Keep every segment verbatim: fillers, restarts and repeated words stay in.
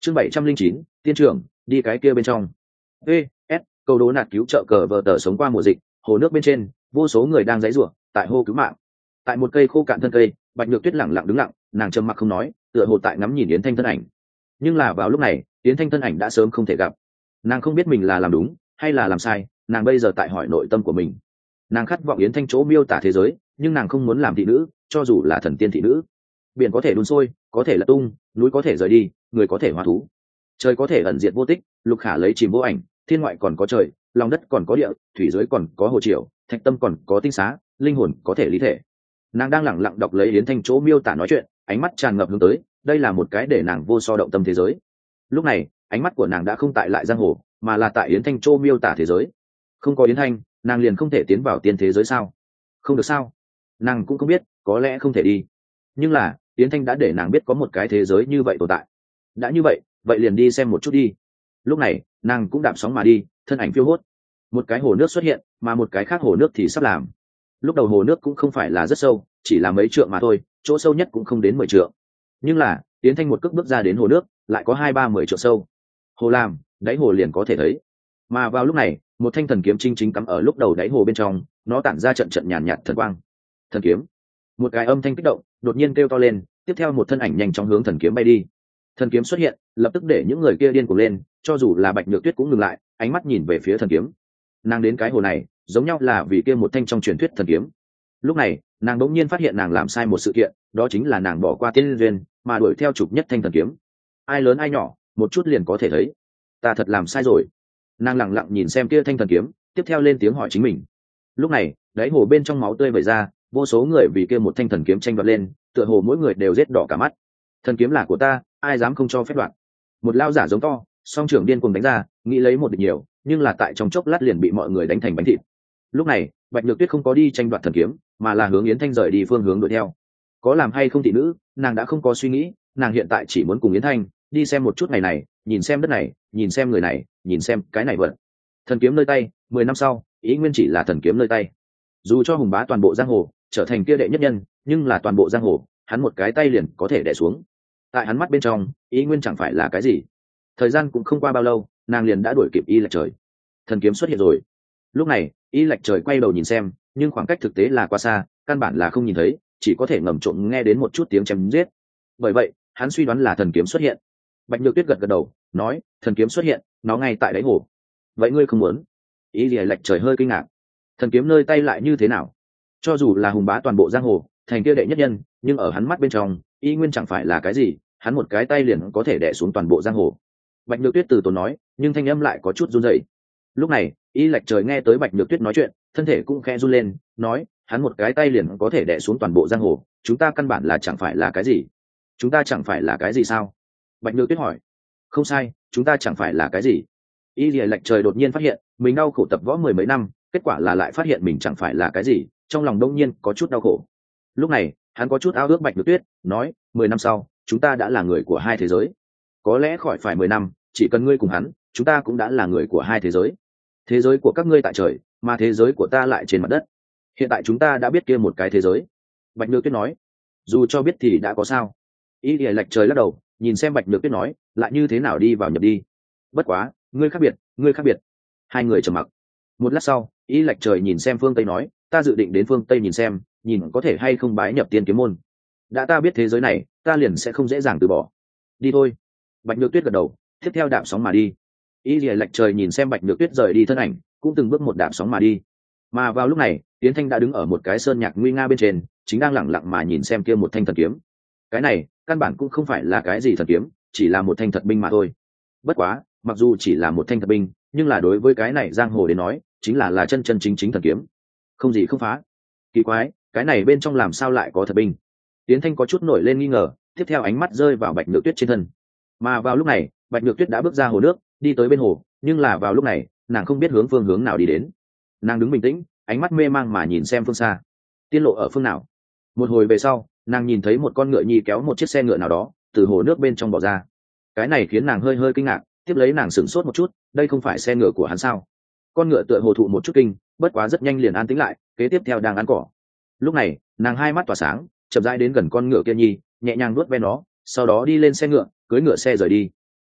chương bảy trăm linh chín tiên trưởng đi cái kia bên trong. ê s câu đố nạt cứu trợ cờ vờ tờ sống qua mùa dịch, hồ nước bên trên vô số người đang dãy rủa tại hô cứu mạng. Tại một cây khô cạn thân cây, Bạch Nhược Tuyết lẳng lặng đứng lặng, nàng trầm mặc không nói, tựa hồ tại ngắm nhìn Yến Thanh thân ảnh. Nhưng là vào lúc này, Yến Thanh thân ảnh đã sớm không thể gặp. Nàng không biết mình là làm đúng hay là làm sai, nàng bây giờ tại hỏi nội tâm của mình. Nàng khát vọng Yến Thanh chỗ miêu tả thế giới, nhưng nàng không muốn làm thị nữ, cho dù là thần tiên thị nữ. Biển có thể đun sôi, có thể là tung, núi có thể rời đi, người có thể hóa thú, trời có thể ẩn diệt vô tích, lục khả lấy chìm vô ảnh, thiên ngoại còn có trời, lòng đất còn có địa, thủy dưới còn có hồ triều, thạch tâm còn có tinh xá, linh hồn có thể lý thể. Nàng đang lẳng lặng đọc lấy Yến Thanh chỗ miêu tả nói chuyện, ánh mắt tràn ngập hướng tới, đây là một cái để nàng vô so động tâm thế giới. Lúc này ánh mắt của nàng đã không tại lại giang hồ, mà là tại Yến Thanh chỗ miêu tả thế giới. Không có Yến Thanh, nàng liền không thể tiến vào tiên thế giới sao? Không được sao? Nàng cũng không biết, có lẽ không thể đi. Nhưng là Yến Thanh đã để nàng biết có một cái thế giới như vậy tồn tại. Đã như vậy, vậy liền đi xem một chút đi. Lúc này nàng cũng đạp sóng mà đi, thân ảnh phiêu hốt. Một cái hồ nước xuất hiện, mà một cái khác hồ nước thì sắp làm. Lúc đầu hồ nước cũng không phải là rất sâu, chỉ là mấy trượng mà thôi, chỗ sâu nhất cũng không đến mười trượng. Nhưng là Yến Thanh một cước bước ra đến hồ nước, lại có hai ba mười trượng sâu. Hồ làm, đáy hồ liền có thể thấy. Mà vào lúc này, một thanh thần kiếm chính chính cắm ở lúc đầu đáy hồ bên trong, nó tản ra trận trận nhàn nhạt thần quang. Thần kiếm. Một cái âm thanh kích động đột nhiên kêu to lên, tiếp theo một thân ảnh nhanh chóng hướng thần kiếm bay đi. Thần kiếm xuất hiện, lập tức để những người kia điên cuồng lên, cho dù là Bạch Nhược Tuyết cũng ngừng lại, ánh mắt nhìn về phía thần kiếm. Nàng đến cái hồ này giống nhau là vì kia một thanh trong truyền thuyết thần kiếm. Lúc này nàng đột nhiên phát hiện nàng làm sai một sự kiện, đó chính là nàng bỏ qua tiên duyên mà đuổi theo chụp nhất thanh thần kiếm. Ai lớn ai nhỏ một chút liền có thể thấy, ta thật làm sai rồi. Nàng lặng lặng nhìn xem kia thanh thần kiếm, tiếp theo lên tiếng hỏi chính mình. Lúc này đáy hồ bên trong máu tươi vẩy ra, vô số người vì kia một thanh thần kiếm tranh đoạt lên, tựa hồ mỗi người đều rết đỏ cả mắt. Thần kiếm là của ta, ai dám không cho phép đoạt? Một lao giả giống to, song trưởng điên cuồng đánh ra, nghĩ lấy một địch nhiều, nhưng là tại trong chốc lát liền bị mọi người đánh thành bánh thịt. Lúc này Bạch Nhược Tuyết không có đi tranh đoạt thần kiếm, mà là hướng Yến Thanh rời đi phương hướng đuổi theo. Có làm hay không thị nữ, nàng đã không có suy nghĩ, nàng hiện tại chỉ muốn cùng Yến Thanh đi xem một chút ngày này, nhìn xem đất này, nhìn xem người này, nhìn xem cái này vật. Thần kiếm nơi tay, mười năm sau ý nguyên chỉ là thần kiếm nơi tay. Dù cho hùng bá toàn bộ giang hồ, trở thành kia đệ nhất nhân, nhưng là toàn bộ giang hồ hắn một cái tay liền có thể đè xuống. Tại hắn mắt bên trong ý nguyên chẳng phải là cái gì. Thời gian cũng không qua bao lâu, nàng liền đã đuổi kịp Y Lạch Trời. Thần kiếm xuất hiện rồi. Lúc này Y Lạch Trời quay đầu nhìn xem, nhưng khoảng cách thực tế là quá xa, căn bản là không nhìn thấy, chỉ có thể ngầm trộm nghe đến một chút tiếng chém giết. Bởi vậy hắn suy đoán là thần kiếm xuất hiện. Bạch Nhược Tuyết gật gật đầu nói, thần kiếm xuất hiện, nó ngay tại đáy hồ. Vậy ngươi không muốn? Y Lạch Trời hơi kinh ngạc. Thần kiếm nơi tay lại như thế nào? Cho dù là hùng bá toàn bộ giang hồ, thành kia đệ nhất nhân, nhưng ở hắn mắt bên trong y nguyên chẳng phải là cái gì, hắn một cái tay liền có thể đè xuống toàn bộ giang hồ. Bạch Nhược Tuyết từ tốn nói, nhưng thanh âm lại có chút run rẩy. Lúc này Y Lạch Trời nghe tới Bạch Nhược Tuyết nói chuyện, thân thể cũng khẽ run lên, nói, hắn một cái tay liền có thể đè xuống toàn bộ giang hồ, chúng ta căn bản là chẳng phải là cái gì. Chúng ta chẳng phải là cái gì sao? Bạch Nhược Tuyết hỏi. Không sai, chúng ta chẳng phải là cái gì. Y Lạch Trời đột nhiên phát hiện mình đau khổ tập võ mười mấy năm, kết quả là lại phát hiện mình chẳng phải là cái gì, trong lòng đông nhiên có chút đau khổ. Lúc này hắn có chút ao ước Bạch Nhược Tuyết, nói, mười năm sau chúng ta đã là người của hai thế giới. Có lẽ khỏi phải mười năm, chỉ cần ngươi cùng hắn, chúng ta cũng đã là người của hai thế giới. Thế giới của các ngươi tại trời, mà thế giới của ta lại trên mặt đất. Hiện tại chúng ta đã biết kia một cái thế giới. Bạch Nhược Tuyết nói. Dù cho biết thì đã có sao? Y Lạch Trời lắc đầu, nhìn xem Bạch Nhược Tuyết nói, lại như thế nào đi vào nhập đi. Bất quá ngươi khác biệt, ngươi khác biệt. Hai người trầm mặc. Một lát sau Y Lạch Trời nhìn xem phương Tây nói, ta dự định đến phương Tây nhìn xem, nhìn có thể hay không bái nhập tiên kiếm môn. Đã ta biết thế giới này, ta liền sẽ không dễ dàng từ bỏ. Đi thôi. Bạch Nhược Tuyết gật đầu, tiếp theo đạp sóng mà đi. Y Lạch Trời nhìn xem Bạch Nhược Tuyết rời đi thân ảnh, cũng từng bước một đạp sóng mà đi. Mà vào lúc này Yến Thanh đã đứng ở một cái sơn nhạc nguy nga bên trên, chính đang lẳng lặng mà nhìn xem kia một thanh thần kiếm. Cái này căn bản cũng không phải là cái gì thần kiếm, chỉ là một thanh thật binh mà thôi. Bất quá mặc dù chỉ là một thanh thật binh, nhưng là đối với cái này giang hồ đến nói, chính là là chân chân chính chính thần kiếm, không gì không phá. Kỳ quái, cái này bên trong làm sao lại có thật binh? Yến Thanh có chút nổi lên nghi ngờ, tiếp theo ánh mắt rơi vào Bạch Nhược Tuyết trên thân. Mà vào lúc này Bạch Nhược Tuyết đã bước ra hồ nước, đi tới bên hồ, nhưng là vào lúc này nàng không biết hướng phương hướng nào đi đến. Nàng đứng bình tĩnh, ánh mắt mê mang mà nhìn xem phương xa. Tiên lộ ở phương nào? Một hồi về sau, nàng nhìn thấy một con ngựa nhi kéo một chiếc xe ngựa nào đó từ hồ nước bên trong bỏ ra. Cái này khiến nàng hơi hơi kinh ngạc, tiếp lấy nàng sửng sốt một chút, đây không phải xe ngựa của hắn sao? Con ngựa tựa hồ thụ một chút kinh, bất quá rất nhanh liền an tĩnh lại, kế tiếp theo đang ăn cỏ. Lúc này nàng hai mắt tỏa sáng, chậm rãi đến gần con ngựa kia nhi, nhẹ nhàng nuốt ve nó, sau đó đi lên xe ngựa, cưỡi ngựa xe rời đi.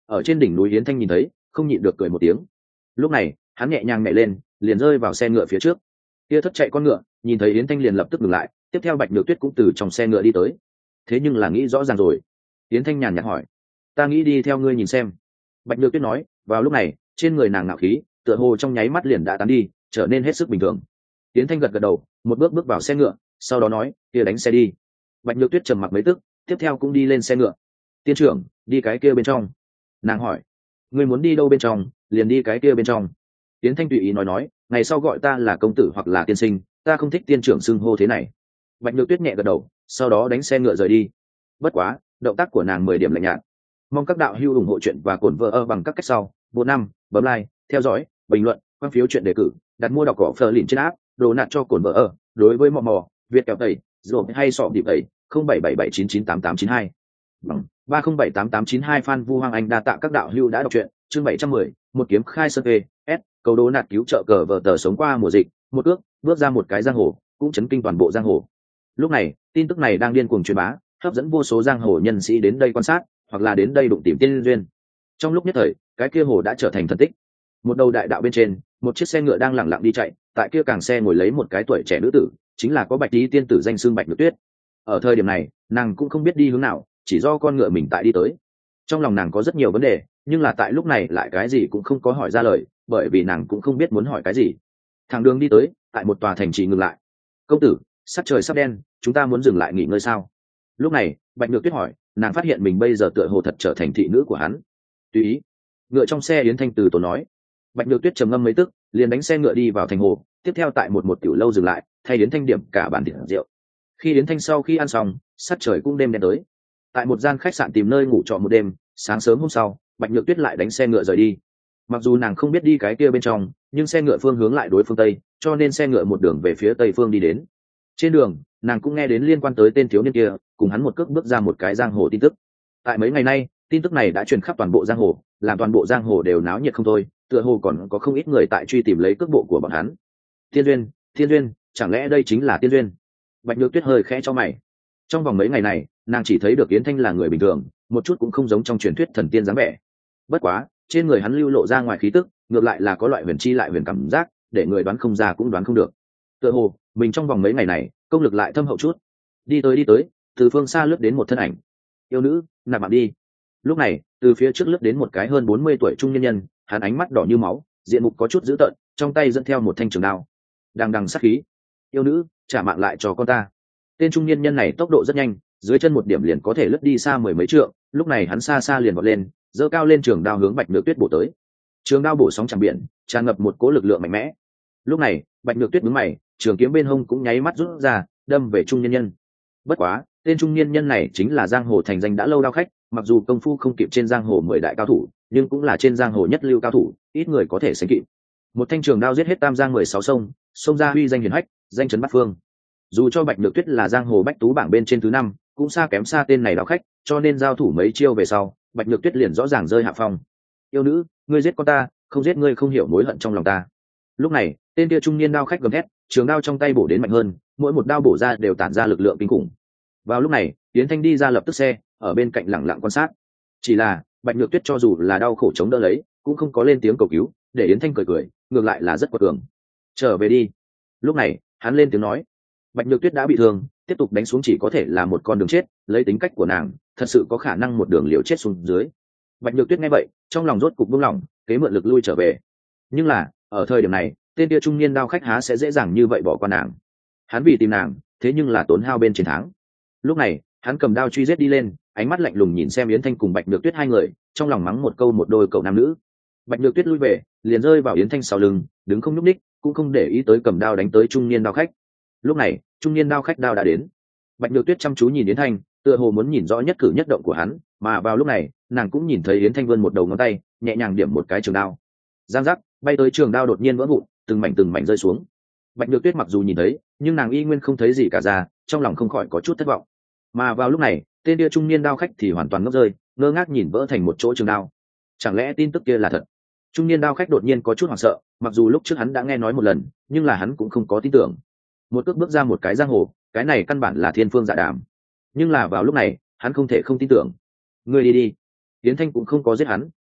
ở trên đỉnh núi yến thanh nhìn thấy, không nhịn được cười một tiếng. Lúc này hắn nhẹ nhàng nhảy lên, liền rơi vào xe ngựa phía trước. Kia thất chạy con ngựa nhìn thấy yến thanh liền lập tức ngừng lại, tiếp theo Bạch Nhược Tuyết cũng từ trong xe ngựa đi tới. Thế nhưng là nghĩ rõ ràng rồi. Yến thanh nhàn nhạt hỏi, ta nghĩ đi theo ngươi nhìn xem. Bạch Nhược Tuyết nói. Vào lúc này trên người nàng ngạo khí tựa hồ trong nháy mắt liền đã tán đi, trở nên hết sức bình thường. Yến thanh gật gật đầu, một bước bước vào xe ngựa, sau đó nói, kia đánh xe đi. Bạch Nhược Tuyết trầm mặc mấy tức, tiếp theo cũng đi lên xe ngựa. Tiên trưởng, đi cái kia bên trong. Nàng hỏi, ngươi muốn đi đâu bên trong, liền đi cái kia bên trong. Yến thanh tùy ý nói nói, ngày sau gọi ta là công tử hoặc là tiên sinh, ta không thích tiên trưởng xưng hô thế này. Bạch Nhược Tuyết nhẹ gật đầu, sau đó đánh xe ngựa rời đi. Bất quá động tác của nàng mười điểm lạnh nhạt. Mong các đạo hữu ủng hộ chuyện và cổn vợ ơ bằng các cách sau. Vô năm bấm like, theo dõi, bình luận, quan phiếu chuyện đề cử, đặt mua đọc cỏ phờ lìn trên app, đồ nạt cho cổn vợ ơ. Đối với mò mò Việt kẹo tẩy rồi hay sọ điệp tẩy không bảy bảy bảy chín chín tám tám chín hai bằng ba không bảy tám tám chín hai. Phan Vu Hoang Anh đa tạ các đạo hữu đã đọc truyện. Chương bảy trăm mười, một kiếm khai sơn về s cầu đố nạt cứu trợ cờ vợ tờ sống qua mùa dịch, một ước bước ra một cái giang hồ, cũng chấn kinh toàn bộ giang hồ. Lúc này tin tức này đang điên cuồng truyền bá, hấp dẫn vô số giang hồ nhân sĩ đến đây quan sát, hoặc là đến đây đụng tìm tiên duyên. Trong lúc nhất thời cái kia hồ đã trở thành thần tích. Một đầu đại đạo bên trên, một chiếc xe ngựa đang lẳng lặng đi chạy, tại kia càng xe ngồi lấy một cái tuổi trẻ nữ tử, chính là có Bạch Tí tiên tử danh xưng Bạch Nhược Tuyết. Ở thời điểm này nàng cũng không biết đi hướng nào, chỉ do con ngựa mình tại đi tới. Trong lòng nàng có rất nhiều vấn đề, nhưng là tại lúc này lại cái gì cũng không có hỏi ra lời, bởi vì nàng cũng không biết muốn hỏi cái gì. Thẳng đường đi tới, tại một tòa thành trì ngừng lại. Công tử, sắc trời sắp đen, chúng ta muốn dừng lại nghỉ ngơi sao? Lúc này Bạch Nhược Tuyết hỏi, nàng phát hiện mình bây giờ tựa hồ thật trở thành thị nữ của hắn. Tùy ý. Ngựa trong xe Yến thanh từ tổ nói. Bạch Nhược Tuyết trầm ngâm mấy tức, liền đánh xe ngựa đi vào thành hồ, tiếp theo tại một một tiểu lâu dừng lại, thay Yến thanh điểm cả bàn thịt rượu. Khi Yến thanh sau khi ăn xong, sát trời cũng đêm đen tới. Tại một gian khách sạn tìm nơi ngủ trọ một đêm, sáng sớm hôm sau Bạch Nhược Tuyết lại đánh xe ngựa rời đi. Mặc dù nàng không biết đi cái kia bên trong, nhưng xe ngựa phương hướng lại đối phương tây, cho nên xe ngựa một đường về phía tây phương đi đến. Trên đường nàng cũng nghe đến liên quan tới tên thiếu niên kia cùng hắn một cước bước ra một cái giang hồ tin tức. Tại mấy ngày nay tin tức này đã truyền khắp toàn bộ giang hồ, làm toàn bộ giang hồ đều náo nhiệt không thôi, tựa hồ còn có không ít người tại truy tìm lấy cước bộ của bọn hắn. Tiên duyên, tiên duyên, chẳng lẽ đây chính là tiên duyên? Bạch Nhược Tuyết hơi khẽ cho mày. Trong vòng mấy ngày này nàng chỉ thấy được Yến thanh là người bình thường, một chút cũng không giống trong truyền thuyết thần tiên dáng vẻ. Bất quá trên người hắn lưu lộ ra ngoài khí tức, ngược lại là có loại huyền chi lại huyền cảm giác, để người đoán không ra cũng đoán không được. Tựa hồ mình trong vòng mấy ngày này công lực lại thâm hậu chút. Đi tới đi tới, từ phương xa lướt đến một thân ảnh. Yêu nữ, nạp mạng đi. Lúc này từ phía trước lướt đến một cái hơn bốn mươi tuổi trung nhân nhân, hắn ánh mắt đỏ như máu, diện mục có chút dữ tợn, trong tay dẫn theo một thanh trường đao, đang đằng sát khí. Yêu nữ, trả mạng lại cho con ta. Tên trung niên nhân này tốc độ rất nhanh, dưới chân một điểm liền có thể lướt đi xa mười mấy trượng. Lúc này hắn xa xa liền vọt lên, giơ cao lên trường đao hướng Bạch Nhược Tuyết bổ tới. Trường đao bổ sóng chẳng biển, tràn ngập một cỗ lực lượng mạnh mẽ. Lúc này Bạch Nhược Tuyết nhướng mày, trường kiếm bên hông cũng nháy mắt rút ra, đâm về trung niên nhân. Bất quá tên trung niên nhân này chính là giang hồ thành danh đã lâu đao khách, mặc dù công phu không kịp trên giang hồ mười đại cao thủ, nhưng cũng là trên giang hồ nhất lưu cao thủ, ít người có thể sánh kịp. Một thanh trường đao giết hết tam giang mười sáu sông, sông ra uy danh hiển hách, danh chấn bát phương. Dù cho Bạch Nhược Tuyết là giang hồ bách tú bảng bên trên thứ năm, cũng xa kém xa tên này đao khách, cho nên giao thủ mấy chiêu về sau Bạch Nhược Tuyết liền rõ ràng rơi hạ phong. Yêu nữ, ngươi giết con ta, không giết ngươi không hiểu mối hận trong lòng ta. Lúc này tên kia trung niên đao khách gầm thét, trường đao trong tay bổ đến mạnh hơn, mỗi một đao bổ ra đều tản ra lực lượng kinh khủng. Vào lúc này Yến thanh đi ra lập tức xe, ở bên cạnh lặng lặng quan sát. Chỉ là Bạch Nhược Tuyết cho dù là đau khổ chống đỡ lấy, cũng không có lên tiếng cầu cứu, để Yến thanh cười cười, ngược lại là rất quật cường. Trở về đi. Lúc này hắn lên tiếng nói. Bạch Nhược Tuyết đã bị thương, tiếp tục đánh xuống chỉ có thể là một con đường chết, lấy tính cách của nàng thật sự có khả năng một đường liều chết xuống dưới. Bạch Nhược Tuyết nghe vậy trong lòng rốt cục buông lỏng, kế mượn lực lui trở về. Nhưng là ở thời điểm này tên kia trung niên đao khách há sẽ dễ dàng như vậy bỏ qua nàng. Hắn vì tìm nàng, thế nhưng là tốn hao bên chiến tháng. Lúc này hắn cầm đao truy giết đi lên, ánh mắt lạnh lùng nhìn xem Yến thanh cùng Bạch Nhược Tuyết hai người, trong lòng mắng một câu một đôi cậu nam nữ. Bạch Nhược Tuyết lui về, liền rơi vào Yến thanh sau lưng, đứng không nhúc ních, cũng không để ý tới cầm đao đánh tới trung niên đao khách. Lúc này trung niên đao khách đao đã đến. Bạch Nhược Tuyết chăm chú nhìn Yến thanh, tựa hồ muốn nhìn rõ nhất cử nhất động của hắn, mà vào lúc này nàng cũng nhìn thấy Yến thanh vươn một đầu ngón tay, nhẹ nhàng điểm một cái trường đao. Giang giác, bay tới trường đao đột nhiên vỡ vụn, từng mảnh từng mảnh rơi xuống. Bạch Nhược Tuyết mặc dù nhìn thấy, nhưng nàng y nguyên không thấy gì cả ra, trong lòng không khỏi có chút thất vọng. Mà vào lúc này tên kia trung niên đao khách thì hoàn toàn ngốc rơi, ngơ ngác nhìn vỡ thành một chỗ trường đao. Chẳng lẽ tin tức kia là thật? Trung niên đao khách đột nhiên có chút hoảng sợ, mặc dù lúc trước hắn đã nghe nói một lần, nhưng là hắn cũng không có tin tưởng. Một cước bước ra một cái giang hồ, cái này căn bản là thiên phương dạ đàm. Nhưng là vào lúc này hắn không thể không tin tưởng. Ngươi đi đi. Yến thanh cũng không có giết hắn,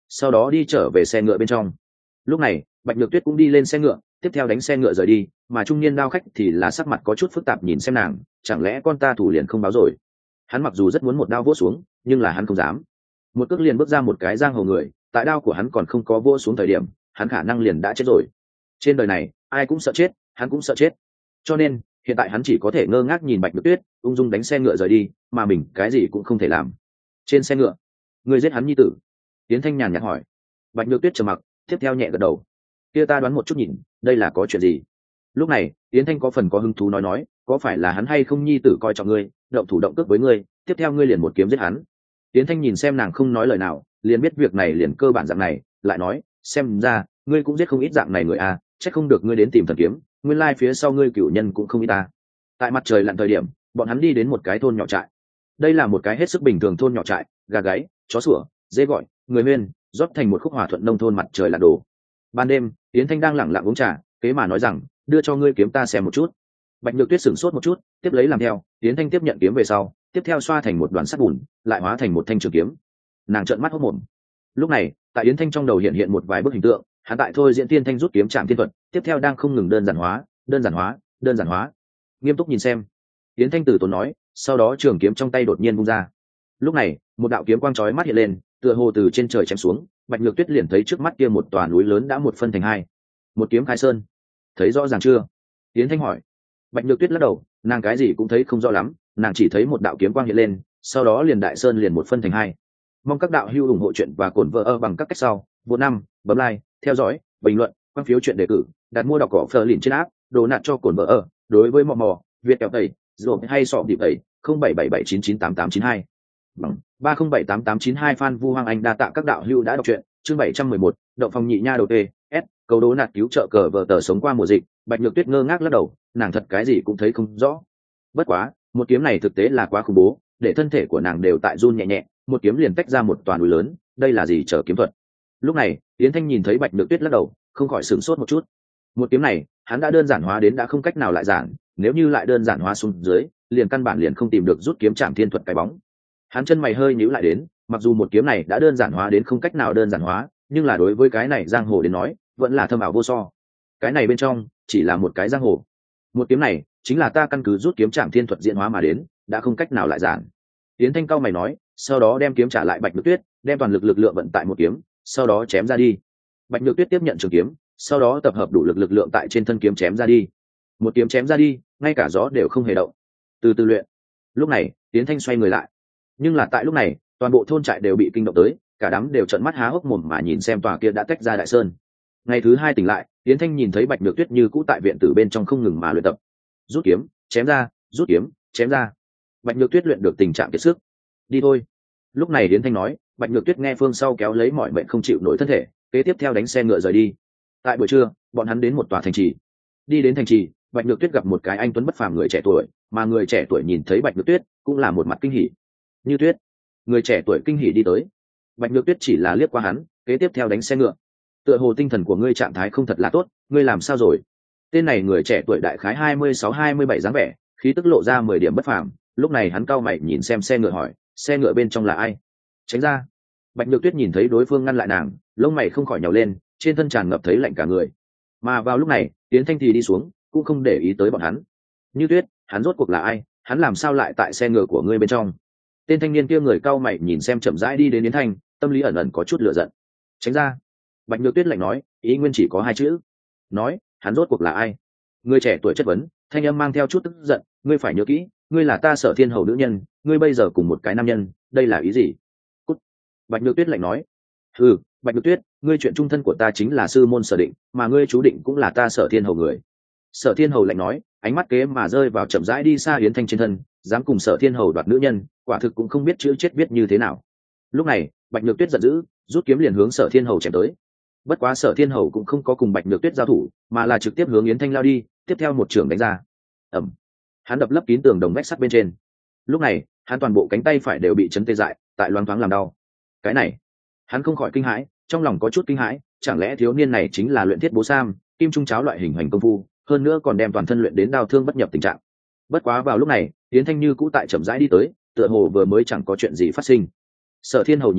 sau đó đi trở về xe ngựa bên trong. Lúc này Bạch Nhược Tuyết cũng đi lên xe ngựa, tiếp theo đánh xe ngựa rời đi, mà trung niên đao khách thì là sắc mặt có chút phức tạp nhìn xem nàng, chẳng lẽ con ta thủ liền không báo rồi. Hắn mặc dù rất muốn một đao vỗ xuống, nhưng là hắn không dám. Một cước liền bước ra một cái giang hồ người, tại đao của hắn còn không có vỗ xuống thời điểm, hắn khả năng liền đã chết rồi. Trên đời này ai cũng sợ chết, hắn cũng sợ chết, cho nên hiện tại hắn chỉ có thể ngơ ngác nhìn Bạch Nhược Tuyết ung dung đánh xe ngựa rời đi, mà mình cái gì cũng không thể làm. Trên xe ngựa, người giết hắn nhi tử? Tiến Thanh nhàn nhạt hỏi. Bạch Nhược Tuyết trầm mặc, tiếp theo nhẹ gật đầu. Kia ta đoán một chút nhìn, đây là có chuyện gì? Lúc này Tiến Thanh có phần có hứng thú nói nói, có phải là hắn hay không nhi tử coi trọng ngươi, động thủ động cước với ngươi, tiếp theo ngươi liền một kiếm giết hắn? Tiến Thanh nhìn xem nàng không nói lời nào, liền biết việc này liền cơ bản dạng này, lại nói, xem ra ngươi cũng giết không ít dạng này người à, chắc không được ngươi đến tìm thần kiếm, nguyên lai phía sau ngươi cửu nhân cũng không ít ta. Tại mặt trời lặn thời điểm, bọn hắn đi đến một cái thôn nhỏ trại. Đây là một cái hết sức bình thường thôn nhỏ trại, gà gáy, chó sủa, dê gọi, người huyên, rót thành một khúc hòa thuận nông thôn mặt trời lặn đồ. Ban đêm, Yến Thanh đang lẳng lặng uống trà, kế mà nói rằng, đưa cho ngươi kiếm ta xem một chút. Bạch Nhược Tuyết sửng sốt một chút, tiếp lấy làm theo. Yến Thanh tiếp nhận kiếm về sau, tiếp theo xoa thành một đoàn sắt bùn, lại hóa thành một thanh trường kiếm. Nàng trợn mắt hốt mồm. Lúc này, tại Yến Thanh trong đầu hiện hiện một vài bức hình tượng, hắn tại thôi diễn tiên thanh rút kiếm chạm thiên thuật, tiếp theo đang không ngừng đơn giản hóa, đơn giản hóa, đơn giản hóa. Nghiêm túc nhìn xem. Yến Thanh từ tốn nói, sau đó trường kiếm trong tay đột nhiên vung ra. Lúc này, một đạo kiếm quang chói mắt hiện lên, tựa hồ từ trên trời chém xuống. Bạch Nhược Tuyết liền thấy trước mắt kia một tòa núi lớn đã một phân thành hai. Một kiếm khai sơn. Thấy rõ ràng chưa? Yến Thanh hỏi. Bạch Nhược Tuyết lắc đầu, nàng cái gì cũng thấy không rõ lắm, nàng chỉ thấy một đạo kiếm quang hiện lên, sau đó liền đại sơn liền một phân thành hai. Mong các đạo hữu ủng hộ chuyện và cổn vợ ở bằng các cách sau. Vô năm, bấm like, theo dõi, bình luận, quan phiếu chuyện đề cử, đặt mua đọc cỏ phờ lìn trên app, đồ nạt cho cổn vợ ở. Đối với mò mò, Việt kẹo tẩy, rồi hay sọ điệp tẩy, không bảy bảy bảy chín chín tám tám chín hai. Bằng ba không bảy tám tám chín hai Phan Vu Hoàng Anh đa tạ các đạo hữu đã đọc truyện. Chương bảy trăm mười một, động phòng nhị nha đầu tê, S, câu đố nạt cứu trợ cờ vợ tờ sống qua mùa dịch. Bạch Nhược Tuyết ngơ ngác lắc đầu, nàng thật cái gì cũng thấy không rõ. Bất quá, một kiếm này thực tế là quá khủng bố, để thân thể của nàng đều tại run nhẹ nhẹ, một kiếm liền tách ra một toàn núi lớn, đây là gì trở kiếm thuật? Lúc này, Yến Thanh nhìn thấy Bạch Nhược Tuyết lắc đầu, không khỏi sửng sốt một chút. Một kiếm này, hắn đã đơn giản hóa đến đã không cách nào lại giản, nếu như lại đơn giản hóa xuống dưới, liền căn bản liền không tìm được rút kiếm chạm thiên thuật cái bóng. Hắn chân mày hơi nhíu lại đến, mặc dù một kiếm này đã đơn giản hóa đến không cách nào đơn giản hóa, nhưng là đối với cái này giang hồ đến nói, vẫn là thâm ảo vô so. Cái này bên trong chỉ là một cái giang hồ. Một kiếm này chính là ta căn cứ rút kiếm chạm thiên thuật diễn hóa mà đến, đã không cách nào lại giản. Yến Thanh cao mày nói, sau đó đem kiếm trả lại Bạch Nhược Tuyết, đem toàn lực lực lượng vận tại một kiếm, sau đó chém ra đi. Bạch Nhược Tuyết tiếp nhận trường kiếm, sau đó tập hợp đủ lực lực lượng tại trên thân kiếm chém ra đi. Một kiếm chém ra đi, ngay cả gió đều không hề động. Từ từ luyện. Lúc này, Yến Thanh xoay người lại. Nhưng là tại lúc này, toàn bộ thôn trại đều bị kinh động tới, cả đám đều trợn mắt há hốc mồm mà nhìn xem tòa kia đã tách ra đại sơn. Ngày thứ hai tỉnh lại, Yến Thanh nhìn thấy Bạch Nhược Tuyết như cũ tại viện tử bên trong không ngừng mà luyện tập. Rút kiếm, chém ra, rút kiếm, chém ra. Bạch Nhược Tuyết luyện được tình trạng kiệt sức. Đi thôi. Lúc này Yến Thanh nói, Bạch Nhược Tuyết nghe phương sau kéo lấy mọi mệnh không chịu nổi thân thể, kế tiếp theo đánh xe ngựa rời đi. Tại buổi trưa, bọn hắn đến một tòa thành trì. Đi đến thành trì, Bạch Nhược Tuyết gặp một cái anh tuấn bất phàm người trẻ tuổi, mà người trẻ tuổi nhìn thấy Bạch Nhược Tuyết, cũng là một mặt kinh hỉ. Như Tuyết. Người trẻ tuổi kinh hỉ đi tới. Bạch Nhược Tuyết chỉ là liếc qua hắn, kế tiếp theo đánh xe ngựa. Tựa hồ tinh thần của ngươi trạng thái không thật là tốt, ngươi làm sao rồi? Tên này người trẻ tuổi đại khái hai mươi sáu hai mươi bảy dáng vẻ, khí tức lộ ra mười điểm bất phàm. Lúc này hắn cau mày nhìn xem xe ngựa hỏi, xe ngựa bên trong là ai? Tránh ra. Bạch Nhược Tuyết nhìn thấy đối phương ngăn lại nàng, lông mày không khỏi nhàu lên, trên thân tràn ngập thấy lạnh cả người. Mà vào lúc này, Yến Thanh thì đi xuống, cũng không để ý tới bọn hắn. Như Tuyết, hắn rốt cuộc là ai? Hắn làm sao lại tại xe ngựa của ngươi bên trong? Tên thanh niên kia người cau mày nhìn xem chậm rãi đi đến Yến Thanh, tâm lý ẩn ẩn có chút lửa giận. Tránh ra. Bạch Nhược Tuyết lạnh nói, ý nguyên chỉ có hai chữ. Nói, hắn rốt cuộc là ai? Người trẻ tuổi chất vấn, thanh âm mang theo chút tức giận, ngươi phải nhớ kỹ, ngươi là ta Sở Thiên Hầu nữ nhân, ngươi bây giờ cùng một cái nam nhân, đây là ý gì? Cút. Bạch Nhược Tuyết lạnh nói. Ừ, Bạch Nhược Tuyết, ngươi chuyện trung thân của ta chính là sư môn Sở Định, mà ngươi chú định cũng là ta Sở Thiên Hầu người. Sở Thiên Hầu lạnh nói, ánh mắt kế mà rơi vào chậm rãi đi xa Yến Thanh trên thân, dám cùng Sở Thiên Hầu đoạt nữ nhân, quả thực cũng không biết chữ chết viết như thế nào. Lúc này, Bạch Nhược Tuyết giận dữ, rút kiếm liền hướng Sở Thiên Hầu chém tới. Bất quá Sở Thiên Hầu cũng không có cùng Bạch Nhược Tuyết giao thủ, mà là trực tiếp hướng Yến Thanh lao đi, tiếp theo một trường đánh ra. Ầm. Hắn đập lấp kín tường đồng vách sắt bên trên. Lúc này, hắn toàn bộ cánh tay phải đều bị chấn tê dại, tại loáng thoáng làm đau. Cái này, hắn không khỏi kinh hãi, trong lòng có chút kinh hãi, chẳng lẽ thiếu niên này chính là luyện thiết bố sam, kim trung cháo loại hình hành công phu, hơn nữa còn đem toàn thân luyện đến đau thương bất nhập tình trạng. Bất quá vào lúc này, Yến Thanh như cũ tại chậm rãi đi tới, tựa hồ vừa mới chẳng có chuyện gì phát sinh. Sở Thiên Hầu nhìn thấy,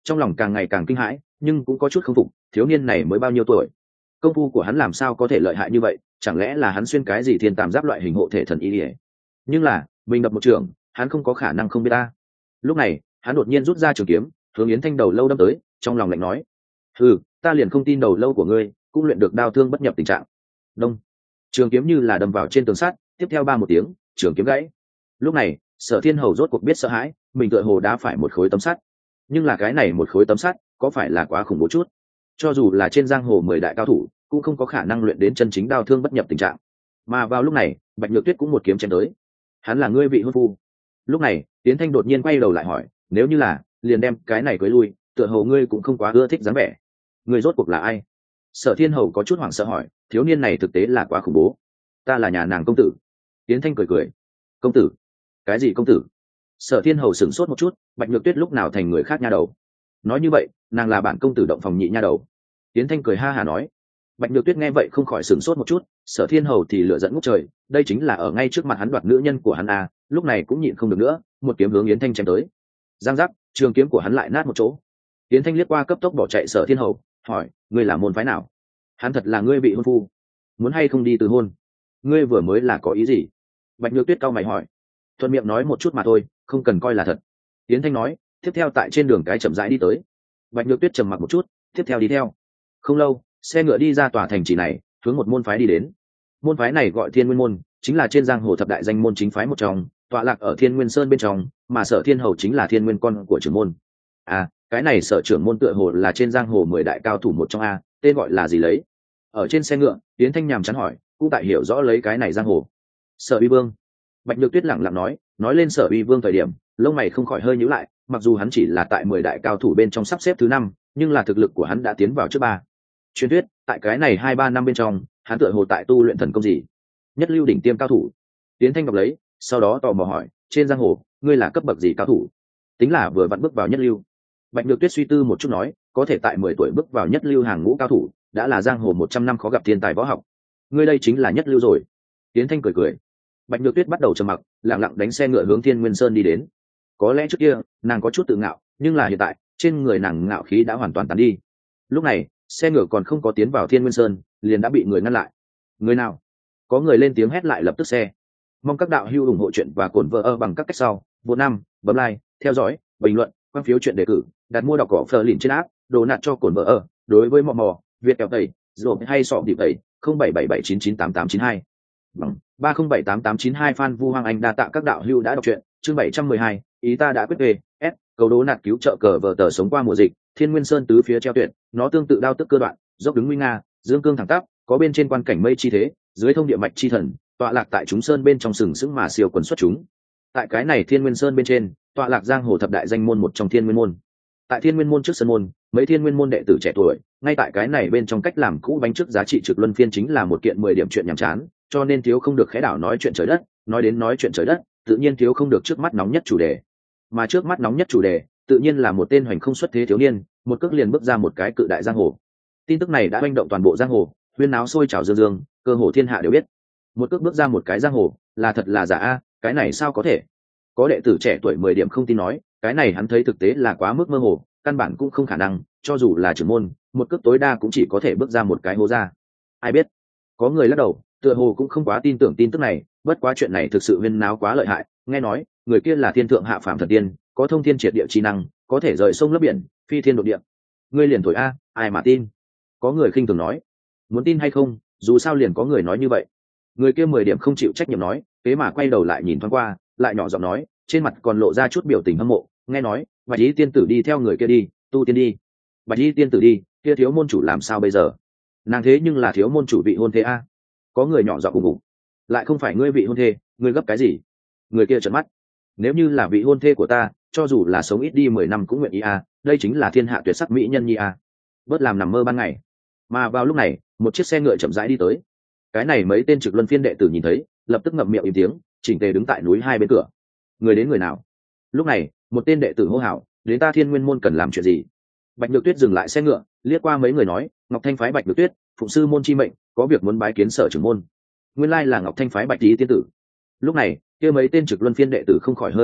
trong lòng càng ngày càng kinh hãi, nhưng cũng có chút không phục, thiếu niên này mới bao nhiêu tuổi, công phu của hắn làm sao có thể lợi hại như vậy, chẳng lẽ là hắn xuyên cái gì thiên tàm giáp loại hình hộ thể thần y ỉa? Nhưng là mình đập một trường, hắn không có khả năng không biết ta. Lúc này hắn đột nhiên rút ra trường kiếm, hướng Yến Thanh đầu lâu đâm tới, trong lòng lạnh nói: ừ, ta liền không tin đầu lâu của ngươi cũng luyện được đao thương bất nhập tình trạng. Đông, trường kiếm như là đâm vào trên tường sắt, tiếp theo ba một tiếng, trường kiếm gãy. Lúc này Sở Thiên Hầu rốt cuộc biết sợ hãi, mình tựa hồ đá phải một khối tấm sắt, nhưng là cái này một khối tấm sắt có phải là quá khủng bố chút? Cho dù là trên giang hồ mười đại cao thủ cũng không có khả năng luyện đến chân chính đao thương bất nhập tình trạng. Mà vào lúc này Bạch Nhược Tuyết cũng một kiếm chém tới. Hắn là ngươi vị hôn phu? Lúc này Tiến Thanh đột nhiên quay đầu lại hỏi: nếu như là, liền đem cái này cưới lui, tựa hồ ngươi cũng không quá ưa thích dáng vẻ. Ngươi rốt cuộc là ai? Sở Thiên Hầu có chút hoảng sợ hỏi, thiếu niên này thực tế là quá khủng bố. Ta là nhà nàng công tử. Tiến Thanh cười cười. Công tử? Cái gì công tử? Sở Thiên Hầu sửng sốt một chút, Bạch Nhược Tuyết lúc nào thành người khác nha đầu? Nói như vậy nàng là bản công tử động phòng nhị nha đầu. Tiến Thanh cười ha hà nói. Bạch Nhược Tuyết nghe vậy không khỏi sửng sốt một chút, Sở Thiên Hầu thì lửa giận ngút trời, đây chính là ở ngay trước mặt hắn đoạt nữ nhân của hắn à, lúc này cũng nhịn không được nữa, một kiếm hướng Yến Thanh chém tới. Giang giác, trường kiếm của hắn lại nát một chỗ. Yến Thanh liếc qua cấp tốc bỏ chạy Sở Thiên Hầu, hỏi: ngươi là môn phái nào? Hắn thật là ngươi vị hôn phu, muốn hay không đi từ hôn? Ngươi vừa mới là có ý gì? Bạch Nhược Tuyết cau mày hỏi. Thuận miệng nói một chút mà thôi, không cần coi là thật. Yến Thanh nói, tiếp theo tại trên đường cái chậm rãi đi tới. Bạch Nhược Tuyết trầm mặc một chút, tiếp theo đi theo. Không lâu, xe ngựa đi ra tòa thành trì này, hướng một môn phái đi đến. Môn phái này gọi Thiên Nguyên môn, chính là trên giang hồ thập đại danh môn chính phái một trong, tọa lạc ở Thiên Nguyên Sơn bên trong, mà Sở Thiên Hầu chính là Thiên Nguyên con của trưởng môn. À, cái này Sở trưởng môn tựa hồ là trên giang hồ mười đại cao thủ một trong a, tên gọi là gì lấy? Ở trên xe ngựa, Yến Thanh nhàm chán hỏi, cũng tại hiểu rõ lấy cái này giang hồ. Sở Uy Vương. Bạch Nhược Tuyết lẳng lặng nói, nói lên Sở Uy Vương thời điểm, lông mày không khỏi hơi nhíu lại, mặc dù hắn chỉ là tại mười đại cao thủ bên trong sắp xếp thứ năm, nhưng là thực lực của hắn đã tiến vào trước ba. Truyền thuyết, tại cái này hai ba năm bên trong, hắn tựa hồ tại tu luyện thần công gì? Nhất lưu đỉnh tiêm cao thủ. Yến Thanh đọc lấy, sau đó tò mò hỏi, trên giang hồ, ngươi là cấp bậc gì cao thủ? Tính là vừa vặn bước vào nhất lưu. Bạch Nhược Tuyết suy tư một chút nói, có thể tại mười tuổi bước vào nhất lưu hàng ngũ cao thủ, đã là giang hồ một trăm năm khó gặp thiên tài võ học. Ngươi đây chính là nhất lưu rồi. Yến Thanh cười cười. Bạch Nhược Tuyết bắt đầu trầm mặc, lặng lặng đánh xe ngựa hướng Thiên Nguyên Sơn đi đến. Có lẽ trước kia nàng có chút tự ngạo, nhưng là hiện tại trên người nàng ngạo khí đã hoàn toàn tàn đi. Lúc này xe ngựa còn không có tiến vào Thiên Nguyên Sơn, liền đã bị người ngăn lại. Người nào? Có người lên tiếng hét lại lập tức xe. Mong các đạo hữu ủng hộ chuyện và cổn vợ ơ bằng các cách sau: vô năm, bấm like, theo dõi, bình luận, quan phiếu chuyện đề cử, đặt mua đọc cỏ phờ lìn trên app, đồ nạt cho cổn vợ ơ. Đối với mò mò Việt kẹo tẩy rồi hay sọ điệp tẩy không bảy bảy bảy chín chín tám tám chín hai bằng ba không bảy tám tám chín hai. Phan Vu Hoàng Anh đa tạ các đạo hữu đã đọc truyện. Chương bảy trăm mười hai, ý ta đã quyết về. S cầu đố nạt cứu trợ cờ vờ tờ sống qua mùa dịch. Thiên Nguyên Sơn tứ phía treo tuyệt, nó tương tự đao tức cơ đoạn, dốc đứng nguy nga, dương cương thẳng tắp, có bên trên quan cảnh mây chi thế, dưới thông địa mạch chi thần, tọa lạc tại chúng sơn bên trong sừng sững mà siêu quần xuất chúng. Tại cái này Thiên Nguyên Sơn bên trên, tọa lạc giang hồ thập đại danh môn một trong Thiên Nguyên môn. Tại Thiên Nguyên môn trước sân môn, mấy Thiên Nguyên môn đệ tử trẻ tuổi, ngay tại cái này bên trong cách làm cũ bánh trước giá trị trực luân phiên chính là một kiện mười điểm chuyện nhàm chán, cho nên thiếu không được khẽ đảo nói chuyện trời đất, nói đến nói chuyện trời đất, tự nhiên thiếu không được trước mắt nóng nhất chủ đề. Mà trước mắt nóng nhất chủ đề, tự nhiên là một tên hoành không xuất thế thiếu niên, một cước liền bước ra một cái cự đại giang hồ. Tin tức này đã hoành động toàn bộ giang hồ, huyên náo sôi trào dương dương, cơ hồ thiên hạ đều biết. Một cước bước ra một cái giang hồ, là thật là giả a, cái này sao có thể? Có đệ tử trẻ tuổi mười điểm không tin nói, cái này hắn thấy thực tế là quá mức mơ hồ, căn bản cũng không khả năng, cho dù là trưởng môn, một cước tối đa cũng chỉ có thể bước ra một cái hố ra. Ai biết? Có người lắc đầu, tựa hồ cũng không quá tin tưởng tin tức này, bất quá chuyện này thực sự huyên náo quá lợi hại, nghe nói, người kia là thiên thượng hạ phàm thần tiên, có thông thiên triệt địa chi năng, có thể rời sông lấp biển, phi thiên độ địa. Ngươi liền thổi a, ai mà tin? Có người khinh thường nói. Muốn tin hay không, dù sao liền có người nói như vậy. Người kia mười điểm không chịu trách nhiệm nói, thế mà quay đầu lại nhìn thoáng qua, lại nhỏ giọng nói, trên mặt còn lộ ra chút biểu tình hâm mộ, nghe nói, Bạch Y tiên tử đi theo người kia đi, tu tiên đi. Bạch Y tiên tử đi, kia thiếu môn chủ làm sao bây giờ? Nàng thế nhưng là thiếu môn chủ vị hôn thê a. Có người nhỏ giọng ủng hộ. Lại không phải ngươi vị hôn thê, ngươi gấp cái gì? Người kia trợn mắt. Nếu như là vị hôn thê của ta, cho dù là sống ít đi mười năm cũng nguyện ý a, đây chính là thiên hạ tuyệt sắc mỹ nhân nhi a. Bớt làm nằm mơ ban ngày. Mà vào lúc này, một chiếc xe ngựa chậm rãi đi tới. Cái này mấy tên trực luân phiên đệ tử nhìn thấy, lập tức ngậm miệng im tiếng, chỉnh tề đứng tại núi hai bên cửa. Người đến người nào? Lúc này, một tên đệ tử hô hào, đến ta Thiên Nguyên môn cần làm chuyện gì? Bạch Nhược Tuyết dừng lại xe ngựa, liếc qua mấy người nói, Ngọc Thanh phái Bạch Nhược Tuyết, phụng sư môn chi mệnh, có việc muốn bái kiến Sở trưởng môn. Nguyên lai là Ngọc Thanh phái Bạch Tý tiên tử. Lúc này, kia mấy tên trực luân phiên đệ tử không khỏi hơi kinh ngạc,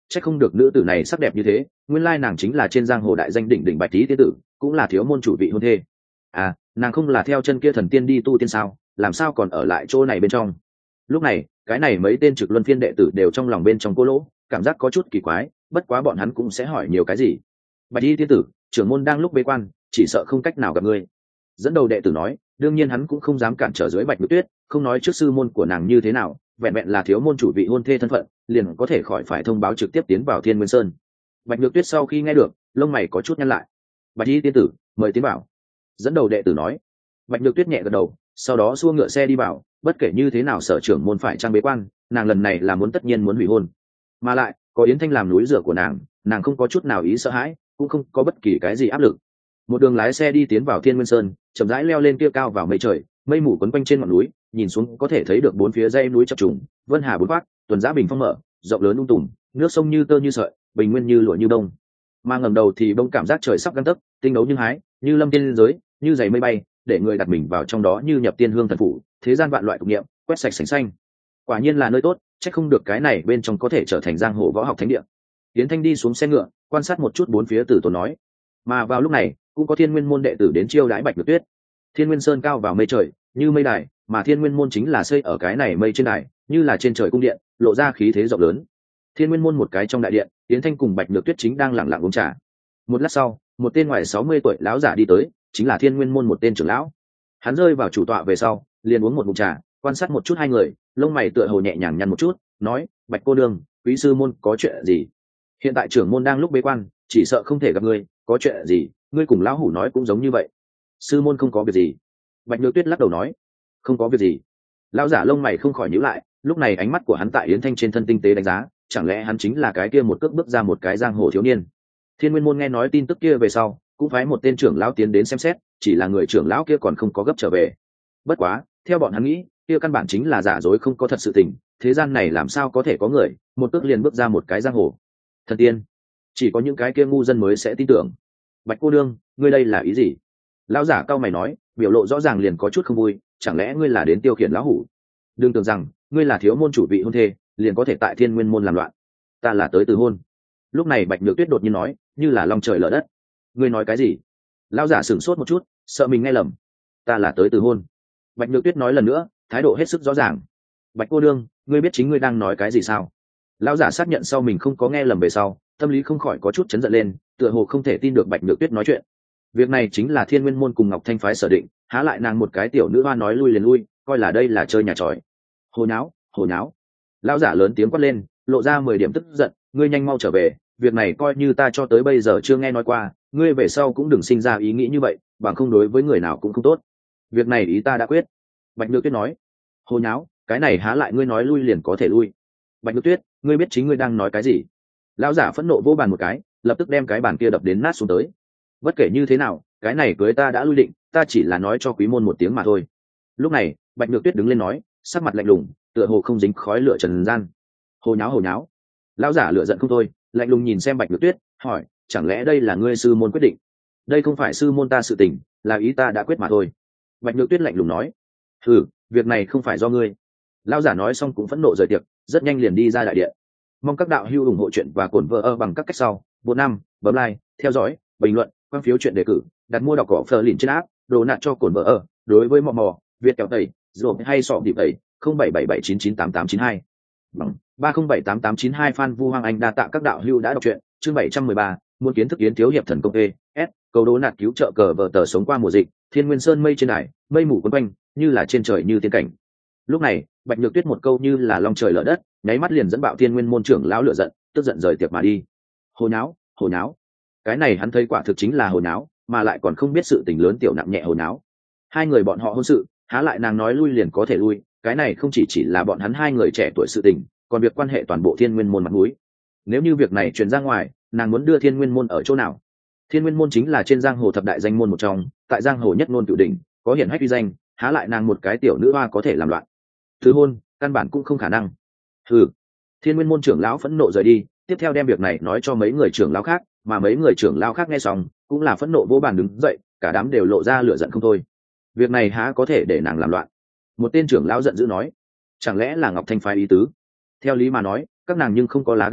chắc không được nữ tử này sắc đẹp như thế, nguyên lai nàng chính là trên giang hồ đại danh đỉnh đỉnh Bạch Tý tiên tử, cũng là thiếu môn chủ vị hôn thê. À, nàng không là theo chân kia thần tiên đi tu tiên sao, làm sao còn ở lại chỗ này bên trong? Lúc này cái này mấy tên trực luân phiên đệ tử đều trong lòng bên trong cô lỗ, cảm giác có chút kỳ quái, bất quá bọn hắn cũng sẽ hỏi nhiều cái gì. Bạch Y tiên tử, trưởng môn đang lúc bế quan, chỉ sợ không cách nào gặp ngươi. Dẫn đầu đệ tử nói, đương nhiên hắn cũng không dám cản trở dưới Bạch Nhược Tuyết, không nói trước sư môn của nàng như thế nào, vẹn vẹn là thiếu môn chủ vị hôn thê thân phận, liền có thể khỏi phải thông báo trực tiếp tiến vào Thiên Nguyên Sơn. Bạch Nhược Tuyết sau khi nghe được, lông mày có chút nhăn lại. Bạch Y tiên tử, mời tiến vào. Dẫn đầu đệ tử nói. Bạch Nhược Tuyết nhẹ gật đầu, sau đó xua ngựa xe đi vào. Bất kể như thế nào sở trưởng môn phải trang bế quan, nàng lần này là muốn tất nhiên muốn hủy hôn, mà lại có Yến Thanh làm núi rửa của nàng, nàng không có chút nào ý sợ hãi, cũng không có bất kỳ cái gì áp lực. Một đường lái xe đi tiến vào Thiên Nguyên Sơn, chậm rãi leo lên kia cao vào mây trời, mây mù quấn quanh trên ngọn núi, nhìn xuống có thể thấy được bốn phía dãy núi chập trùng, vân hà bốn quát, tuần giã bình phong mở, rộng lớn ung tùm, nước sông như tơ như sợi, bình nguyên như lụa như đông. Mà ngẩng đầu thì bông cảm giác trời sắp găng tấc, tinh đấu như hái, như lâm tiên giới, như dày mây bay, để người đặt mình vào trong đó như nhập tiên hương thần phủ, thế gian vạn loại tục niệm, quét sạch sành xanh. Quả nhiên là nơi tốt, chắc không được cái này bên trong có thể trở thành giang hồ võ học thánh địa. Yến Thanh đi xuống xe ngựa, quan sát một chút bốn phía Tử Tốn nói. Mà vào lúc này, cũng có Thiên Nguyên môn đệ tử đến chiêu đãi Bạch Nhược Tuyết. Thiên Nguyên Sơn cao vào mây trời, như mây đài, mà Thiên Nguyên môn chính là xây ở cái này mây trên đài, như là trên trời cung điện, lộ ra khí thế rộng lớn. Thiên Nguyên môn một cái trong đại điện, Yến Thanh cùng Bạch Nhược Tuyết chính đang lặng lặng uống trà. Một lát sau, một tên ngoài sáu mươi tuổi lão giả đi tới, chính là Thiên Nguyên môn một tên trưởng lão. Hắn rơi vào chủ tọa về sau, liền uống một ngụm trà, quan sát một chút hai người, lông mày tựa hồ nhẹ nhàng nhăn một chút, nói: Bạch cô đương, quý sư môn có chuyện gì? Hiện tại trưởng môn đang lúc bế quan, chỉ sợ không thể gặp ngươi, có chuyện gì? Ngươi cùng lão hủ nói cũng giống như vậy. Sư môn không có việc gì. Bạch Nhược Tuyết lắc đầu nói: Không có việc gì. Lão giả lông mày không khỏi nhíu lại, lúc này ánh mắt của hắn tại Yến Thanh trên thân tinh tế đánh giá, chẳng lẽ hắn chính là cái kia một cước bước ra một cái giang hồ thiếu niên? Thiên Nguyên môn nghe nói tin tức kia về sau, cũng phái một tên trưởng lão tiến đến xem xét, chỉ là người trưởng lão kia còn không có gấp trở về. Bất quá, theo bọn hắn nghĩ, kia căn bản chính là giả dối không có thật sự tình, thế gian này làm sao có thể có người một bước liền bước ra một cái giang hồ? Thần tiên, chỉ có những cái kia ngu dân mới sẽ tin tưởng. Bạch cô đương, ngươi đây là ý gì? Lão giả cao mày nói, biểu lộ rõ ràng liền có chút không vui, chẳng lẽ ngươi là đến tiêu khiển lão hủ? Đừng tưởng rằng ngươi là thiếu môn chủ vị hôn thê, liền có thể tại Thiên Nguyên môn làm loạn. Ta là tới từ hôn. Lúc này Bạch Nhược Tuyết đột nhiên nói, như là long trời lở đất. Ngươi nói cái gì? Lão giả sửng sốt một chút, sợ mình nghe lầm. Ta là tới từ hôn. Bạch Nhược Tuyết nói lần nữa, thái độ hết sức rõ ràng. Bạch cô đương, ngươi biết chính ngươi đang nói cái gì sao? Lão giả xác nhận sau mình không có nghe lầm về sau, tâm lý không khỏi có chút chấn giận lên, tựa hồ không thể tin được Bạch Nhược Tuyết nói chuyện. Việc này chính là Thiên Nguyên môn cùng Ngọc Thanh phái sở định, há lại nàng một cái tiểu nữ hoa nói lui liền lui, coi là đây là chơi nhà tròi. Hồ nháo, hồ nháo. Lão giả lớn tiếng quát lên, lộ ra mười điểm tức giận, ngươi nhanh mau trở về, việc này coi như ta cho tới bây giờ chưa nghe nói qua, ngươi về sau cũng đừng sinh ra ý nghĩ như vậy, bằng không đối với người nào cũng không tốt. Việc này ý ta đã quyết. Bạch Nhược Tuyết nói. Hồ nháo, cái này há lại ngươi nói lui liền có thể lui? Bạch Nhược Tuyết, ngươi biết chính ngươi đang nói cái gì? Lão giả phẫn nộ vô bàn một cái, lập tức đem cái bàn kia đập đến nát xuống tới. Bất kể như thế nào, cái này cưới ta đã lui định, ta chỉ là nói cho quý môn một tiếng mà thôi. Lúc này Bạch Nhược Tuyết đứng lên nói, sắc mặt lạnh lùng, tựa hồ không dính khói lửa trần gian. Hồ nháo hồ nháo. Lão giả lửa giận không thôi, lạnh lùng nhìn xem Bạch Nhược Tuyết, hỏi, chẳng lẽ đây là ngươi sư môn quyết định? Đây không phải sư môn ta sự tình, là ý ta đã quyết mà thôi. Bạch Nhược Tuyết lạnh lùng nói. Hừ, việc này không phải do ngươi. Lão giả nói xong cũng phẫn nộ rời tiệc, rất nhanh liền đi ra đại điện. Mong các đạo hữu ủng hộ chuyện và cổn vợ ơ bằng các cách sau. Bộ năm, bấm like, theo dõi, bình luận, quan phiếu chuyện đề cử, đặt mua đọc cỏ phờ lìn trên app, đồ nạt cho cổn vợ ơ. Đối với mò mò, Việt kéo tẩy, rồi hay sọ điệp tẩy, không bảy bảy bảy chín chín tám tám chín hai. Bằng ba không bảy tám tám chín hai Phan Vu Hoàng Anh đa tạ các đạo hữu đã đọc truyện, chương bảy trăm mười ba, muốn kiến thức Yến thiếu hiệp thần công e, s, cầu đố nạt cứu trợ cờ vợ tờ sống qua mùa dịch, Thiên Nguyên Sơn mây trên đài, mây mù quấn quanh, như là trên trời như tiên cảnh. Lúc này, Bạch Nhược Tuyết một câu như là long trời lở đất, nháy mắt liền dẫn bạo Thiên Nguyên môn trưởng lão lửa giận, tức giận rời tiệc mà đi. Hồ nháo, hồ nháo. Cái này hắn thấy quả thực chính là hồ nháo, mà lại còn không biết sự tình lớn tiểu nặng nhẹ hồ nháo. Hai người bọn họ hôn sự, há lại nàng nói lui liền có thể lui, cái này không chỉ chỉ là bọn hắn hai người trẻ tuổi sự tình, còn việc quan hệ toàn bộ Thiên Nguyên môn mặt mũi. Nếu như việc này truyền ra ngoài, nàng muốn đưa Thiên Nguyên môn ở chỗ nào? Thiên Nguyên môn chính là trên giang hồ thập đại danh môn một trong, tại giang hồ nhất ngôn cửu đỉnh, có hiển hách uy danh, há lại nàng một cái tiểu nữ hoa có thể làm loạn? Thứ hôn, căn bản cũng không khả năng. Hừ. Thiên Nguyên môn trưởng lão phẫn nộ rời đi, tiếp theo đem việc này nói cho mấy người trưởng lão khác, mà mấy người trưởng lão khác nghe xong, cũng là phẫn nộ vô bàn đứng dậy, cả đám đều lộ ra lửa giận không thôi. Việc này há có thể để nàng làm loạn? Một tên trưởng lão giận dữ nói, chẳng lẽ là Ngọc Thanh phái ý tứ? Theo lý mà nói, các nàng nhưng không có lá gan này,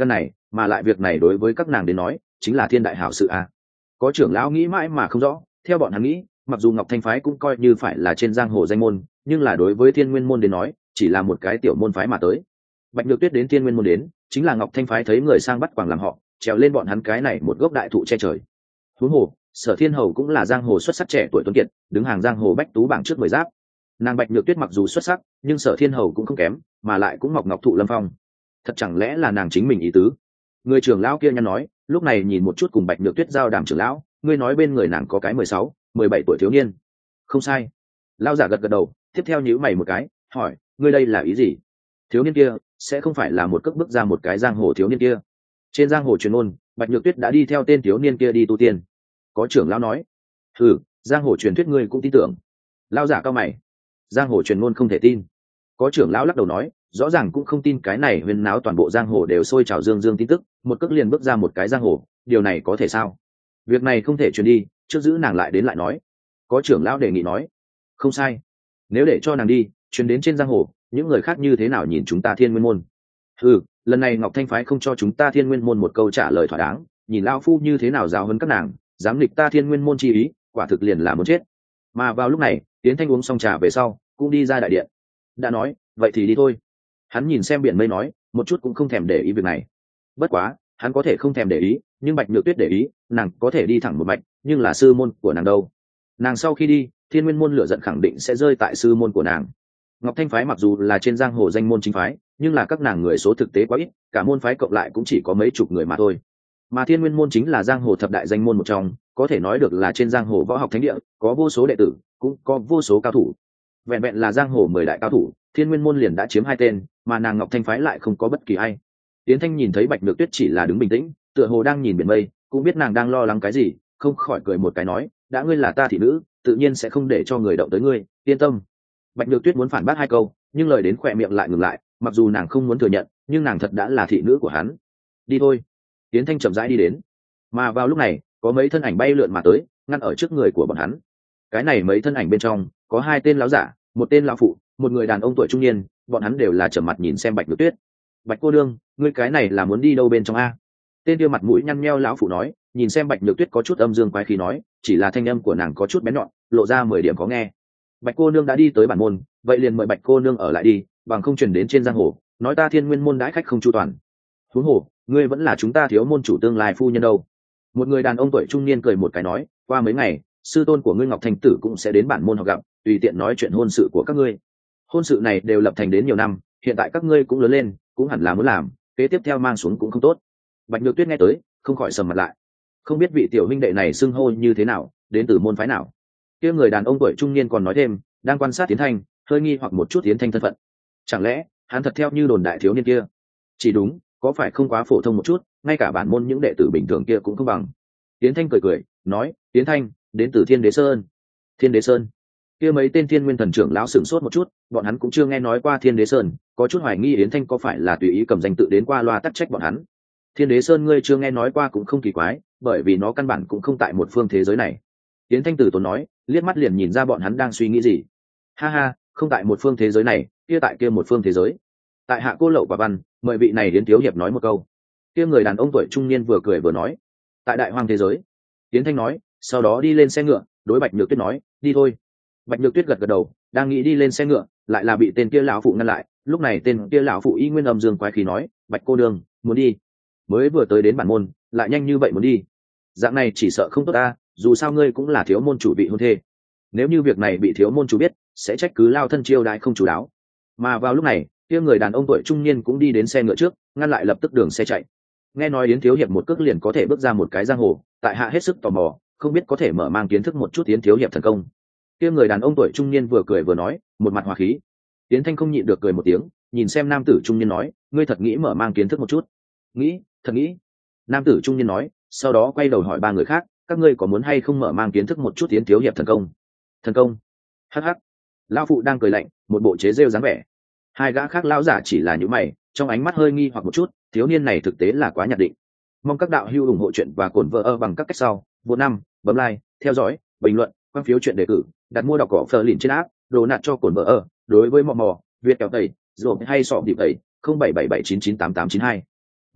mà lại việc này đối với các nàng đến nói chính là thiên đại hảo sự a. Có trưởng lão nghĩ mãi mà không rõ, theo bọn hắn nghĩ mặc dù Ngọc Thanh phái cũng coi như phải là trên giang hồ danh môn, nhưng là đối với Thiên Nguyên môn đến nói chỉ là một cái tiểu môn phái mà tới. Bạch Nhược Tuyết đến Thiên Nguyên môn đến chính là Ngọc Thanh phái thấy người sang bắt quàng làm họ, trèo lên bọn hắn cái này một gốc đại thụ che trời. Huống hồ Sở Thiên Hầu cũng là giang hồ xuất sắc trẻ tuổi tuấn kiệt, đứng hàng giang hồ bách tú bảng trước mười giáp. Nàng Bạch Nhược Tuyết mặc dù xuất sắc nhưng Sở Thiên Hầu cũng không kém, mà lại cũng mọc ngọc thụ lâm phong. Thật chẳng lẽ là nàng chính mình ý tứ? Người trưởng lão kia nhăn nói, lúc này nhìn một chút cùng Bạch Nhược Tuyết giao đàm trưởng lão, ngươi nói bên người nàng có cái mười sáu, mười bảy tuổi thiếu niên. Không sai. Lão giả gật gật đầu, tiếp theo nhíu mày một cái, hỏi, ngươi đây là ý gì? Thiếu niên kia sẽ không phải là một cước bước ra một cái giang hồ thiếu niên kia? Trên giang hồ truyền ngôn, Bạch Nhược Tuyết đã đi theo tên thiếu niên kia đi tu tiên. Có trưởng lão nói, ừ, giang hồ truyền thuyết ngươi cũng tin tưởng? Lão giả cao mày, giang hồ truyền ngôn không thể tin. Có trưởng lão lắc đầu nói, rõ ràng cũng không tin cái này huyên náo toàn bộ giang hồ đều sôi trào dương dương tin tức, một cước liền bước ra một cái giang hồ, điều này có thể sao? Việc này không thể truyền đi, trước giữ nàng lại đến lại nói. Có trưởng lão đề nghị nói, không sai, nếu để cho nàng đi truyền đến trên giang hồ, những người khác như thế nào nhìn chúng ta Thiên Nguyên môn? Ừ, lần này Ngọc Thanh phái không cho chúng ta Thiên Nguyên môn một câu trả lời thỏa đáng, nhìn lão phu như thế nào giáo huấn các nàng, dám nghịch ta Thiên Nguyên môn chi ý, quả thực liền là muốn chết. Mà vào lúc này Tiến Thanh uống xong trà về sau cũng đi ra đại điện. Đã nói vậy thì đi thôi. Hắn nhìn xem biển mây nói, một chút cũng không thèm để ý việc này. Bất quá hắn có thể không thèm để ý, nhưng Bạch Nhược Tuyết để ý, nàng có thể đi thẳng một mạch, nhưng là sư môn của nàng đâu? Nàng sau khi đi, Thiên Nguyên môn lửa giận khẳng định sẽ rơi tại sư môn của nàng. Ngọc Thanh phái mặc dù là trên giang hồ danh môn chính phái, nhưng là các nàng người số thực tế quá ít, cả môn phái cộng lại cũng chỉ có mấy chục người mà thôi. Mà Thiên Nguyên môn chính là giang hồ thập đại danh môn một trong, có thể nói được là trên giang hồ võ học thánh địa, có vô số đệ tử, cũng có vô số cao thủ. Vẹn vẹn là giang hồ mười đại cao thủ, Thiên Nguyên môn liền đã chiếm hai tên, mà nàng Ngọc Thanh phái lại không có bất kỳ ai. Tiến Thanh nhìn thấy Bạch Nhược Tuyết chỉ là đứng bình tĩnh, tựa hồ đang nhìn biển mây, cũng biết nàng đang lo lắng cái gì, không khỏi cười một cái nói, đã ngươi là ta thị nữ, tự nhiên sẽ không để cho người động tới ngươi, yên tâm. Bạch Nhược Tuyết muốn phản bác hai câu, nhưng lời đến khỏe miệng lại ngừng lại, mặc dù nàng không muốn thừa nhận, nhưng nàng thật đã là thị nữ của hắn. Đi thôi. Tiến Thanh chậm rãi đi đến. Mà vào lúc này, có mấy thân ảnh bay lượn mà tới, ngăn ở trước người của bọn hắn. Cái này mấy thân ảnh bên trong, có hai tên lão giả, một tên lão phụ, một người đàn ông tuổi trung niên, bọn hắn đều là trầm mặt nhìn xem Bạch Nhược Tuyết. Bạch cô đương, ngươi cái này là muốn đi đâu bên trong a? Tên kia mặt mũi nhăn nheo lão phụ nói, nhìn xem Bạch Nhược Tuyết có chút âm dương quái khí nói, chỉ là thanh âm của nàng có chút bén nhọn, lộ ra mười điểm có nghe. Bạch cô nương đã đi tới bản môn, vậy liền mời Bạch cô nương ở lại đi, bằng không truyền đến trên giang hồ, nói ta Thiên Nguyên môn đãi khách không chu toàn. Huống hồ, ngươi vẫn là chúng ta thiếu môn chủ tương lai phu nhân đâu. Một người đàn ông tuổi trung niên cười một cái nói, qua mấy ngày, sư tôn của ngươi Ngọc Thanh tử cũng sẽ đến bản môn học gặp, tùy tiện nói chuyện hôn sự của các ngươi. Hôn sự này đều lập thành đến nhiều năm, hiện tại các ngươi cũng lớn lên, cũng hẳn là muốn làm, kế tiếp theo mang xuống cũng không tốt. Bạch Nhược Tuyết nghe tới, không khỏi sầm mặt lại. Không biết vị tiểu huynh đệ này xưng hô như thế nào, đến từ môn phái nào? Kia người đàn ông tuổi trung niên còn nói thêm, đang quan sát Tiến Thanh, hơi nghi hoặc một chút Tiến Thanh thân phận. Chẳng lẽ hắn thật theo như đồn đại thiếu niên kia? Chỉ đúng, có phải không quá phổ thông một chút, ngay cả bản môn những đệ tử bình thường kia cũng không bằng. Tiến Thanh cười cười, nói, Tiến Thanh, đến từ Thiên Đế Sơn. Thiên Đế Sơn? Kia mấy tên Thiên Nguyên thần trưởng lão sửng sốt một chút, bọn hắn cũng chưa nghe nói qua Thiên Đế Sơn, có chút hoài nghi Yến Thanh có phải là tùy ý cầm danh tự đến qua loa tắc trách bọn hắn. Thiên Đế Sơn ngươi chưa nghe nói qua cũng không kỳ quái, bởi vì nó căn bản cũng không tại một phương thế giới này. Yến Thanh từ tốn nói, liếc mắt liền nhìn ra bọn hắn đang suy nghĩ gì. Ha ha, không tại một phương thế giới này, kia tại kia một phương thế giới. Tại hạ cô lậu quả văn, mời vị này đến thiếu hiệp nói một câu. Kia người đàn ông tuổi trung niên vừa cười vừa nói, tại đại hoang thế giới. Yến Thanh nói, sau đó đi lên xe ngựa, đối Bạch Nhược Tuyết nói, đi thôi. Bạch Nhược Tuyết gật gật đầu, đang nghĩ đi lên xe ngựa, lại là bị tên kia lão phụ ngăn lại. Lúc này tên kia lão phụ y nguyên âm dương quái khí nói, Bạch cô đường, muốn đi? Mới vừa tới đến bản môn, lại nhanh như vậy muốn đi? Dạng này chỉ sợ không tốt ta, dù sao ngươi cũng là thiếu môn chủ vị hôn thê. Nếu như việc này bị thiếu môn chủ biết, sẽ trách cứ lao thân chiêu đãi không chú đáo. Mà vào lúc này, kia người đàn ông tuổi trung niên cũng đi đến xe ngựa trước, ngăn lại lập tức đường xe chạy. Nghe nói Yến thiếu hiệp một cước liền có thể bước ra một cái giang hồ, tại hạ hết sức tò mò, không biết có thể mở mang kiến thức một chút Yến thiếu hiệp thần công. Kia người đàn ông tuổi trung niên vừa cười vừa nói, một mặt hòa khí. Yến Thanh không nhịn được cười một tiếng, nhìn xem nam tử trung niên nói, ngươi thật nghĩ mở mang kiến thức một chút? Nghĩ, thật nghĩ. Nam tử trung niên nói, sau đó quay đầu hỏi ba người khác, các ngươi có muốn hay không mở mang kiến thức một chút Yến thiếu hiệp thần công? Thần công? Hắc hắc. Lão phụ đang cười lạnh, một bộ chế rêu dáng vẻ. Hai gã khác lão giả chỉ là những mày, trong ánh mắt hơi nghi hoặc một chút, thiếu niên này thực tế là quá nhạt định. Mong các đạo hữu ủng hộ chuyện và cổn vợ ơ bằng các cách sau, vô năm, bấm like, theo dõi, bình luận, quan phiếu chuyện đề cử, đặt mua đọc cỏ phờ lìn trên áp, đồ nạt cho cổn vợ ơ. Đối với mò mò, Việt kéo tẩy, rồi hay sọ điệp tẩy, không bảy bảy bảy chín chín tám tám chín hai. Bằng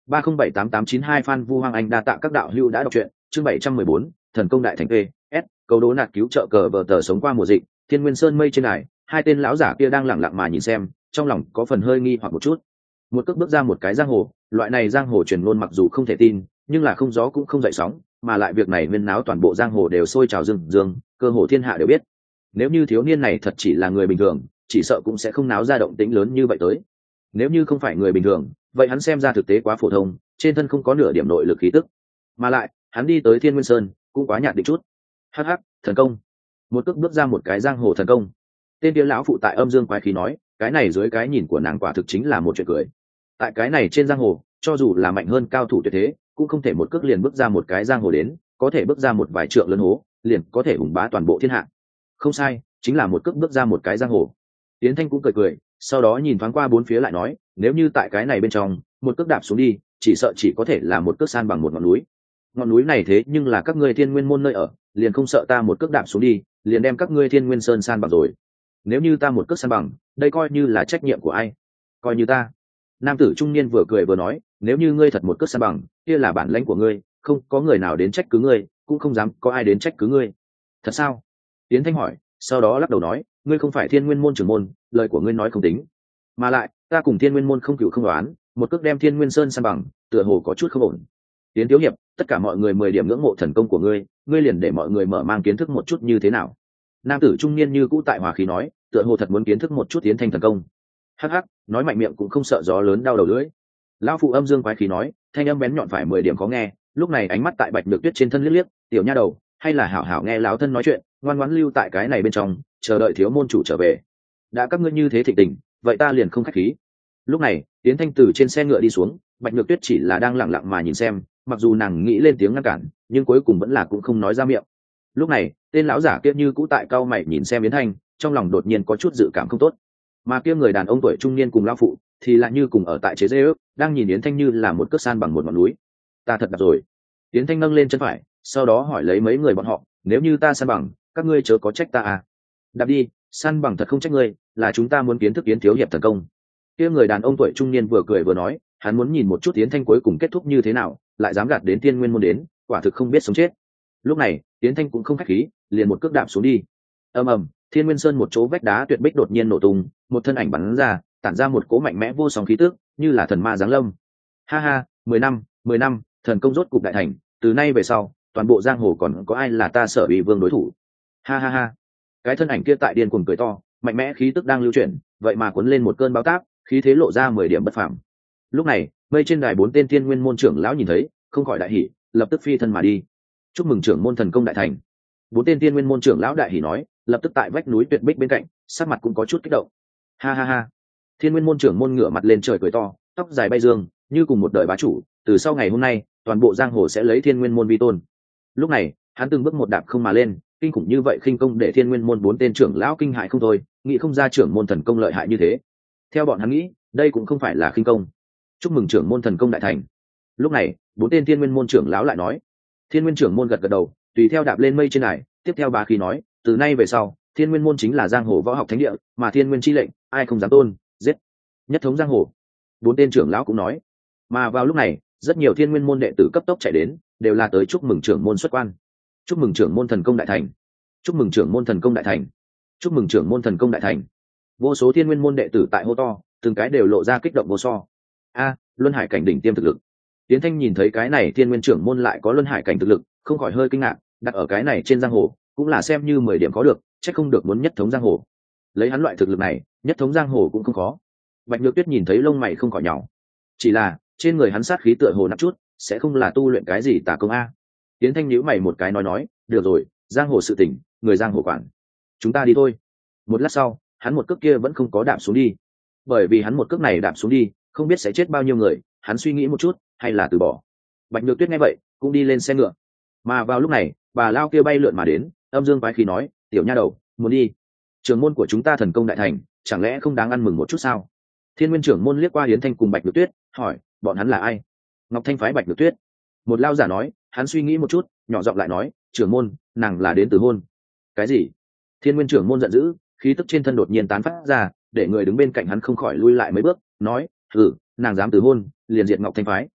ba không bảy tám tám chín hai Phan Vu Hoàng Anh đa tạ các đạo hữu đã đọc truyện. Chương bảy trăm mười bốn, thần công đại thành P S, câu đố nạt cứu trợ cờ vở tờ sống qua mùa dịch, Thiên Nguyên Sơn mây trên đài, hai tên lão giả kia đang lặng lặng mà nhìn xem, trong lòng có phần hơi nghi hoặc một chút. Một cước bước ra một cái giang hồ, loại này giang hồ truyền ngôn mặc dù không thể tin, nhưng là không gió cũng không dậy sóng, mà lại việc này nguyên náo toàn bộ giang hồ đều sôi trào rừng rừng, cơ hồ thiên hạ đều biết. Nếu như thiếu niên này thật chỉ là người bình thường, chỉ sợ cũng sẽ không náo ra động tĩnh lớn như vậy tới. Nếu như không phải người bình thường, vậy hắn xem ra thực tế quá phổ thông, trên thân không có nửa điểm nội lực khí tức, mà lại hắn đi tới Thiên Nguyên Sơn cũng quá nhạt định chút. Hắc hắc, thần công. Một cước bước ra một cái giang hồ thần công. Tên kia lão phụ tại âm dương quái khí nói, cái này dưới cái nhìn của nàng quả thực chính là một chuyện cười. Tại cái này trên giang hồ, cho dù là mạnh hơn cao thủ tuyệt thế, cũng không thể một cước liền bước ra một cái giang hồ đến, có thể bước ra một vài trượng lớn hố, liền có thể hùng bá toàn bộ thiên hạ. Không sai, chính là một cước bước ra một cái giang hồ. Tiến Thanh cũng cười cười, sau đó nhìn thoáng qua bốn phía lại nói, nếu như tại cái này bên trong, một cước đạp xuống đi, chỉ sợ chỉ có thể là một cước san bằng một ngọn núi. Ngọn núi này thế nhưng là các ngươi Thiên Nguyên môn nơi ở, liền không sợ ta một cước đạp xuống đi, liền đem các ngươi Thiên Nguyên Sơn san bằng rồi. Nếu như ta một cước san bằng, đây coi như là trách nhiệm của ai? Coi như ta. Nam tử trung niên vừa cười vừa nói, nếu như ngươi thật một cước san bằng, kia là bản lãnh của ngươi, không có người nào đến trách cứ ngươi, cũng không dám có ai đến trách cứ ngươi. Thật sao? Tiến Thanh hỏi, sau đó lắc đầu nói, ngươi không phải Thiên Nguyên môn trưởng môn, lời của ngươi nói không tính. Mà lại, ta cùng Thiên Nguyên môn không cựu không đoán, một cước đem Thiên Nguyên Sơn san bằng, tựa hồ có chút không ổn. Tiến thiếu hiệp, tất cả mọi người mười điểm ngưỡng mộ thần công của ngươi, ngươi liền để mọi người mở mang kiến thức một chút như thế nào. Nam tử trung niên như cũ tại hòa khí nói, tựa hồ thật muốn kiến thức một chút Tiến Thanh thần công. Hắc hắc, nói mạnh miệng cũng không sợ gió lớn đau đầu lưỡi. Lão phụ âm dương quái khí nói, thanh âm bén nhọn phải mười điểm khó nghe, lúc này ánh mắt tại Bạch Nhược Tuyết trên thân liếc liếc, tiểu nha đầu, hay là hảo hảo nghe lão thân nói chuyện, ngoan ngoãn lưu tại cái này bên trong, chờ đợi thiếu môn chủ trở về. Đã các ngươi như thế thịnh tình, vậy ta liền không khách khí. Lúc này, Tiến Thanh từ trên xe ngựa đi xuống, Bạch Nhược Tuyết chỉ là đang lặng lặng mà nhìn xem, mặc dù nàng nghĩ lên tiếng ngăn cản, nhưng cuối cùng vẫn là cũng không nói ra miệng. Lúc này, tên lão giả kia như cũ tại cao mày nhìn xem Yến Thanh, trong lòng đột nhiên có chút dự cảm không tốt. Mà kia người đàn ông tuổi trung niên cùng lão phụ thì lại như cùng ở tại chế dê ước, đang nhìn Yến Thanh như là một cước san bằng một ngọn núi. Ta thật đạp rồi. Yến Thanh nâng lên chân phải, sau đó hỏi lấy mấy người bọn họ, nếu như ta san bằng, các ngươi chớ có trách ta à? Đạp đi, san bằng thật không trách ngươi, là chúng ta muốn kiến thức Yến thiếu hiệp thần công. Kia người đàn ông tuổi trung niên vừa cười vừa nói, hắn muốn nhìn một chút Yến Thanh cuối cùng kết thúc như thế nào, lại dám gạt đến Thiên Nguyên môn đến, quả thực không biết sống chết. Lúc này, Yến Thanh cũng không khách khí, liền một cước đạp xuống đi. Ầm ầm, Thiên Nguyên Sơn một chỗ vách đá tuyệt bích đột nhiên nổ tung, một thân ảnh bắn ra, tản ra một cỗ mạnh mẽ vô song khí tức, như là thần ma giáng lâm. Ha ha, mười năm, mười năm, thần công rốt cục đại thành, từ nay về sau, toàn bộ giang hồ còn có ai là ta Sở Uy Vương đối thủ. Ha ha ha. Cái thân ảnh kia tại điên cuồng cười to, mạnh mẽ khí tức đang lưu chuyển, vậy mà cuốn lên một cơn bão táp, khí thế lộ ra mười điểm bất phàm. Lúc này, mây trên đài bốn tên Thiên Nguyên môn trưởng lão nhìn thấy, không khỏi đại hỉ, lập tức phi thân mà đi. Chúc mừng trưởng môn thần công đại thành. Bốn tên Thiên Nguyên môn trưởng lão đại hỉ nói, lập tức tại vách núi tuyệt bích bên cạnh, sắc mặt cũng có chút kích động. Ha ha ha. Thiên Nguyên môn trưởng môn ngửa mặt lên trời cười to, tóc dài bay dương, như cùng một đời bá chủ, từ sau ngày hôm nay, toàn bộ giang hồ sẽ lấy Thiên Nguyên môn vi tôn. Lúc này, hắn từng bước một đạp không mà lên, kinh khủng như vậy khinh công để Thiên Nguyên môn bốn tên trưởng lão kinh hại không thôi, nghĩ không ra trưởng môn thần công lợi hại như thế. Theo bọn hắn nghĩ, đây cũng không phải là khinh công. Chúc mừng trưởng môn thần công đại thành. Lúc này, bốn tên Thiên Nguyên môn trưởng lão lại nói. Thiên Nguyên trưởng môn gật gật đầu, tùy theo đạp lên mây trên này, tiếp theo bá khí nói, từ nay về sau, Thiên Nguyên môn chính là giang hồ võ học thánh địa, mà Thiên Nguyên chi lệnh, ai không dám tôn, giết. Nhất thống giang hồ. Bốn tên trưởng lão cũng nói. Mà vào lúc này, rất nhiều Thiên Nguyên môn đệ tử cấp tốc chạy đến, đều là tới chúc mừng trưởng môn xuất quan. Chúc mừng trưởng môn thần công đại thành. Chúc mừng trưởng môn thần công đại thành. Chúc mừng trưởng môn thần công đại thành. Vô số Thiên Nguyên môn đệ tử tại hô to, từng cái đều lộ ra kích động vô so. A, luân hải cảnh đỉnh tiêm thực lực. Tiến Thanh nhìn thấy cái này Thiên Nguyên trưởng môn lại có luân hải cảnh thực lực, không khỏi hơi kinh ngạc, đặt ở cái này trên giang hồ, cũng là xem như mười điểm có được, chắc không được muốn nhất thống giang hồ. Lấy hắn loại thực lực này, nhất thống giang hồ cũng không khó. Bạch Nhược Tuyết nhìn thấy lông mày không khỏi nhỏ. Chỉ là, trên người hắn sát khí tựa hồ nặng chút, sẽ không là tu luyện cái gì tà công a. Tiến Thanh nhíu mày một cái nói nói, được rồi, giang hồ sự tình, người giang hồ quản. Chúng ta đi thôi. Một lát sau, hắn một cước kia vẫn không có đạp xuống đi. Bởi vì hắn một cước này đạp xuống đi, không biết sẽ chết bao nhiêu người, hắn suy nghĩ một chút, hay là từ bỏ. Bạch Nhược Tuyết nghe vậy, cũng đi lên xe ngựa. Mà vào lúc này, bà lao kia bay lượn mà đến, âm dương quái khí nói, tiểu nha đầu, muốn đi. Trưởng môn của chúng ta thần công đại thành, chẳng lẽ không đáng ăn mừng một chút sao? Thiên Nguyên trưởng môn liếc qua Yến Thanh cùng Bạch Nhược Tuyết, hỏi, bọn hắn là ai? Ngọc Thanh phái Bạch Nhược Tuyết. Một lao giả nói, hắn suy nghĩ một chút, nhỏ giọng lại nói, trưởng môn, nàng là đến từ hôn. Cái gì? Thiên Nguyên trưởng môn giận dữ, khí tức trên thân đột nhiên tán phát ra, để người đứng bên cạnh hắn không khỏi lui lại mấy bước, nói, ừ, nàng dám từ hôn, liền diệt Ngọc Thanh phái.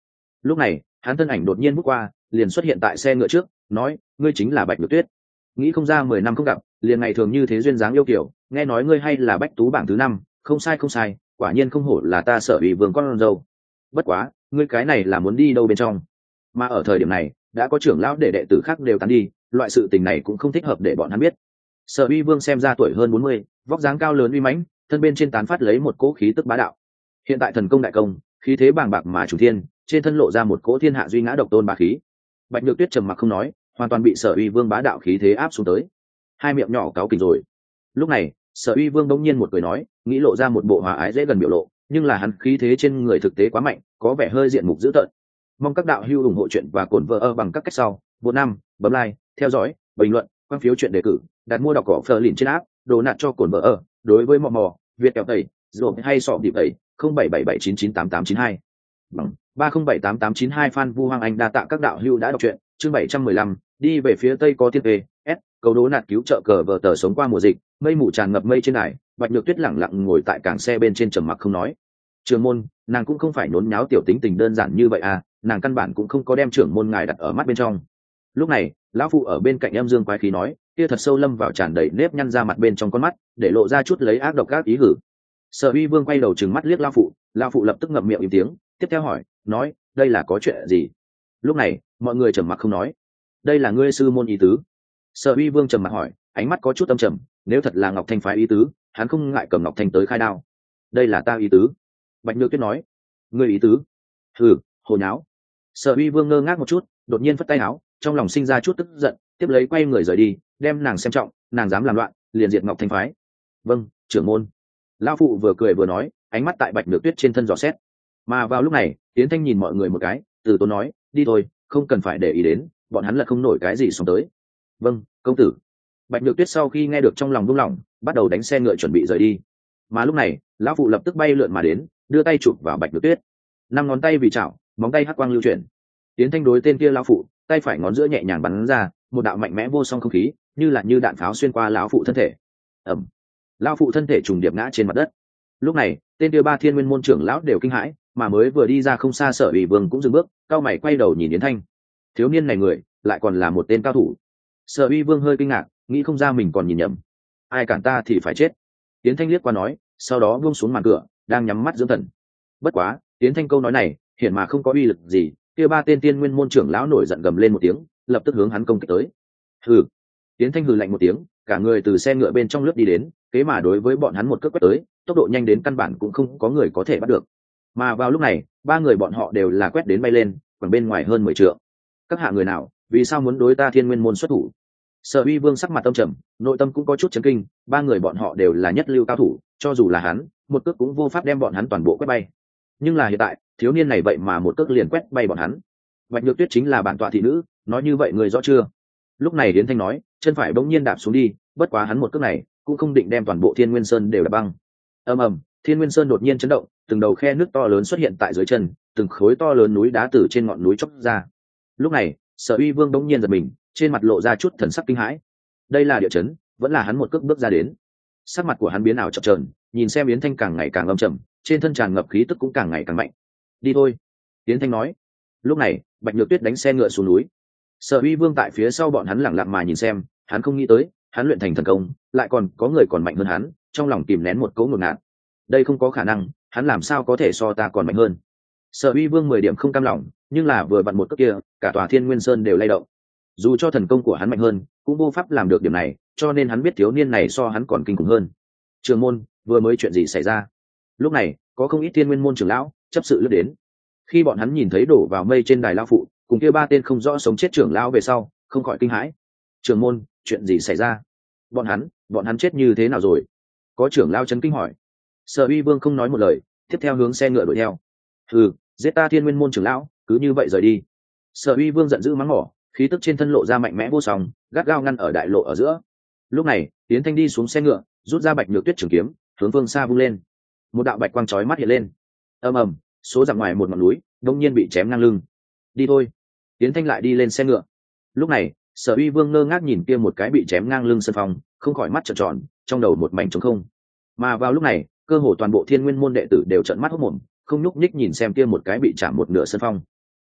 lúc này hắn thân ảnh đột nhiên bước qua liền xuất hiện tại xe ngựa trước, nói: ngươi chính là Bạch Nhược Tuyết. Nghĩ không ra mười năm không gặp, liền ngày thường như thế duyên dáng yêu kiểu, nghe nói ngươi hay là bách tú bảng thứ năm, không sai không sai, quả nhiên không hổ là ta Sở Uy Vương con dâu. Bất quá ngươi cái này là muốn đi đâu bên trong? Mà ở thời điểm này đã có trưởng lão để đệ tử khác đều tán đi, loại sự tình này cũng không thích hợp để bọn hắn biết. Sở Uy Vương xem ra tuổi hơn bốn mươi, vóc dáng cao lớn uy mãnh, thân bên trên tán phát lấy một cỗ khí tức bá đạo. Hiện tại thần công đại công, khí thế bàng bạc mà chủ thiên, trên thân lộ ra một cỗ thiên hạ duy ngã độc tôn bá khí. Bạch Nhược Tuyết trầm mặc không nói, hoàn toàn bị Sở Uy Vương bá đạo khí thế áp xuống tới, hai miệng nhỏ cáu kỉnh rồi. Lúc này Sở Uy Vương đống nhiên một cười nói, nghĩ lộ ra một bộ hòa ái dễ gần biểu lộ, nhưng là hắn khí thế trên người thực tế quá mạnh, có vẻ hơi diện mục dữ tợn. Mong các đạo hữu ủng hộ chuyện và cổn vợ ở bằng các cách sau: vô năm, bấm like, theo dõi, bình luận, quan phiếu chuyện đề cử, đặt mua đọc cỏ phờ lìn trên app, đồ nạt cho cổn vợ ở. Đối với mò mò Việt kẹo tẩy rồi hay sọ điệp tẩy không bảy bảy bảy chín chín tám tám chín hai bằng ba không bảy tám tám chín hai. Phan Vu Hoàng Anh đa tạ các đạo hữu đã đọc truyện. Chương bảy trăm mười lăm, đi về phía tây có tiên về s cầu đố nạt cứu trợ cờ vờ tờ sống qua mùa dịch. Mây mù tràn ngập mây trên đài, Bạch Nhược Tuyết lẳng lặng ngồi tại cảng xe bên trên trầm mặc không nói. Trưởng môn, nàng cũng không phải nhốn nháo tiểu tính tình đơn giản như vậy à, nàng căn bản cũng không có đem trưởng môn ngài đặt ở mắt bên trong. Lúc này lão phụ ở bên cạnh em dương quái khí nói, kia thật sâu lâm vào tràn đầy nếp nhăn ra mặt bên trong con mắt, để lộ ra chút lấy ác độc ác ý hử. Sở Uy Vương quay đầu trừng mắt liếc lão phụ, lão phụ lập tức ngậm miệng im tiếng, tiếp theo hỏi, nói, đây là có chuyện gì? Lúc này mọi người trầm mặc không nói. Đây là ngươi sư môn ý tứ? Sở Uy Vương trầm mặc hỏi, ánh mắt có chút âm trầm, nếu thật là Ngọc Thanh phái ý tứ, hắn không ngại cầm Ngọc Thanh tới khai đao. Đây là ta ý tứ. Bạch Nhược Tuyết nói. Ngươi ý tứ? Hừ, hồ nháo. Sở Uy Vương ngơ ngác một chút, đột nhiên phất tay áo, trong lòng sinh ra chút tức giận, tiếp lấy quay người rời đi, đem nàng xem trọng, nàng dám làm loạn, liền diệt Ngọc Thanh phái. Vâng, trưởng môn. Lão phụ vừa cười vừa nói, ánh mắt tại Bạch Nhược Tuyết trên thân dò xét. Mà vào lúc này Tiến Thanh nhìn mọi người một cái, từ tốn nói, đi thôi, không cần phải để ý đến bọn hắn, là không nổi cái gì xong tới. Vâng, công tử. Bạch Nhược Tuyết sau khi nghe được trong lòng buông lỏng, bắt đầu đánh xe ngựa chuẩn bị rời đi. Mà lúc này lão phụ lập tức bay lượn mà đến, đưa tay chụp vào Bạch Nhược Tuyết, năm ngón tay vì chảo, móng tay hắc quang lưu chuyển. Tiến Thanh đối tên kia lão phụ, tay phải ngón giữa nhẹ nhàng bắn ra một đạo mạnh mẽ vô song không khí, như là như đạn pháo xuyên qua lão phụ thân thể. ầm, lão phụ thân thể trùng điệp ngã trên mặt đất. Lúc này tên kia ba thiên nguyên môn trưởng lão đều kinh hãi, mà mới vừa đi ra không xa Sở Uy Vương cũng dừng bước, cao mày quay đầu nhìn Yến Thanh. Thiếu niên này người lại còn là một tên cao thủ. Sở Uy Vương hơi kinh ngạc, nghĩ không ra mình còn nhìn nhầm. Ai cản ta thì phải chết. Yến Thanh liếc qua nói, sau đó buông xuống màn cửa, đang nhắm mắt dưỡng thần. Bất quá Yến Thanh câu nói này hiển mà không có uy lực gì, kia ba tên tiên nguyên môn trưởng lão nổi giận gầm lên một tiếng, lập tức hướng hắn công kích tới. Hừ. Yến Thanh hừ lạnh một tiếng, cả người từ xe ngựa bên trong lướt đi đến, kế mà đối với bọn hắn một cước quét tới, tốc độ nhanh đến căn bản cũng không có người có thể bắt được. Mà vào lúc này ba người bọn họ đều là quét đến bay lên, còn bên ngoài hơn mười trượng. Các hạ người nào, vì sao muốn đối ta thiên nguyên môn xuất thủ? Sở Uy Vương sắc mặt tâm trầm, nội tâm cũng có chút chấn kinh, ba người bọn họ đều là nhất lưu cao thủ, cho dù là hắn, một cước cũng vô pháp đem bọn hắn toàn bộ quét bay. Nhưng là hiện tại thiếu niên này vậy mà một cước liền quét bay bọn hắn. Bạch Nhược Tuyết chính là bản tọa thị nữ, nói như vậy người rõ chưa? Lúc này Yến Thanh nói, chân phải bỗng nhiên đạp xuống đi, bất quá hắn một cước này cũng không định đem toàn bộ Thiên Nguyên Sơn đều đạp băng. Ầm ầm, Thiên Nguyên Sơn đột nhiên chấn động, từng đầu khe nước to lớn xuất hiện tại dưới chân, từng khối to lớn núi đá từ trên ngọn núi chóc ra. Lúc này Sở Uy Vương bỗng nhiên giật mình, trên mặt lộ ra chút thần sắc kinh hãi. Đây là địa chấn, vẫn là hắn một cước bước ra đến. Sắc mặt của hắn biến ảo chập chờn, nhìn xem Yến Thanh càng ngày càng âm trầm, trên thân tràn ngập khí tức cũng càng ngày càng mạnh. Đi thôi, Yến Thanh nói. Lúc này Bạch Nhược Tuyết đánh xe ngựa xuống núi. Sở Uy Vương tại phía sau bọn hắn lặng lặng mà nhìn xem, hắn không nghĩ tới hắn luyện thành thần công lại còn có người còn mạnh hơn hắn, trong lòng kìm nén một cỗ ngột ngạt. Đây không có khả năng, hắn làm sao có thể so ta còn mạnh hơn? Sở Uy Vương mười điểm không cam lòng, nhưng là vừa vặn một cước kia, cả tòa Thiên Nguyên Sơn đều lay động. Dù cho thần công của hắn mạnh hơn, cũng vô pháp làm được điểm này, cho nên hắn biết thiếu niên này so hắn còn kinh khủng hơn. Trường môn, vừa mới chuyện gì xảy ra? Lúc này có không ít Thiên Nguyên môn trưởng lão chấp sự lướt đến. Khi bọn hắn nhìn thấy đổ vào mây trên đài lão phụ cùng kia ba tên không rõ sống chết trưởng lão về sau, không khỏi kinh hãi. Trường môn, chuyện gì xảy ra? Bọn hắn, bọn hắn chết như thế nào rồi? Có trưởng lão chấn kinh hỏi. Sở Uy Vương không nói một lời, tiếp theo hướng xe ngựa đuổi theo. Ừ, giết ta Thiên Nguyên môn trưởng lão, cứ như vậy rời đi. Sở Uy Vương giận dữ mắng mỏ, khí tức trên thân lộ ra mạnh mẽ vô song, gắt gao ngăn ở đại lộ ở giữa. Lúc này Tiến Thanh đi xuống xe ngựa, rút ra Bạch Nhược Tuyết trường kiếm, hướng phương xa vung lên. Một đạo bạch quang chói mắt hiện lên. Ầm ầm, số dặm ngoài một ngọn núi đột nhiên bị chém ngang lưng. Đi thôi. Tiến Thanh lại đi lên xe ngựa. Lúc này Sở Uy Vương ngơ ngác nhìn kia một cái bị chém ngang lưng sân phong, không khỏi mắt trợn tròn, trong đầu một mảnh trống không. Mà vào lúc này cơ hồ toàn bộ Thiên Nguyên môn đệ tử đều trợn mắt hốt mồm, không nhúc nhích nhìn xem kia một cái bị chạm một nửa sân phong.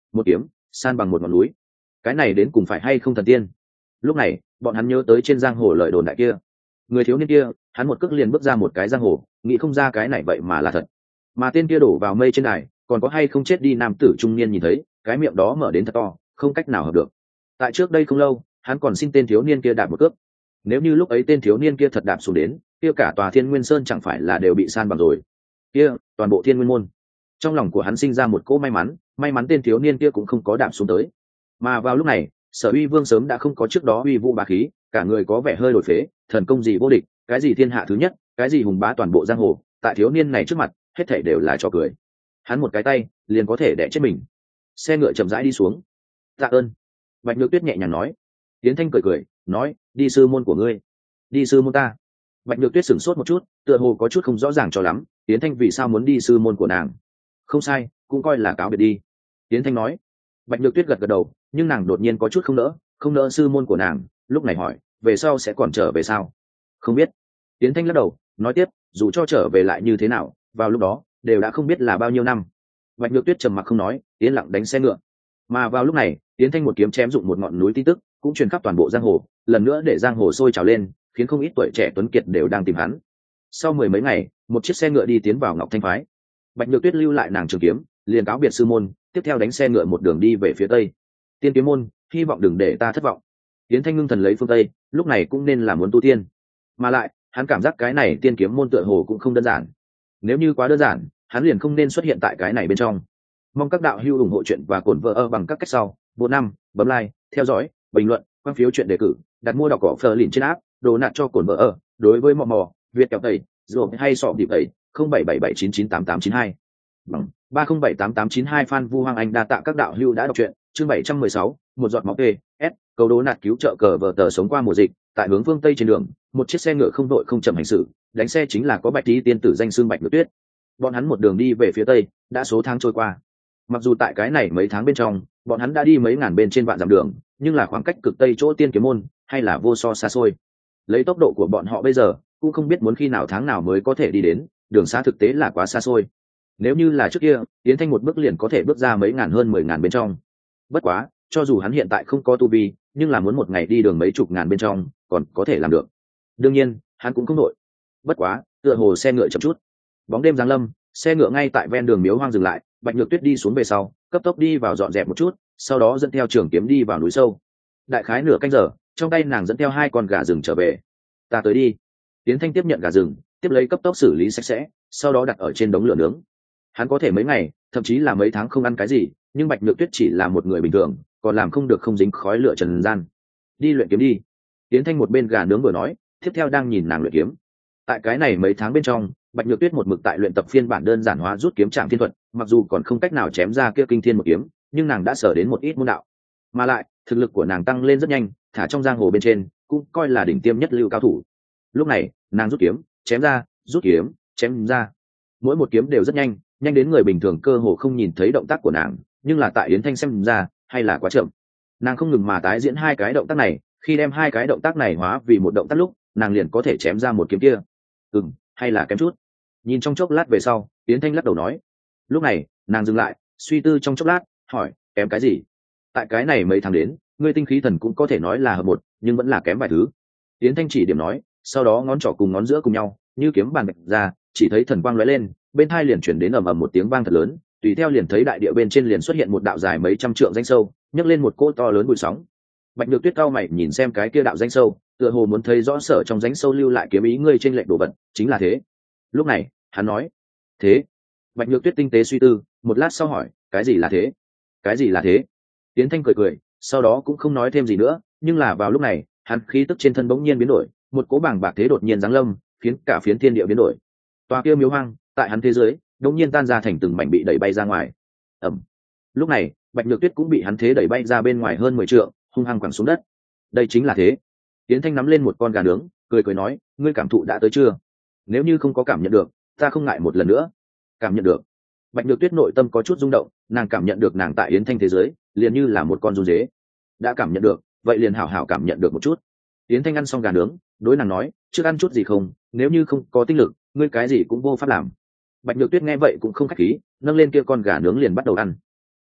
một kiếm san bằng một ngọn núi. Cái này đến cùng phải hay không thần tiên? Lúc này bọn hắn nhớ tới trên giang hồ lời đồn đại kia, người thiếu niên kia hắn một cước liền bước ra một cái giang hồ, nghĩ không ra cái này vậy mà là thật. Mà tên kia đổ vào mây trên đài, còn có hay không chết đi nam tử trung niên nhìn thấy cái miệng đó mở đến thật to, không cách nào hợp được. Tại trước đây không lâu hắn còn xin tên thiếu niên kia đạp một cước. Nếu như lúc ấy tên thiếu niên kia thật đạp xuống đến, kia cả tòa Thiên Nguyên Sơn chẳng phải là đều bị san bằng rồi? Kia toàn bộ Thiên Nguyên môn. Trong lòng của hắn sinh ra một cỗ may mắn, may mắn tên thiếu niên kia cũng không có đạp xuống tới. Mà vào lúc này Sở Uy Vương sớm đã không có trước đó uy vũ bá khí, cả người có vẻ hơi đổi phế, thần công gì vô địch, cái gì thiên hạ thứ nhất, cái gì hùng bá toàn bộ giang hồ, tại thiếu niên này trước mặt hết thảy đều là trò cười. Hắn một cái tay liền có thể đẻ chết mình. Xe ngựa chậm rãi đi xuống. Tạ ơn. Bạch Nhược Tuyết nhẹ nhàng nói. Tiến Thanh cười cười nói, đi sư môn của ngươi. Đi sư môn ta? Bạch Nhược Tuyết sửng sốt một chút, tựa hồ có chút không rõ ràng cho lắm. Tiến Thanh vì sao muốn đi sư môn của nàng? Không sai, cũng coi là cáo biệt đi. Tiến Thanh nói. Bạch Nhược Tuyết gật gật đầu, nhưng nàng đột nhiên có chút không nỡ, không nỡ sư môn của nàng, lúc này hỏi, về sau sẽ còn trở về sao? Không biết. Tiến Thanh lắc đầu, nói tiếp, dù cho trở về lại như thế nào, vào lúc đó đều đã không biết là bao nhiêu năm. Bạch Nhược Tuyết trầm mặc không nói, yên lặng đánh xe ngựa. Mà vào lúc này, Tiến Thanh một kiếm chém dụng một ngọn núi tin tức cũng truyền khắp toàn bộ giang hồ, lần nữa để giang hồ sôi trào lên, khiến không ít tuổi trẻ tuấn kiệt đều đang tìm hắn. Sau mười mấy ngày, một chiếc xe ngựa đi tiến vào Ngọc Thanh phái. Bạch Nhược Tuyết lưu lại nàng trường kiếm, liền cáo biệt sư môn, tiếp theo đánh xe ngựa một đường đi về phía tây. Tiên kiếm môn, hy vọng đừng để ta thất vọng. Tiến Thanh ngưng thần lấy phương tây, lúc này cũng nên là muốn tu tiên, mà lại hắn cảm giác cái này tiên kiếm môn tựa hồ cũng không đơn giản. Nếu như quá đơn giản, hắn liền không nên xuất hiện tại cái này bên trong. Mong các đạo hữu ủng hộ chuyện và cổn vợ ở bằng các cách sau: vô năm, bấm like, theo dõi, bình luận, quan phiếu chuyện đề cử, đặt mua đọc cỏ phờ lìn trên app, đồ nạt cho cổn vợ ở. Đối với mò mò, Việt kẹo tẩy, rồi hay sọ điệp tẩy, không bảy bảy bảy chín chín tám tám chín hai bằng ba không bảy tám tám chín hai. Phan Vu Hoàng Anh đa tạ các đạo hữu đã đọc truyện. Chương bảy trăm mười sáu, một giọt máu tê s cầu đố nạt cứu trợ cờ vờ tờ sống qua mùa dịch. Tại hướng phương tây trên đường, một chiếc xe ngựa không đội không chậm hành xử, đánh xe chính là có Bạch Tí tiên tử danh xương Bạch Nhược Tuyết. Bọn hắn một đường đi về phía tây, đã số tháng trôi qua. Mặc dù tại cái này mấy tháng bên trong, bọn hắn đã đi mấy ngàn bên trên vạn dặm đường, nhưng là khoảng cách cực tây chỗ tiên kiếm môn hay là vô so xa xôi. Lấy tốc độ của bọn họ bây giờ, cũng không biết muốn khi nào tháng nào mới có thể đi đến, đường xa thực tế là quá xa xôi. Nếu như là trước kia, Tiến Thanh một bước liền có thể bước ra mấy ngàn hơn mười ngàn bên trong. Bất quá, cho dù hắn hiện tại không có tu vi, nhưng là muốn một ngày đi đường mấy chục ngàn bên trong, còn có thể làm được. Đương nhiên, hắn cũng không nổi. Bất quá, tựa hồ xe ngựa chậm chút. Bóng đêm giáng lâm, xe ngựa ngay tại ven đường miếu hoang dừng lại. Bạch Nhược Tuyết đi xuống về sau, cấp tốc đi vào dọn dẹp một chút, sau đó dẫn theo trường kiếm đi vào núi sâu. Đại khái nửa canh giờ, trong tay nàng dẫn theo hai con gà rừng trở về. Ta tới đi. Tiến Thanh tiếp nhận gà rừng, tiếp lấy cấp tốc xử lý sạch sẽ, sau đó đặt ở trên đống lửa nướng. Hắn có thể mấy ngày, thậm chí là mấy tháng không ăn cái gì, nhưng Bạch Nhược Tuyết chỉ là một người bình thường, còn làm không được không dính khói lửa trần gian. Đi luyện kiếm đi. Tiến Thanh một bên gà nướng vừa nói, tiếp theo đang nhìn nàng luyện kiếm. Tại cái này mấy tháng bên trong, Bạch Nhược Tuyết một mực tại luyện tập phiên bản đơn giản hóa rút kiếm Trảm Thiên thuật, mặc dù còn không cách nào chém ra kia kinh thiên một kiếm, nhưng nàng đã sở đến một ít môn đạo. Mà lại, thực lực của nàng tăng lên rất nhanh, thả trong giang hồ bên trên, cũng coi là đỉnh tiêm nhất lưu cao thủ. Lúc này, nàng rút kiếm, chém ra, rút kiếm, chém ra. Mỗi một kiếm đều rất nhanh, nhanh đến người bình thường cơ hồ không nhìn thấy động tác của nàng, nhưng là tại Yến Thanh xem ra, hay là quá chậm. Nàng không ngừng mà tái diễn hai cái động tác này, khi đem hai cái động tác này hóa vì một động tác lúc, nàng liền có thể chém ra một kiếm kia. Ừm, hay là kém chút. Nhìn trong chốc lát về sau, Yến Thanh lắc đầu nói. Lúc này, nàng dừng lại, suy tư trong chốc lát, hỏi, kém cái gì? Tại cái này mấy tháng đến, ngươi tinh khí thần cũng có thể nói là hợp một, nhưng vẫn là kém vài thứ. Yến Thanh chỉ điểm nói, sau đó ngón trỏ cùng ngón giữa cùng nhau, như kiếm bàn bạch ra, chỉ thấy thần quang lóe lên, bên tai liền chuyển đến ầm ầm một tiếng vang thật lớn, tùy theo liền thấy đại địa bên trên liền xuất hiện một đạo dài mấy trăm trượng rãnh sâu, nhấc lên một cỗ to lớn bụi sóng. Bạch Nhược Tuyết cao mày nhìn xem cái kia đạo rãnh sâu, tựa hồ muốn thấy rõ sở trong rãnh sâu lưu lại kiếm ý ngươi trên lệnh đồ vật, chính là thế. Lúc này, hắn nói, thế. Bạch Nhược Tuyết tinh tế suy tư, một lát sau hỏi, cái gì là thế? Cái gì là thế? Tiến Thanh cười cười, sau đó cũng không nói thêm gì nữa, nhưng là vào lúc này, hắn khí tức trên thân bỗng nhiên biến đổi, một cỗ bàng bạc thế đột nhiên giáng lâm, khiến cả phiến thiên địa biến đổi. Tòa kia miếu hoang, tại hắn thế giới, đột nhiên tan ra thành từng mảnh bị đẩy bay ra ngoài. Ầm. Lúc này, Bạch Nhược Tuyết cũng bị hắn thế đẩy bay ra bên ngoài hơn mười trượng, hung hăng quẳng xuống đất. Đây chính là thế. Tiến Thanh nắm lên một con gà nướng, cười cười nói, ngươi cảm thụ đã tới chưa? Nếu như không có cảm nhận được, ta không ngại một lần nữa. Cảm nhận được. Bạch Nhược Tuyết nội tâm có chút rung động, nàng cảm nhận được nàng tại Yến Thanh thế giới, liền như là một con run dế. Đã cảm nhận được, vậy liền hảo hảo cảm nhận được một chút. Yến Thanh ăn xong gà nướng, đối nàng nói, trước ăn chút gì không, nếu như không có tinh lực, ngươi cái gì cũng vô pháp làm. Bạch Nhược Tuyết nghe vậy cũng không khách khí, nâng lên kia con gà nướng liền bắt đầu ăn. Thế,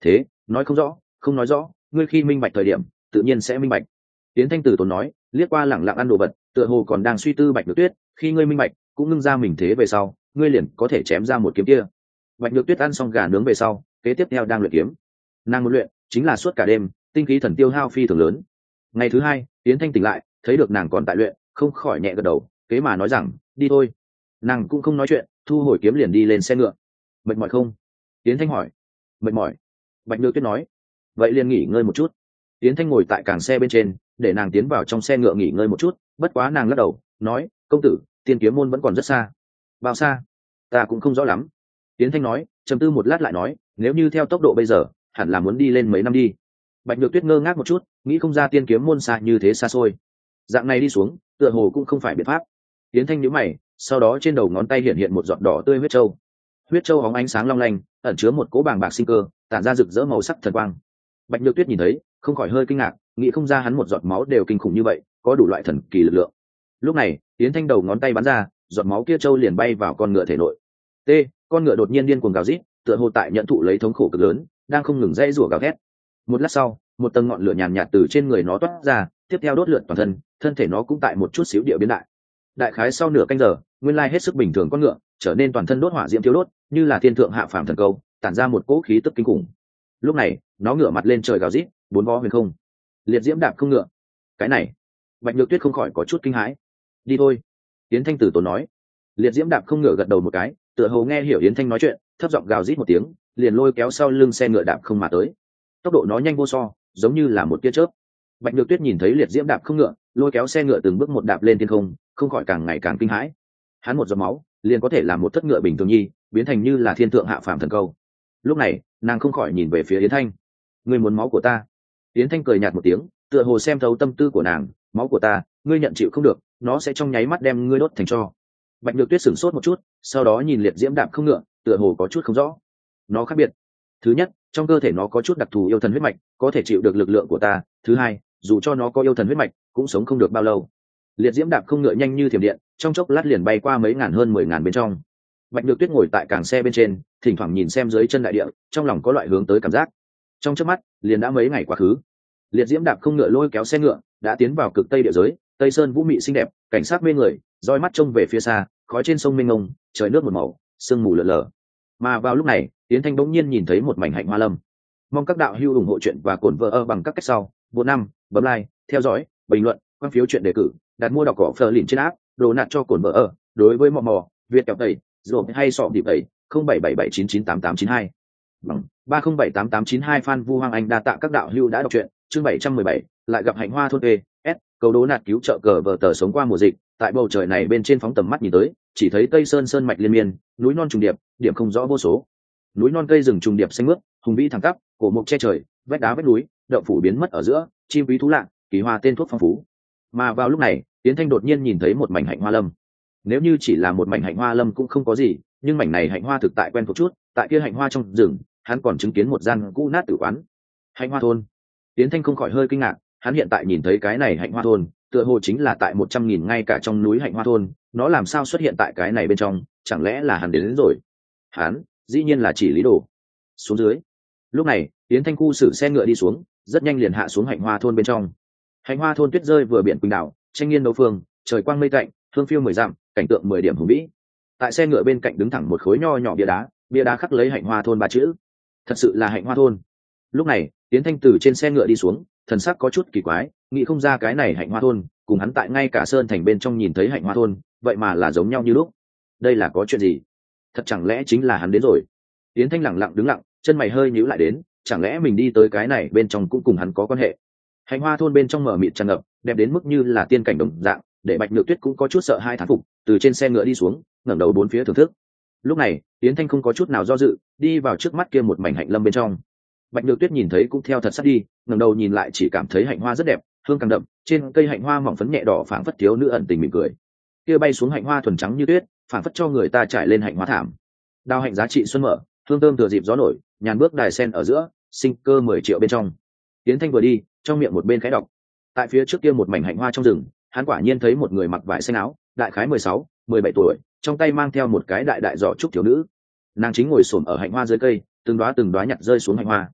nói không rõ không nói rõ, ngươi khi minh bạch thời điểm tự nhiên sẽ minh bạch. Tiến thanh từ tốn nói, liếc qua lẳng lặng ăn đồ vật, tựa hồ còn đang suy tư Bạch Nhược Tuyết, khi ngươi minh bạch cũng ngưng ra mình thế về sau, ngươi liền có thể chém ra một kiếm kia. Bạch Nhược Tuyết ăn xong gà nướng về sau, kế tiếp theo đang luyện kiếm. Nàng muốn luyện chính là suốt cả đêm, tinh khí thần tiêu hao phi thường lớn. Ngày thứ hai, Tiến thanh tỉnh lại, thấy được nàng còn tại luyện, không khỏi nhẹ gật đầu, kế mà nói rằng, đi thôi. Nàng cũng không nói chuyện, thu hồi kiếm liền đi lên xe ngựa. Mệt mỏi không? Tiến thanh hỏi. Mệt mỏi. Bạch Nhược Tuyết nói. Vậy liền nghỉ ngơi một chút. Tiến thanh ngồi tại càng xe bên trên, để nàng tiến vào trong xe ngựa nghỉ ngơi một chút, bất quá nàng lắc đầu nói, công tử, tiên kiếm môn vẫn còn rất xa. Bao xa? Ta cũng không rõ lắm. Tiến thanh nói, trầm tư một lát lại nói, nếu như theo tốc độ bây giờ hẳn là muốn đi lên mấy năm đi. Bạch Nhược Tuyết ngơ ngác một chút, nghĩ không ra tiên kiếm môn xa như thế xa xôi, dạng này đi xuống tựa hồ cũng không phải biện pháp. Tiến thanh nhíu mày, sau đó trên đầu ngón tay hiện hiện một giọt đỏ tươi huyết châu. Huyết châu hóng ánh sáng long lanh, ẩn chứa một cỗ bàng bạc sinh cơ, tản ra rực rỡ màu sắc thần quang. Bạch Nhược Tuyết nhìn thấy, không khỏi hơi kinh ngạc, nghĩ không ra hắn một giọt máu đều kinh khủng như vậy, có đủ loại thần kỳ lực lượng. Lúc này, Tiến thanh đầu ngón tay bắn ra, giọt máu kia châu liền bay vào con ngựa thể nội. T, con ngựa đột nhiên điên cuồng gào rít, tựa hồ tại nhận thụ lấy thống khổ cực lớn, đang không ngừng dãy rủa gào thét. Một lát sau, một tầng ngọn lửa nhàn nhạt từ trên người nó toát ra, tiếp theo đốt lượn toàn thân, thân thể nó cũng tại một chút xíu địa biến đại. Đại khái sau nửa canh giờ, nguyên lai hết sức bình thường con ngựa, trở nên toàn thân đốt hỏa diễm thiếu đốt, như là thiên thượng hạ phàm thần câu, tản ra một cỗ khí tức kinh khủng. Lúc này, nó ngửa mặt lên trời gào rít, bốn vó huyền không. Liệt diễm đạp không ngựa. Cái này, Bạch Nhược Tuyết không khỏi có chút kinh hãi. Đi thôi. Yến Thanh Tử tốn nói. Liệt diễm đạp không ngựa gật đầu một cái, tựa hồ nghe hiểu Yến Thanh nói chuyện, thấp giọng gào rít một tiếng, liền lôi kéo sau lưng xe ngựa đạp không mà tới. Tốc độ nó nhanh vô so, giống như là một tia chớp. Bạch Nhược Tuyết nhìn thấy liệt diễm đạp không ngựa, lôi kéo xe ngựa từng bước một đạp lên thiên không, không khỏi càng ngày càng kinh hãi. Hắn một giọt máu, liền có thể làm một thất ngựa bình thường nhi, biến thành như là thiên thượng hạ phàm thần câu. Lúc này, nàng không khỏi nhìn về phía Yến Thanh. Ngươi muốn máu của ta? Yến Thanh cười nhạt một tiếng, tựa hồ xem thấu tâm tư của nàng. Máu của ta, ngươi nhận chịu không được, nó sẽ trong nháy mắt đem ngươi đốt thành tro. Bạch Nhược Tuyết sửng sốt một chút, sau đó nhìn liệt diễm đạp không ngựa, tựa hồ có chút không rõ. Nó khác biệt. Thứ nhất, trong cơ thể nó có chút đặc thù yêu thần huyết mạch, có thể chịu được lực lượng của ta. Thứ hai, dù cho nó có yêu thần huyết mạch, cũng sống không được bao lâu. Liệt diễm đạp không ngựa nhanh như thiểm điện, trong chốc lát liền bay qua mấy ngàn hơn mười ngàn bên trong. Bạch Nhược Tuyết ngồi tại càng xe bên trên, thỉnh thoảng nhìn xem dưới chân đại địa, trong lòng có loại hướng tới cảm giác. Trong chớp mắt, liền đã mấy ngày quá khứ. Liệt diễm đạp không ngựa lôi kéo xe ngựa, đã tiến vào cực tây địa giới. Tây sơn vũ mị xinh đẹp, cảnh sát mê người, roi mắt trông về phía xa, khói trên sông mênh mông, trời nước một màu, sương mù lờ lờ. Mà vào lúc này, Tiến Thanh bỗng nhiên nhìn thấy một mảnh hạnh hoa lâm. Mong các đạo hữu ủng hộ chuyện và cổn vợ ơ bằng các cách sau. Bộ năm, bấm like, theo dõi, bình luận, quan phiếu chuyện đề cử, đặt mua đọc cỏ phờ lìn trên app, đồ nạt cho cổn vợ ơ. Đối với mò mò, Việt kẹo tẩy, rồi hay sọ điệp tẩy, không bảy bảy bảy chín chín tám tám chín hai bằng ba không bảy tám tám chín hai. Phan Vu Hoàng Anh đa tạ các đạo hữu đã đọc truyện. Chương bảy trăm mười bảy, lại gặp hạnh hoa thôn e s câu đố nạt cứu trợ cờ vợ tờ sống qua mùa dịch. Tại bầu trời này bên trên phóng tầm mắt nhìn tới, chỉ thấy tây sơn sơn mạch liên miên, núi non trùng điệp, điểm không rõ vô số. Núi non cây rừng trùng điệp xanh mướt, hùng vĩ thẳng tắp, cổ mục che trời, vách đá vách núi, đậu phủ biến mất ở giữa, chim quý thú lạ, kỳ hoa tên thuốc phong phú. Mà vào lúc này, Tiến Thanh đột nhiên nhìn thấy một mảnh hạnh hoa lâm. Nếu như chỉ là một mảnh hạnh hoa lâm cũng không có gì, nhưng mảnh này hạnh hoa thực tại quen thuộc chút, tại kia hạnh hoa trong rừng, hắn còn chứng kiến một gian cũ nát tử quán. Hạnh hoa thôn. Tiến Thanh không khỏi hơi kinh ngạc, hắn hiện tại nhìn thấy cái này hạnh hoa thôn, tựa hồ chính là tại một trăm nghìn ngay cả trong núi hạnh hoa thôn, nó làm sao xuất hiện tại cái này bên trong, chẳng lẽ là hắn đến, đến rồi? Hắn, dĩ nhiên là chỉ Lý Đồ. Xuống dưới. Lúc này, Tiến Thanh khu xử xe ngựa đi xuống, rất nhanh liền hạ xuống hạnh hoa thôn bên trong. Hạnh hoa thôn tuyết rơi vừa biển quỳnh đảo, tranh nghiên đấu phương, trời quang mây tạnh, hương phiêu mười dặm, cảnh tượng mười điểm hùng vĩ. Tại xe ngựa bên cạnh đứng thẳng một khối nho nhỏ bia đá, bia đá khắc lấy hạnh hoa thôn ba chữ. Thật sự là hạnh hoa thôn. Lúc này, Tiến Thanh từ trên xe ngựa đi xuống, thần sắc có chút kỳ quái, nghĩ không ra cái này hạnh hoa thôn cùng hắn tại ngay cả sơn thành bên trong nhìn thấy hạnh hoa thôn vậy mà là giống nhau như lúc. Đây là có chuyện gì? Thật chẳng lẽ chính là hắn đến rồi? Tiến Thanh lẳng lặng đứng lặng, chân mày hơi nhíu lại đến, chẳng lẽ mình đi tới cái này bên trong cũng cùng hắn có quan hệ? Hạnh hoa thôn bên trong mở mịt tràn ngập, đẹp đến mức như là tiên cảnh đồng dạng, để Bạch Nhược Tuyết cũng có chút sợ hai thán phục, từ trên xe ngựa đi xuống, ngẩng đầu bốn phía thưởng thức. Lúc này, Tiến Thanh không có chút nào do dự, đi vào trước mắt kia một mảnh hạnh lâm bên trong. Bạch Nhược Tuyết nhìn thấy cũng theo thật sát đi, ngẩng đầu nhìn lại chỉ cảm thấy hạnh hoa rất đẹp, hương càng đậm, trên cây hạnh hoa mỏng phấn nhẹ đỏ phảng phất thiếu nữ ẩn tình mỉm cười. Kia bay xuống hạnh hoa thuần trắng như tuyết, phảng phất cho người ta trải lên hạnh hoa thảm. Đào hạnh giá trị xuân mở, hương thơm thừa dịp gió nổi, nhàn bước đài sen ở giữa, sinh cơ mười triệu bên trong. Tiến Thanh vừa đi, trong miệng một bên khẽ đọc. Tại phía trước kia một mảnh hạnh hoa trong rừng, hắn quả nhiên thấy một người mặc vải xanh áo, đại khái mười sáu, mười bảy tuổi, trong tay mang theo một cái đại đại giỏ trúc thiếu nữ. Nàng chính ngồi xổm ở hạnh hoa dưới cây, từng đóa từng đóa nhặt rơi xuống hạnh hoa.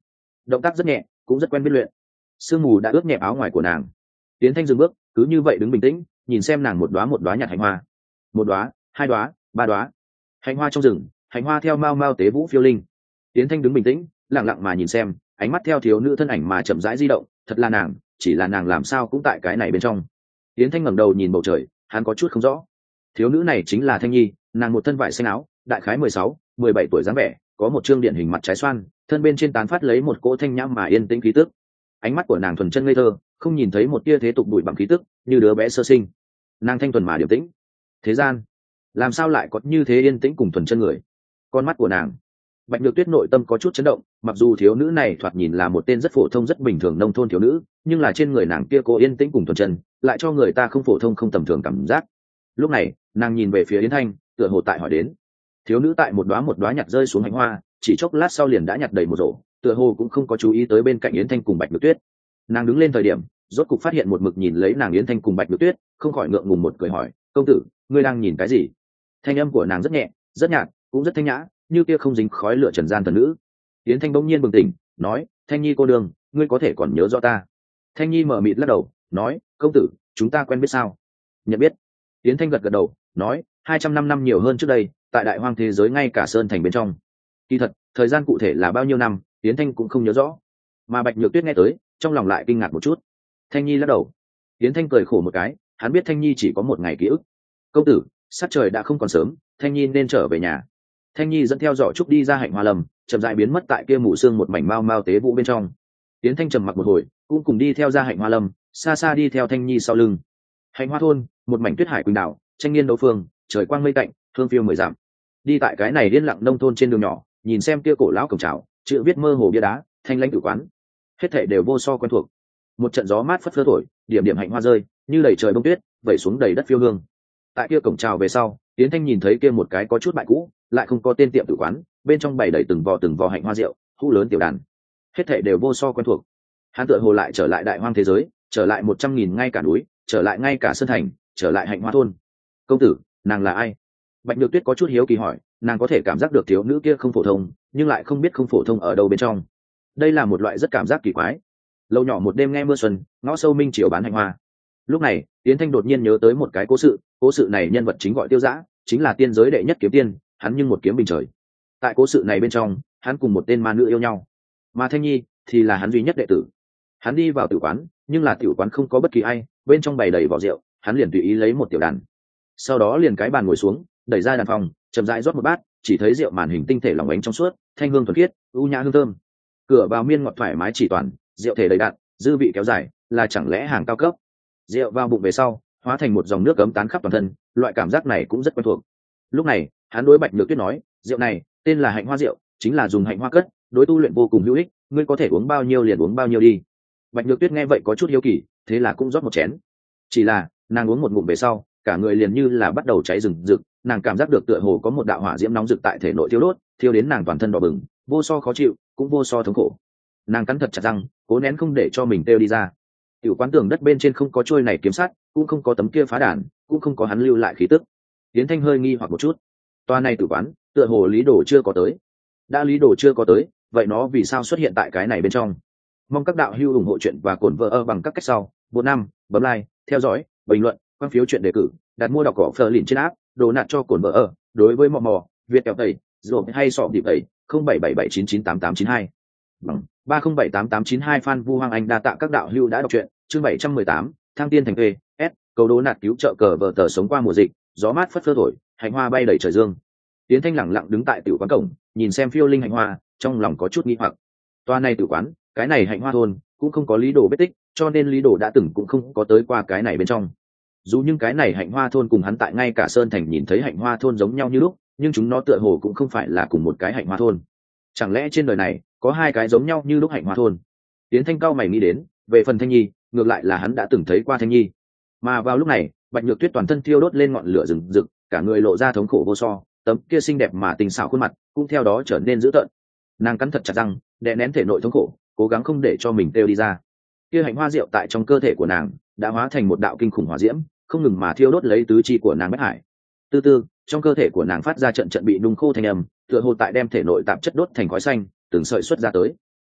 động tác rất nhẹ cũng rất quen biết luyện. Sương mù đã ướt nhẹp áo ngoài của nàng. Tiến Thanh dừng bước, cứ như vậy đứng bình tĩnh, nhìn xem nàng một đóa một đóa nhặt hạnh hoa. Một đóa, hai đóa, ba đóa. Hạnh hoa trong rừng, hạnh hoa theo mau mau tế vũ phiêu linh. Tiến Thanh đứng bình tĩnh, lặng lặng mà nhìn xem, ánh mắt theo thiếu nữ thân ảnh mà chậm rãi di động, thật là nàng, chỉ là nàng làm sao cũng tại cái này bên trong. Tiến Thanh ngẩng đầu nhìn bầu trời, hắn có chút không rõ. Thiếu nữ này chính là Thanh Nhi, nàng một thân vải xanh áo, đại khái mười sáu, mười bảy tuổi dáng vẻ, có một trương điển hình mặt trái xoan, thân bên trên tán phát lấy một cỗ thanh nhãm mà yên tĩnh khí tức. Ánh mắt của nàng thuần chân ngây thơ, không nhìn thấy một tia thế tục bụi bặm khí tức, như đứa bé sơ sinh. Nàng thanh thuần mà điềm tĩnh. Thế gian, làm sao lại có như thế yên tĩnh cùng thuần chân người? Con mắt của nàng. Bạch Nhược Tuyết nội tâm có chút chấn động, mặc dù thiếu nữ này thoạt nhìn là một tên rất phổ thông rất bình thường nông thôn thiếu nữ, nhưng là trên người nàng kia cố yên tĩnh cùng thuần chân, lại cho người ta không phổ thông không tầm thường cảm giác. Lúc này, nàng nhìn về phía Yến Thanh, tựa hồ tại hỏi đến. Thiếu nữ tại một đóa một đóa nhặt rơi xuống hạnh hoa, chỉ chốc lát sau liền đã nhặt đầy một rổ, tựa hồ cũng không có chú ý tới bên cạnh Yến Thanh cùng Bạch Nhược Tuyết. Nàng đứng lên thời điểm, rốt cục phát hiện một mực nhìn lấy nàng Yến Thanh cùng Bạch Nhược Tuyết, không khỏi ngượng ngùng một cười hỏi, công tử, ngươi đang nhìn cái gì? Thanh âm của nàng rất nhẹ, rất nhạt, cũng rất thanh nhã, như kia không dính khói lửa trần gian thần nữ. Yến Thanh bỗng nhiên bừng tỉnh, nói, Thanh Nhi cô đương, ngươi có thể còn nhớ rõ ta? Thanh Nhi mở mịt lắc đầu, nói, công tử, chúng ta quen biết sao? Nhận biết. Yến Thanh gật gật đầu, nói, hai trăm năm năm nhiều hơn trước đây, tại đại hoang thế giới ngay cả sơn thành bên trong. Kỳ thật, thời gian cụ thể là bao nhiêu năm, Yến Thanh cũng không nhớ rõ. Mà Bạch Nhược Tuyết nghe tới, trong lòng lại kinh ngạc một chút. Thanh Nhi lắc đầu. Yến Thanh cười khổ một cái, hắn biết Thanh Nhi chỉ có một ngày ký ức. Công tử, sát trời đã không còn sớm, Thanh Nhi nên trở về nhà. Thanh Nhi dẫn theo giỏ trúc đi ra hạnh hoa lâm, chậm rãi biến mất tại kia mù sương một mảnh mau mau tế vũ bên trong. Yến Thanh trầm mặc một hồi, cũng cùng đi theo ra hạnh hoa lâm, xa xa đi theo Thanh Nhi sau lưng. Hạnh hoa thôn, một mảnh tuyết hải quỳnh đảo, tranh nghiên đấu phương, trời quang mây tạnh, hương phiêu mười dặm. Đi tại cái này điên lặng nông thôn trên đường nhỏ, nhìn xem kia cổ lão cổng trào, chữ viết mơ hồ bia đá, thanh lãnh tử quán, hết thảy đều vô so quen thuộc. Một trận gió mát phất phơ thổi, điểm điểm hạnh hoa rơi, như đầy trời bông tuyết, vẩy xuống đầy đất phiêu hương. Tại kia cổng trào về sau, Yến Thanh nhìn thấy kia một cái có chút bại cũ, lại không có tên tiệm tử quán, bên trong bày đầy từng vò từng vò hạnh hoa rượu, hũ lớn tiểu đàn, hết thảy đều vô so quen thuộc. Hắn tựa hồ lại trở lại đại hoang thế giới, trở lại một trăm nghìn ngay cả núi, trở lại ngay cả sơn thành, trở lại hạnh hoa thôn. Công tử, nàng là ai? Bạch Nhược Tuyết có chút hiếu kỳ hỏi, nàng có thể cảm giác được thiếu nữ kia không phổ thông, nhưng lại không biết không phổ thông ở đâu bên trong. Đây là một loại rất cảm giác kỳ quái. Lâu nhỏ một đêm nghe mưa xuân, ngõ sâu minh chiều bán hạnh hoa. Lúc này, Yến Thanh đột nhiên nhớ tới một cái cố sự, cố sự này nhân vật chính gọi Tiêu Dã, chính là tiên giới đệ nhất kiếm tiên, hắn nhưng một kiếm bình trời. Tại cố sự này bên trong, hắn cùng một tên ma nữ yêu nhau, mà Thanh Nhi thì là hắn duy nhất đệ tử. Hắn đi vào tử quán, nhưng là tiểu quán không có bất kỳ ai, bên trong bày đầy vỏ rượu, hắn liền tùy ý lấy một tiểu đàn. Sau đó liền cái bàn ngồi xuống, đẩy ra đàn phòng, chậm rãi rót một bát, chỉ thấy rượu màn hình tinh thể lỏng ánh trong suốt, thanh hương thuần khiết, u nhã hương thơm. Cửa vào miên ngọt thoải mái chỉ toàn, rượu thể đầy đặn, dư vị kéo dài, là chẳng lẽ hàng cao cấp. Rượu vào bụng về sau, hóa thành một dòng nước ấm tán khắp toàn thân, loại cảm giác này cũng rất quen thuộc. Lúc này, hắn đối Bạch Nhược Tuyết nói, rượu này tên là hạnh hoa rượu, chính là dùng hạnh hoa cất, đối tu luyện vô cùng hữu ích, ngươi có thể uống bao nhiêu liền uống bao nhiêu đi. Bạch Nhược Tuyết nghe vậy có chút hiếu kỳ, thế là cũng rót một chén. Chỉ là, nàng uống một ngụm về sau, cả người liền như là bắt đầu cháy rừng rực, nàng cảm giác được tựa hồ có một đạo hỏa diễm nóng rực tại thể nội thiêu đốt, thiêu đến nàng toàn thân đỏ bừng, vô so khó chịu, cũng vô so thống khổ. Nàng cắn thật chặt răng, cố nén không để cho mình têu đi ra. Tiểu quán tường đất bên trên không có trôi này kiếm sắt, cũng không có tấm kia phá đàn, cũng không có hắn lưu lại khí tức. Tiến Thanh hơi nghi hoặc một chút, toa này tử quán, tựa hồ Lý Đồ chưa có tới. Đã Lý Đồ chưa có tới, vậy nó vì sao xuất hiện tại cái này bên trong? Mong các đạo hữu ủng hộ chuyện và cổn vợ ơ bằng các cách sau. Một năm, bấm like, theo dõi, bình luận, quan phiếu chuyện đề cử, đặt mua đọc cỏ phờ lìn trên app, đồ nạt cho cổn vợ ơ. Đối với mò mò, Việt kẹo tẩy, rồi hay sọ điệp tẩy, không bảy bảy bảy chín chín tám tám chín hai. Bằng ba không bảy tám tám chín hai fan Vu Hoàng Anh đa tạ các đạo hữu đã đọc truyện, chương bảy trăm mười tám, thăng tiên thành phê, S, cầu đố nạt cứu trợ cờ vợ tờ sống qua mùa dịch, gió mát phất phơ thổi, hạnh hoa bay đầy trời dương. Tiến Thanh lẳng lặng đứng tại tiểu quán cổng, nhìn xem phiêu linh hạnh hoa, trong lòng có chút nghi hoặc. Toa này tiểu quán, cái này hạnh hoa thôn, cũng không có Lý Đồ vết tích, cho nên Lý Đồ đã từng cũng không có tới qua cái này bên trong. Dù những cái này hạnh hoa thôn cùng hắn tại ngay cả sơn thành nhìn thấy hạnh hoa thôn giống nhau như lúc, nhưng chúng nó tựa hồ cũng không phải là cùng một cái hạnh hoa thôn. Chẳng lẽ trên đời này có hai cái giống nhau như lúc hạnh hoa thôn? Tiến Thanh cao mày nghĩ đến, về phần Thanh Nhi, ngược lại là hắn đã từng thấy qua Thanh Nhi. Mà vào lúc này, Bạch Nhược Tuyết toàn thân thiêu đốt lên ngọn lửa rừng rực, cả người lộ ra thống khổ vô so, tấm kia xinh đẹp mà tình xảo khuôn mặt cũng theo đó trở nên dữ tợn. Nàng cắn thật chặt răng, đè nén thể nội thống khổ, cố gắng không để cho mình têu đi ra. Kia hạnh hoa rượu tại trong cơ thể của nàng đã hóa thành một đạo kinh khủng hỏa diễm, không ngừng mà thiêu đốt lấy tứ chi của nàng bất hải. Từ từ, trong cơ thể của nàng phát ra trận trận bị nung khô thành âm, tựa hồ tại đem thể nội tạp chất đốt thành khói xanh, từng sợi xuất ra tới.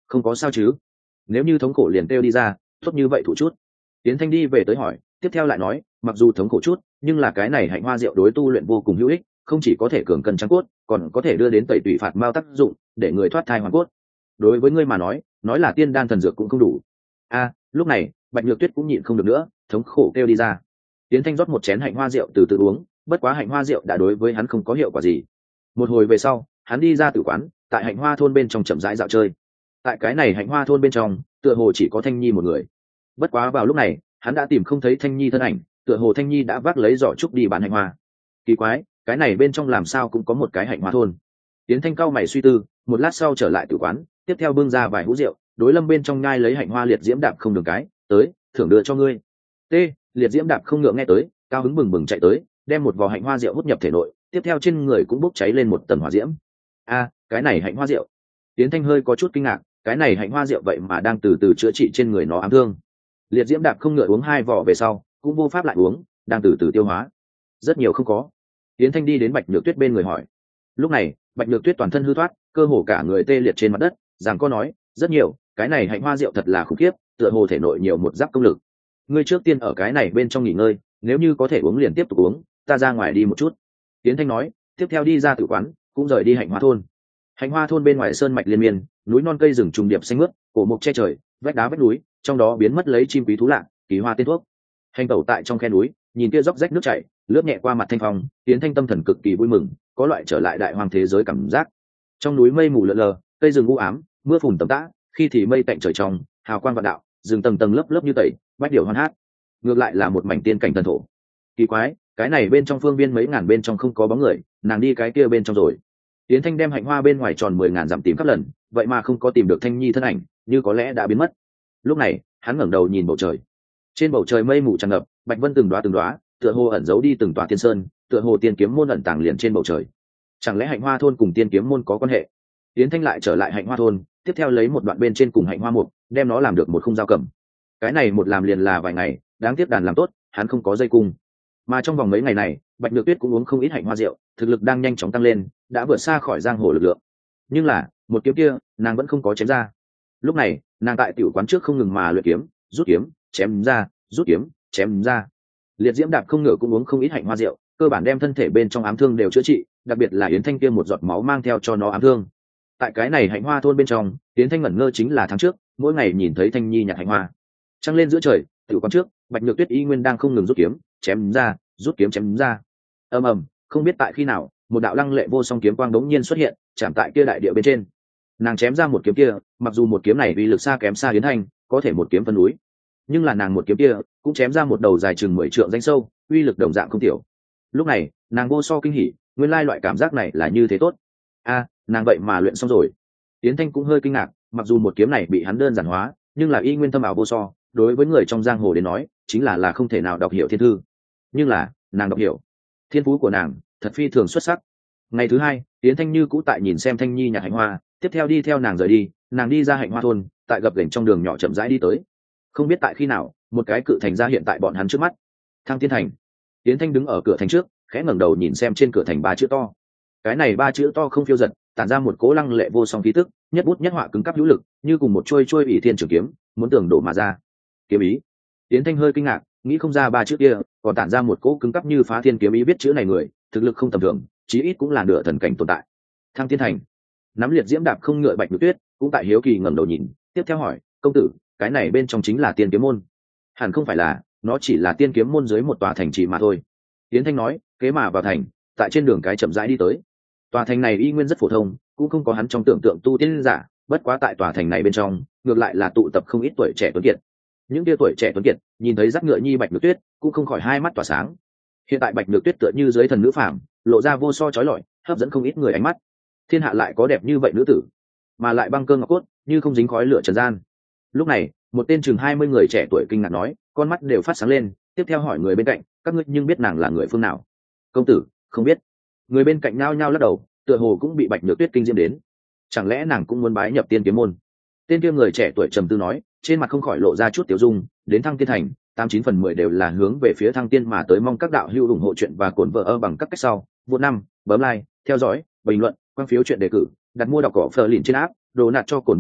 Không có sao chứ? Nếu như thống khổ liền kêu đi ra, tốt như vậy thủ chút. Tiến Thanh đi về tới hỏi, tiếp theo lại nói, mặc dù thống khổ chút, nhưng là cái này hạnh hoa rượu đối tu luyện vô cùng hữu ích, không chỉ có thể cường cân trắng cốt, còn có thể đưa đến tẩy tủy phạt mao tác dụng, để người thoát thai hoàn cốt. Đối với ngươi mà nói, nói là tiên đan thần dược cũng không đủ. A, lúc này, Bạch Nhược Tuyết cũng nhịn không được nữa, thống khổ kêu đi ra. Tiến Thanh rót một chén hạnh hoa rượu từ từ uống, bất quá hạnh hoa rượu đã đối với hắn không có hiệu quả gì. Một hồi về sau, hắn đi ra tử quán, tại hạnh hoa thôn bên trong chậm rãi dạo chơi. Tại cái này hạnh hoa thôn bên trong, tựa hồ chỉ có Thanh Nhi một người. Bất quá vào lúc này, hắn đã tìm không thấy Thanh Nhi thân ảnh, tựa hồ Thanh Nhi đã vác lấy giỏ trúc đi bán hạnh hoa. Kỳ quái, cái này bên trong làm sao cũng có một cái hạnh hoa thôn. Tiến Thanh cao mày suy tư, một lát sau trở lại tử quán, tiếp theo bưng ra vài hũ rượu, đối Lâm bên trong nhai lấy hạnh hoa liệt diễm đạp không đường cái, tới, thưởng đưa cho ngươi. T, liệt diễm đạp không ngượng nghe tới, cao hứng bừng bừng chạy tới, đem một vò hạnh hoa rượu hút nhập thể nội, tiếp theo trên người cũng bốc cháy lên một tầng hỏa diễm. A, cái này hạnh hoa rượu. Tiến Thanh hơi có chút kinh ngạc, cái này hạnh hoa rượu vậy mà đang từ từ chữa trị trên người nó ám thương. Liệt diễm đạp không ngựa uống hai vỏ về sau, cũng vô pháp lại uống, đang từ từ tiêu hóa. Rất nhiều không có. Tiến Thanh đi đến Bạch Nhược Tuyết bên người hỏi. Lúc này, Bạch Nhược Tuyết toàn thân hư thoát, cơ hồ cả người tê liệt trên mặt đất, rằng có nói, rất nhiều, cái này hạnh hoa rượu thật là khủng khiếp, tựa hồ thể nội nhiều một giáp công lực. Ngươi trước tiên ở cái này bên trong nghỉ ngơi, nếu như có thể uống liền tiếp tục uống, ta ra ngoài đi một chút. Tiến Thanh nói, tiếp theo đi ra tử quán, cũng rời đi hạnh hoa thôn. Hạnh hoa thôn bên ngoài sơn mạch liên miên, núi non cây rừng trùng điệp xanh mướt, cổ mục che trời, vách đá vách núi, trong đó biến mất lấy chim quý thú lạ, kỳ hoa tên thuốc. Hành tẩu tại trong khe núi, nhìn kia dốc rách nước chảy, lướt nhẹ qua mặt thanh phong, Tiến Thanh tâm thần cực kỳ vui mừng, có loại trở lại đại hoàng thế giới cảm giác. Trong núi mây mù lờ lờ, cây rừng u ám, mưa phùn tầm tã, khi thì mây tạnh trời trong, hào quang vạn đạo, rừng tầng tầng lớp lớp như tẩy, bách điểu hoan hát. Ngược lại là một mảnh tiên cảnh thần thổ. Kỳ quái, cái này bên trong phương viên mấy ngàn bên trong không có bóng người, nàng đi cái kia bên trong rồi. Tiến Thanh đem hạnh hoa bên ngoài tròn mười ngàn dặm tìm khắp lần, vậy mà không có tìm được Thanh Nhi thân ảnh, như có lẽ đã biến mất. Lúc này, hắn ngẩng đầu nhìn bầu trời. Trên bầu trời mây mù tràn ngập, bạch vân từng đóa từng đóa, tựa hồ ẩn giấu đi từng tòa tiên sơn, tựa hồ tiên kiếm môn ẩn tàng liền trên bầu trời. Chẳng lẽ hạnh hoa thôn cùng tiên kiếm môn có quan hệ? Tiến Thanh lại trở lại hạnh hoa thôn, tiếp theo lấy một đoạn bên trên cùng hạnh hoa mục, đem nó làm được một khung dao cầm. Cái này một làm liền là vài ngày, đáng tiếc đàn làm tốt, hắn không có dây cung. Mà trong vòng mấy ngày này, Bạch Nhược Tuyết cũng uống không ít hạnh hoa rượu, thực lực đang nhanh chóng tăng lên, đã vượt xa khỏi giang hồ lực lượng. Nhưng là, một kiếm kia, nàng vẫn không có chém ra. Lúc này, nàng tại tiểu quán trước không ngừng mà luyện kiếm, rút kiếm, chém ra, rút kiếm, chém ra. Liệt diễm đạp không ngựa cũng uống không ít hạnh hoa rượu, cơ bản đem thân thể bên trong ám thương đều chữa trị, đặc biệt là Yến Thanh kia một giọt máu mang theo cho nó ám thương. Tại cái này hạnh hoa thôn bên trong, Yến Thanh ngẩn ngơ chính là tháng trước, mỗi ngày nhìn thấy Thanh Nhi nhặt hạnh hoa. Trăng lên giữa trời, tiểu quán trước, Bạch Nhược Tuyết y nguyên đang không ngừng rút kiếm, chém ra, rút kiếm chém ra. Ầm ầm, không biết tại khi nào, một đạo lăng lệ vô song kiếm quang đống nhiên xuất hiện, chạm tại kia đại địa bên trên. Nàng chém ra một kiếm kia, mặc dù một kiếm này uy lực xa kém xa Yến Thanh, có thể một kiếm phân núi, nhưng là nàng một kiếm kia cũng chém ra một đầu dài chừng mười trượng danh sâu, uy lực đồng dạng không tiểu. Lúc này, nàng vô so kinh hỉ, nguyên lai loại cảm giác này là như thế tốt. A, nàng vậy mà luyện xong rồi. Yến Thanh cũng hơi kinh ngạc, mặc dù một kiếm này bị hắn đơn giản hóa, nhưng là y nguyên thâm ảo vô so, đối với người trong giang hồ đến nói, chính là là không thể nào đọc hiểu thiên thư. Nhưng là, nàng đọc hiểu. Thiên phú của nàng, thật phi thường xuất sắc. Ngày thứ hai, Yến Thanh như cũ tại nhìn xem Thanh Nhi nhặt hạnh hoa, tiếp theo đi theo nàng rời đi, nàng đi ra hạnh hoa thôn, tại gập ghềnh trong đường nhỏ chậm rãi đi tới. Không biết tại khi nào, một cái cự thành ra hiện tại bọn hắn trước mắt. Thăng Tiên Thành. Yến Thanh đứng ở cửa thành trước, khẽ ngẩng đầu nhìn xem trên cửa thành ba chữ to. Cái này ba chữ to không phiêu giật, tản ra một cố lăng lệ vô song khí tức, nhất bút nhất họa cứng cáp hữu lực, như cùng một chuôi chuôi ỷ thiên trường kiếm, muốn tường đổ mà ra. Kiếm ý. Yến Thanh hơi kinh ngạc, nghĩ không ra ba chữ kia, còn tản ra một cỗ cứng cáp như phá thiên kiếm ý, biết chữ này người, thực lực không tầm thường, chí ít cũng là nửa thần cảnh tồn tại. Thăng Tiên Thành. Nắm liệt diễm đạp không ngựa Bạch Nhược Tuyết, cũng tại hiếu kỳ ngẩng đầu nhìn, tiếp theo hỏi, công tử, cái này bên trong chính là tiên kiếm môn? Hẳn không phải là, nó chỉ là tiên kiếm môn dưới một tòa thành trì mà thôi. Yến Thanh nói, kế mà vào thành, tại trên đường cái chậm rãi đi tới. Tòa thành này y nguyên rất phổ thông, cũng không có hắn trong tưởng tượng tu tiên giả, bất quá tại tòa thành này bên trong, ngược lại là tụ tập không ít tuổi trẻ tuấn kiệt. Những tia tuổi trẻ tuấn kiệt, nhìn thấy dắt ngựa nhi Bạch Nhược Tuyết, cũng không khỏi hai mắt tỏa sáng. Hiện tại Bạch Nhược Tuyết tựa như dưới thần nữ phàm, lộ ra vô so chói lọi, hấp dẫn không ít người ánh mắt. Thiên hạ lại có đẹp như vậy nữ tử, mà lại băng cơ ngọc cốt, như không dính khói lửa trần gian. Lúc này, một tên chừng hai mươi người trẻ tuổi kinh ngạc nói, con mắt đều phát sáng lên, tiếp theo hỏi người bên cạnh, các ngươi nhưng biết nàng là người phương nào? Công tử, không biết. Người bên cạnh nhao nhao lắc đầu, tựa hồ cũng bị Bạch Nhược Tuyết kinh diễm đến. Chẳng lẽ nàng cũng muốn bái nhập tiên kiếm môn? Tên kia người trẻ tuổi trầm tư nói, trên mặt không khỏi lộ ra chút tiểu dung, đến Thăng Tiên Thành, tám chín phần mười đều là hướng về phía Thăng Tiên mà tới, mong các đạo hữu ủng hộ chuyện và cuốn vợ ơ bằng các cách sau, vô năm, bấm like, theo dõi, bình luận, quan phiếu chuyện đề cử, đặt mua đọc cỏ phờ lìn trên app, đồ nạt cho cuốn vợ ơ,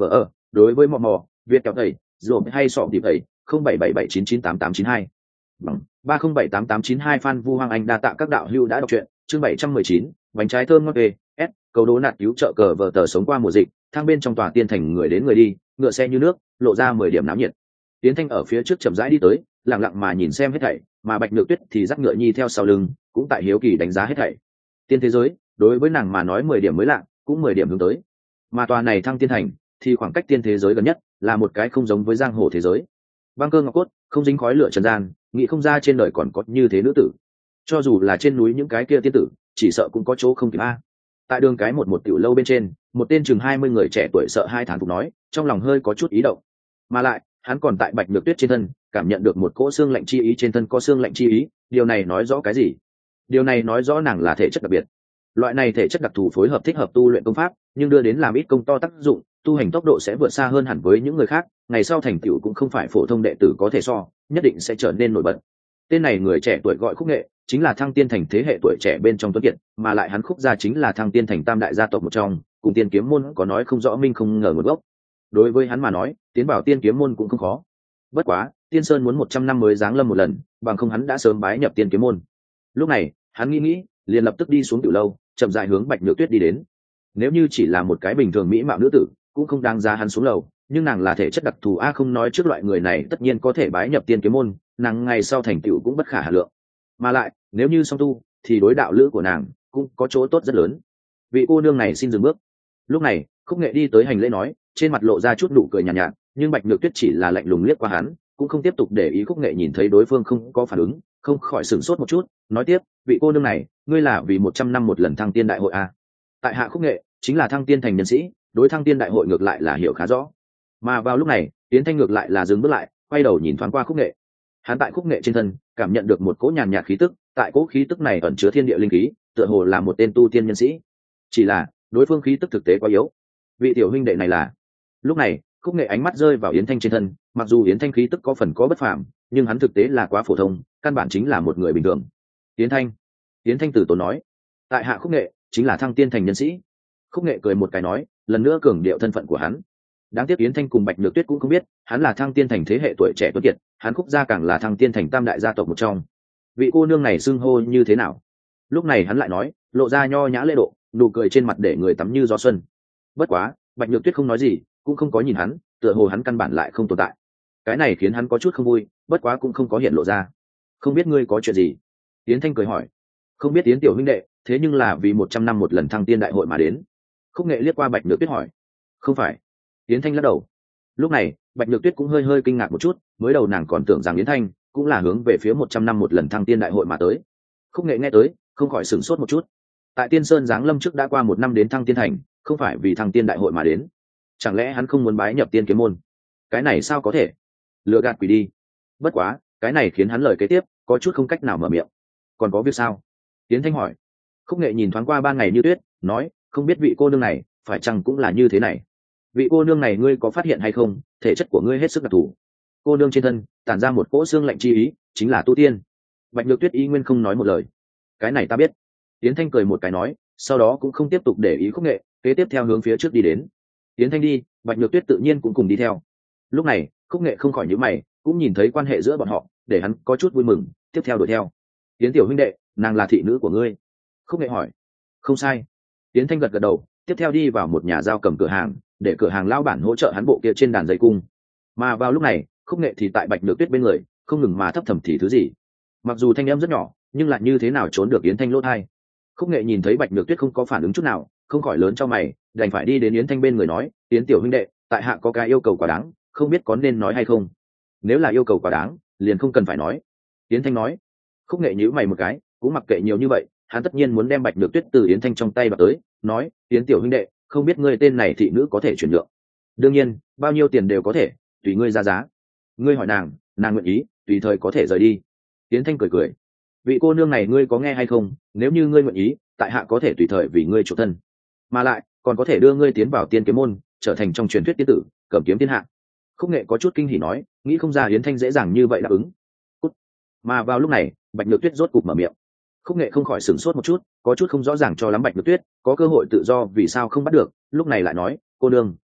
đối với mò mò việt kéo thầy dồn hay sọ tìm thầy không bảy bảy bảy chín chín tám tám chín hai bằng ba không bảy tám tám chín hai. Phan Vu Hoàng Anh đa tạ các đạo hữu đã đọc truyện. Chương bảy trăm mười chín, bánh trái thơm ngon về s cầu đố nạt cứu trợ cờ vờ tờ sống qua mùa dịch, thang bên trong tòa tiên thành người đến người đi, ngựa xe như nước, lộ ra mười điểm náo nhiệt. Tiến Thanh ở phía trước chậm rãi đi tới, lặng lặng mà nhìn xem hết thảy, mà Bạch Nhược Tuyết thì dắt ngựa nhi theo sau lưng, cũng tại hiếu kỳ đánh giá hết thảy. Tiên thế giới, đối với nàng mà nói mười điểm mới lạ, cũng mười điểm hướng tới. Mà tòa này thăng tiên thành, thì khoảng cách tiên thế giới gần nhất, là một cái không giống với giang hồ thế giới. Băng cơ ngọc cốt, không dính khói lửa trần gian, nghĩ không ra trên đời còn có như thế nữ tử. Cho dù là trên núi những cái kia tiên tử, chỉ sợ cũng có chỗ không kịp a. Tại đường cái một một tiểu lâu bên trên, một tên chừng hai mươi người trẻ tuổi sợ hai thán phục nói, trong lòng hơi có chút ý động. Mà lại, hắn còn tại Bạch Nhược Tuyết trên thân, cảm nhận được một cỗ xương lạnh chi ý, trên thân có xương lạnh chi ý, điều này nói rõ cái gì? Điều này nói rõ nàng là thể chất đặc biệt. Loại này thể chất đặc thù phối hợp thích hợp tu luyện công pháp, nhưng đưa đến làm ít công to tác dụng, tu hành tốc độ sẽ vượt xa hơn hẳn với những người khác, ngày sau thành tựu cũng không phải phổ thông đệ tử có thể so, nhất định sẽ trở nên nổi bật. Tên này người trẻ tuổi gọi Khúc Nghệ, chính là Thăng Tiên Thành thế hệ tuổi trẻ bên trong tuấn kiệt, mà lại hắn Khúc gia chính là Thăng Tiên Thành tam đại gia tộc một trong, cùng Tiên Kiếm môn có nói không rõ minh không ngờ nguồn gốc. Đối với hắn mà nói, tiến vào Tiên Kiếm môn cũng không khó. Bất quá, Tiên Sơn muốn một trăm năm mới giáng lâm một lần, bằng không hắn đã sớm bái nhập Tiên Kiếm môn. Lúc này, hắn nghĩ nghĩ, liền lập tức đi xuống tiểu lâu, chậm rãi hướng Bạch Nhược Tuyết đi đến. Nếu như chỉ là một cái bình thường mỹ mạo nữ tử, cũng không đáng giá hắn xuống lầu, nhưng nàng là thể chất đặc thù a, không nói trước loại người này tất nhiên có thể bái nhập Tiên Kiếm môn, nàng ngày sau thành tựu cũng bất khả hà lượng. Mà lại, nếu như song tu, thì đối đạo lữ của nàng cũng có chỗ tốt rất lớn. Vị cô nương này xin dừng bước. Lúc này, Khúc Nghệ đi tới hành lễ nói, trên mặt lộ ra chút nụ cười nhàn nhạt, nhạt, nhưng Bạch Nhược Tuyết chỉ là lạnh lùng liếc qua hắn, cũng không tiếp tục để ý. Khúc Nghệ nhìn thấy đối phương không có phản ứng, không khỏi sửng sốt một chút, nói tiếp, vị cô nương này, ngươi là vì một trăm năm một lần thăng tiên đại hội a? Tại hạ Khúc Nghệ, chính là thăng tiên thành nhân sĩ, đối thăng tiên đại hội ngược lại là hiểu khá rõ. Mà vào lúc này, Tiến Thanh ngược lại là dừng bước lại, quay đầu nhìn thoáng qua Khúc Nghệ. Hắn tại Khúc Nghệ trên thân cảm nhận được một cỗ nhàn nhạt khí tức, tại cỗ khí tức này ẩn chứa thiên địa linh khí, tựa hồ là một tên tu tiên nhân sĩ. Chỉ là, đối phương khí tức thực tế quá yếu. Vị tiểu huynh đệ này là? Lúc này, Khúc Nghệ ánh mắt rơi vào Yến Thanh trên thân, mặc dù Yến Thanh khí tức có phần có bất phàm, nhưng hắn thực tế là quá phổ thông, căn bản chính là một người bình thường. Yến Thanh, Yến Thanh tử tốn nói, tại hạ Khúc Nghệ, chính là thăng tiên thành nhân sĩ. Khúc Nghệ cười một cái nói, lần nữa cường điệu thân phận của hắn. Đáng tiếc Yến Thanh cùng Bạch Nhược Tuyết cũng không biết, hắn là thăng tiên thành thế hệ tuổi trẻ tuấn kiệt, hắn Khúc gia càng là thăng tiên thành tam đại gia tộc một trong. Vị cô nương này xưng hô như thế nào? Lúc này hắn lại nói, lộ ra nho nhã lễ độ, nụ cười trên mặt để người tắm như gió xuân. Bất quá, Bạch Nhược Tuyết không nói gì, cũng không có nhìn hắn, tựa hồ hắn căn bản lại không tồn tại. Cái này khiến hắn có chút không vui, bất quá cũng không có hiện lộ ra. Không biết ngươi có chuyện gì? Yến Thanh cười hỏi. Không biết Yến tiểu huynh đệ, thế nhưng là vì một trăm năm một lần thăng tiên đại hội mà đến. Khúc Nghệ liếc qua Bạch Nhược Tuyết hỏi. Không phải. Yến Thanh lắc đầu. Lúc này, Bạch Nhược Tuyết cũng hơi hơi kinh ngạc một chút, mới đầu nàng còn tưởng rằng Yến Thanh cũng là hướng về phía một trăm năm một lần thăng tiên đại hội mà tới. Khúc Nghệ nghe tới, không khỏi sửng sốt một chút. Tại Tiên Sơn giáng lâm trước đã qua một năm đến thăng tiên thành, không phải vì thăng tiên đại hội mà đến. Chẳng lẽ hắn không muốn bái nhập Tiên Kiếm môn? Cái này sao có thể? Lừa gạt quỷ đi. Bất quá, cái này khiến hắn lời kế tiếp có chút không cách nào mở miệng. Còn có việc sao? Yến Thanh hỏi. Khúc Nghệ nhìn thoáng qua ba ngày như tuyết, nói, không biết vị cô nương này phải chăng cũng là như thế này? Vị cô nương này ngươi có phát hiện hay không, thể chất của ngươi hết sức đặc thù. Cô nương trên thân tản ra một cỗ xương lạnh chi ý, chính là tu tiên. Bạch Nhược Tuyết y nguyên không nói một lời. Cái này ta biết. Yến Thanh cười một cái nói, sau đó cũng không tiếp tục để ý Khúc Nghệ, kế tiếp theo hướng phía trước đi đến. Yến Thanh đi, Bạch Nhược Tuyết tự nhiên cũng cùng đi theo. Lúc này, Khúc Nghệ không khỏi nhíu mày, cũng nhìn thấy quan hệ giữa bọn họ, để hắn có chút vui mừng, tiếp theo đuổi theo. Yến tiểu huynh đệ, nàng là thị nữ của ngươi? Khúc Nghệ hỏi. Không sai. Yến Thanh gật gật đầu, tiếp theo đi vào một nhà giao cầm cửa hàng, để cửa hàng lao bản hỗ trợ hắn bộ kia trên đàn dây cung. Mà vào lúc này, Khúc Nghệ thì tại Bạch Nhược Tuyết bên người, không ngừng mà thấp thầm thì thứ gì. Mặc dù thanh âm rất nhỏ, nhưng lại như thế nào trốn được Yến Thanh lỗ tai. Khúc Nghệ nhìn thấy Bạch Nhược Tuyết không có phản ứng chút nào, không khỏi lớn cho mày, đành phải đi đến Yến Thanh bên người nói, Yến tiểu huynh đệ, tại hạ có cái yêu cầu quá đáng, không biết có nên nói hay không. Nếu là yêu cầu quá đáng, liền không cần phải nói. Yến Thanh nói. Khúc Nghệ nhíu mày một cái, cũng mặc kệ nhiều như vậy, hắn tất nhiên muốn đem Bạch Nhược Tuyết từ Yến Thanh trong tay đoạt tới, nói, Yến tiểu huynh đệ, không biết ngươi tên này thị nữ có thể chuyển nhượng. Đương nhiên, bao nhiêu tiền đều có thể, tùy ngươi ra giá. Ngươi hỏi nàng, nàng nguyện ý, tùy thời có thể rời đi. Yến Thanh cười cười. Vị cô nương này ngươi có nghe hay không, nếu như ngươi nguyện ý, tại hạ có thể tùy thời vì ngươi chủ thân, mà lại còn có thể đưa ngươi tiến vào Tiên Kiếm môn, trở thành trong truyền thuyết tiên tử, cầm kiếm thiên hạ. Khúc Nghệ có chút kinh hỉ nói, nghĩ không ra Yến Thanh dễ dàng như vậy đáp ứng. Cút. Mà vào lúc này, Bạch Nhược Tuyết rốt cục mở miệng. Khúc Nghệ không khỏi sửng sốt một chút, có chút không rõ ràng cho lắm Bạch Nhược Tuyết có cơ hội tự do vì sao không bắt được, lúc này lại nói, cô đương,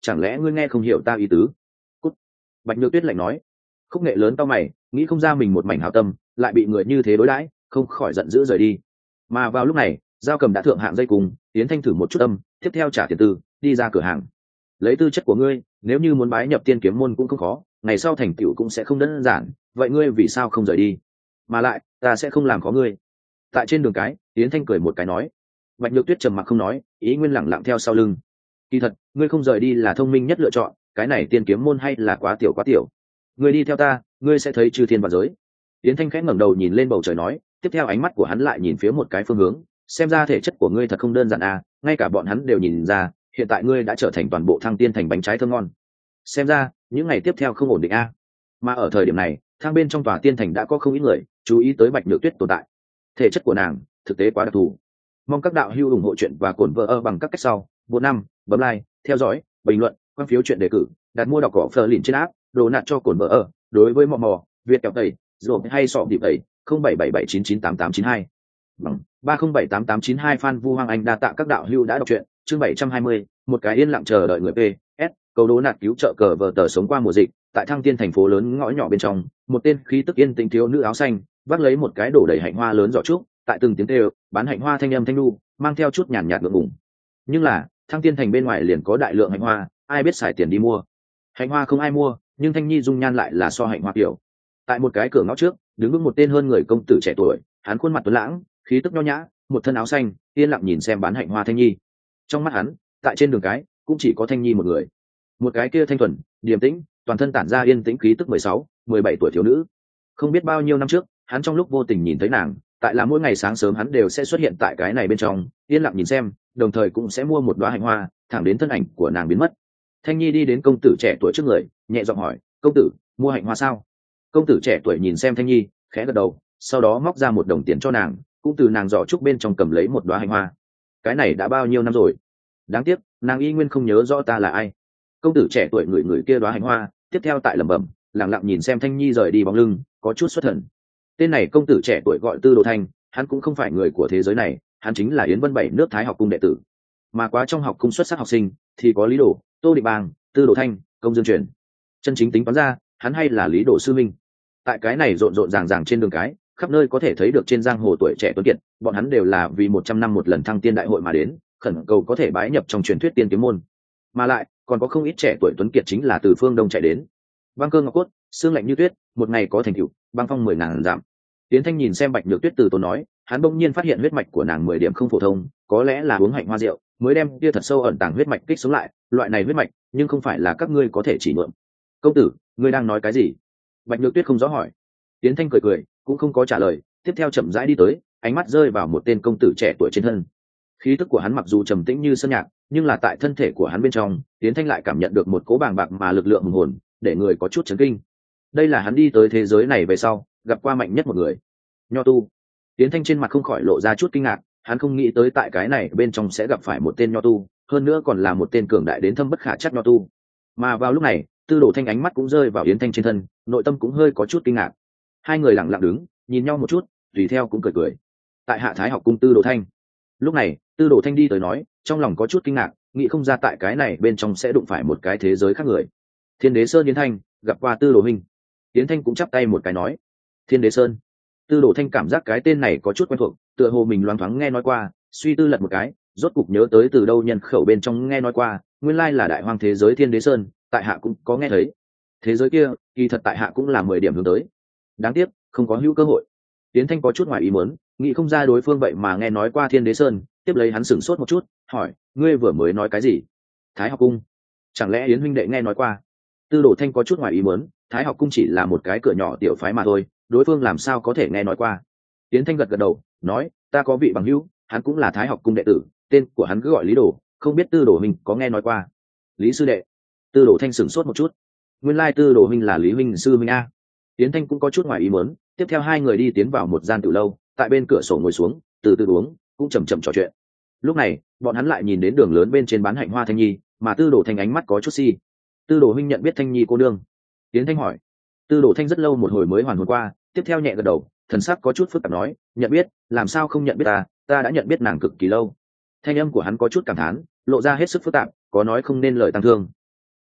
chẳng lẽ ngươi nghe không hiểu ta ý tứ? Cút. Bạch Nhược Tuyết lạnh nói. Khúc Nghệ lớn tao mày, nghĩ không ra mình một mảnh hảo tâm lại bị người như thế đối đãi, không khỏi giận dữ rời đi. Mà vào lúc này Giao Cầm đã thượng hạng dây cùng, Yến Thanh thử một chút âm, tiếp theo trả tiền tư, đi ra cửa hàng. Lấy tư chất của ngươi, nếu như muốn bái nhập tiên kiếm môn cũng không khó, ngày sau thành tựu cũng sẽ không đơn giản, vậy ngươi vì sao không rời đi? Mà lại ta sẽ không làm khó ngươi. Tại trên đường cái, Yến Thanh cười một cái nói. Bạch Nhược Tuyết trầm mặc không nói, ý nguyên lẳng lặng theo sau lưng. Kỳ thật ngươi không rời đi là thông minh nhất lựa chọn, cái này tiên kiếm môn hay là quá tiểu quá tiểu. Ngươi đi theo ta, ngươi sẽ thấy chư thiên và giới. Yến Thanh khẽ ngẩng đầu nhìn lên bầu trời nói, tiếp theo ánh mắt của hắn lại nhìn phía một cái phương hướng, xem ra thể chất của ngươi thật không đơn giản à, ngay cả bọn hắn đều nhìn ra, hiện tại ngươi đã trở thành toàn bộ thăng tiên thành bánh trái thơm ngon. Xem ra những ngày tiếp theo không ổn định a. À. Mà ở thời điểm này, thang bên trong tòa tiên thành đã có không ít người chú ý tới Bạch Nhược Tuyết tồn tại. Thể chất của nàng thực tế quá đặc thù. Mong các đạo hữu ủng hộ chuyện và cổn vợ ơ bằng các cách sau: một năm, bấm like, theo dõi, bình luận, quan phiếu chuyện đề cử, đặt mua đọc cỏ phờ lìn trên app, đồ nạt cho cổn vợ ơ. Đối với mò mò, Việt kẹo tẩy, rồi hay sọ điệp tẩy, không bảy bảy bảy chín chín tám tám chín hai bằng ba không bảy tám tám chín hai. Phan Vu Hoàng Anh đa tạ các đạo hữu đã đọc truyện. Chương bảy trăm hai mươi, một cái yên lặng chờ đợi người p s câu đố nạt cứu trợ cờ vờ tờ sống qua mùa dịch. Tại Thăng Tiên thành phố lớn ngõ nhỏ bên trong, một tên khí tức yên tĩnh thiếu nữ áo xanh vác lấy một cái đổ đầy hạnh hoa lớn giỏ trúc, tại từng tiếng kêu bán hạnh hoa thanh âm thanh lu, mang theo chút nhàn nhạt ngượng ngùng. Nhưng là Thăng Tiên thành bên ngoài liền có đại lượng hạnh hoa, ai biết xài tiền đi mua hạnh hoa không ai mua, nhưng Thanh Nhi dung nhan lại là so hạnh hoa kiểu. Tại một cái cửa ngõ trước đứng vững một tên hơn người công tử trẻ tuổi, hắn khuôn mặt tuấn lãng, khí tức nho nhã, một thân áo xanh, yên lặng nhìn xem bán hạnh hoa Thanh Nhi. Trong mắt hắn, tại trên đường cái cũng chỉ có Thanh Nhi một người, một cái kia thanh thuần điềm tĩnh, toàn thân tản ra yên tĩnh khí tức mười sáu, mười bảy tuổi thiếu nữ. Không biết bao nhiêu năm trước, hắn trong lúc vô tình nhìn thấy nàng, tại là mỗi ngày sáng sớm hắn đều sẽ xuất hiện tại cái này bên trong, yên lặng nhìn xem, đồng thời cũng sẽ mua một đóa hạnh hoa, thẳng đến thân ảnh của nàng biến mất. Thanh Nhi đi đến công tử trẻ tuổi trước người, nhẹ giọng hỏi, công tử mua hạnh hoa sao? Công tử trẻ tuổi nhìn xem Thanh Nhi, khẽ gật đầu, sau đó móc ra một đồng tiền cho nàng, cũng từ nàng giỏ trúc bên trong cầm lấy một đóa hạnh hoa. Cái này đã bao nhiêu năm rồi, đáng tiếc nàng y nguyên không nhớ rõ ta là ai. Công tử trẻ tuổi ngửi ngửi kia đóa hạnh hoa, tiếp theo tại lẩm bẩm, lặng lặng nhìn xem Thanh Nhi rời đi bóng lưng, có chút xuất thần. Tên này công tử trẻ tuổi gọi Tư Đồ Thanh, hắn cũng không phải người của thế giới này, hắn chính là Yến Vân Bảy nước Thái học cung đệ tử. Mà quá trong học cung xuất sắc học sinh thì có Lý Đồ, Tô Định Bang, Tư Đồ Thanh, Công Dương Truyền. Chân chính tính toán ra, hắn hay là Lý Đồ sư minh. Tại cái này rộn rộn ràng ràng trên đường cái, khắp nơi có thể thấy được trên giang hồ tuổi trẻ tuấn kiệt, bọn hắn đều là vì một trăm năm một lần thăng tiên đại hội mà đến, khẩn cầu có thể bái nhập trong truyền thuyết tiên kiếm môn. Mà lại, còn có không ít trẻ tuổi tuấn kiệt chính là từ phương đông chạy đến. Băng cơ ngọc cốt, xương lạnh như tuyết, một ngày có thành tựu, băng phong mười ngàn dặm. Tiến Thanh nhìn xem Bạch Nhược Tuyết từ tốn nói, hắn bỗng nhiên phát hiện huyết mạch của nàng mười điểm không phổ thông, có lẽ là uống hạnh hoa rượu mới đem kia thật sâu ẩn tàng huyết mạch kích sống lại, loại này huyết mạch, nhưng không phải là các ngươi có thể chỉ mượn. Công tử, ngươi đang nói cái gì? Bạch Nhược Tuyết không rõ hỏi. Tiến Thanh cười cười, cũng không có trả lời, tiếp theo chậm rãi đi tới, ánh mắt rơi vào một tên công tử trẻ tuổi trên thân. Khí tức của hắn mặc dù trầm tĩnh như sơn nhạc, nhưng là tại thân thể của hắn bên trong, Tiến Thanh lại cảm nhận được một cỗ bàng bạc mà lực lượng hùng hồn, để người có chút chấn kinh. Đây là hắn đi tới thế giới này về sau gặp qua mạnh nhất một người, Nho tu. Tiến Thanh trên mặt không khỏi lộ ra chút kinh ngạc, hắn không nghĩ tới tại cái này bên trong sẽ gặp phải một tên Nho tu, hơn nữa còn là một tên cường đại đến thâm bất khả trắc Nho tu. Mà vào lúc này, Tư Đồ Thanh ánh mắt cũng rơi vào Yến Thanh trên thân, nội tâm cũng hơi có chút kinh ngạc. Hai người lặng lặng đứng, nhìn nhau một chút, tùy theo cũng cười cười. Tại Hạ Thái học cung Tư Đồ Thanh. Lúc này, Tư Đồ Thanh đi tới nói, trong lòng có chút kinh ngạc, nghĩ không ra tại cái này bên trong sẽ đụng phải một cái thế giới khác người. Thiên Đế Sơn Yến Thanh, gặp qua Tư Đồ huynh. Yến Thanh cũng chắp tay một cái nói. Thiên Đế Sơn. Tư Đồ Thanh cảm giác cái tên này có chút quen thuộc, tựa hồ mình loáng thoáng nghe nói qua, suy tư lật một cái, rốt cục nhớ tới từ đâu nhân khẩu bên trong nghe nói qua, nguyên lai là đại hoang thế giới Thiên Đế Sơn, tại hạ cũng có nghe thấy. Thế giới kia, kỳ thật tại hạ cũng là mười điểm hướng tới. Đáng tiếc, không có hữu cơ hội. Yến Thanh có chút ngoài ý muốn, nghĩ không ra đối phương vậy mà nghe nói qua Thiên Đế Sơn, tiếp lấy hắn sửng sốt một chút, hỏi, ngươi vừa mới nói cái gì? Thái học cung? Chẳng lẽ Yến huynh đệ nghe nói qua? Tư Đồ Thanh có chút ngoài ý muốn, Thái học cung chỉ là một cái cửa nhỏ tiểu phái mà thôi, đối phương làm sao có thể nghe nói qua? Yến Thanh gật gật đầu, nói, ta có vị bằng hữu, hắn cũng là Thái học cung đệ tử, tên của hắn cứ gọi Lý Đồ, không biết Tư Đồ huynh có nghe nói qua? Lý sư đệ. Tư Đồ Thanh sửng sốt một chút, nguyên lai Tư Đồ huynh là Lý huynh sư huynh a. Yến Thanh cũng có chút ngoài ý muốn, tiếp theo hai người đi tiến vào một gian tiểu lâu, tại bên cửa sổ ngồi xuống, từ từ uống, cũng chậm chậm trò chuyện. Lúc này, bọn hắn lại nhìn đến đường lớn bên trên bán hạnh hoa Thanh Nhi, mà Tư Đồ Thanh ánh mắt có chút si. Tư Đồ huynh nhận biết Thanh Nhi cô nương? Yến Thanh hỏi. Tư Đồ Thanh rất lâu một hồi mới hoàn hồn qua, tiếp theo nhẹ gật đầu, thần sắc có chút phức tạp nói, nhận biết, làm sao không nhận biết ta, ta đã nhận biết nàng cực kỳ lâu. Thanh âm của hắn có chút cảm thán, lộ ra hết sức phức tạp, có nói không nên lời tăng thương.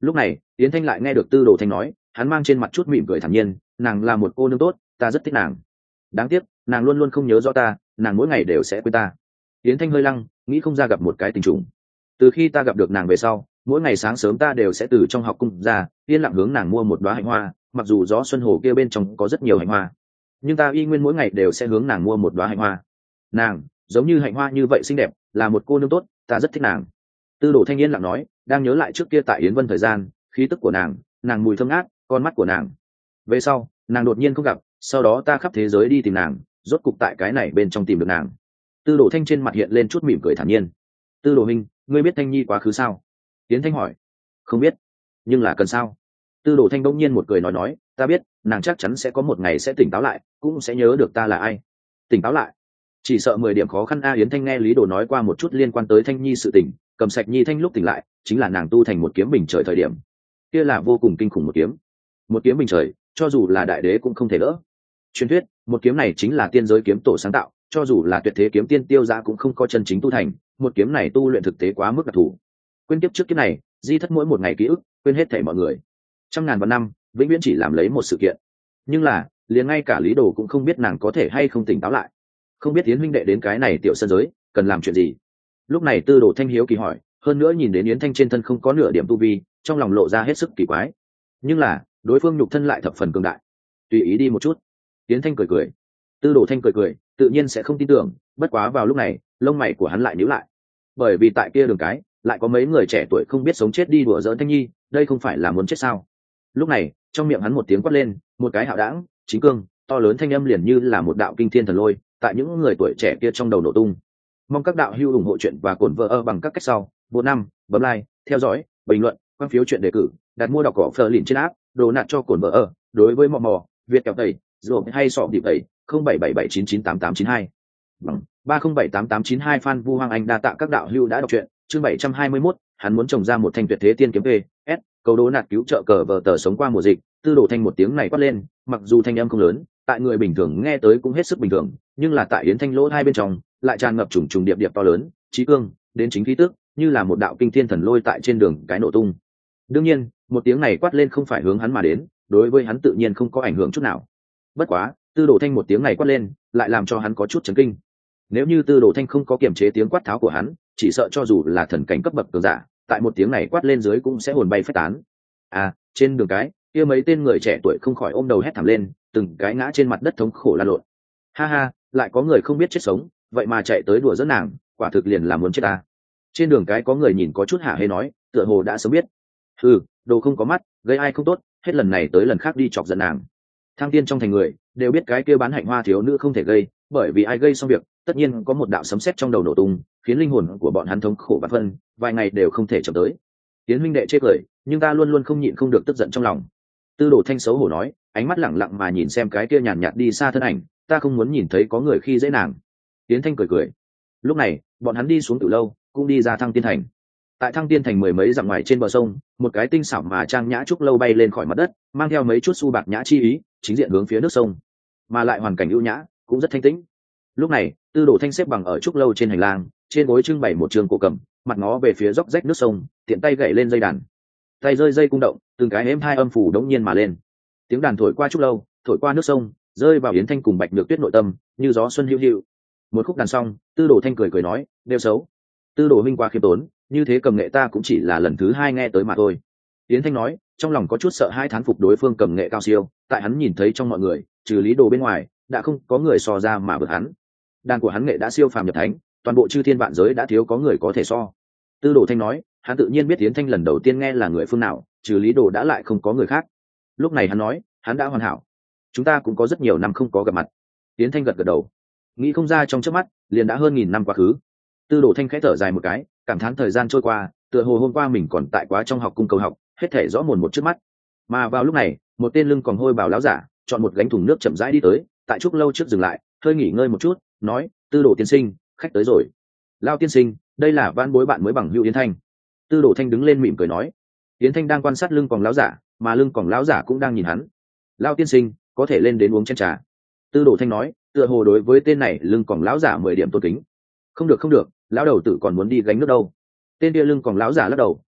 Lúc này Yến Thanh lại nghe được Tư Đồ Thanh nói, hắn mang trên mặt chút mỉm cười thản nhiên, nàng là một cô nương tốt, ta rất thích nàng. Đáng tiếc nàng luôn luôn không nhớ rõ ta, nàng mỗi ngày đều sẽ quên ta. Yến Thanh hơi lăng, nghĩ không ra gặp một cái tình trùng. Từ khi ta gặp được nàng về sau, mỗi ngày sáng sớm ta đều sẽ từ trong học cung ra, yên lặng hướng nàng mua một đóa hạnh hoa, mặc dù gió xuân hồ kia bên trong có rất nhiều hạnh hoa, nhưng ta y nguyên mỗi ngày đều sẽ hướng nàng mua một đóa hạnh hoa. Nàng giống như hạnh hoa như vậy xinh đẹp, là một cô nương tốt, ta rất thích nàng. Tư Đồ Thanh Yên lặng nói, đang nhớ lại trước kia tại Yến Vân thời gian, khí tức của nàng, nàng mùi thơm ngát, con mắt của nàng. Về sau nàng đột nhiên không gặp, sau đó ta khắp thế giới đi tìm nàng, rốt cục tại cái này bên trong tìm được nàng. Tư Đồ Thanh trên mặt hiện lên chút mỉm cười thản nhiên. Tư Đồ Minh, ngươi biết Thanh Nhi quá khứ sao? Tiến Thanh hỏi. Không biết, nhưng là cần sao? Tư Đồ Thanh bỗng nhiên một cười nói nói, ta biết, nàng chắc chắn sẽ có một ngày sẽ tỉnh táo lại, cũng sẽ nhớ được ta là ai. Tỉnh táo lại? Chỉ sợ mười điểm khó khăn a. Yến Thanh nghe Lý Đồ nói qua một chút liên quan tới Thanh Nhi sự tình, Cầm Sạch Nhi Thanh lúc tỉnh lại, chính là nàng tu thành một kiếm bình trời thời điểm. Kia là vô cùng kinh khủng một kiếm. Một kiếm bình trời, cho dù là đại đế cũng không thể đỡ. Truyền thuyết, một kiếm này chính là tiên giới kiếm tổ sáng tạo, cho dù là tuyệt thế kiếm tiên Tiêu Giá cũng không có chân chính tu thành, một kiếm này tu luyện thực tế quá mức đặc thù. Quên kiếp trước kiếp này, di thất mỗi một ngày ký ức, quên hết thảy mọi người. Trăm ngàn vạn năm, vĩnh viễn chỉ làm lấy một sự kiện. Nhưng là, liền ngay cả Lý Đồ cũng không biết nàng có thể hay không tỉnh táo lại. Không biết Yến huynh đệ đến cái này tiểu sân giới, cần làm chuyện gì. Lúc này Tư Đồ Thanh hiếu kỳ hỏi, hơn nữa nhìn đến Yến Thanh trên thân không có nửa điểm tu vi, trong lòng lộ ra hết sức kỳ quái. Nhưng là, đối phương nhục thân lại thập phần cường đại. Tùy ý đi một chút. Yến Thanh cười cười. Tư Đồ Thanh cười cười, tự nhiên sẽ không tin tưởng, bất quá vào lúc này, lông mày của hắn lại nhíu lại. Bởi vì tại kia đường cái, lại có mấy người trẻ tuổi không biết sống chết đi đùa giỡn Thanh Nhi, đây không phải là muốn chết sao? Lúc này, trong miệng hắn một tiếng quát lên, một cái hạo đãng, chính cương, to lớn thanh âm liền như là một đạo kinh thiên thần lôi, tại những người tuổi trẻ kia trong đầu nổ tung. Mong các đạo hữu ủng hộ chuyện và cổn vợ ở bằng các cách sau, bốn năm, bấm like, theo dõi, bình luận, quan phiếu chuyện đề cử, đặt mua đọc cỏ phờ lìn trên app, đồ nạt cho cổn vợ ở, đối với mò mò, Việt kẹo tẩy, rồi hay sọ điệp tẩy, không bảy bảy bảy chín chín tám tám chín hai. Bằng ba không bảy tám tám chín hai. Phan Vu Hoàng Anh đa tạ các đạo hữu đã đọc truyện, chương bảy trăm hai mươi mốt, hắn muốn trồng ra một thanh tuyệt thế tiên kiếm về, S, câu đố nạt cứu trợ cờ vờ tờ sống qua mùa dịch, Tư Đồ Thanh một tiếng này quát lên, mặc dù thanh âm không lớn, tại người bình thường nghe tới cũng hết sức bình thường, nhưng là tại Yến Thanh lỗ hai bên trong, lại tràn ngập trùng trùng điệp điệp to lớn, chí cương, đến chính khí tức, như là một đạo kinh thiên thần lôi tại trên đường cái nổ tung. Đương nhiên, một tiếng này quát lên không phải hướng hắn mà đến, đối với hắn tự nhiên không có ảnh hưởng chút nào. Bất quá, Tư Đồ Thanh một tiếng này quát lên, lại làm cho hắn có chút chấn kinh. Nếu như Tư Đồ Thanh không có kiềm chế tiếng quát tháo của hắn, chỉ sợ cho dù là thần cảnh cấp bậc cường giả, tại một tiếng này quát lên dưới cũng sẽ hồn bay phách tán. À, trên đường cái, kia mấy tên người trẻ tuổi không khỏi ôm đầu hét thảm lên, từng cái ngã trên mặt đất thống khổ la lộn. Ha ha, lại có người không biết chết sống, vậy mà chạy tới đùa giỡn nàng, quả thực liền là muốn chết ta. Trên đường cái có người nhìn có chút hả hê nói, tựa hồ đã sớm biết. Ừ, đồ không có mắt, gây ai không tốt, hết lần này tới lần khác đi chọc giận nàng. Thăng tiên trong thành người đều biết cái kia bán hạnh hoa thiếu nữ không thể gây, bởi vì ai gây xong việc, tất nhiên có một đạo sấm sét trong đầu nổ tung, khiến linh hồn của bọn hắn thống khổ vạn phân, vài ngày đều không thể chậm tới. Tiến huynh đệ chê cười, nhưng ta luôn luôn không nhịn không được tức giận trong lòng. Tư Đồ Thanh xấu hổ nói, ánh mắt lẳng lặng mà nhìn xem cái kia nhàn nhạt đi xa thân ảnh, ta không muốn nhìn thấy có người khi dễ nàng. Tiến Thanh cười cười. Lúc này, bọn hắn đi xuống từ lâu, cũng đi ra Thăng Tiên thành. Tại Thăng Tiên thành mười mấy dặm ngoài trên bờ sông, một cái tinh xảo mà trang nhã trúc lâu bay lên khỏi mặt đất, mang theo mấy chút xu bạc nhã chi ý, chính diện hướng phía nước sông, mà lại hoàn cảnh ưu nhã, cũng rất thanh tĩnh. Lúc này, Tư Đồ Thanh xếp bằng ở trúc lâu trên hành lang, trên gối trưng bày một trường cổ cầm, mặt ngó về phía dốc rách nước sông, tiện tay gảy lên dây đàn. Tay rơi dây cung động, từng cái êm hai âm phủ đống nhiên mà lên. Tiếng đàn thổi qua trúc lâu, thổi qua nước sông, rơi vào Yến Thanh cùng Bạch Nhược Tuyết nội tâm, như gió xuân hữu hữu. Một khúc đàn xong, Tư Đồ Thanh cười cười nói, đều xấu. Tư Đồ huynh quá khiêm tốn, như thế cầm nghệ ta cũng chỉ là lần thứ hai nghe tới mà thôi. Yến Thanh nói, trong lòng có chút sợ hai thán phục đối phương cầm nghệ cao siêu, tại hắn nhìn thấy trong mọi người, trừ Lý Đồ bên ngoài, đã không có người so ra mà vượt hắn. Đàn của hắn nghệ đã siêu phàm nhập thánh, toàn bộ chư thiên vạn giới đã thiếu có người có thể so. Tư Đồ Thanh nói, hắn tự nhiên biết Yến Thanh lần đầu tiên nghe là người phương nào, trừ Lý Đồ đã lại không có người khác. Lúc này hắn nói, hắn đã hoàn hảo. Chúng ta cũng có rất nhiều năm không có gặp mặt. Yến Thanh gật gật đầu, nghĩ không ra trong chớp mắt, liền đã hơn nghìn năm quá khứ. Tư Đồ Thanh khẽ thở dài một cái, cảm thán thời gian trôi qua, tựa hồ hôm qua mình còn tại quá trong học cung cầu học, hết thể rõ mồn một trước mắt. Mà vào lúc này, một tên lưng còn hôi bào láo giả, chọn một gánh thùng nước chậm rãi đi tới, tại trúc lâu trước dừng lại, hơi nghỉ ngơi một chút, nói, Tư Đồ tiên sinh, khách tới rồi. Lao tiên sinh, đây là van bối bạn mới bằng hữu Yến Thanh. Tư Đồ Thanh đứng lên mỉm cười nói. Yến Thanh đang quan sát lưng còn láo giả, mà lưng còn láo giả cũng đang nhìn hắn. Lao tiên sinh, có thể lên đến uống chén trà. Tư Đồ Thanh nói, tựa hồ đối với tên này lưng còn láo giả mười điểm tôn kính. Không được không được, lão đầu tử còn muốn đi gánh nước đâu. Tên kia lưng còn láo giả lắc đầu,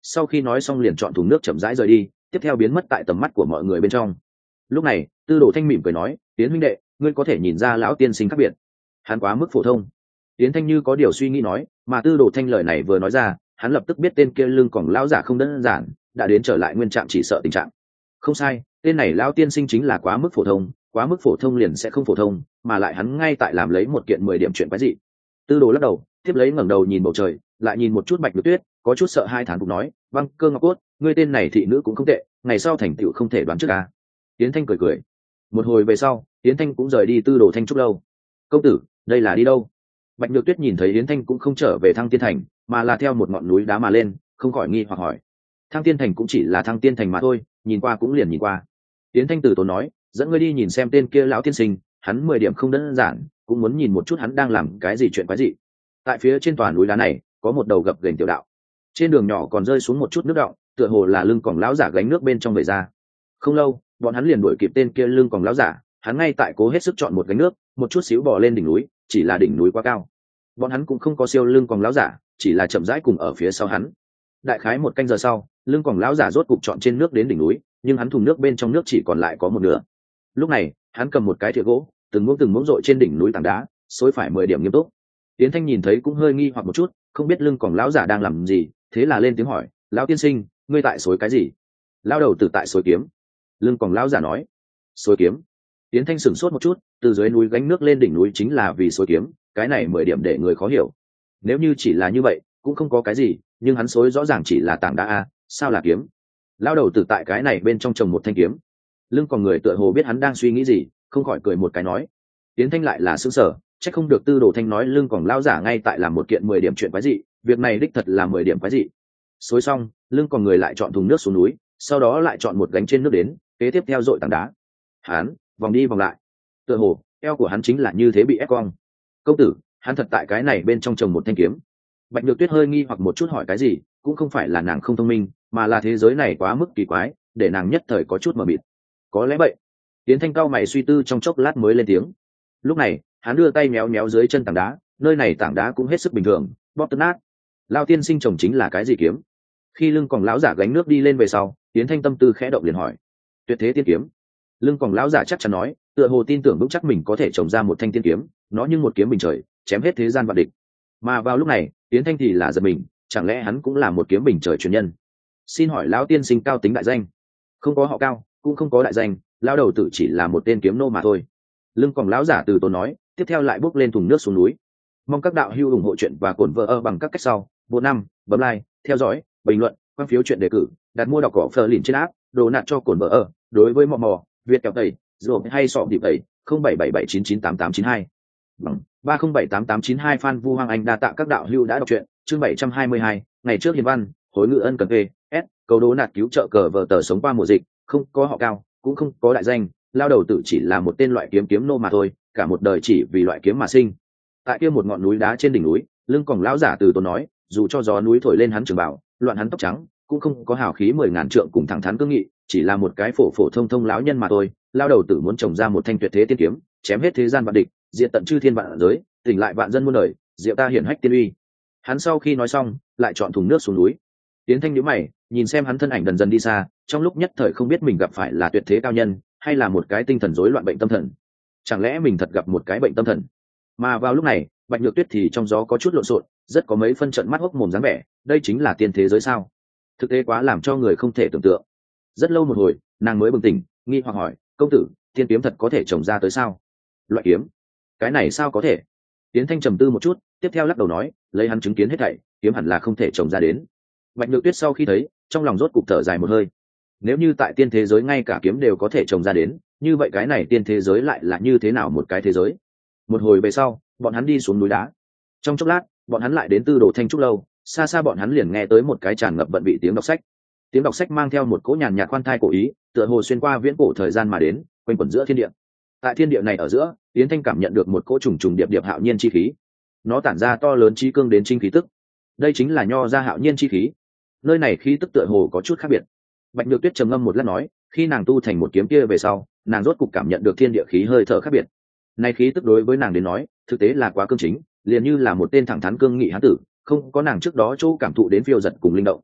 sau khi nói xong liền chọn thùng nước chậm rãi rời đi, tiếp theo biến mất tại tầm mắt của mọi người bên trong. Lúc này Tư Đồ Thanh mỉm cười nói, Tiến huynh đệ, ngươi có thể nhìn ra lão tiên sinh khác biệt. Hắn quá mức phổ thông. Tiến Thanh như có điều suy nghĩ nói, mà Tư Đồ Thanh lời này vừa nói ra, hắn lập tức biết tên kia lưng còng lão giả không đơn giản, đã đến trở lại nguyên trạng chỉ sợ tình trạng. Không sai, tên này lão tiên sinh chính là quá mức phổ thông, quá mức phổ thông liền sẽ không phổ thông, mà lại hắn ngay tại làm lấy một kiện mười điểm chuyện quái dị. Tư Đồ lắc đầu, tiếp lấy ngẩng đầu nhìn bầu trời, lại nhìn một chút Bạch Nhược Tuyết, có chút sợ hai thán phục nói, băng cơ ngọc cốt, ngươi tên này thị nữ cũng không tệ, ngày sau thành tựu không thể đoán trước à. Tiến Thanh cười cười. Một hồi về sau, Tiến Thanh cũng rời đi Tư Đồ Thanh trúc lâu. Công tử, đây là đi đâu? Bạch Nhược Tuyết nhìn thấy Yến Thanh cũng không trở về Thăng Tiên Thành, mà là theo một ngọn núi đá mà lên, không khỏi nghi hoặc hỏi. Thăng Tiên Thành cũng chỉ là Thăng Tiên Thành mà thôi, nhìn qua cũng liền nhìn qua. Yến Thanh từ tốn nói, dẫn ngươi đi nhìn xem tên kia lão tiên sinh, hắn mười điểm không đơn giản, cũng muốn nhìn một chút hắn đang làm cái gì chuyện quái gì. Tại phía trên tòa núi đá này, có một đầu gập ghềnh tiểu đạo. Trên đường nhỏ còn rơi xuống một chút nước đọng, tựa hồ là lưng còng lão giả gánh nước bên trong về ra. Không lâu, bọn hắn liền đuổi kịp tên kia lưng còng lão giả, hắn ngay tại cố hết sức chọn một gánh nước, một chút xíu bò lên đỉnh núi, chỉ là đỉnh núi quá cao. Bọn hắn cũng không có siêu lưng còng lão giả, chỉ là chậm rãi cùng ở phía sau hắn. Đại khái một canh giờ sau, lưng còng lão giả rốt cục chọn trên nước đến đỉnh núi, nhưng hắn thùng nước bên trong nước chỉ còn lại có một nửa. Lúc này, hắn cầm một cái thìa gỗ, từng muỗng từng muỗng dội trên đỉnh núi tảng đá, xối phải mười điểm nghiêm túc. Tiến Thanh nhìn thấy cũng hơi nghi hoặc một chút, không biết lưng còng lão giả đang làm gì, thế là lên tiếng hỏi, lão tiên sinh, ngươi tại xối cái gì? Lão đầu tử tại xối kiếm. Lưng còng lão giả nói. Xối kiếm? Tiến Thanh sửng sốt một chút, từ dưới núi gánh nước lên đỉnh núi chính là vì xối kiếm, cái này mười điểm để người khó hiểu. Nếu như chỉ là như vậy, cũng không có cái gì, nhưng hắn xối rõ ràng chỉ là tảng đá a, sao là kiếm? Lão đầu tử tại cái này bên trong trồng một thanh kiếm. Lưng còn người tựa hồ biết hắn đang suy nghĩ gì, không khỏi cười một cái nói. Tiến Thanh lại là sững sờ, chắc không được Tư Đồ Thanh nói lưng còn lão giả ngay tại làm một kiện mười điểm chuyện quái dị, việc này đích thật là mười điểm quái dị. Xối xong, lưng còn người lại chọn thùng nước xuống núi, sau đó lại chọn một gánh trên nước đến, kế tiếp theo dội tảng đá. Hắn vòng đi vòng lại, tựa hồ eo của hắn chính là như thế bị ép cong. Công tử, hắn thật tại cái này bên trong trồng một thanh kiếm. Bạch Nhược Tuyết hơi nghi hoặc một chút hỏi cái gì, cũng không phải là nàng không thông minh, mà là thế giới này quá mức kỳ quái, để nàng nhất thời có chút mờ mịt. Có lẽ vậy. Tiến Thanh cao mày suy tư trong chốc lát mới lên tiếng. Lúc này, hắn đưa tay méo méo dưới chân tảng đá, nơi này tảng đá cũng hết sức bình thường, bóp tất nát. Lao tiên sinh trồng chính là cái gì kiếm? Khi lưng còng lão giả gánh nước đi lên về sau, Tiến Thanh tâm tư khẽ động liền hỏi. Tuyệt thế tiên kiếm. Lưng còng lão giả chắc chắn nói, tựa hồ tin tưởng vững chắc mình có thể trồng ra một thanh tiên kiếm, nó như một kiếm bình trời, chém hết thế gian vạn địch. Mà vào lúc này, Tiến Thanh thì là giật mình, chẳng lẽ hắn cũng là một kiếm bình trời truyền nhân? Xin hỏi lão tiên sinh cao tính đại danh? Không có họ cao, cũng không có đại danh, lão đầu tử chỉ là một tên kiếm nô mà thôi. Lưng còng lão giả từ tốn nói, tiếp theo lại bước lên thùng nước xuống núi. Mong các đạo hữu ủng hộ chuyện và cổn vợ ơ bằng các cách sau. Vô năm, bấm like, theo dõi, bình luận, quan phiếu chuyện đề cử, đặt mua đọc cỏ phờ lìn trên app, đồ nạt cho cổn vợ ơ. Đối với mò mò, Việt kẹo tẩy, rồi hay sọ điệp tẩy, không bảy bảy bảy chín chín tám tám chín hai. Bằng ba không bảy tám tám chín hai Phan Vu Hoàng Anh đa tạ các đạo hữu đã đọc truyện, chương bảy trăm hai mươi hai, ngày trước hiền văn, hối ngự ân cần về, S, câu đố nạt cứu trợ cờ vờ tờ sống qua mùa dịch, không có họ cao, cũng không có đại danh, lao đầu tử chỉ là một tên loại kiếm kiếm nô mà thôi, cả một đời chỉ vì loại kiếm mà sinh. Tại kia một ngọn núi đá trên đỉnh núi, lưng còng lão giả từ tốn nói, dù cho gió núi thổi lên hắn trường bảo, loạn hắn tóc trắng, cũng không có hào khí mười ngàn trượng cùng thẳng thắn cương nghị, chỉ là một cái phổ phổ thông thông lão nhân mà thôi. Lao đầu tử muốn trồng ra một thanh tuyệt thế tiên kiếm, chém hết thế gian vạn địch, diệt tận chư thiên vạn giới, tỉnh lại vạn dân muôn đời, diệu ta hiển hách tiên uy. Hắn sau khi nói xong, lại chọn thùng nước xuống núi. Tiến Thanh nhíu mày, nhìn xem hắn thân ảnh dần dần đi xa, trong lúc nhất thời không biết mình gặp phải là tuyệt thế cao nhân, hay là một cái tinh thần rối loạn bệnh tâm thần. Chẳng lẽ mình thật gặp một cái bệnh tâm thần? Mà vào lúc này, Bạch Nhược Tuyết thì trong gió có chút lộn xộn, rất có mấy phân trận mắt hốc mồm dáng vẻ, đây chính là tiên thế giới sao? Thực tế quá làm cho người không thể tưởng tượng. Rất lâu một hồi, nàng mới bừng tỉnh, nghi hoặc hỏi, công tử, tiên kiếm thật có thể trồng ra tới sao? Loại kiếm? Cái này sao có thể? Tiến Thanh trầm tư một chút, tiếp theo lắc đầu nói, lấy hắn chứng kiến hết thảy, kiếm hẳn là không thể trồng ra đến. Bạch Nhược Tuyết sau khi thấy, trong lòng rốt cục thở dài một hơi. Nếu như tại tiên thế giới ngay cả kiếm đều có thể trồng ra đến, như vậy cái này tiên thế giới lại là như thế nào một cái thế giới? Một hồi về sau, bọn hắn đi xuống núi đá. Trong chốc lát, bọn hắn lại đến Tư Đồ Thanh trúc lâu, xa xa bọn hắn liền nghe tới một cái tràn ngập bận vị tiếng đọc sách. Tiếng đọc sách mang theo một cỗ nhàn nhạt khoan thai cổ ý, tựa hồ xuyên qua viễn cổ thời gian mà đến, quanh quẩn giữa thiên địa. Tại thiên địa này ở giữa, Yến Thanh cảm nhận được một cỗ trùng trùng điệp điệp hạo nhiên chi khí. Nó tản ra to lớn chi cương đến chính khí tức. Đây chính là nho ra hạo nhiên chi khí. Nơi này khí tức tựa hồ có chút khác biệt. Bạch Nhược Tuyết trầm ngâm một lát nói, khi nàng tu thành một kiếm kia về sau, nàng rốt cục cảm nhận được thiên địa khí hơi thở khác biệt. Này khí tức đối với nàng đến nói, thực tế là quá cương chính, liền như là một tên thẳng thắn cương nghị hán tử, không có nàng trước đó chỗ cảm thụ đến phiêu giật cùng linh động.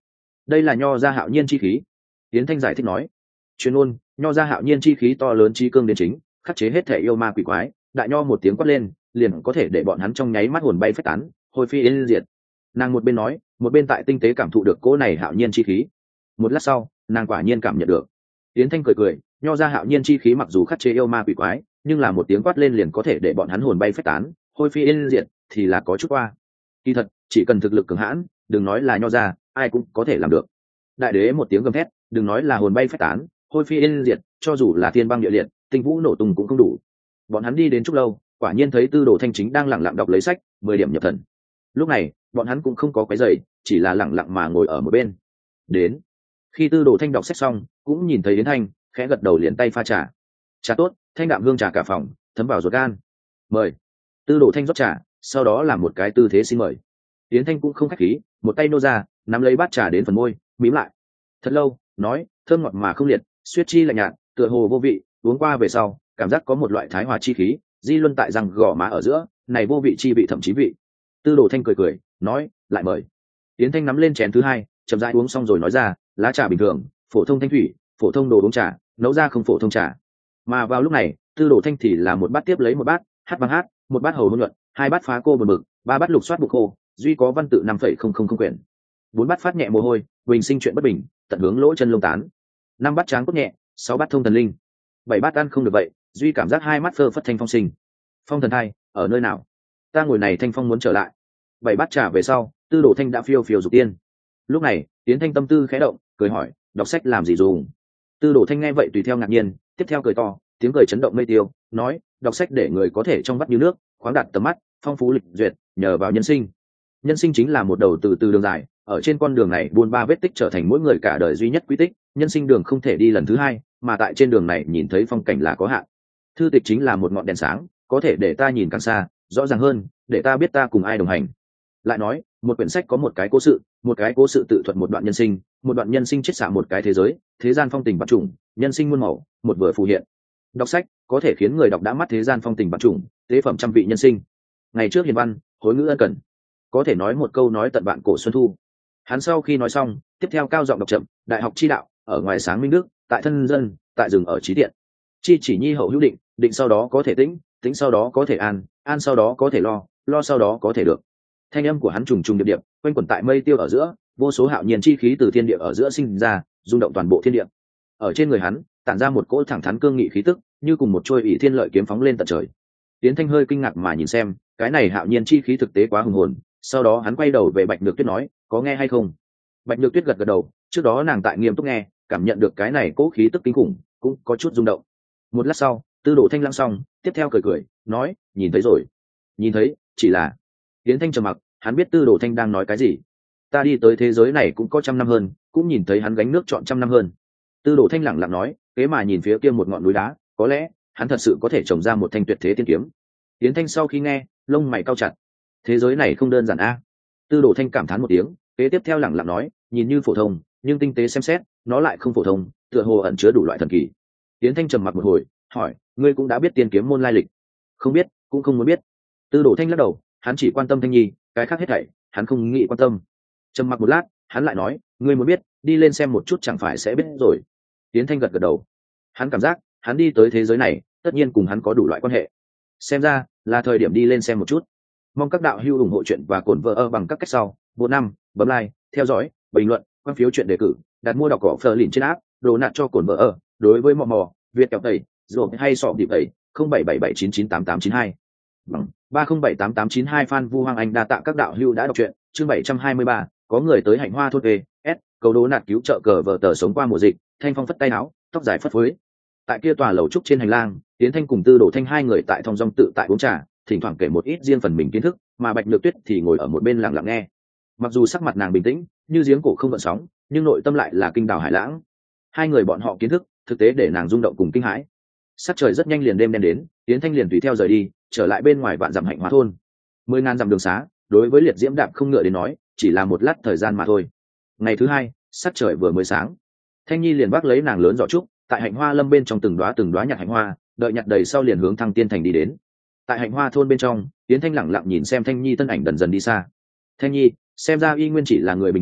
đây là nho gia hạo nhiên chi khí. Yến Thanh giải thích nói. Chuyên ôn, nho gia hạo nhiên chi khí to lớn chi cương đến chính, khắc chế hết thể yêu ma quỷ quái, đại nho một tiếng quát lên, liền có thể để bọn hắn trong nháy mắt hồn bay phách tán, hồi phi yên diệt. Nàng một bên nói, một bên tại tinh tế cảm thụ được cỗ này hạo nhiên chi khí. Một lát sau, nàng quả nhiên cảm nhận được. Yến Thanh cười cười, nho gia hạo nhiên chi khí mặc dù khắc chế yêu ma quỷ quái, nhưng là một tiếng quát lên liền có thể để bọn hắn hồn bay phách tán, hồi phi yên diệt, thì là có chút qua. Kỳ thật, chỉ cần thực lực cường hãn, đừng nói là nho gia, ai cũng có thể làm được. Đại đế một tiếng gầm thét, đừng nói là hồn bay phách tán, hôi phi yên diệt, cho dù là thiên băng địa liệt, tinh vũ nổ tung cũng không đủ. Bọn hắn đi đến chút lâu, quả nhiên thấy Tư Đồ Thanh chính đang lặng lặng đọc lấy sách, mười điểm nhập thần. Lúc này, bọn hắn cũng không có quấy rầy, chỉ là lặng lặng mà ngồi ở một bên. Đến, khi Tư Đồ Thanh đọc sách xong, cũng nhìn thấy Yến Thanh, khẽ gật đầu liền tay pha trà. Trà tốt, thanh đạm hương trà cả phòng, thấm vào ruột gan. Mời. Tư Đồ Thanh rót trà, sau đó làm một cái tư thế xin mời. Yến Thanh cũng không khách khí, một tay nô ra, nắm lấy bát trà đến phần môi, mím lại. Thật lâu, nói, thơm ngọt mà không liệt, suyết chi lạnh nhạt, tựa hồ vô vị, uống qua về sau, cảm giác có một loại thái hòa chi khí, di luân tại răng gò má ở giữa, này vô vị chi vị thậm chí vị. Tư Đồ Thanh cười cười, nói, lại mời. Yến Thanh nắm lên chén thứ hai, chậm rãi uống xong rồi nói ra, lá trà bình thường, phổ thông thanh thủy, phổ thông đồ uống trà, nấu ra không phổ thông trà. Mà vào lúc này, Tư Đồ Thanh thì là một bát tiếp lấy một bát, hát bằng hát, một bát hầu hôn nhuận, hai bát phá cô bờ mực, ba bát lục soát bụng khô, duy có văn tự năm phẩy không không không quyển, bốn bát phát nhẹ mồ hôi, bình sinh chuyện bất bình, tận hướng lỗ chân lông tán, năm bát tráng cốt nhẹ, sáu bát thông thần linh, bảy bát ăn không được vậy, duy cảm giác hai mắt phơ phất thanh phong sinh. Phong thần thai ở nơi nào? Ta ngồi này thanh phong muốn trở lại. Bảy bát trà về sau, Tư Đồ Thanh đã phiêu phiêu dục tiên. Lúc này, Tiến Thanh tâm tư khẽ động, cười hỏi, đọc sách làm gì dùng? Tư Đồ Thanh nghe vậy tùy theo ngạc nhiên, tiếp theo cười to, tiếng cười chấn động mây tiêu, nói, đọc sách để người có thể trong vắt như nước, khoáng đạt tầm mắt, phong phú lịch duyệt, nhờ vào nhân sinh. Nhân sinh chính là một đầu từ từ đường dài, ở trên con đường này buôn ba vết tích trở thành mỗi người cả đời duy nhất quy tích, nhân sinh đường không thể đi lần thứ hai, mà tại trên đường này nhìn thấy phong cảnh là có hạn. Thư tịch chính là một ngọn đèn sáng, có thể để ta nhìn càng xa, rõ ràng hơn, để ta biết ta cùng ai đồng hành. Lại nói, một quyển sách có một cái cố sự, một cái cố sự tự thuật một đoạn nhân sinh, một đoạn nhân sinh chiết xạ một cái thế giới, thế gian phong tình bạc trùng, nhân sinh muôn màu, một vừa phù hiện. Đọc sách có thể khiến người đọc đã mắt thế gian phong tình bạc trùng, tế phẩm trăm vị nhân sinh. Ngày trước hiền văn, hối ngữ ân cần, có thể nói một câu nói tận vạn cổ xuân thu. Hắn sau khi nói xong, tiếp theo cao giọng đọc chậm, đại học chi đạo, ở ngoài sáng minh đức, tại thân dân, tại rừng ở trí tiện. Chi chỉ nhi hậu hữu định, định sau đó có thể tĩnh, tĩnh sau đó có thể an, an sau đó có thể lo, lo sau đó có thể được. Thanh âm của hắn trùng trùng điệp điệp, quanh quẩn tại mây tiêu ở giữa, vô số hạo nhiên chi khí từ thiên địa ở giữa sinh ra, rung động toàn bộ thiên địa. Ở trên người hắn, tản ra một cỗ thẳng thắn cương nghị khí tức, như cùng một trôi ỷ thiên lợi kiếm phóng lên tận trời. Tiến Thanh hơi kinh ngạc mà nhìn xem, cái này hạo nhiên chi khí thực tế quá hùng hồn. Sau đó hắn quay đầu về Bạch Nhược Tuyết nói, có nghe hay không? Bạch Nhược Tuyết gật gật đầu, trước đó nàng tại nghiêm túc nghe, cảm nhận được cái này cỗ khí tức kinh khủng, cũng có chút rung động. Một lát sau, Tư Đồ Thanh lăng xong, tiếp theo cười cười, nói, nhìn thấy rồi. Nhìn thấy, chỉ là. Tiến Thanh trầm mặc, hắn biết Tư Đồ Thanh đang nói cái gì. Ta đi tới thế giới này cũng có trăm năm hơn, cũng nhìn thấy hắn gánh nước chọn trăm năm hơn. Tư Đồ Thanh lẳng lặng nói, kế mà nhìn phía kia một ngọn núi đá, có lẽ hắn thật sự có thể trồng ra một thanh tuyệt thế tiên kiếm. Tiến Thanh sau khi nghe, lông mày cau chặt. Thế giới này không đơn giản a. Tư Đồ Thanh cảm thán một tiếng, kế tiếp theo lẳng lặng nói, nhìn như phổ thông, nhưng tinh tế xem xét, nó lại không phổ thông, tựa hồ ẩn chứa đủ loại thần kỳ. Tiến Thanh trầm mặc một hồi, hỏi, ngươi cũng đã biết tiên kiếm môn lai lịch? Không biết, cũng không muốn biết. Tư Đồ Thanh lắc đầu, hắn chỉ quan tâm Thanh Nhi, cái khác hết thảy hắn không nghĩ quan tâm. Trầm mặc một lát, hắn lại nói, ngươi muốn biết, đi lên xem một chút chẳng phải sẽ biết rồi. Tiến Thanh gật gật đầu. Hắn cảm giác, hắn đi tới thế giới này, tất nhiên cùng hắn có đủ loại quan hệ. Xem ra, là thời điểm đi lên xem một chút. Mong các đạo hữu ủng hộ chuyện và cổn vợ ở bằng các cách sau. Bộ năm, bấm like, theo dõi, bình luận, quan phiếu chuyện đề cử, đặt mua đọc cỏ phờ lìn trên app, đồ nạt cho cổn vợ ở. Đối với mò mò, Việt kẹo tẩy, rồi hay sọ điệp tẩy, không bảy bảy bảy chín chín tám tám chín hai. Bằng ba không bảy tám tám chín hai Phan Vu Hoàng Anh đa tạ các đạo hữu đã đọc truyện. Chương bảy trăm hai mươi ba, có người tới hạnh hoa thôn về, S, cầu đố nạt cứu trợ cờ vợ tờ sống qua mùa dịch, Thanh Phong phất tay áo, tóc dài phất phới. Tại kia tòa lầu trúc trên hành lang, Tiến Thanh cùng Tư Đồ Thanh hai người tại thong dong tự tại uống trà, thỉnh thoảng kể một ít riêng phần mình kiến thức, mà Bạch Nhược Tuyết thì ngồi ở một bên lặng lặng nghe. Mặc dù sắc mặt nàng bình tĩnh, như giếng cổ không gợn sóng, nhưng nội tâm lại là kinh đảo hải lãng. Hai người bọn họ kiến thức, thực tế để nàng rung động cùng kinh hãi. Sắc trời rất nhanh liền đêm đen đến, Tiến Thanh liền tùy theo rời đi, trở lại bên ngoài vạn dặm hạnh hóa thôn. Mười ngàn dặm đường xá, đối với liệt diễm đạp không ngựa đến nói, chỉ là một lát thời gian mà thôi. Ngày thứ hai, sắc trời vừa mới sáng, Thanh Nhi liền vác lấy nàng lớn giỏ trúc, tại hạnh hoa lâm bên trong từng đóa từng đóa nhặt hạnh hoa, đợi nhặt đầy sau liền hướng Thăng Tiên thành đi đến. Tại hạnh hoa thôn bên trong, Tiến Thanh lẳng lặng nhìn xem Thanh Nhi thân ảnh dần dần đi xa. Thanh Nhi, xem ra y nguyên chỉ là người bình thường,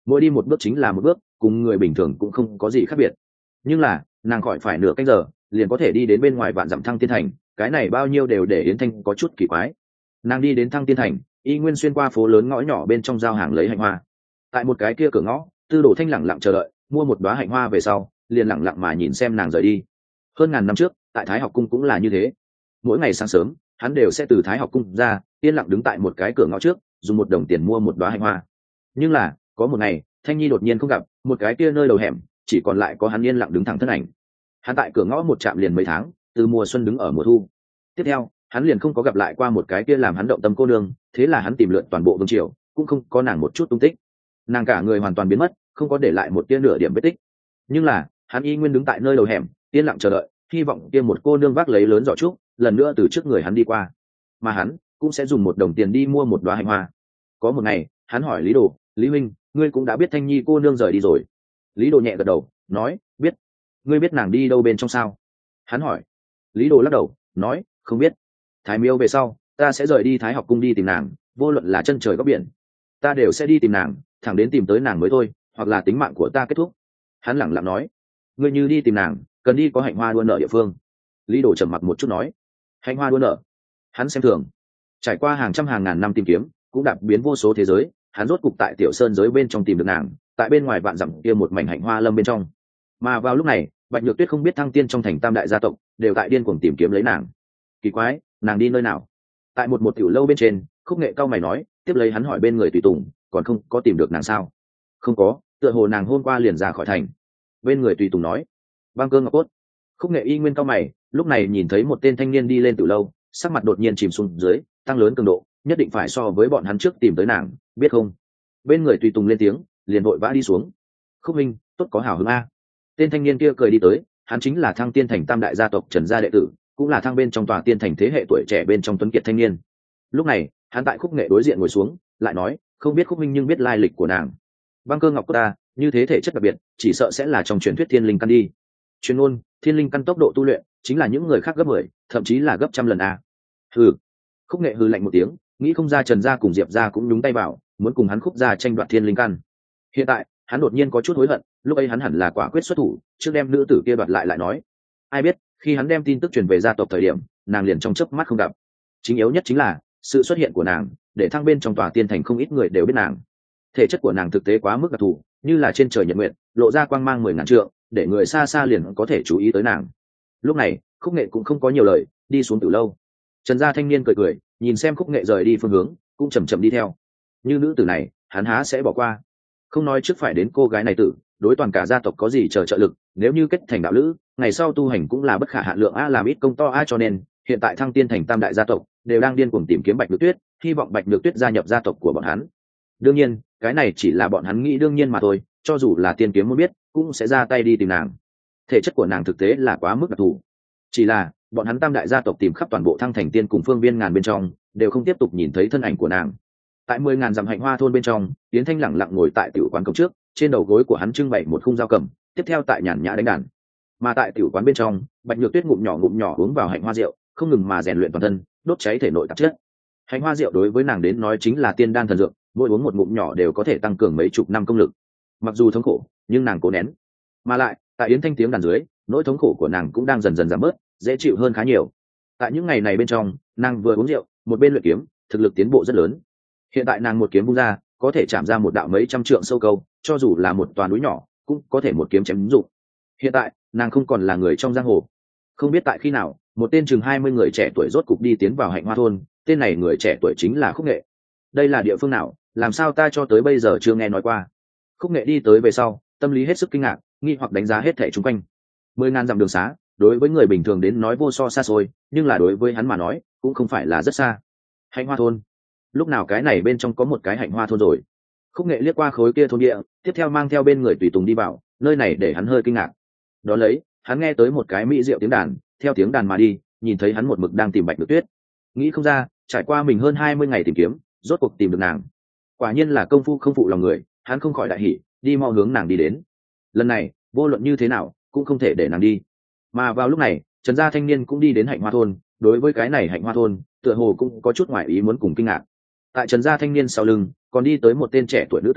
mỗi đi một bước chính là một bước, cùng người bình thường cũng không có gì khác biệt. Nhưng là nàng khỏi phải nửa canh giờ liền có thể đi đến bên ngoài vạn dặm Thăng Tiên Thành, cái này bao nhiêu đều để Yến Thanh có chút kỳ quái. Nàng đi đến Thăng Tiên Thành, y nguyên xuyên qua phố lớn ngõ nhỏ bên trong giao hàng lấy hạnh hoa. Tại một cái kia cửa ngõ, Tư Đồ Thanh lẳng lặng chờ đợi, mua một đóa hạnh hoa về sau liền lẳng lặng mà nhìn xem nàng rời đi. Hơn ngàn năm trước tại Thái Học Cung cũng là như thế, mỗi ngày sáng sớm hắn đều sẽ từ Thái Học Cung ra, yên lặng đứng tại một cái cửa ngõ trước, dùng một đồng tiền mua một đóa hạnh hoa. Nhưng là có một ngày Thanh Nhi đột nhiên không gặp, một cái kia nơi đầu hẻm chỉ còn lại có hắn yên lặng đứng thẳng thân ảnh. Hắn tại cửa ngõ một trạm liền mấy tháng, từ mùa xuân đứng ở mùa thu. Tiếp theo hắn liền không có gặp lại qua một cái kia làm hắn động tâm cô nương, thế là hắn tìm lượn toàn bộ vương triều cũng không có nàng một chút tung tích. Nàng cả người hoàn toàn biến mất, không có để lại một tia nửa điểm vết tích. Nhưng là hắn y nguyên đứng tại nơi đầu hẻm, yên lặng chờ đợi, hy vọng kia một cô nương vác lấy lớn giỏ trúc lần nữa từ trước người hắn đi qua, mà hắn cũng sẽ dùng một đồng tiền đi mua một đoá hạnh hoa. Có một ngày hắn hỏi Lý Đồ: Lý huynh, ngươi cũng đã biết Thanh Nhi cô nương rời đi rồi? Lý Đồ nhẹ gật đầu, nói: biết. Ngươi biết nàng đi đâu bên trong sao? Hắn hỏi. Lý Đồ lắc đầu, nói: không biết. Thái Miếu về sau ta sẽ rời đi Thái Học Cung đi tìm nàng, vô luận là chân trời góc biển ta đều sẽ đi tìm nàng, thẳng đến tìm tới nàng mới thôi, hoặc là tính mạng của ta kết thúc. Hắn lẳng lặng nói: ngươi như đi tìm nàng cần đi có hạnh hoa đua nợ địa phương. Lý Đồ trầm mặc một chút nói: hạnh hoa đua nợ? Hắn xem thường. Trải qua hàng trăm hàng ngàn năm tìm kiếm, cũng đạp biến vô số thế giới, hắn rốt cục tại tiểu sơn giới bên trong tìm được nàng, tại bên ngoài vạn dặm kia một mảnh hạnh hoa lâm bên trong. Mà vào lúc này Bạch Nhược Tuyết không biết Thăng Tiên trong thành tam đại gia tộc đều tại điên cuồng tìm kiếm lấy nàng. Kỳ quái, nàng đi nơi nào? Tại một một tiểu lâu bên trên, Khúc Nghệ cao mày nói, tiếp lấy hắn hỏi bên người tùy tùng, còn không có tìm được nàng sao? Không có, tựa hồ nàng hôm qua liền ra khỏi thành. Bên người tùy tùng nói. Băng Cơ Ngọc Cốt. Khúc Nghệ y nguyên cao mày, lúc này nhìn thấy một tên thanh niên đi lên tiểu lâu, sắc mặt đột nhiên chìm xuống dưới, tăng lớn cường độ, nhất định phải so với bọn hắn trước tìm tới nàng, biết không? Bên người tùy tùng lên tiếng, liền vội vã đi xuống. Khúc minh, tốt có hảo hứng a. Tên thanh niên kia cười đi tới, hắn chính là Thăng Tiên thành tam đại gia tộc Trần gia đệ tử, cũng là Thăng bên trong tòa tiên thành thế hệ tuổi trẻ bên trong tuấn kiệt thanh niên. Lúc này hắn tại Khúc Nghệ đối diện ngồi xuống, lại nói, không biết Khúc minh nhưng biết lai lịch của nàng. Băng Cơ Ngọc Cốt ta, như thế thể chất đặc biệt, chỉ sợ sẽ là trong truyền thuyết thiên linh căn đi. Chuyên môn thiên linh căn tốc độ tu luyện chính là những người khác gấp mười, thậm chí là gấp trăm lần a. Hừ. Khúc Nghệ hừ lạnh một tiếng, nghĩ không ra Trần gia cùng Diệp gia cũng đúng tay vào, muốn cùng hắn Khúc gia tranh đoạt thiên linh căn. Hiện tại hắn đột nhiên có chút hối hận, lúc ấy hắn hẳn là quả quyết xuất thủ, trước đem nữ tử kia đoạt lại lại nói. Ai biết khi hắn đem tin tức truyền về gia tộc thời điểm, nàng liền trong chớp mắt không gặp. Chính yếu nhất chính là sự xuất hiện của nàng, để Thăng bên trong tòa tiên thành không ít người đều biết nàng. Thể chất của nàng thực tế quá mức đặc thù, như là trên trời nhật nguyện, lộ ra quang mang mười ngàn trượng, để người xa xa liền có thể chú ý tới nàng. Lúc này Khúc Nghệ cũng không có nhiều lời, đi xuống từ lâu. Trần gia thanh niên cười cười, nhìn xem Khúc Nghệ rời đi phương hướng, cũng chậm chậm đi theo. Như nữ tử này hắn há sẽ bỏ qua? Không nói trước phải đến cô gái này tử, đối toàn cả gia tộc có gì chờ trợ lực, nếu như kết thành đạo lữ, ngày sau tu hành cũng là bất khả hạn lượng a, làm ít công to a, cho nên hiện tại Thăng Tiên thành tam đại gia tộc đều đang điên cuồng tìm kiếm Bạch Nhược Tuyết, hy vọng Bạch Nhược Tuyết gia nhập gia tộc của bọn hắn. Đương nhiên cái này chỉ là bọn hắn nghĩ đương nhiên mà thôi, cho dù là tiên kiếm muốn biết cũng sẽ ra tay đi tìm nàng. Thể chất của nàng thực tế là quá mức đặc thù, chỉ là bọn hắn tam đại gia tộc tìm khắp toàn bộ Thăng thành tiên cùng phương viên ngàn bên trong đều không tiếp tục nhìn thấy thân ảnh của nàng. Tại mười ngàn dặm hạnh hoa thôn bên trong, Yến Thanh lẳng lặng ngồi tại tiểu quán cổng trước, trên đầu gối của hắn trưng bày một khung dao cầm, tiếp theo tại nhàn nhã đánh đàn. Mà tại tiểu quán bên trong, Bạch Nhược Tuyết ngụm nhỏ ngụm nhỏ uống vào hạnh hoa rượu, không ngừng mà rèn luyện toàn thân, đốt cháy thể nội tạp chất. Hạnh hoa rượu đối với nàng đến nói chính là tiên đan thần dược, mỗi uống một ngụm nhỏ đều có thể tăng cường mấy chục năm công lực. Mặc dù thống khổ, nhưng nàng cố nén. Mà lại, tại Yến Thanh tiếng đàn dưới, nỗi thống khổ của nàng cũng đang dần dần giảm bớt, dễ chịu hơn khá nhiều. Tại những ngày này bên trong, nàng vừa uống rượu, một bên luyện kiếm, thực lực tiến bộ rất lớn. Hiện tại nàng một kiếm vung ra, có thể chạm ra một đạo mấy trăm trượng sâu câu, cho dù là một toàn núi nhỏ, cũng có thể một kiếm chém ứng dụng. Hiện tại, nàng không còn là người trong giang hồ. Không biết tại khi nào, một tên chừng hai mươi người trẻ tuổi rốt cục đi tiến vào hạnh hoa thôn, tên này người trẻ tuổi chính là Khúc Nghệ. Đây là địa phương nào, làm sao ta cho tới bây giờ chưa nghe nói qua? Khúc Nghệ đi tới về sau, tâm lý hết sức kinh ngạc, nghi hoặc đánh giá hết thảy xung quanh. Mười ngàn dặm đường xá, đối với người bình thường đến nói vô so xa xôi, nhưng là đối với hắn mà nói, cũng không phải là rất xa. Hạnh hoa thôn, lúc nào cái này bên trong có một cái hạnh hoa thôn rồi? Khúc Nghệ liếc qua khối kia thôn địa, tiếp theo mang theo bên người tùy tùng đi vào, nơi này để hắn hơi kinh ngạc. Đó lấy, hắn nghe tới một cái mỹ diệu tiếng đàn, theo tiếng đàn mà đi, nhìn thấy hắn một mực đang tìm Bạch Nhược Tuyết. Nghĩ không ra, trải qua mình hơn hai mươi ngày tìm kiếm, rốt cuộc tìm được nàng. Quả nhiên là công phu không phụ lòng người, hắn không khỏi đại hỉ, đi mau hướng nàng đi đến. Lần này, vô luận như thế nào, cũng không thể để nàng đi. Mà vào lúc này, Trần gia thanh niên cũng đi đến hạnh hoa thôn, đối với cái này hạnh hoa thôn, tựa hồ cũng có chút ngoại ý muốn cùng kinh ngạc. Tại Trần gia thanh niên sau lưng, còn đi tới một tên trẻ tuổi nữ tử,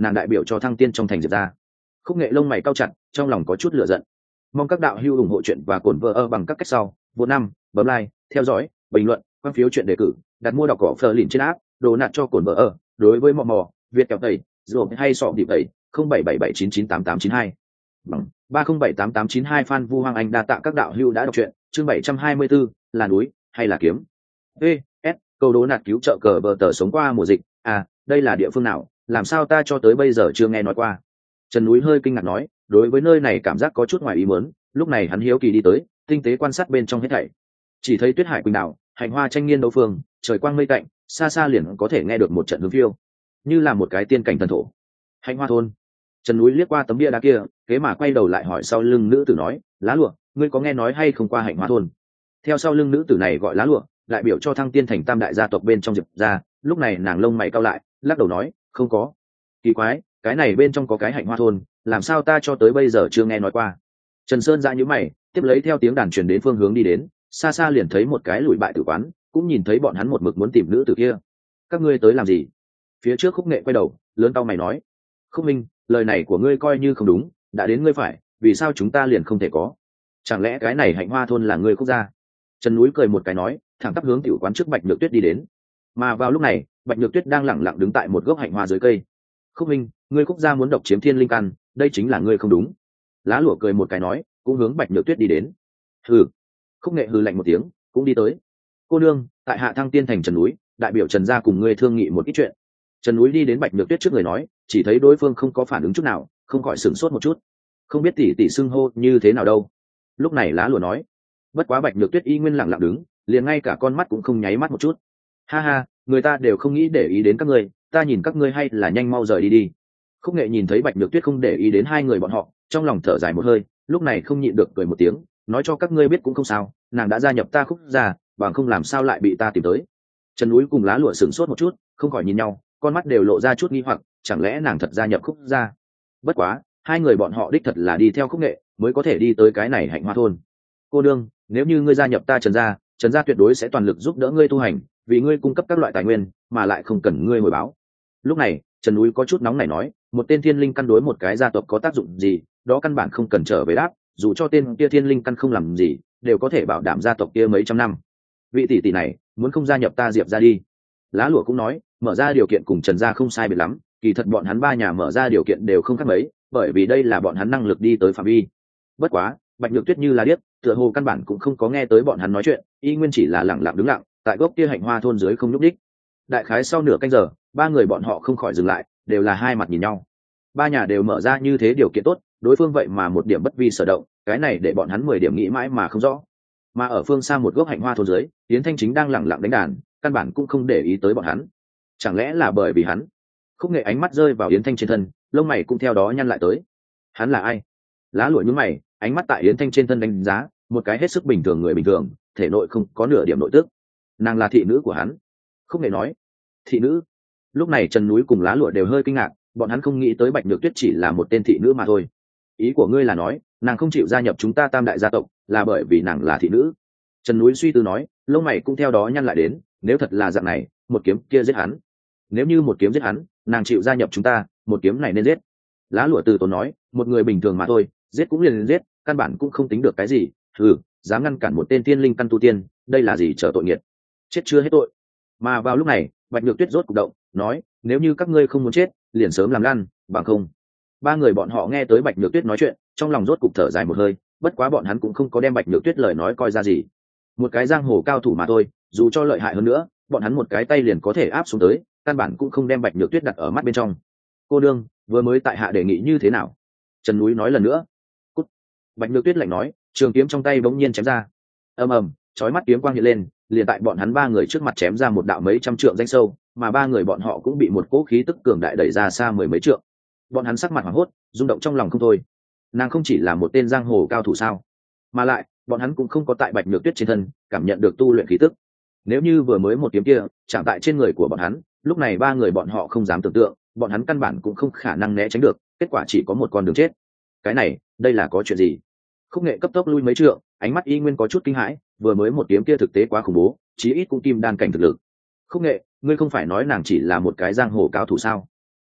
nàng đại biểu cho thăng tiên trong thành diệp ra. Khúc Nghệ lông mày cau chặt, trong lòng có chút lửa giận. Mong các đạo hữu ủng hộ chuyện và cổn vợ ơ bằng các cách sau: vô năm, bấm like, theo dõi, bình luận, quan phiếu chuyện đề cử, đặt mua đọc cỏ phờ lìn trên app, đồ nạt cho cổn vợ ơ. Đối với mò mò, Việt kẹo tẩy, rồi hay sọ điệp tẩy, không bảy bảy bảy chín chín tám tám chín hai bằng ba không bảy tám tám chín hai. Phan Vu Hoàng Anh đa tạ các đạo hữu đã đọc truyện. Chương bảy trăm hai mươi bốn, là núi hay là kiếm? E S câu đố nạt cứu trợ cờ bờ tờ sống qua mùa dịch. À, đây là địa phương nào, làm sao ta cho tới bây giờ chưa nghe nói qua? Trần Núi hơi kinh ngạc nói, đối với nơi này cảm giác có chút ngoài ý muốn. Lúc này hắn hiếu kỳ đi tới, tinh tế quan sát bên trong hết thảy. Chỉ thấy tuyết hải quỳnh đảo, hành hoa tranh nghiên đấu phương, trời quang mây tạnh, xa xa liền có thể nghe được một trận hương phiêu, như là một cái tiên cảnh thần thổ. Hành hoa thôn. Trần Núi liếc qua tấm bia đá kia, kế mà quay đầu lại hỏi sau lưng nữ tử nói, lá lụa, ngươi có nghe nói hay không qua hạnh hoa thôn? Theo sau lưng nữ tử này gọi lá lụa, đại biểu cho thăng tiên thành tam đại gia tộc bên trong diệp ra. Lúc này nàng lông mày cau lại, lắc đầu nói, không có. Kỳ quái, cái này bên trong có cái hạnh hoa thôn, làm sao ta cho tới bây giờ chưa nghe nói qua? Trần Sơn ra nhíu mày, tiếp lấy theo tiếng đàn truyền đến phương hướng đi đến, xa xa liền thấy một cái lùi bại tử quán, cũng nhìn thấy bọn hắn một mực muốn tìm nữ tử kia. Các ngươi tới làm gì? Phía trước Khúc Nghệ quay đầu, lớn tao mày nói, Khúc Minh, lời này của ngươi coi như không đúng, đã đến ngươi phải, vì sao chúng ta liền không thể có? Chẳng lẽ cái này hạnh hoa thôn là ngươi Khúc gia? Trần Núi cười một cái nói, thẳng tắp hướng tiểu quán trước Bạch Nhược Tuyết đi đến. Mà vào lúc này, Bạch Nhược Tuyết đang lẳng lặng đứng tại một gốc hạnh hoa dưới cây. Khúc Minh, ngươi Khúc gia muốn độc chiếm thiên linh căn, đây chính là ngươi không đúng. Lá lụa cười một cái nói, cũng hướng Bạch Nhược Tuyết đi đến. Hừ. Khúc Nghệ hừ lạnh một tiếng, cũng đi tới. Cô nương, tại hạ thăng tiên thành Trần Núi, đại biểu Trần gia cùng ngươi thương nghị một ít chuyện. Trần Núi đi đến Bạch Nhược Tuyết trước người nói, chỉ thấy đối phương không có phản ứng chút nào, không khỏi sửng sốt một chút. Không biết tỷ tỷ xưng hô như thế nào đâu. Lúc này lá lụa nói. Bất quá Bạch Nhược Tuyết y nguyên lặng lặng đứng, liền ngay cả con mắt cũng không nháy mắt một chút. Ha ha, người ta đều không nghĩ để ý đến các ngươi, ta nhìn các ngươi hay là nhanh mau rời đi đi. Khúc Nghệ nhìn thấy Bạch Nhược Tuyết không để ý đến hai người bọn họ, trong lòng thở dài một hơi, lúc này không nhịn được cười một tiếng, nói cho các ngươi biết cũng không sao, nàng đã gia nhập ta Khúc gia, bằng không làm sao lại bị ta tìm tới. Trần Núi cùng lá lụa sửng sốt một chút, không khỏi nhìn nhau, con mắt đều lộ ra chút nghi hoặc, chẳng lẽ nàng thật gia nhập Khúc gia? Bất quá, hai người bọn họ đích thật là đi theo Khúc Nghệ, mới có thể đi tới cái này hạnh hoa thôn. Cô đương, nếu như ngươi gia nhập ta Trần gia, Trần gia tuyệt đối sẽ toàn lực giúp đỡ ngươi tu hành, vì ngươi cung cấp các loại tài nguyên, mà lại không cần ngươi hồi báo. Lúc này, Trần Núi có chút nóng nảy nói, một tên thiên linh căn đối một cái gia tộc có tác dụng gì, đó căn bản không cần trở về đáp, dù cho tên kia thiên linh căn không làm gì, đều có thể bảo đảm gia tộc kia mấy trăm năm. Vị tỷ tỷ này, muốn không gia nhập ta Diệp gia đi. Lá lụa cũng nói, mở ra điều kiện cùng Trần gia không sai biệt lắm, kỳ thật bọn hắn ba nhà mở ra điều kiện đều không khác mấy, bởi vì đây là bọn hắn năng lực đi tới phạm vi. Bất quá, Bạch Nhược Tuyết như là điếc, tựa hồ căn bản cũng không có nghe tới bọn hắn nói chuyện, y nguyên chỉ là lặng lặng đứng lặng, tại gốc kia hạnh hoa thôn dưới không nhúc đích. Đại khái sau nửa canh giờ, ba người bọn họ không khỏi dừng lại, đều là hai mặt nhìn nhau. Ba nhà đều mở ra như thế điều kiện tốt, đối phương vậy mà một điểm bất vi sở động, cái này để bọn hắn mười điểm nghĩ mãi mà không rõ. Mà ở phương xa một gốc hạnh hoa thôn dưới, Yến Thanh chính đang lặng lặng đánh đàn, căn bản cũng không để ý tới bọn hắn. Chẳng lẽ là bởi vì hắn? Khúc Nghệ ánh mắt rơi vào Yến Thanh trên thân, lông mày cũng theo đó nhăn lại tới. Hắn là ai? Lá lụa nhướng mày, ánh mắt tại Yến Thanh trên thân đánh giá, một cái hết sức bình thường người bình thường, thể nội không có nửa điểm nội tức. Nàng là thị nữ của hắn. Khúc Nghệ nói. Thị nữ? Lúc này Trần Núi cùng Lá lụa đều hơi kinh ngạc, bọn hắn không nghĩ tới Bạch Nhược Tuyết chỉ là một tên thị nữ mà thôi. Ý của ngươi là nói, nàng không chịu gia nhập chúng ta Tam đại gia tộc, là bởi vì nàng là thị nữ? Trần Núi suy tư nói, lông mày cũng theo đó nhăn lại đến, nếu thật là dạng này, một kiếm kia giết hắn. Nếu như một kiếm giết hắn, nàng chịu gia nhập chúng ta, một kiếm này nên giết. Lá lụa từ tốn nói, một người bình thường mà thôi, giết cũng liền giết, căn bản cũng không tính được cái gì. Ừ, dám ngăn cản một tên tiên linh căn tu tiên, đây là gì trở tội nghiệt? Chết chưa hết tội. Mà vào lúc này, Bạch Nhược Tuyết rốt cục động, nói, nếu như các ngươi không muốn chết, liền sớm làm lăn, bằng không. Ba người bọn họ nghe tới Bạch Nhược Tuyết nói chuyện, trong lòng rốt cục thở dài một hơi, bất quá bọn hắn cũng không có đem Bạch Nhược Tuyết lời nói coi ra gì. Một cái giang hồ cao thủ mà thôi, dù cho lợi hại hơn nữa, bọn hắn một cái tay liền có thể áp xuống tới, căn bản cũng không đem Bạch Nhược Tuyết đặt ở mắt bên trong. Cô đương, vừa mới tại hạ đề nghị như thế nào? Trần Núi nói lần nữa. Cút. Bạch Nhược Tuyết lạnh nói, trường kiếm trong tay bỗng nhiên chém ra. Ầm ầm, chói mắt kiếm quang hiện lên, liền tại bọn hắn ba người trước mặt chém ra một đạo mấy trăm trượng danh sâu, mà ba người bọn họ cũng bị một cỗ khí tức cường đại đẩy ra xa mười mấy trượng. Bọn hắn sắc mặt hoảng hốt, rung động trong lòng không thôi. Nàng không chỉ là một tên giang hồ cao thủ sao? Mà lại, bọn hắn cũng không có tại Bạch Nhược Tuyết trên thân cảm nhận được tu luyện khí tức. Nếu như vừa mới một kiếm kia chạm tại trên người của bọn hắn, lúc này ba người bọn họ không dám tưởng tượng, bọn hắn căn bản cũng không khả năng né tránh được, kết quả chỉ có một con đường chết. Cái này, đây là có chuyện gì? Khúc Nghệ cấp tốc lui mấy trượng, ánh mắt y nguyên có chút kinh hãi, vừa mới một kiếm kia thực tế quá khủng bố, chí ít cũng kim đan cảnh thực lực. Khúc Nghệ, ngươi không phải nói nàng chỉ là một cái giang hồ cao thủ sao?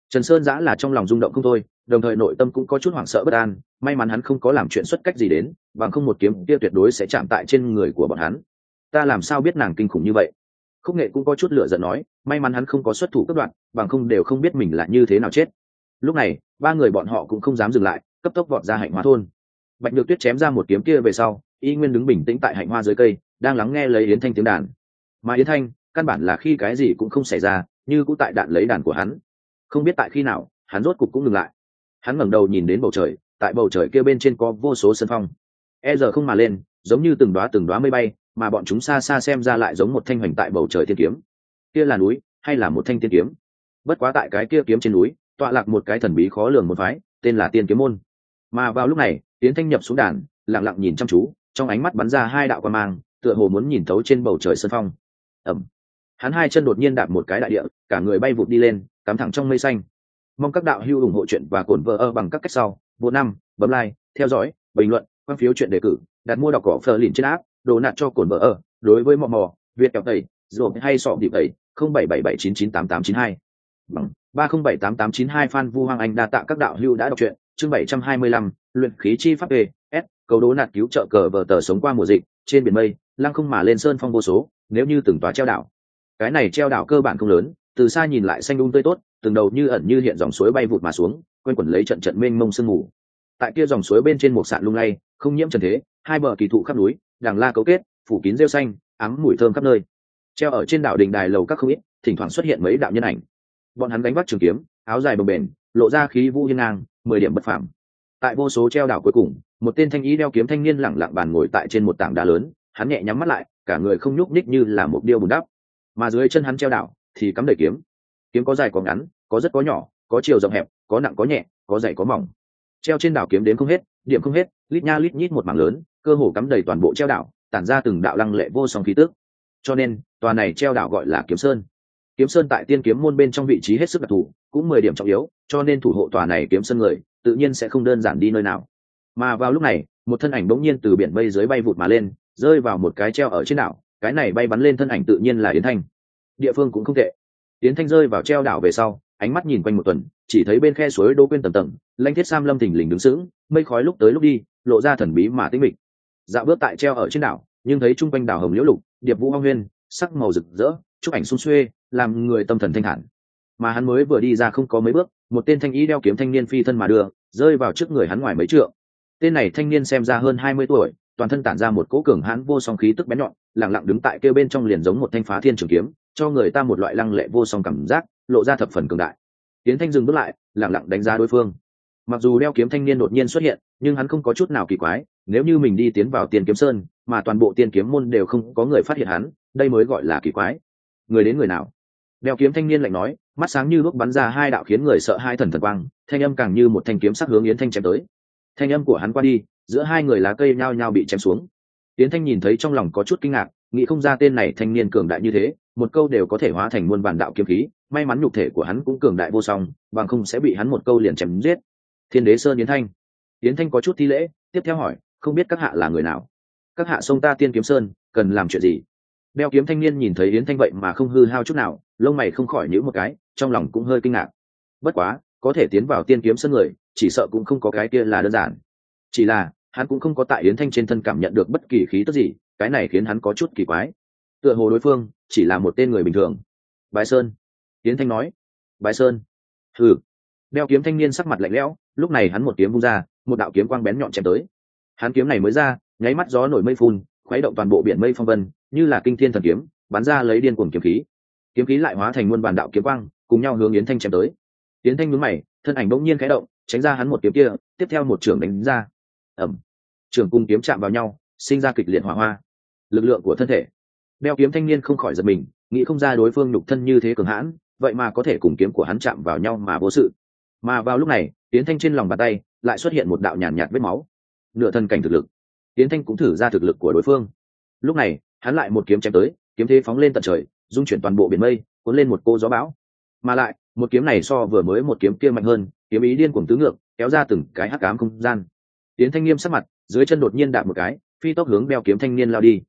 Trần Sơn Dã là trong lòng rung động không thôi, đồng thời nội tâm cũng có chút hoảng sợ bất an, may mắn hắn không có làm chuyện xuất cách gì đến, bằng không một kiếm kia tuyệt đối sẽ chạm tại trên người của bọn hắn. Ta làm sao biết nàng kinh khủng như vậy? Khúc Nghệ cũng có chút lửa giận nói, may mắn hắn không có xuất thủ cướp đoạt, bằng không đều không biết mình là như thế nào chết. Lúc này, ba người bọn họ cũng không dám dừng lại, cấp tốc vọt ra Hạnh Hoa thôn. Bạch Nhược Tuyết chém ra một kiếm kia về sau, y nguyên đứng bình tĩnh tại hạnh hoa dưới cây, đang lắng nghe lấy Yến Thanh tiếng đàn. Mà Yến Thanh, căn bản là khi cái gì cũng không xảy ra, như cũng tại đạn lấy đàn của hắn. Không biết tại khi nào, hắn rốt cục cũng ngừng lại. Hắn ngẩng đầu nhìn đến bầu trời, tại bầu trời kia bên trên có vô số sơn phong. E giờ không mà lên, giống như từng đóa từng đóa mây bay, mà bọn chúng xa xa xem ra lại giống một thanh hoành tại bầu trời tiên kiếm. Kia là núi, hay là một thanh tiên kiếm? Bất quá tại cái kia kiếm trên núi, tọa lạc một cái thần bí khó lường một phái, tên là Tiên Kiếm môn. Mà vào lúc này, Yến Thanh nhập xuống đàn, lặng lặng nhìn chăm chú, trong ánh mắt bắn ra hai đạo quang mang, tựa hồ muốn nhìn thấu trên bầu trời sơn phong. Ầm. Hắn hai chân đột nhiên đạp một cái đại địa, cả người bay vụt đi lên, cắm thẳng trong mây xanh. Mong các đạo hữu ủng hộ chuyện và cổn vợ ở bằng các cách sau, vô năm, bấm like, theo dõi, bình luận, quan phiếu chuyện đề cử, đặt mua đọc cỏ phờ lìn trên app, đồ nạt cho cổn vợ ở. Đối với mò mò, Việt kẹo tẩy, rồi hay sọ điệp tẩy, không bảy bảy bảy chín chín tám tám chín hai. Bằng ba không bảy tám tám chín hai Phan Vu Hoàng Anh đa tạ các đạo hữu đã đọc truyện, chương bảy trăm hai mươi lăm, luyện khí chi pháp E, S, cầu đố nạt cứu trợ cờ vờ tờ sống qua mùa dịch, trên biển mây, lăng không mà lên sơn phong vô số, nếu như từng tòa treo đảo. Cái này treo đảo cơ bản không lớn, từ xa nhìn lại xanh um tươi tốt, từng đầu như ẩn như hiện dòng suối bay vụt mà xuống, quanh quẩn lấy trận trận mênh mông sương mù. Tại kia dòng suối bên trên một sạn lung lay, không nhiễm trần thế, hai bờ kỳ thụ khắp núi, đằng la cấu kết, phủ kín rêu xanh, ám mùi thơm khắp nơi. Treo ở trên đảo đình đài lầu các không ít, thỉnh thoảng xuất hiện mấy đạo nhân ảnh. Bọn hắn đánh vác trường kiếm, áo dài bồng bềnh, lộ ra khí vũ hiên ngang, mười điểm bất phàm. Tại vô số treo đảo cuối cùng, một tên thanh ý đeo kiếm thanh niên lẳng lặng bàn ngồi tại trên một tảng đá lớn, hắn nhẹ nhắm mắt lại, cả người không nhúc nhích như là một điêu bùn đắp. Mà dưới chân hắn treo đảo thì cắm đầy kiếm. Kiếm có dài có ngắn, có rất có nhỏ, có chiều rộng hẹp, có nặng có nhẹ, có dày có mỏng. Treo trên đảo kiếm đến không hết, điểm không hết, lít nha lít nhít một mảng lớn, cơ hồ cắm đầy toàn bộ treo đảo, tản ra từng đạo lăng lệ vô song khí tức. Cho nên, tòa này treo đảo gọi là Kiếm Sơn. Kiếm Sơn tại Tiên Kiếm môn bên trong vị trí hết sức đặc thù, cũng mười điểm trọng yếu, cho nên thủ hộ tòa này Kiếm Sơn người, tự nhiên sẽ không đơn giản đi nơi nào. Mà vào lúc này, một thân ảnh bỗng nhiên từ biển mây dưới bay vụt mà lên, rơi vào một cái treo ở trên đảo, cái này bay bắn lên thân ảnh tự nhiên là Yến Thanh. Địa phương cũng không tệ. Yến Thanh rơi vào treo đảo về sau, ánh mắt nhìn quanh một tuần, chỉ thấy bên khe suối Đô Quyên tầng tầng, Lãnh Thiết Sam Lâm thình lình đứng sững, mây khói lúc tới lúc đi, lộ ra thần bí mà tĩnh mịch. Dạo bước tại treo ở trên đảo, nhưng thấy trung quanh đảo hồng liễu lục, điệp vũ hoang nguyên, sắc màu rực rỡ, chụp ảnh xung xuê, làm người tâm thần thanh thản. Mà hắn mới vừa đi ra không có mấy bước, một tên thanh ý đeo kiếm thanh niên phi thân mà đưa, rơi vào trước người hắn ngoài mấy trượng. Tên này thanh niên xem ra hơn hai mươi tuổi, toàn thân tản ra một cỗ cường hãn vô song khí tức bén nhọn, lặng lặng đứng tại kia bên trong liền giống một thanh phá thiên trường kiếm, cho người ta một loại lăng lệ vô song cảm giác, lộ ra thập phần cường đại. Tiến Thanh dừng bước lại, lặng lặng đánh giá đối phương. Mặc dù đeo kiếm thanh niên đột nhiên xuất hiện, nhưng hắn không có chút nào kỳ quái, nếu như mình đi tiến vào Tiên Kiếm Sơn, mà toàn bộ Tiên Kiếm môn đều không có người phát hiện hắn, đây mới gọi là kỳ quái. Người đến người nào? Đeo kiếm thanh niên lạnh nói, mắt sáng như lúc bắn ra hai đạo khiến người sợ hai thần thần quang, thanh âm càng như một thanh kiếm sắc hướng Yến Thanh chém tới. Thanh âm của hắn qua đi, giữa hai người lá cây nhao nhao bị chém xuống. Yến Thanh nhìn thấy trong lòng có chút kinh ngạc, nghĩ không ra tên này thanh niên cường đại như thế, một câu đều có thể hóa thành muôn vàn đạo kiếm khí, may mắn nhục thể của hắn cũng cường đại vô song, bằng không sẽ bị hắn một câu liền chém giết. Thiên Đế Sơn Yến Thanh. Yến Thanh có chút thi lễ, tiếp theo hỏi, không biết các hạ là người nào? Các hạ xông ta Tiên Kiếm Sơn, cần làm chuyện gì? Đeo kiếm thanh niên nhìn thấy Yến Thanh vậy mà không hư hao chút nào, lông mày không khỏi nhíu một cái, trong lòng cũng hơi kinh ngạc. Bất quá, có thể tiến vào Tiên Kiếm Sơn người, chỉ sợ cũng không có cái kia là đơn giản. Chỉ là, hắn cũng không có tại Yến Thanh trên thân cảm nhận được bất kỳ khí tức gì, cái này khiến hắn có chút kỳ quái. Tựa hồ đối phương chỉ là một tên người bình thường. Bái Sơn. Yến Thanh nói. Bái Sơn. Hừ. Đeo kiếm thanh niên sắc mặt lạnh lẽo, lúc này hắn một kiếm vung ra, một đạo kiếm quang bén nhọn chém tới. Hắn kiếm này mới ra, nháy mắt gió nổi mây phun, khuấy động toàn bộ biển mây phong vân, như là kinh thiên thần kiếm, bắn ra lấy điên cuồng kiếm khí. Kiếm khí lại hóa thành muôn vàn đạo kiếm quang, cùng nhau hướng Yến Thanh chém tới. Yến Thanh nhướng mày, thân ảnh bỗng nhiên khẽ động, tránh ra hắn một kiếm kia, tiếp theo một chưởng đánh ra. Ầm. Trường cung kiếm chạm vào nhau, sinh ra kịch liệt hỏa hoa. Lực lượng của thân thể. Đeo kiếm thanh niên không khỏi giật mình, nghĩ không ra đối phương nhục thân như thế cường hãn, vậy mà có thể cùng kiếm của hắn chạm vào nhau mà vô sự. Mà vào lúc này, Yến Thanh trên lòng bàn tay lại xuất hiện một đạo nhàn nhạt vết máu. Nửa thân cảnh thực lực. Yến Thanh cũng thử ra thực lực của đối phương. Lúc này, hắn lại một kiếm chém tới, kiếm thế phóng lên tận trời, dung chuyển toàn bộ biển mây, cuốn lên một cô gió bão. Mà lại, một kiếm này so vừa mới một kiếm kia mạnh hơn, kiếm ý điên cuồng tứ ngược, kéo ra từng cái hắc ám không gian. Yến Thanh nghiêm sắc mặt, dưới chân đột nhiên đạp một cái, phi tốc hướng đeo kiếm thanh niên lao đi.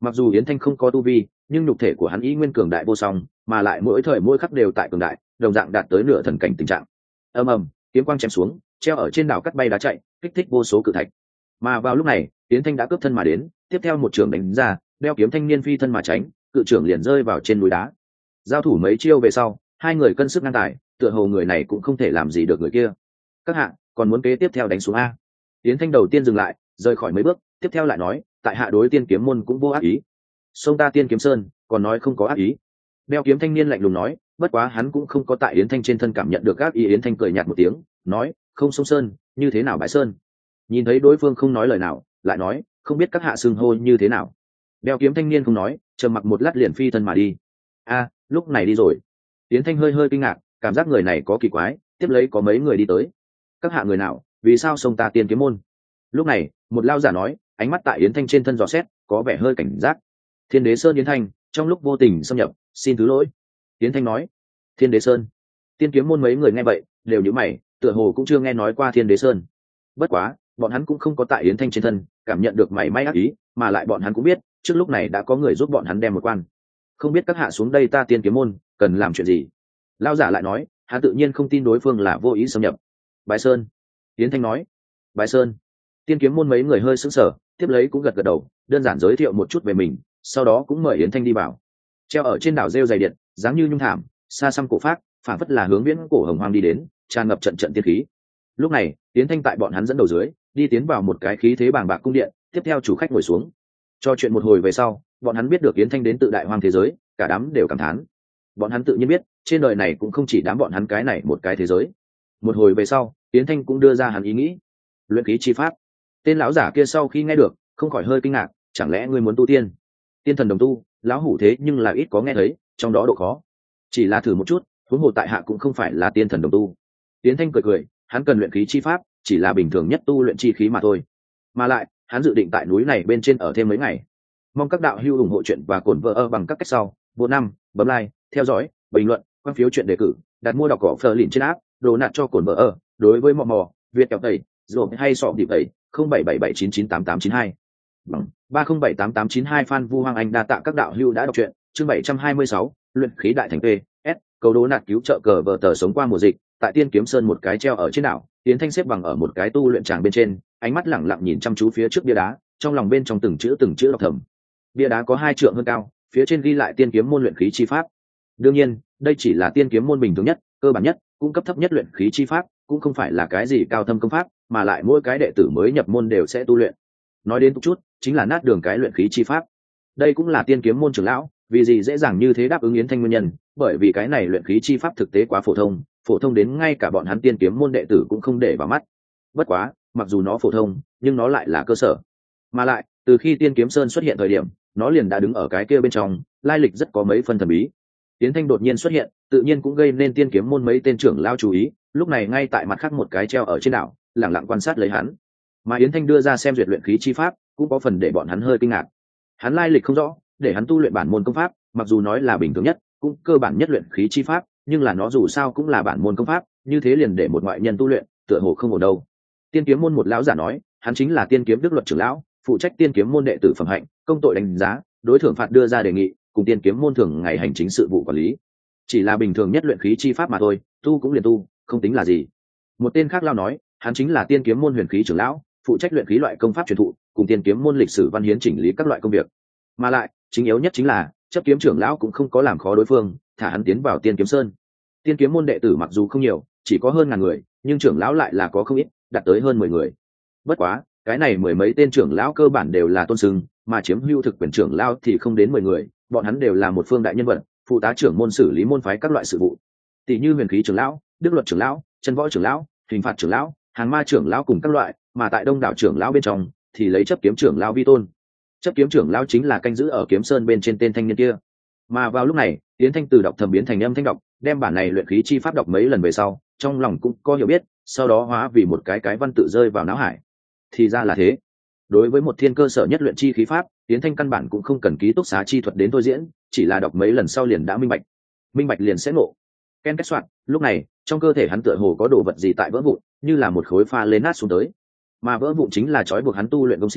Mặc dù yến thanh không có tu vi, nhưng nhục thể của hắn ý nguyên cường đại vô song, mà lại mỗi thời mỗi khắc đều tại cường đại, đồng dạng đạt tới nửa thần cảnh tình trạng. Ầm ầm, kiếm quang chém xuống, treo ở trên đảo cắt bay đá chạy, kích thích vô số cự thạch. Mà vào lúc này, yến thanh đã cướp thân mà đến, tiếp theo một trường đánh ra, đeo kiếm thanh niên phi thân mà tránh, cự trưởng liền rơi vào trên núi đá. Giao thủ mấy chiêu về sau, hai người cân sức ngang tài, tựa hồ người này cũng không thể làm gì được người kia. Các hạ còn muốn kế tiếp theo đánh xuống a? Yến thanh đầu tiên dừng lại, rời khỏi mấy bước, tiếp theo lại nói, tại hạ đối tiên kiếm môn cũng vô ác ý. Sông ta tiên kiếm sơn, còn nói không có ác ý. Đeo kiếm thanh niên lạnh lùng nói, bất quá hắn cũng không có tại yến thanh trên thân cảm nhận được ác ý. Yến thanh cười nhạt một tiếng, nói, không sông sơn, như thế nào bãi sơn? Nhìn thấy đối phương không nói lời nào, lại nói, không biết các hạ xưng hô như thế nào. Đeo kiếm thanh niên không nói, trầm mặc một lát liền phi thân mà đi. A, lúc này đi rồi. Yến thanh hơi hơi kinh ngạc, cảm giác người này có kỳ quái, tiếp lấy có mấy người đi tới. Các hạ người nào, vì sao xông ta tiên kiếm môn? Lúc này một lao giả nói, ánh mắt tại yến thanh trên thân dò xét, có vẻ hơi cảnh giác. Thiên Đế Sơn. Yến thanh trong lúc vô tình xâm nhập, xin thứ lỗi. Yến thanh nói, Thiên Đế Sơn. Tiên kiếm môn mấy người nghe vậy đều nhíu mày, tựa hồ cũng chưa nghe nói qua Thiên Đế Sơn. Bất quá bọn hắn cũng không có tại yến thanh trên thân cảm nhận được mảy may ác ý, mà lại bọn hắn cũng biết trước lúc này đã có người giúp bọn hắn đem một quan. Không biết các hạ xuống đây ta tiên kiếm môn cần làm chuyện gì? Lao giả lại nói, hắn tự nhiên không tin đối phương là vô ý xâm nhập. Bái Sơn. Yến thanh nói, Bái Sơn. Tiên kiếm môn mấy người hơi sững sờ, tiếp lấy cũng gật gật đầu, đơn giản giới thiệu một chút về mình, sau đó cũng mời yến thanh đi vào. Treo ở trên đảo rêu dày điện, dáng như nhung thảm, xa xăm cổ phác, phản phất là hướng viễn cổ hồng hoang đi đến, tràn ngập trận trận tiên khí. Lúc này yến thanh tại bọn hắn dẫn đầu dưới đi tiến vào một cái khí thế bàng bạc cung điện, tiếp theo chủ khách ngồi xuống. Cho chuyện một hồi về sau, bọn hắn biết được yến thanh đến tự đại hoang thế giới, cả đám đều cảm thán. Bọn hắn tự nhiên biết trên đời này cũng không chỉ đám bọn hắn cái này một cái thế giới. Một hồi về sau, yến thanh cũng đưa ra hắn ý nghĩ, luyện khí chi pháp. Tên lão giả kia sau khi nghe được không khỏi hơi kinh ngạc, chẳng lẽ ngươi muốn tu tiên? Tiên thần đồng tu, lão hủ thế nhưng là ít có nghe thấy, trong đó độ khó chỉ là thử một chút, huống hồ tại hạ cũng không phải là tiên thần đồng tu. Yến thanh cười cười, hắn cần luyện khí chi pháp chỉ là bình thường nhất tu luyện chi khí mà thôi, mà lại hắn dự định tại núi này bên trên ở thêm mấy ngày. Mong các đạo hữu ủng hộ chuyện và cổn vợ ơ bằng các cách sau: vô năm, bấm like, theo dõi, bình luận, quan phiếu chuyện đề cử, đặt mua đọc cỏ phờ lìn trên app, đồ nạt cho cổn vợ ơ. Đối với mò mò việt kẹo tẩy rồi hay sọ điệp tẩy không bảy bảy bảy chín chín tám tám chín hai bằng ba không bảy tám tám chín hai. Phan Vu Hoàng Anh đa tạ các đạo hữu đã đọc truyện. Chương bảy trăm hai mươi sáu, luyện khí đại thành p s cầu đố nạt cứu trợ cờ vợ tờ sống qua mùa dịch. Tại Tiên Kiếm Sơn một cái treo ở trên đảo, Yến thanh xếp bằng ở một cái tu luyện tràng bên trên, ánh mắt lẳng lặng nhìn chăm chú phía trước bia đá, trong lòng bên trong từng chữ từng chữ đọc thầm. Bia đá có hai trượng hơn cao, phía trên ghi lại tiên kiếm môn luyện khí chi pháp. Đương nhiên đây chỉ là tiên kiếm môn bình thường nhất, cơ bản nhất, cung cấp thấp nhất luyện khí chi pháp, cũng không phải là cái gì cao thâm công pháp, mà lại mỗi cái đệ tử mới nhập môn đều sẽ tu luyện. Nói đến chút chính là nát đường cái luyện khí chi pháp. Đây cũng là tiên kiếm môn trưởng lão vì gì dễ dàng như thế đáp ứng yến thanh nguyên nhân, bởi vì cái này luyện khí chi pháp thực tế quá phổ thông, phổ thông đến ngay cả bọn hắn tiên kiếm môn đệ tử cũng không để vào mắt. Bất quá mặc dù nó phổ thông nhưng nó lại là cơ sở, mà lại từ khi Tiên Kiếm Sơn xuất hiện thời điểm, nó liền đã đứng ở cái kia bên trong, lai lịch rất có mấy phân thần bí. Yến thanh đột nhiên xuất hiện, tự nhiên cũng gây nên tiên kiếm môn mấy tên trưởng lao chú ý, lúc này ngay tại mặt khác một cái treo ở trên đảo, lẳng lặng quan sát lấy hắn. Mà yến thanh đưa ra xem duyệt luyện khí chi pháp, cũng có phần để bọn hắn hơi kinh ngạc. Hắn lai lịch không rõ, để hắn tu luyện bản môn công pháp, mặc dù nói là bình thường nhất, cũng cơ bản nhất luyện khí chi pháp, nhưng là nó dù sao cũng là bản môn công pháp, như thế liền để một ngoại nhân tu luyện, tựa hồ không ổn đâu. Tiên kiếm môn một lão giả nói, hắn chính là Tiên kiếm Đức Luật trưởng lão, phụ trách tiên kiếm môn đệ tử phẩm hạnh, công tội đánh giá, đối thưởng phạt đưa ra đề nghị, cùng tiên kiếm môn thường ngày hành chính sự vụ quản lý. Chỉ là bình thường nhất luyện khí chi pháp mà thôi, tu cũng liền tu, không tính là gì. Một tên khác lao nói, hắn chính là tiên kiếm môn huyền khí trưởng lão, phụ trách luyện khí loại công pháp truyền thụ, cùng tiên kiếm môn lịch sử văn hiến chỉnh lý các loại công việc. Mà lại chính yếu nhất chính là chấp kiếm trưởng lão cũng không có làm khó đối phương, thả hắn tiến vào Tiên Kiếm Sơn. Tiên kiếm môn đệ tử mặc dù không nhiều, chỉ có hơn ngàn người, nhưng trưởng lão lại là có không ít, đạt tới hơn mười người. Bất quá cái này mười mấy tên trưởng lão cơ bản đều là tôn sưng, mà chiếm hữu thực quyền trưởng lão thì không đến mười người, bọn hắn đều là một phương đại nhân vật, phụ tá trưởng môn xử lý môn phái các loại sự vụ, tỷ như huyền khí trưởng lão, đức luật trưởng lão, chân võ trưởng lão, hình phạt trưởng lão, hàng ma trưởng lão cùng các loại. Mà tại đông đảo trưởng lão bên trong thì lấy chấp kiếm trưởng lão vi tôn. Chấp kiếm trưởng lão chính là canh giữ ở kiếm sơn bên trên tên thanh niên kia. Mà vào lúc này tiến thanh từ đọc thầm biến thành âm thanh đọc, đem bản này luyện khí chi pháp đọc mấy lần về sau, trong lòng cũng có hiểu biết, sau đó hóa vì một cái cái văn tự rơi vào não hải. Thì ra là thế. Đối với một thiên cơ sở nhất luyện chi khí pháp, tiến thanh căn bản cũng không cần ký túc xá chi thuật đến thôi diễn, chỉ là đọc mấy lần sau liền đã minh bạch. Minh bạch liền sẽ ngộ. Ken kết soạn, lúc này trong cơ thể hắn tựa hồ có đồ vật gì tại vỡ vụn, như là một khối pha lên nát xuống tới. Mà vỡ vụn chính là trói buộc hắn tu luyện công xiềng,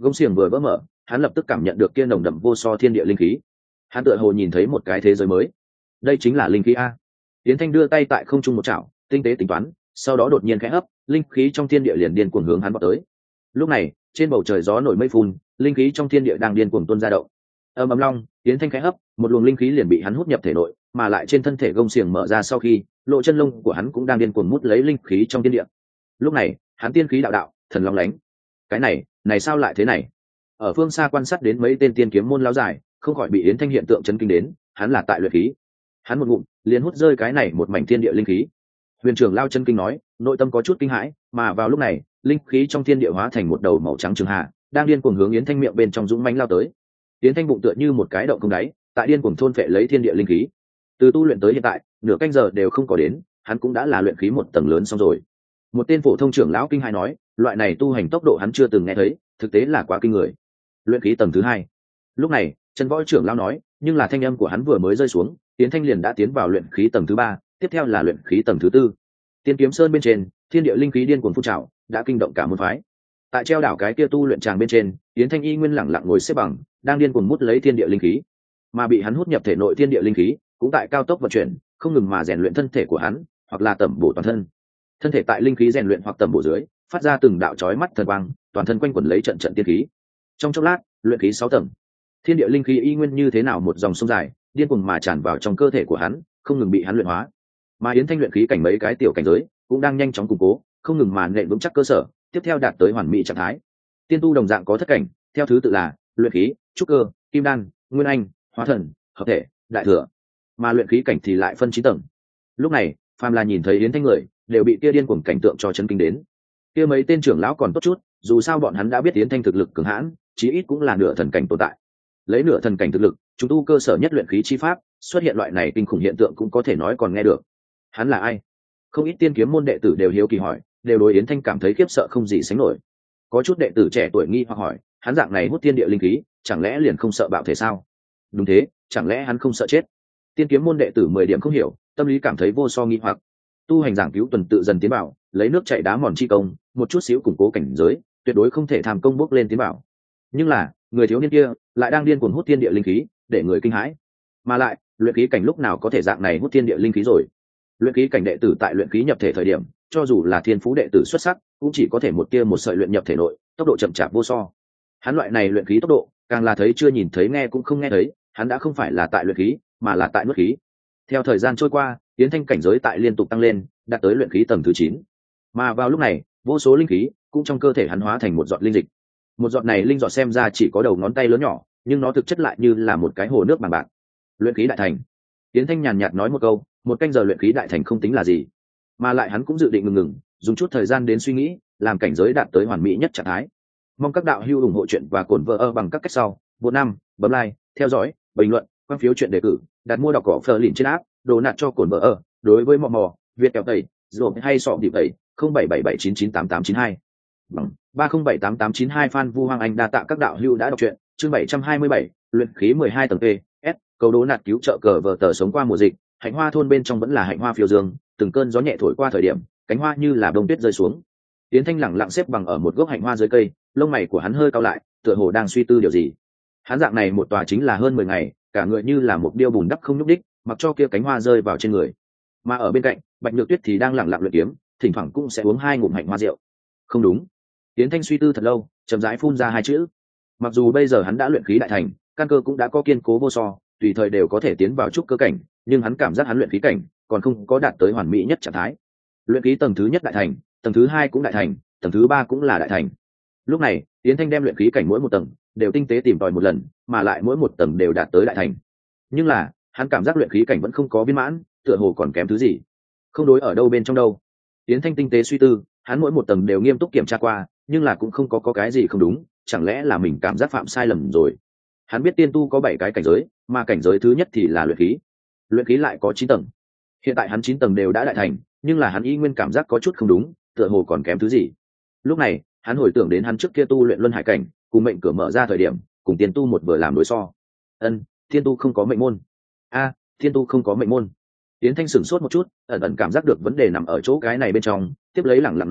gông xiềng vừa vỡ mở, hắn lập tức cảm nhận được kia nồng đậm vô so thiên địa linh khí. Hắn tựa hồ nhìn thấy một cái thế giới mới. Đây chính là linh khí a. Yến Thanh đưa tay tại không trung một chảo, tinh tế tính toán, sau đó đột nhiên khẽ hấp, linh khí trong thiên địa liền điên cuồng hướng hắn vọt tới. Lúc này, trên bầu trời gió nổi mây phun, linh khí trong thiên địa đang điên cuồng tuôn ra động. Ầm ầm long, Yến Thanh khẽ hấp, một luồng linh khí liền bị hắn hút nhập thể nội, mà lại trên thân thể gông xiềng mở ra sau khi, lộ chân lông của hắn cũng đang điên cuồng mút lấy linh khí trong thiên địa. Lúc này, hắn tiên khí đạo đạo, thần long lánh. Cái này, này sao lại thế này? Ở phương xa quan sát đến mấy tên tiên kiếm môn lão dài, không khỏi bị Yến Thanh hiện tượng chấn kinh đến, hắn là tại luyện khí. Hắn một ngụm, liền hút rơi cái này một mảnh thiên địa linh khí. Huyền trưởng lao chân kinh nói, nội tâm có chút kinh hãi, mà vào lúc này, linh khí trong thiên địa hóa thành một đầu màu trắng trường hạ, đang điên cuồng hướng Yến Thanh miệng bên trong dũng mãnh lao tới. Yến Thanh bụng tựa như một cái động không đáy, tại điên cuồng thôn phệ lấy thiên địa linh khí. Từ tu luyện tới hiện tại, nửa canh giờ đều không có đến, hắn cũng đã là luyện khí một tầng lớn xong rồi. Một tên phổ thông trưởng lão kinh hãi nói, loại này tu hành tốc độ hắn chưa từng nghe thấy, thực tế là quá kinh người. Luyện khí tầng thứ hai. Lúc này, Trần Võ trưởng lão nói, nhưng là thanh âm của hắn vừa mới rơi xuống, Yến Thanh liền đã tiến vào luyện khí tầng thứ ba, tiếp theo là luyện khí tầng thứ tư. Tiên kiếm sơn bên trên, thiên địa linh khí điên cuồng phun trào, đã kinh động cả môn phái. Tại treo đảo cái kia tu luyện tràng bên trên, Yến Thanh y nguyên lẳng lặng ngồi xếp bằng, đang điên cuồng mút lấy thiên địa linh khí, mà bị hắn hút nhập thể nội thiên địa linh khí, cũng tại cao tốc vận chuyển, không ngừng mà rèn luyện thân thể của hắn, hoặc là tẩm bổ toàn thân. Thân thể tại linh khí rèn luyện hoặc tẩm bổ dưới, phát ra từng đạo chói mắt thần quang, toàn thân quanh quẩn lấy trận trận tiên khí. Trong chốc lát, luyện khí sáu tầng, thiên địa linh khí y nguyên như thế nào một dòng sông dài, điên cuồng mà tràn vào trong cơ thể của hắn, không ngừng bị hắn luyện hóa. Mà Yến Thanh luyện khí cảnh mấy cái tiểu cảnh giới, cũng đang nhanh chóng củng cố, không ngừng mà nện vững chắc cơ sở, tiếp theo đạt tới hoàn mỹ trạng thái. Tiên tu đồng dạng có thất cảnh, theo thứ tự là luyện khí, trúc cơ, kim đan, nguyên anh, hóa thần, hợp thể, đại thừa. Mà luyện khí cảnh thì lại phân chín tầng. Lúc này, phàm là nhìn thấy Yến Thanh người, đều bị kia điên cuồng cảnh tượng cho chấn kinh đến. Kia mấy tên trưởng lão còn tốt chút, dù sao bọn hắn đã biết Yến Thanh thực lực cường hãn, chí ít cũng là nửa thần cảnh tồn tại. Lấy nửa thần cảnh thực lực, chúng tu cơ sở nhất luyện khí chi pháp, xuất hiện loại này kinh khủng hiện tượng cũng có thể nói còn nghe được. Hắn là ai? Không ít tiên kiếm môn đệ tử đều hiếu kỳ hỏi, đều đối Yến Thanh cảm thấy khiếp sợ không gì sánh nổi. Có chút đệ tử trẻ tuổi nghi hoặc hỏi, hắn dạng này hút thiên địa linh khí, chẳng lẽ liền không sợ bạo thể sao? Đúng thế, chẳng lẽ hắn không sợ chết? Tiên kiếm môn đệ tử mười điểm không hiểu, tâm lý cảm thấy vô so nghi hoặc. Tu hành giảng cứu tuần tự dần tiến bảo, lấy nước chảy đá mòn chi công, một chút xíu củng cố cảnh giới, tuyệt đối không thể tham công bước lên tiến bảo. Nhưng là, người thiếu niên kia lại đang điên cuồng hút thiên địa linh khí, để người kinh hãi. Mà lại, luyện khí cảnh lúc nào có thể dạng này hút thiên địa linh khí rồi? Luyện khí cảnh đệ tử tại luyện khí nhập thể thời điểm, cho dù là thiên phú đệ tử xuất sắc, cũng chỉ có thể một tia một sợi luyện nhập thể nội, tốc độ chậm chạp vô so. Hắn loại này luyện khí tốc độ, càng là thấy chưa nhìn thấy nghe cũng không nghe thấy, hắn đã không phải là tại luyện khí, mà là tại nuốt khí. Theo thời gian trôi qua, Yến Thanh cảnh giới tại liên tục tăng lên, đạt tới luyện khí tầng thứ chín. Mà vào lúc này, vô số linh khí cũng trong cơ thể hắn hóa thành một giọt linh dịch. Một giọt này linh giọt xem ra chỉ có đầu ngón tay lớn nhỏ, nhưng nó thực chất lại như là một cái hồ nước bằng bạc. Luyện khí đại thành. Yến Thanh nhàn nhạt nói một câu, một canh giờ luyện khí đại thành không tính là gì, mà lại hắn cũng dự định ngừng ngừng, dùng chút thời gian đến suy nghĩ, làm cảnh giới đạt tới hoàn mỹ nhất trạng thái. Mong các đạo hữu ủng hộ chuyện và cổn vợ ở bằng các cách sau. Một năm, bấm like, theo dõi, bình luận, quan phiếu chuyện đề cử, đặt mua đọc cỏ phờ lìn trên app, đồ nạt cho cổn vợ ở. Đối với mò mò, Việt kẹo tẩy, rồi hay sọ điệp tẩy, không bảy bảy bảy chín chín tám tám chín hai bằng ba không bảy tám tám chín hai. Phan Vu Hoàng Anh đa tạ các đạo hữu đã đọc truyện. Chương bảy trăm hai mươi bảy, luyện khí mười hai tầng P, S, cầu đố nạt cứu trợ cờ vờ tờ sống qua mùa dịch. Hạnh hoa thôn bên trong vẫn là hạnh hoa phiêu dương, từng cơn gió nhẹ thổi qua thời điểm, cánh hoa như là bông tuyết rơi xuống. Yến Thanh lẳng lặng xếp bằng ở một gốc hạnh hoa dưới cây, lông mày của hắn hơi cau lại, tựa hồ đang suy tư điều gì. Hắn dạng này một tòa chính là hơn mười ngày, cả người như là một điêu bùn đắp không nhúc đích, mặc cho kia cánh hoa rơi vào trên người. Mà ở bên cạnh, Bạch Nhược Tuyết thì đang lẳng lặng luyện kiếm, thỉnh thoảng cũng sẽ uống hai ngụm hạnh hoa rượu. Không đúng. Yến Thanh suy tư thật lâu, chậm rãi phun ra hai chữ. Mặc dù bây giờ hắn đã luyện khí đại thành, căn cơ cũng đã có kiên cố vô so, tùy thời đều có thể tiến vào trúc cơ cảnh, nhưng hắn cảm giác hắn luyện khí cảnh còn không có đạt tới hoàn mỹ nhất trạng thái. Luyện khí tầng thứ nhất đại thành, tầng thứ hai cũng đại thành, tầng thứ ba cũng là đại thành. Lúc này, Yến Thanh đem luyện khí cảnh mỗi một tầng đều tinh tế tìm tòi một lần, mà lại mỗi một tầng đều đạt tới đại thành. Nhưng là, hắn cảm giác luyện khí cảnh vẫn không có viên mãn, tựa hồ còn kém thứ gì. Không đối ở đâu bên trong đâu. Yến Thanh tinh tế suy tư, hắn mỗi một tầng đều nghiêm túc kiểm tra qua, nhưng là cũng không có có cái gì không đúng, chẳng lẽ là mình cảm giác phạm sai lầm rồi. Hắn biết tiên tu có bảy cái cảnh giới, mà cảnh giới thứ nhất thì là luyện khí. Luyện khí lại có chín tầng. Hiện tại hắn chín tầng đều đã đại thành, nhưng là hắn y nguyên cảm giác có chút không đúng, tựa hồ còn kém thứ gì. Lúc này, hắn hồi tưởng đến hắn trước kia tu luyện luân hải cảnh, cùng mệnh cửa mở ra thời điểm, cùng tiên tu một vừa làm đối so. Ân, tiên tu không có mệnh môn. A, tiên tu không có mệnh môn. Yến Thanh sửng sốt một chút, ẩn ẩn cảm giác được vấn đề nằm ở chỗ cái này bên trong, tiếp lấy lẳng lặng nói,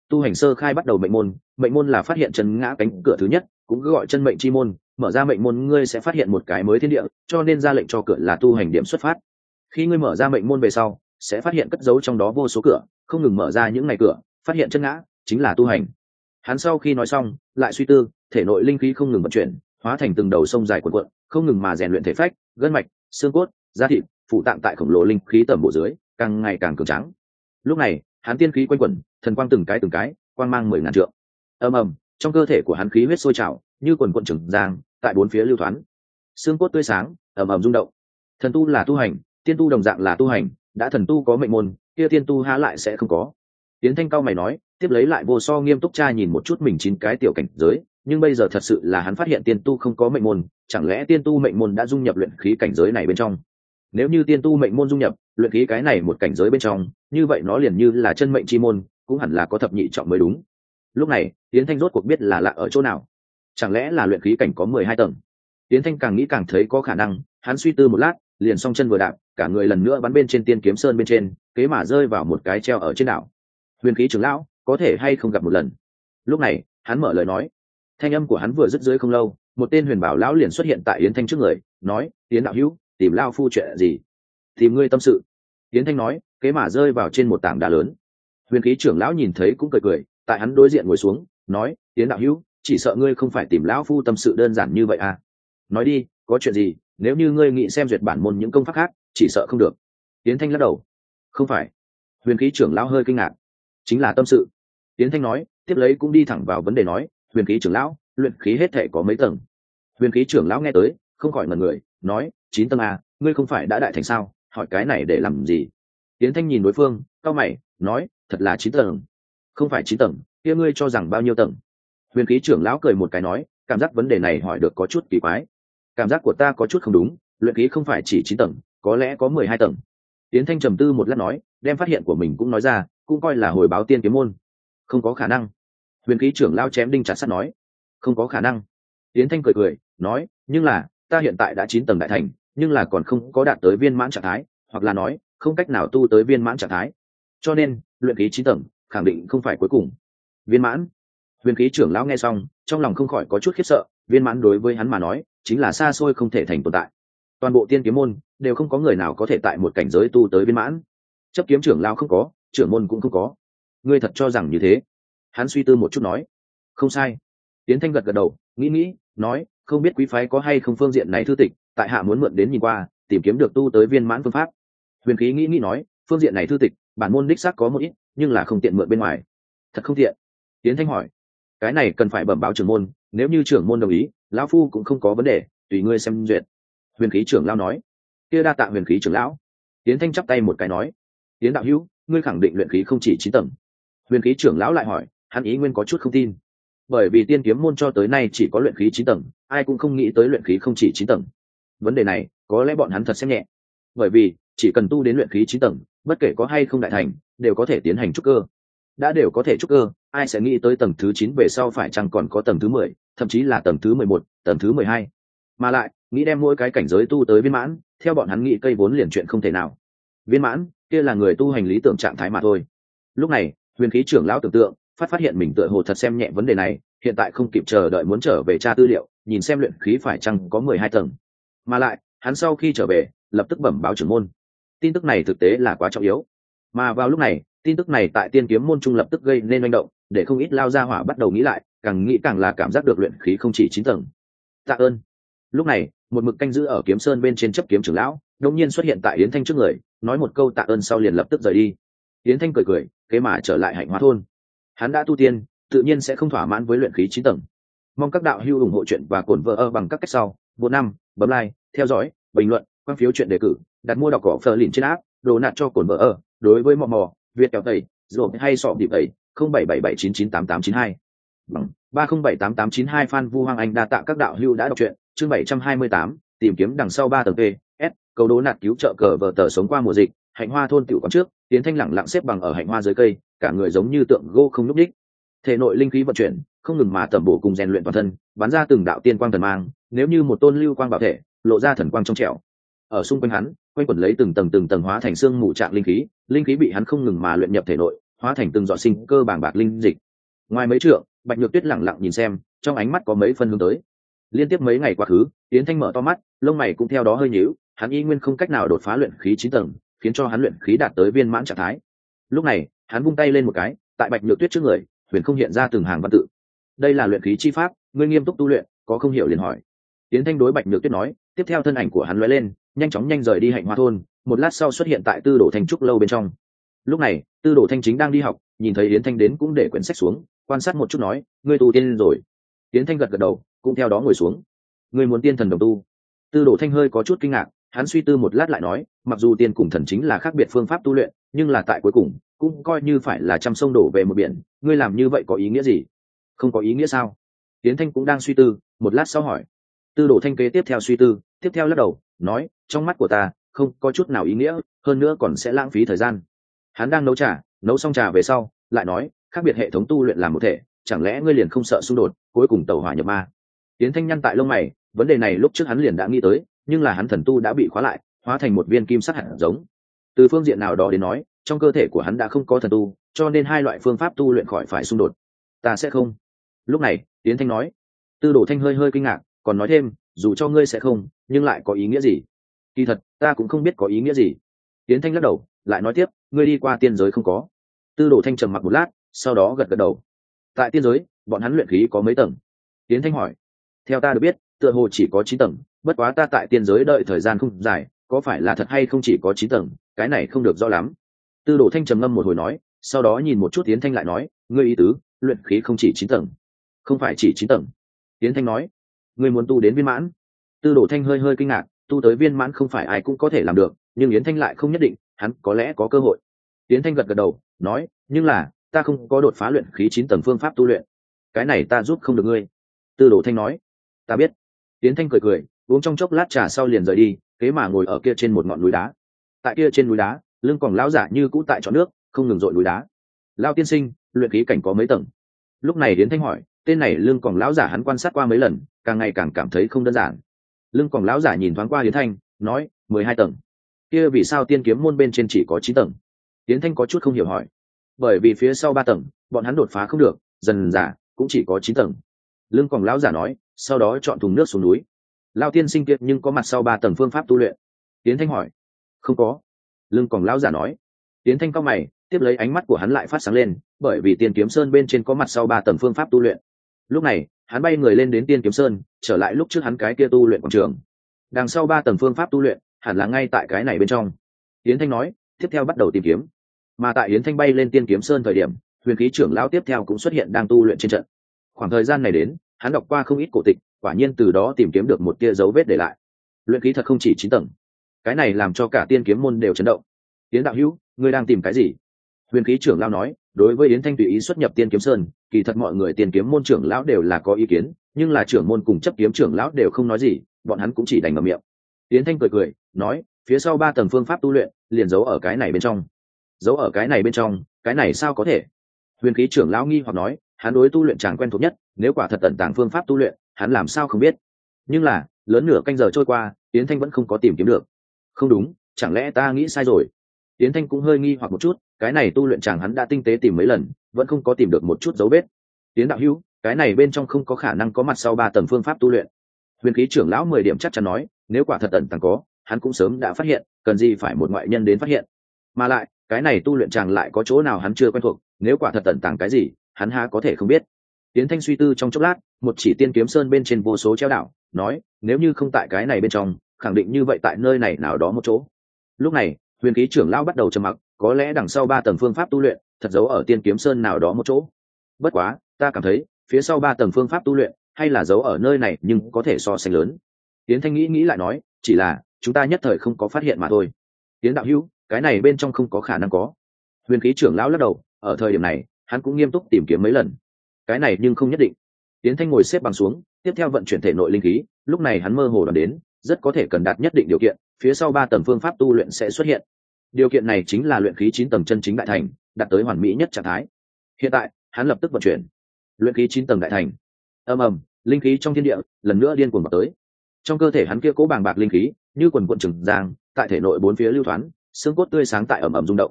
Tu hành sơ khai bắt đầu mệnh môn, mệnh môn là phát hiện chân ngã cánh cửa thứ nhất, cũng cứ gọi chân mệnh chi môn. Mở ra mệnh môn ngươi sẽ phát hiện một cái mới thiên địa, cho nên ra lệnh cho cửa là tu hành điểm xuất phát. Khi ngươi mở ra mệnh môn về sau, sẽ phát hiện cất giấu trong đó vô số cửa, không ngừng mở ra những ngày cửa, phát hiện chân ngã chính là tu hành. Hắn sau khi nói xong, lại suy tư, thể nội linh khí không ngừng vận chuyển, hóa thành từng đầu sông dài cuộn cuộn, không ngừng mà rèn luyện thể phách, gân mạch, xương cốt, da thịt, phụ tạng tại khổng lồ linh khí tầm bộ dưới, càng ngày càng cường tráng. Lúc này, hắn tiên khí quanh quẩn, thần quang từng cái từng cái, quang mang mười ngàn trượng. Ầm ầm, trong cơ thể của hắn khí huyết sôi trào, như quần quần trường giang, tại bốn phía lưu thoáng. Xương cốt tươi sáng, ầm ầm rung động. Thần tu là tu hành, tiên tu đồng dạng là tu hành, đã thần tu có mệnh môn, kia tiên tu há lại sẽ không có. Tiến Thanh cao mày nói, tiếp lấy lại vô so nghiêm túc tra nhìn một chút mình chín cái tiểu cảnh giới, nhưng bây giờ thật sự là hắn phát hiện tiên tu không có mệnh môn, chẳng lẽ tiên tu mệnh môn đã dung nhập luyện khí cảnh giới này bên trong? Nếu như tiên tu mệnh môn dung nhập luyện khí cái này một cảnh giới bên trong, như vậy nó liền như là chân mệnh chi môn, cũng hẳn là có thập nhị trọng mới đúng. Lúc này, Tiến Thanh rốt cuộc biết là lạ ở chỗ nào. Chẳng lẽ là luyện khí cảnh có mười hai tầng? Tiến Thanh càng nghĩ càng thấy có khả năng, hắn suy tư một lát, liền song chân vừa đạp, cả người lần nữa bắn bên trên Tiên Kiếm Sơn bên trên, kế mà rơi vào một cái treo ở trên đảo. Huyền khí trưởng lão, có thể hay không gặp một lần? Lúc này, hắn mở lời nói. Thanh âm của hắn vừa dứt dưới không lâu, một tên huyền bảo lão liền xuất hiện tại Yến Thanh trước người, nói: "Yến đạo hữu, tìm lão phu chuyện gì?" "Tìm ngươi tâm sự." Yến Thanh nói, kế mà rơi vào trên một tảng đá lớn. Huyền khí trưởng lão nhìn thấy cũng cười cười, tại hắn đối diện ngồi xuống, nói: "Yến đạo hữu, chỉ sợ ngươi không phải tìm lão phu tâm sự đơn giản như vậy à? Nói đi, có chuyện gì? Nếu như ngươi nghĩ xem duyệt bản môn những công pháp khác, chỉ sợ không được." Yến Thanh lắc đầu. "Không phải." Huyền khí trưởng lão hơi kinh ngạc. "Chính là tâm sự." Yến Thanh nói, tiếp lấy cũng đi thẳng vào vấn đề nói: "Huyền khí trưởng lão, luyện khí hết thể có mấy tầng?" Huyền khí trưởng lão nghe tới, không khỏi ngẩn người, nói: "Chín tầng à, ngươi không phải đã đại thành sao, hỏi cái này để làm gì?" Yến Thanh nhìn đối phương, cau mày, nói: "Thật là chín tầng." "Không phải chín tầng, kia ngươi cho rằng bao nhiêu tầng?" Huyền khí trưởng lão cười một cái nói, cảm giác vấn đề này hỏi được có chút kỳ quái. "Cảm giác của ta có chút không đúng, luyện khí không phải chỉ chín tầng, có lẽ có mười hai tầng." Yến Thanh trầm tư một lát nói, đem phát hiện của mình cũng nói ra, cũng coi là hồi báo Tiên Kiếm môn. "Không có khả năng." Huyền khí trưởng lão chém đinh chặt sắt nói. "Không có khả năng." Yến Thanh cười cười, nói, "Nhưng là, ta hiện tại đã chín tầng đại thành, nhưng là còn không có đạt tới viên mãn trạng thái, hoặc là nói, không cách nào tu tới viên mãn trạng thái. Cho nên, luyện khí chín tầng, khẳng định không phải cuối cùng." Viên mãn? Huyền khí trưởng lão nghe xong, trong lòng không khỏi có chút khiếp sợ, viên mãn đối với hắn mà nói, chính là xa xôi không thể thành tồn tại. Toàn bộ Tiên Kiếm môn đều không có người nào có thể tại một cảnh giới tu tới viên mãn. Chấp kiếm trưởng lão không có, trưởng môn cũng không có. Ngươi thật cho rằng như thế? Hắn suy tư một chút nói. "Không sai." Tiến Thanh gật gật đầu, nghĩ nghĩ, nói, "Không biết quý phái có hay không phương diện này thư tịch, tại hạ muốn mượn đến nhìn qua, tìm kiếm được tu tới viên mãn phương pháp." Huyền khí nghĩ nghĩ nói, "Phương diện này thư tịch, bản môn đích xác có một ít, nhưng là không tiện mượn bên ngoài." "Thật không tiện?" Tiến Thanh hỏi. "Cái này cần phải bẩm báo trưởng môn, nếu như trưởng môn đồng ý, lão phu cũng không có vấn đề, tùy ngươi xem duyệt." Huyền khí trưởng lão nói. "Kia đa tạ huyền khí trưởng lão." Tiến Thanh chắp tay một cái nói, "Tiến đạo hữu, ngươi khẳng định luyện khí không chỉ chín tầng?" Huyền khí trưởng lão lại hỏi, hắn ý nguyên có chút không tin. Bởi vì Tiên Kiếm môn cho tới nay chỉ có luyện khí chín tầng, ai cũng không nghĩ tới luyện khí không chỉ chín tầng. Vấn đề này, có lẽ bọn hắn thật xem nhẹ. Bởi vì, chỉ cần tu đến luyện khí chín tầng, bất kể có hay không đại thành, đều có thể tiến hành trúc cơ. Đã đều có thể trúc cơ, ai sẽ nghĩ tới tầng thứ chín về sau phải chăng còn có tầng thứ mười, thậm chí là tầng thứ mười một, tầng thứ mười hai. Mà lại, nghĩ đem mỗi cái cảnh giới tu tới viên mãn, theo bọn hắn nghĩ cây vốn liền chuyện không thể nào. Viên mãn, kia là người tu hành lý tưởng trạng thái mà thôi. Lúc này, huyền khí trưởng lão tưởng tượng, phát phát hiện mình tựa hồ thật xem nhẹ vấn đề này, hiện tại không kịp chờ đợi muốn trở về tra tư liệu, nhìn xem luyện khí phải chăng có mười hai tầng. Mà lại, hắn sau khi trở về, lập tức bẩm báo trưởng môn. Tin tức này thực tế là quá trọng yếu. Mà vào lúc này, tin tức này tại Tiên Kiếm môn trung lập tức gây nên manh động, để không ít lao ra hỏa bắt đầu nghĩ lại, càng nghĩ càng là cảm giác được luyện khí không chỉ chín tầng. Tạ ơn. Lúc này, một mực canh giữ ở Kiếm Sơn bên trên chấp kiếm trưởng lão, đột nhiên xuất hiện tại Yến Thanh trước người, nói một câu tạ ơn sau liền lập tức rời đi. Yến Thanh cười cười, kế mà trở lại Hạnh Hoa thôn. Hắn đã tu tiên, tự nhiên sẽ không thỏa mãn với luyện khí chín tầng. Mong các đạo hữu ủng hộ chuyện và cổn vợ ơ bằng các cách sau. Một năm, bấm like, theo dõi, bình luận, quan phiếu chuyện đề cử, đặt mua đọc cỏ phờ lìn trên app, đồ nạt cho cổn vợ ơ. Đối với mò mò, Việt kéo tẩy, rồi hay sọ điệp tẩy, không bảy bảy bảy chín chín tám tám chín hai bằng ba không bảy tám tám chín hai Phan Vu Hoàng Anh đa tạ các đạo hữu đã đọc truyện. Chương bảy trăm hai mươi tám, tìm kiếm đằng sau ba tầng P S, cầu đố nạt cứu trợ cờ vợ tờ sống qua mùa dịch. Hạnh Hoa thôn tiểu quán trước, Tiến Thanh lẳng lặng xếp bằng ở hạnh hoa dưới cây, cả người giống như tượng gỗ không nhúc nhích. Thể nội linh khí vận chuyển, không ngừng mà tẩm bổ cùng rèn luyện toàn thân, bắn ra từng đạo tiên quang thần mang, nếu như một tôn lưu quang bảo thể, lộ ra thần quang trong trẻo. Ở xung quanh hắn, quanh quẩn lấy từng tầng từng tầng hóa thành xương mù trạng linh khí, linh khí bị hắn không ngừng mà luyện nhập thể nội, hóa thành từng giọt sinh cơ bàng bạc linh dịch. Ngoài mấy trượng, Bạch Nhược Tuyết lẳng lặng nhìn xem, trong ánh mắt có mấy phân hướng tới. Liên tiếp mấy ngày quá khứ, Yến Thanh mở to mắt, lông mày cũng theo đó hơi nhíu, hắn y nguyên không cách nào đột phá luyện khí chín tầng, khiến cho hắn luyện khí đạt tới viên mãn trạng thái. Lúc này, hắn vung tay lên một cái, tại Bạch Nhược Tuyết trước người, huyền không hiện ra từng hàng văn tự. Đây là luyện khí chi pháp, ngươi nghiêm túc tu luyện, có không hiểu liền hỏi. Yến Thanh đối Bạch Nhược Tuyết nói, tiếp theo thân ảnh của hắn lóe lên, nhanh chóng nhanh rời đi Hạnh Hoa thôn, một lát sau xuất hiện tại Tư Đồ Thanh trúc lâu bên trong. Lúc này, Tư Đồ Thanh chính đang đi học, nhìn thấy Yến Thanh đến cũng để quyển sách xuống, quan sát một chút nói, ngươi tu tiên rồi. Yến Thanh gật gật đầu, cũng theo đó ngồi xuống. Ngươi muốn tiên thần đồng tu? Tư Đồ Thanh hơi có chút kinh ngạc, hắn suy tư một lát lại nói, mặc dù tiên cùng thần chính là khác biệt phương pháp tu luyện, nhưng là tại cuối cùng cũng coi như phải là trăm sông đổ về một biển, ngươi làm như vậy có ý nghĩa gì? Không có ý nghĩa sao? Yến Thanh cũng đang suy tư, một lát sau hỏi. Tư Đồ Thanh kế tiếp theo suy tư, tiếp theo lắc đầu, nói, trong mắt của ta không có chút nào ý nghĩa, hơn nữa còn sẽ lãng phí thời gian. Hắn đang nấu trà, nấu xong trà về sau, lại nói, khác biệt hệ thống tu luyện làm một thể, chẳng lẽ ngươi liền không sợ xung đột, cuối cùng tẩu hỏa nhập ma? Yến Thanh nhăn tại lông mày, vấn đề này lúc trước hắn liền đã nghĩ tới, nhưng là hắn thần tu đã bị khóa lại, hóa thành một viên kim sắc hạt giống. Từ phương diện nào đó đến nói, trong cơ thể của hắn đã không có thần tu, cho nên hai loại phương pháp tu luyện khỏi phải xung đột. Ta sẽ không. Lúc này, Yến Thanh nói. Tư Đồ Thanh hơi hơi kinh ngạc, còn nói thêm, dù cho ngươi sẽ không, nhưng lại có ý nghĩa gì? Kỳ thật, ta cũng không biết có ý nghĩa gì. Yến Thanh lắc đầu, lại nói tiếp, ngươi đi qua tiên giới không có? Tư Đồ Thanh trầm mặc một lát, sau đó gật gật đầu. Tại tiên giới, bọn hắn luyện khí có mấy tầng? Yến Thanh hỏi. Theo ta được biết, tựa hồ chỉ có chín tầng, bất quá ta tại tiên giới đợi thời gian không dài, có phải là thật hay không chỉ có chín tầng, cái này không được rõ lắm. Tư Đồ Thanh trầm ngâm một hồi nói, sau đó nhìn một chút Yến Thanh lại nói, ngươi ý tứ, luyện khí không chỉ chín tầng? Không phải chỉ chín tầng. Yến Thanh nói, ngươi muốn tu đến viên mãn? Tư Đồ Thanh hơi hơi kinh ngạc, tu tới viên mãn không phải ai cũng có thể làm được, nhưng Yến Thanh lại không nhất định, hắn có lẽ có cơ hội. Yến Thanh gật gật đầu, nói, nhưng là ta không có đột phá luyện khí chín tầng phương pháp tu luyện, cái này ta giúp không được ngươi. Tư Đồ Thanh nói, ta biết. Yến Thanh cười cười, uống trong chốc lát trà sau liền rời đi, kế mà ngồi ở kia trên một ngọn núi đá. Tại kia trên núi đá, lưng còn lão giả như cũ tại chỗ nước, không ngừng dội núi đá. Lão tiên sinh, luyện khí cảnh có mấy tầng? Lúc này Yến Thanh hỏi, tên này lưng còn lão giả hắn quan sát qua mấy lần, càng ngày càng cảm thấy không đơn giản. Lưng còn lão giả nhìn thoáng qua Yến Thanh, nói, mười hai tầng. Kia vì sao tiên kiếm môn bên trên chỉ có chín tầng? Yến Thanh có chút không hiểu hỏi. Bởi vì phía sau ba tầng, bọn hắn đột phá không được, dần giả cũng chỉ có chín tầng. Lưng còn lão giả nói, sau đó chọn thùng nước xuống núi. Lão tiên sinh kiệt nhưng có mặt sau ba tầng phương pháp tu luyện? Yến Thanh hỏi. Không có. Lưng còn lão giả nói. Yến Thanh cau mày, tiếp lấy ánh mắt của hắn lại phát sáng lên, bởi vì Tiên Kiếm Sơn bên trên có mặt sau ba tầng phương pháp tu luyện. Lúc này, hắn bay người lên đến Tiên Kiếm Sơn, trở lại lúc trước hắn cái kia tu luyện quảng trường. Đằng sau ba tầng phương pháp tu luyện, hẳn là ngay tại cái này bên trong. Yến Thanh nói, tiếp theo bắt đầu tìm kiếm. Mà tại Yến Thanh bay lên Tiên Kiếm Sơn thời điểm, huyền khí trưởng lão tiếp theo cũng xuất hiện đang tu luyện trên trận. Khoảng thời gian này đến, hắn đọc qua không ít cổ tịch, quả nhiên từ đó tìm kiếm được một tia dấu vết để lại. Luyện khí thật không chỉ chín tầng. Cái này làm cho cả Tiên Kiếm môn đều chấn động. Yến đạo hữu, ngươi đang tìm cái gì? Huyền khí trưởng lão nói, đối với Yến Thanh tùy ý xuất nhập Tiên Kiếm Sơn, kỳ thật mọi người Tiên Kiếm môn trưởng lão đều là có ý kiến, nhưng là trưởng môn cùng chấp kiếm trưởng lão đều không nói gì, bọn hắn cũng chỉ đành ngậm miệng. Yến Thanh cười cười, nói, phía sau ba tầng phương pháp tu luyện, liền giấu ở cái này bên trong. Giấu ở cái này bên trong, cái này sao có thể? Huyền khí trưởng lão nghi hoặc nói, hắn đối tu luyện chàng quen thuộc nhất, nếu quả thật tận tàng phương pháp tu luyện, hắn làm sao không biết? Nhưng là, lớn nửa canh giờ trôi qua, Yến Thanh vẫn không có tìm kiếm được. Không đúng, chẳng lẽ ta nghĩ sai rồi? Yến Thanh cũng hơi nghi hoặc một chút, cái này tu luyện chàng hắn đã tinh tế tìm mấy lần, vẫn không có tìm được một chút dấu vết. Yến đạo hữu, cái này bên trong không có khả năng có mặt sau ba tầng phương pháp tu luyện. Huyền khí trưởng lão mười điểm chắc chắn nói, nếu quả thật tận tàng có, hắn cũng sớm đã phát hiện, cần gì phải một ngoại nhân đến phát hiện? Mà lại, cái này tu luyện chàng lại có chỗ nào hắn chưa quen thuộc, nếu quả thật tận tàng cái gì, hắn há có thể không biết? Yến Thanh suy tư trong chốc lát, một chỉ Tiên Kiếm Sơn bên trên vô số treo đảo, nói, nếu như không tại cái này bên trong, khẳng định như vậy tại nơi này nào đó một chỗ. Lúc này, huyền khí trưởng lão bắt đầu trầm mặc, có lẽ đằng sau ba tầng phương pháp tu luyện thật giấu ở Tiên Kiếm Sơn nào đó một chỗ. Bất quá, ta cảm thấy, phía sau ba tầng phương pháp tu luyện hay là giấu ở nơi này nhưng có thể so sánh lớn. Yến Thanh nghĩ nghĩ lại nói, chỉ là chúng ta nhất thời không có phát hiện mà thôi. Yến đạo hữu, cái này bên trong không có khả năng có. Huyền khí trưởng lão lắc đầu, ở thời điểm này, hắn cũng nghiêm túc tìm kiếm mấy lần. Cái này nhưng không nhất định. Yến Thanh ngồi xếp bằng xuống, tiếp theo vận chuyển thể nội linh khí, lúc này hắn mơ hồ đoán đến, rất có thể cần đạt nhất định điều kiện, phía sau ba tầng phương pháp tu luyện sẽ xuất hiện. Điều kiện này chính là luyện khí chín tầng chân chính đại thành, đạt tới hoàn mỹ nhất trạng thái. Hiện tại, hắn lập tức vận chuyển. Luyện khí chín tầng đại thành. Ầm ầm, linh khí trong thiên địa lần nữa điên cuồng vào tới. Trong cơ thể hắn kia cố bàng bạc linh khí, như quần quần trừng giang, tại thể nội bốn phía lưu thoáng, xương cốt tươi sáng tại ầm ầm rung động.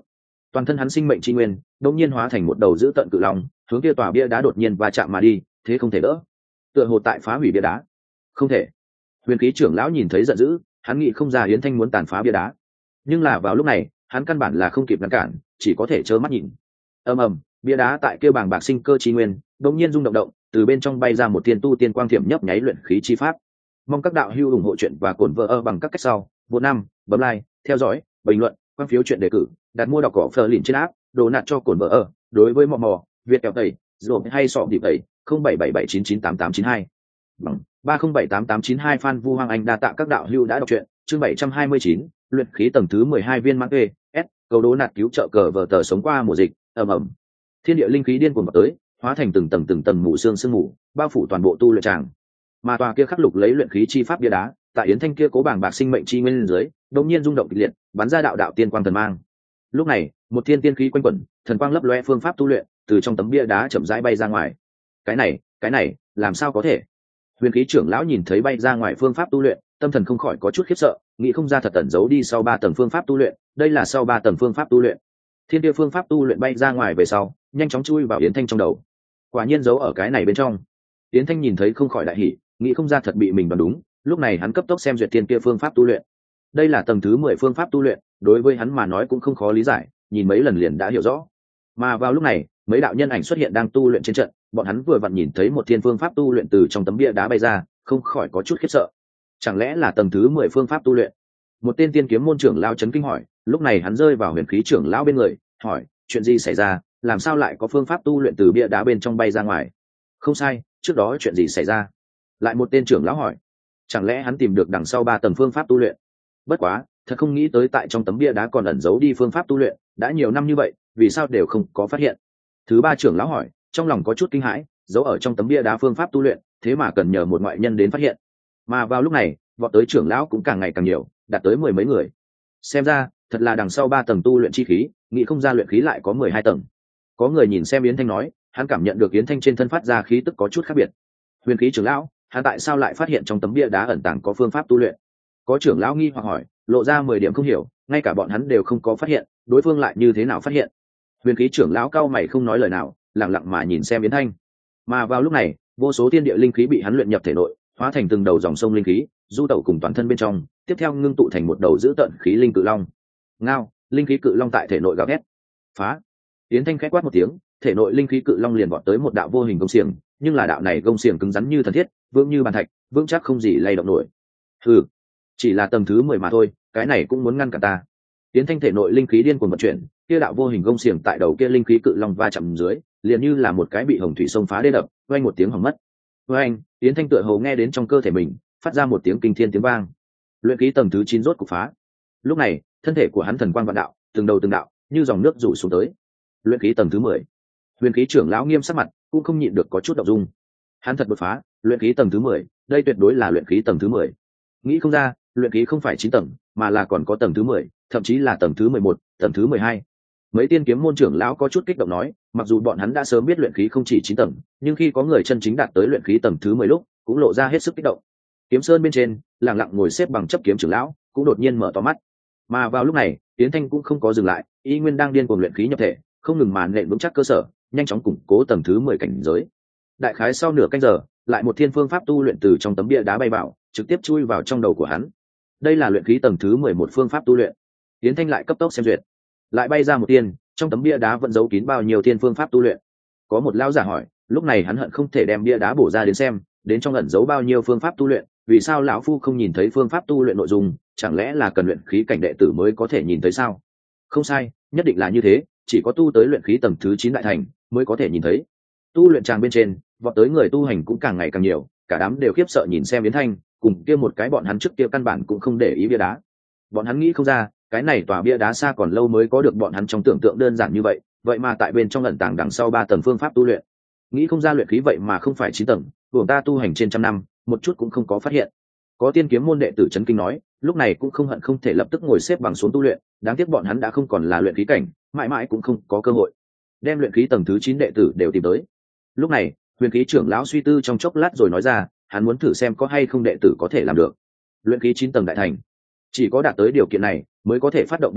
Toàn thân hắn sinh mệnh chi nguyên đột nhiên hóa thành một đầu dữ tận cự long, hướng kia tòa bia đá đột nhiên va chạm mà đi, thế không thể đỡ. Tựa hồ tại phá hủy bia đá. Không thể. Huyền khí trưởng lão nhìn thấy giận dữ, hắn nghĩ không ra Yến Thanh muốn tàn phá bia đá. Nhưng là vào lúc này, hắn căn bản là không kịp ngăn cản, chỉ có thể trơ mắt nhìn. Ầm ầm, bia đá tại kia bàng bạc sinh cơ chi nguyên, đột nhiên rung động động, từ bên trong bay ra một tiên tu tiên quang thiểm nhấp nháy luyện khí chi pháp. Mong các đạo hữu ủng hộ chuyện và cổn vợ ở bằng các cách sau. Vô năm, bấm like, theo dõi, bình luận, quan phiếu chuyện đề cử, đặt mua đọc cỏ phờ lìn trên app, đồ nạt cho cổn vợ ở. Đối với mò mò, Việt kẹo tẩy, rồi hay sọ điệp tẩy, không bảy bảy bảy chín chín tám tám chín hai. Bằng ba không bảy tám tám chín hai Phan Vu Hoàng Anh đa tạ các đạo hữu đã đọc truyện, chương bảy trăm hai mươi chín, luyện khí tầng thứ mười hai viên mãn e, S, cầu đố nạt cứu trợ cờ vở tờ sống qua mùa dịch, ầm ầm. Thiên địa linh khí điên cuồng vào tới, hóa thành từng tầng từng tầng mù sương sương mù, bao phủ toàn bộ tu luyện tràng. Mà tòa kia khắc lục lấy luyện khí chi pháp bia đá, tại Yến Thanh kia cố bảng bạc sinh mệnh chi nguyên dưới, đột nhiên rung động kịch liệt, bắn ra đạo đạo tiên quang thần mang. Lúc này, một thiên tiên khí quanh quẩn, thần quang lấp loe phương pháp tu luyện, từ trong tấm bia đá chậm rãi bay ra ngoài. Cái này, cái này, làm sao có thể? Huyền khí trưởng lão nhìn thấy bay ra ngoài phương pháp tu luyện, tâm thần không khỏi có chút khiếp sợ, nghĩ không ra thật tẩn giấu đi sau ba tầng phương pháp tu luyện, đây là sau ba tầng phương pháp tu luyện. Thiên địa phương pháp tu luyện bay ra ngoài về sau, nhanh chóng chui vào Yến Thanh trong đầu. Quả nhiên giấu ở cái này bên trong. Yến Thanh nhìn thấy không khỏi đại hỉ, nghĩ không ra thật bị mình đoán đúng, lúc này hắn cấp tốc xem duyệt thiên kia phương pháp tu luyện. Đây là tầng thứ mười phương pháp tu luyện, đối với hắn mà nói cũng không khó lý giải, nhìn mấy lần liền đã hiểu rõ. Mà vào lúc này, mấy đạo nhân ảnh xuất hiện đang tu luyện trên trận, bọn hắn vừa vặn nhìn thấy một thiên phương pháp tu luyện từ trong tấm bia đá bay ra, không khỏi có chút khiếp sợ. Chẳng lẽ là tầng thứ mười phương pháp tu luyện? Một tên tiên kiếm môn trưởng lão chấn kinh hỏi, lúc này hắn rơi vào huyền khí trưởng lão bên người, hỏi, chuyện gì xảy ra, làm sao lại có phương pháp tu luyện từ bia đá bên trong bay ra ngoài? Không sai, trước đó chuyện gì xảy ra? Lại một tên trưởng lão hỏi, chẳng lẽ hắn tìm được đằng sau ba tầng phương pháp tu luyện? Bất quá, thật không nghĩ tới tại trong tấm bia đá còn ẩn giấu đi phương pháp tu luyện, đã nhiều năm như vậy, vì sao đều không có phát hiện? Thứ ba trưởng lão hỏi, trong lòng có chút kinh hãi, giấu ở trong tấm bia đá phương pháp tu luyện, thế mà cần nhờ một ngoại nhân đến phát hiện. Mà vào lúc này, vọt tới trưởng lão cũng càng ngày càng nhiều, đạt tới mười mấy người. Xem ra, thật là đằng sau ba tầng tu luyện chi khí, nghĩ không ra luyện khí lại có mười hai tầng. Có người nhìn xem Yến Thanh nói, hắn cảm nhận được Yến Thanh trên thân phát ra khí tức có chút khác biệt. Huyền khí trưởng lão, hắn tại sao lại phát hiện trong tấm bia đá ẩn tàng có phương pháp tu luyện? Có trưởng lão nghi hoặc hỏi, lộ ra mười điểm không hiểu, ngay cả bọn hắn đều không có phát hiện, đối phương lại như thế nào phát hiện? Huyền khí trưởng lão cao mày không nói lời nào, lặng lặng mà nhìn xem Yến Thanh. Mà vào lúc này, vô số thiên địa linh khí bị hắn luyện nhập thể nội, hóa thành từng đầu dòng sông linh khí, du tẩu cùng toàn thân bên trong, tiếp theo ngưng tụ thành một đầu dữ tợn khí linh cự long. Ngao, linh khí cự long tại thể nội gào thét. Phá! Yến Thanh khẽ quát một tiếng, thể nội linh khí cự long liền vọt tới một đạo vô hình gông xiềng, nhưng là đạo này gông xiềng cứng rắn như thần thiết, vững như bàn thạch, vững chắc không gì lay động nổi. Hừ, chỉ là tầng thứ mười mà thôi, cái này cũng muốn ngăn cản ta. Yến Thanh thể nội linh khí điên cuồng vận chuyển, kia đạo vô hình gông xiềng tại đầu kia linh khí cự long va chạm dưới, liền như là một cái bị hồng thủy sông phá đê đập, vang một tiếng hỏng mất. Vang, Yến Thanh tựa hồ nghe đến trong cơ thể mình, phát ra một tiếng kinh thiên tiếng vang. Luyện khí tầng thứ chín rốt cục phá. Lúc này, thân thể của hắn thần quang vạn đạo, từng đầu từng đạo, như dòng nước rủ xuống tới. Luyện khí tầng thứ mười. Huyền khí trưởng lão nghiêm sắc mặt, cũng không nhịn được có chút động dung. Hắn thật đột phá, luyện khí tầng thứ mười, đây tuyệt đối là luyện khí tầng thứ mười. Nghĩ không ra, luyện khí không phải chín tầng, mà là còn có tầng thứ mười, thậm chí là tầng thứ mười một, tầng thứ mười hai. Mấy tiên kiếm môn trưởng lão có chút kích động nói, mặc dù bọn hắn đã sớm biết luyện khí không chỉ chín tầng, nhưng khi có người chân chính đạt tới luyện khí tầng thứ mười lúc, cũng lộ ra hết sức kích động. Kiếm Sơn bên trên, lặng lặng ngồi xếp bằng chấp kiếm trưởng lão, cũng đột nhiên mở to mắt. Mà vào lúc này, Yến Thanh cũng không có dừng lại, y nguyên đang điên cuồng luyện khí nhập thể, không ngừng màn nện vững chắc cơ sở, nhanh chóng củng cố tầng thứ mười cảnh giới. Đại khái sau nửa canh giờ, lại một thiên phương pháp tu luyện từ trong tấm bia đá bay vào, trực tiếp chui vào trong đầu của hắn. Đây là luyện khí tầng thứ mười một phương pháp tu luyện. Yến Thanh lại cấp tốc xem duyệt, lại bay ra một tiên, trong tấm bia đá vẫn giấu kín bao nhiêu thiên phương pháp tu luyện. Có một lão giả hỏi, lúc này hắn hận không thể đem bia đá bổ ra đến xem, đến trong ẩn giấu bao nhiêu phương pháp tu luyện, vì sao lão phu không nhìn thấy phương pháp tu luyện nội dung, chẳng lẽ là cần luyện khí cảnh đệ tử mới có thể nhìn thấy sao? Không sai, nhất định là như thế, chỉ có tu tới luyện khí tầng thứ chín đại thành mới có thể nhìn thấy. Tu luyện tràng bên trên, vọt tới người tu hành cũng càng ngày càng nhiều, cả đám đều khiếp sợ nhìn xem Yến Thanh, cùng kia một cái bọn hắn trước kia căn bản cũng không để ý bia đá. Bọn hắn nghĩ không ra, cái này tòa bia đá xa còn lâu mới có được bọn hắn trong tưởng tượng đơn giản như vậy, vậy mà tại bên trong ẩn tàng đằng sau ba tầng phương pháp tu luyện. Nghĩ không ra luyện khí vậy mà không phải chín tầng, buồng ta tu hành trên trăm năm, một chút cũng không có phát hiện. Có tiên kiếm môn đệ tử chấn kinh nói, lúc này cũng không hận không thể lập tức ngồi xếp bằng xuống tu luyện, đáng tiếc bọn hắn đã không còn là luyện khí cảnh, mãi mãi cũng không có cơ hội đem luyện khí tầng thứ chín đệ tử đều tìm tới. Lúc này, huyền khí trưởng lão suy tư trong chốc lát rồi nói ra, hắn muốn thử xem có hay không đệ tử có thể làm được luyện khí chín tầng đại thành. Chỉ có đạt tới điều kiện này mới có thể phát động bia đá,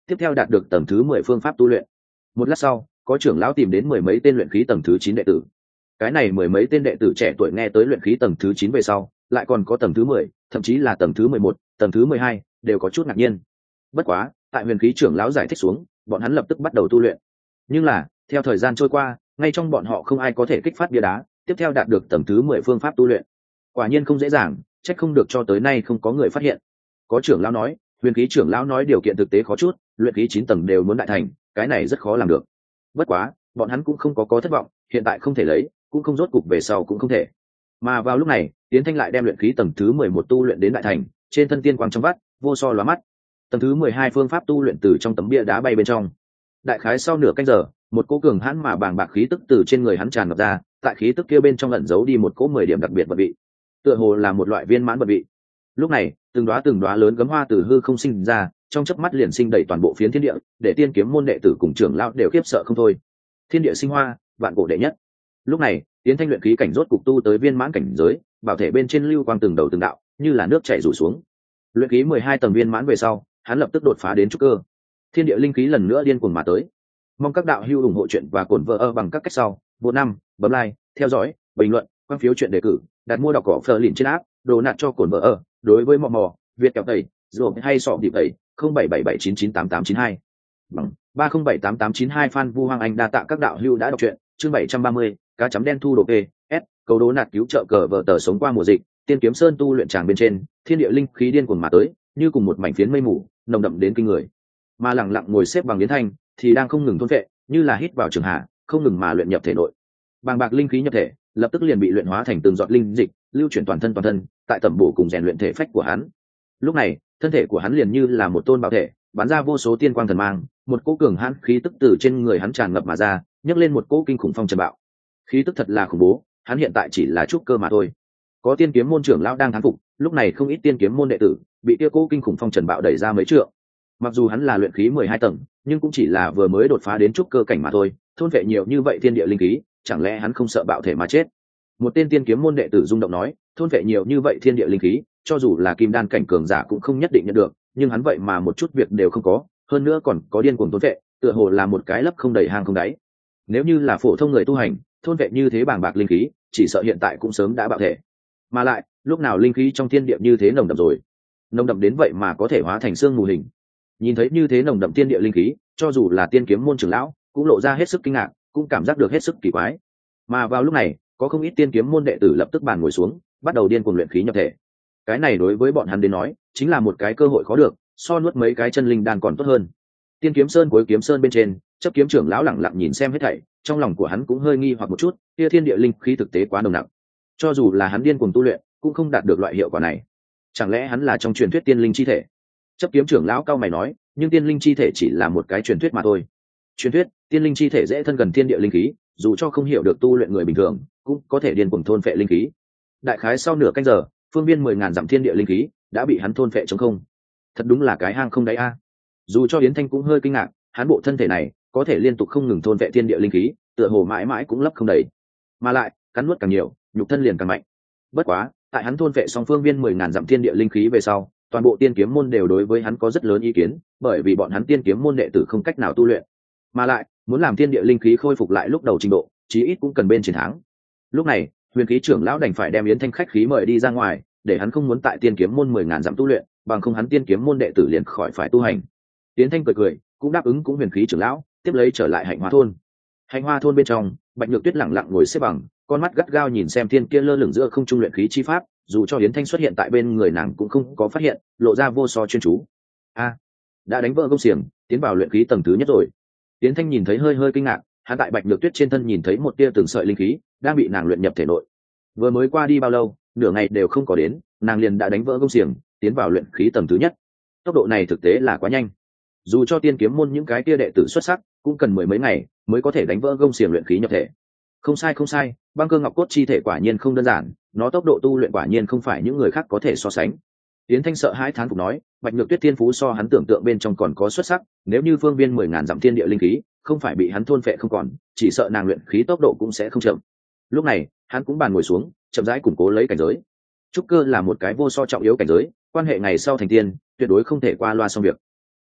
tiếp theo đạt được tầng thứ mười phương pháp tu luyện. Một lát sau, có trưởng lão tìm đến mười mấy tên luyện khí tầng thứ chín đệ tử. Cái này mười mấy tên đệ tử trẻ tuổi nghe tới luyện khí tầng thứ chín về sau, lại còn có tầng thứ mười, thậm chí là tầng thứ mười một, tầng thứ mười hai, đều có chút ngạc nhiên. Bất quá, tại huyền khí trưởng lão giải thích xuống, bọn hắn lập tức bắt đầu tu luyện. Nhưng là, theo thời gian trôi qua, ngay trong bọn họ không ai có thể kích phát bia đá, tiếp theo đạt được tầng thứ mười phương pháp tu luyện. Quả nhiên không dễ dàng, chắc không được cho tới nay không có người phát hiện. Có trưởng lão nói, huyền khí trưởng lão nói điều kiện thực tế khó chút, luyện khí chín tầng đều muốn đại thành, cái này rất khó làm được. Bất quá, bọn hắn cũng không có có thất vọng, hiện tại không thể lấy, cũng không rốt cục về sau cũng không thể. Mà vào lúc này, Tiến Thanh lại đem luyện khí tầng thứ mười một tu luyện đến đại thành, trên thân tiên quang trong vắt, vô so lóa mắt. Tầng thứ mười hai phương pháp tu luyện từ trong tấm bia đá bay bên trong. Đại khái sau nửa canh giờ, một cỗ cường hãn mà bàng bạc khí tức từ trên người hắn tràn ngập ra, tại khí tức kia bên trong ẩn giấu đi một cỗ mười điểm đặc biệt vật vị. Tựa hồ là một loại viên mãn vật vị. Lúc này, từng đóa từng đóa lớn gấm hoa từ hư không sinh ra, trong chớp mắt liền sinh đầy toàn bộ phiến thiên địa, để tiên kiếm môn đệ tử cùng trưởng lão đều khiếp sợ không thôi. Thiên địa sinh hoa, vạn cổ đệ nhất. Lúc này, Tiến Thanh luyện khí cảnh rốt cục tu tới viên mãn cảnh giới, bảo thể bên trên lưu quang từng đầu từng đạo, như là nước chảy rủ xuống. Luyện khí mười hai tầng viên mãn về sau, hắn lập tức đột phá đến trúc cơ. Thiên địa linh khí lần nữa điên cuồng mà tới. Mong các đạo hữu ủng hộ chuyện và cổn vợ bằng các cách sau, vô năm, bấm like, theo dõi, bình luận, quan phiếu chuyện đề cử, đặt mua đọc cỏ phờ lìn trên app, đồ nạt cho cổn vợ. Đối với mò mò, Việt kẹo tẩy, rồi hay sọ điệp tẩy, không bảy bảy bảy chín chín tám tám chín hai bằng ba không bảy tám tám chín hai Phan Vu Hoàng Anh đa tạ các đạo hữu đã đọc truyện. Chương bảy trăm ba mươi, cá chấm đen thu đồ p s cầu đố nạt cứu trợ cờ vợ tờ sống qua mùa dịch. Tiên kiếm sơn tu luyện tràng bên trên, thiên địa linh khí điên cuồng mà tới, như cùng một mảnh phiến mây mù, nồng đậm đến kinh người. Mà lẳng lặng ngồi xếp bằng Yến Thanh thì đang không ngừng thôn phệ, như là hít vào trường hạ, không ngừng mà luyện nhập thể nội. Bàng bạc linh khí nhập thể, lập tức liền bị luyện hóa thành từng giọt linh dịch, lưu chuyển toàn thân toàn thân, tại tẩm bổ cùng rèn luyện thể phách của hắn. Lúc này, thân thể của hắn liền như là một tôn bảo thể, bắn ra vô số tiên quang thần mang, một cỗ cường hãn khí tức từ trên người hắn tràn ngập mà ra, nhấc lên một cỗ kinh khủng phong trần bạo. Khí tức thật là khủng bố, hắn hiện tại chỉ là trúc cơ mà thôi. Có tiên kiếm môn trưởng lão đang thán phục, lúc này không ít tiên kiếm môn đệ tử bị kia cỗ kinh khủng phong trần bạo đẩy ra mấy trượng. Mặc dù hắn là luyện khí mười hai tầng, nhưng cũng chỉ là vừa mới đột phá đến trúc cơ cảnh mà thôi, thôn vệ nhiều như vậy thiên địa linh khí, chẳng lẽ hắn không sợ bạo thể mà chết? Một tên tiên kiếm môn đệ tử rung động nói, thôn vệ nhiều như vậy thiên địa linh khí, cho dù là kim đan cảnh cường giả cũng không nhất định nhận được, nhưng hắn vậy mà một chút việc đều không có, hơn nữa còn có điên cuồng thôn vệ, tựa hồ là một cái lấp không đầy hang không đáy. Nếu như là phổ thông người tu hành, thôn vệ như thế bàng bạc linh khí, chỉ sợ hiện tại cũng sớm đã bạo thể. Mà lại, lúc nào linh khí trong thiên địa như thế nồng đậm rồi? Nồng đậm đến vậy mà có thể hóa thành xương mù hình. Nhìn thấy như thế nồng đậm thiên địa linh khí, cho dù là tiên kiếm môn trưởng lão cũng lộ ra hết sức kinh ngạc, cũng cảm giác được hết sức kỳ quái. Mà vào lúc này, có không ít tiên kiếm môn đệ tử lập tức bàn ngồi xuống, bắt đầu điên cuồng luyện khí nhập thể. Cái này đối với bọn hắn đến nói, chính là một cái cơ hội khó được, so nuốt mấy cái chân linh đan còn tốt hơn. Tiên kiếm sơn cuối kiếm sơn bên trên, chấp kiếm trưởng lão lẳng lặng nhìn xem hết thảy, trong lòng của hắn cũng hơi nghi hoặc một chút, kia thiên địa linh khí thực tế quá nồng nặc, cho dù là hắn điên cuồng tu luyện, cũng không đạt được loại hiệu quả này. Chẳng lẽ hắn là trong truyền thuyết tiên linh chi thể? Chấp kiếm trưởng lão cao mày nói, nhưng tiên linh chi thể chỉ là một cái truyền thuyết mà thôi. Truyền thuyết, tiên linh chi thể dễ thân gần thiên địa linh khí, dù cho không hiểu được tu luyện người bình thường, cũng có thể điên cuồng thôn phệ linh khí. Đại khái sau nửa canh giờ, phương viên mười ngàn dặm thiên địa linh khí đã bị hắn thôn phệ trống không. Thật đúng là cái hang không đáy a. Dù cho Yến Thanh cũng hơi kinh ngạc, hắn bộ thân thể này có thể liên tục không ngừng thôn phệ thiên địa linh khí, tựa hồ mãi mãi cũng lấp không đầy, mà lại cắn nuốt càng nhiều, nhục thân liền càng mạnh. Bất quá, tại hắn thôn phệ xong phương viên mười ngàn dặm thiên địa linh khí về sau, toàn bộ tiên kiếm môn đều đối với hắn có rất lớn ý kiến, bởi vì bọn hắn tiên kiếm môn đệ tử không cách nào tu luyện, mà lại muốn làm thiên địa linh khí khôi phục lại lúc đầu trình độ, chí ít cũng cần bên chiến tháng. Lúc này, huyền khí trưởng lão đành phải đem Yến Thanh khách khí mời đi ra ngoài, để hắn không muốn tại tiên kiếm môn mười ngàn dặm tu luyện, bằng không hắn tiên kiếm môn đệ tử liền khỏi phải tu hành. Yến Thanh cười cười, cũng đáp ứng cũng huyền khí trưởng lão, tiếp lấy trở lại Hạnh Hoa thôn. Hạnh Hoa thôn bên trong, Bạch Nhược Tuyết lẳng lặng ngồi xếp bằng, con mắt gắt gao nhìn xem thiên kia lơ lửng giữa không trung luyện khí chi pháp, dù cho Yến Thanh xuất hiện tại bên người nàng cũng không có phát hiện, lộ ra vô so chuyên chú. A, đã đánh vỡ công xiềng, tiến vào luyện khí tầng thứ nhất rồi. Yến Thanh nhìn thấy hơi hơi kinh ngạc, hắn tại Bạch Nhược Tuyết trên thân nhìn thấy một tia từng sợi linh khí đang bị nàng luyện nhập thể nội. Vừa mới qua đi bao lâu, nửa ngày đều không có đến, nàng liền đã đánh vỡ công xiềng, tiến vào luyện khí tầng thứ nhất. Tốc độ này thực tế là quá nhanh. Dù cho tiên kiếm môn những cái tia đệ tử xuất sắc, cũng cần mười mấy ngày mới có thể đánh vỡ công xiềng luyện khí nhập thể. Không sai không sai, băng cơ ngọc cốt chi thể quả nhiên không đơn giản, nó tốc độ tu luyện quả nhiên không phải những người khác có thể so sánh. Yến Thanh sợ hãi thán phục nói, Bạch Nhược Tuyết thiên phú so hắn tưởng tượng bên trong còn có xuất sắc, nếu như phương viên mười ngàn dặm thiên địa linh khí không phải bị hắn thôn phệ không còn, chỉ sợ nàng luyện khí tốc độ cũng sẽ không chậm. Lúc này, hắn cũng bàn ngồi xuống, chậm rãi củng cố lấy cảnh giới. Trúc cơ là một cái vô so trọng yếu cảnh giới, quan hệ ngày sau thành tiên, tuyệt đối không thể qua loa xong việc.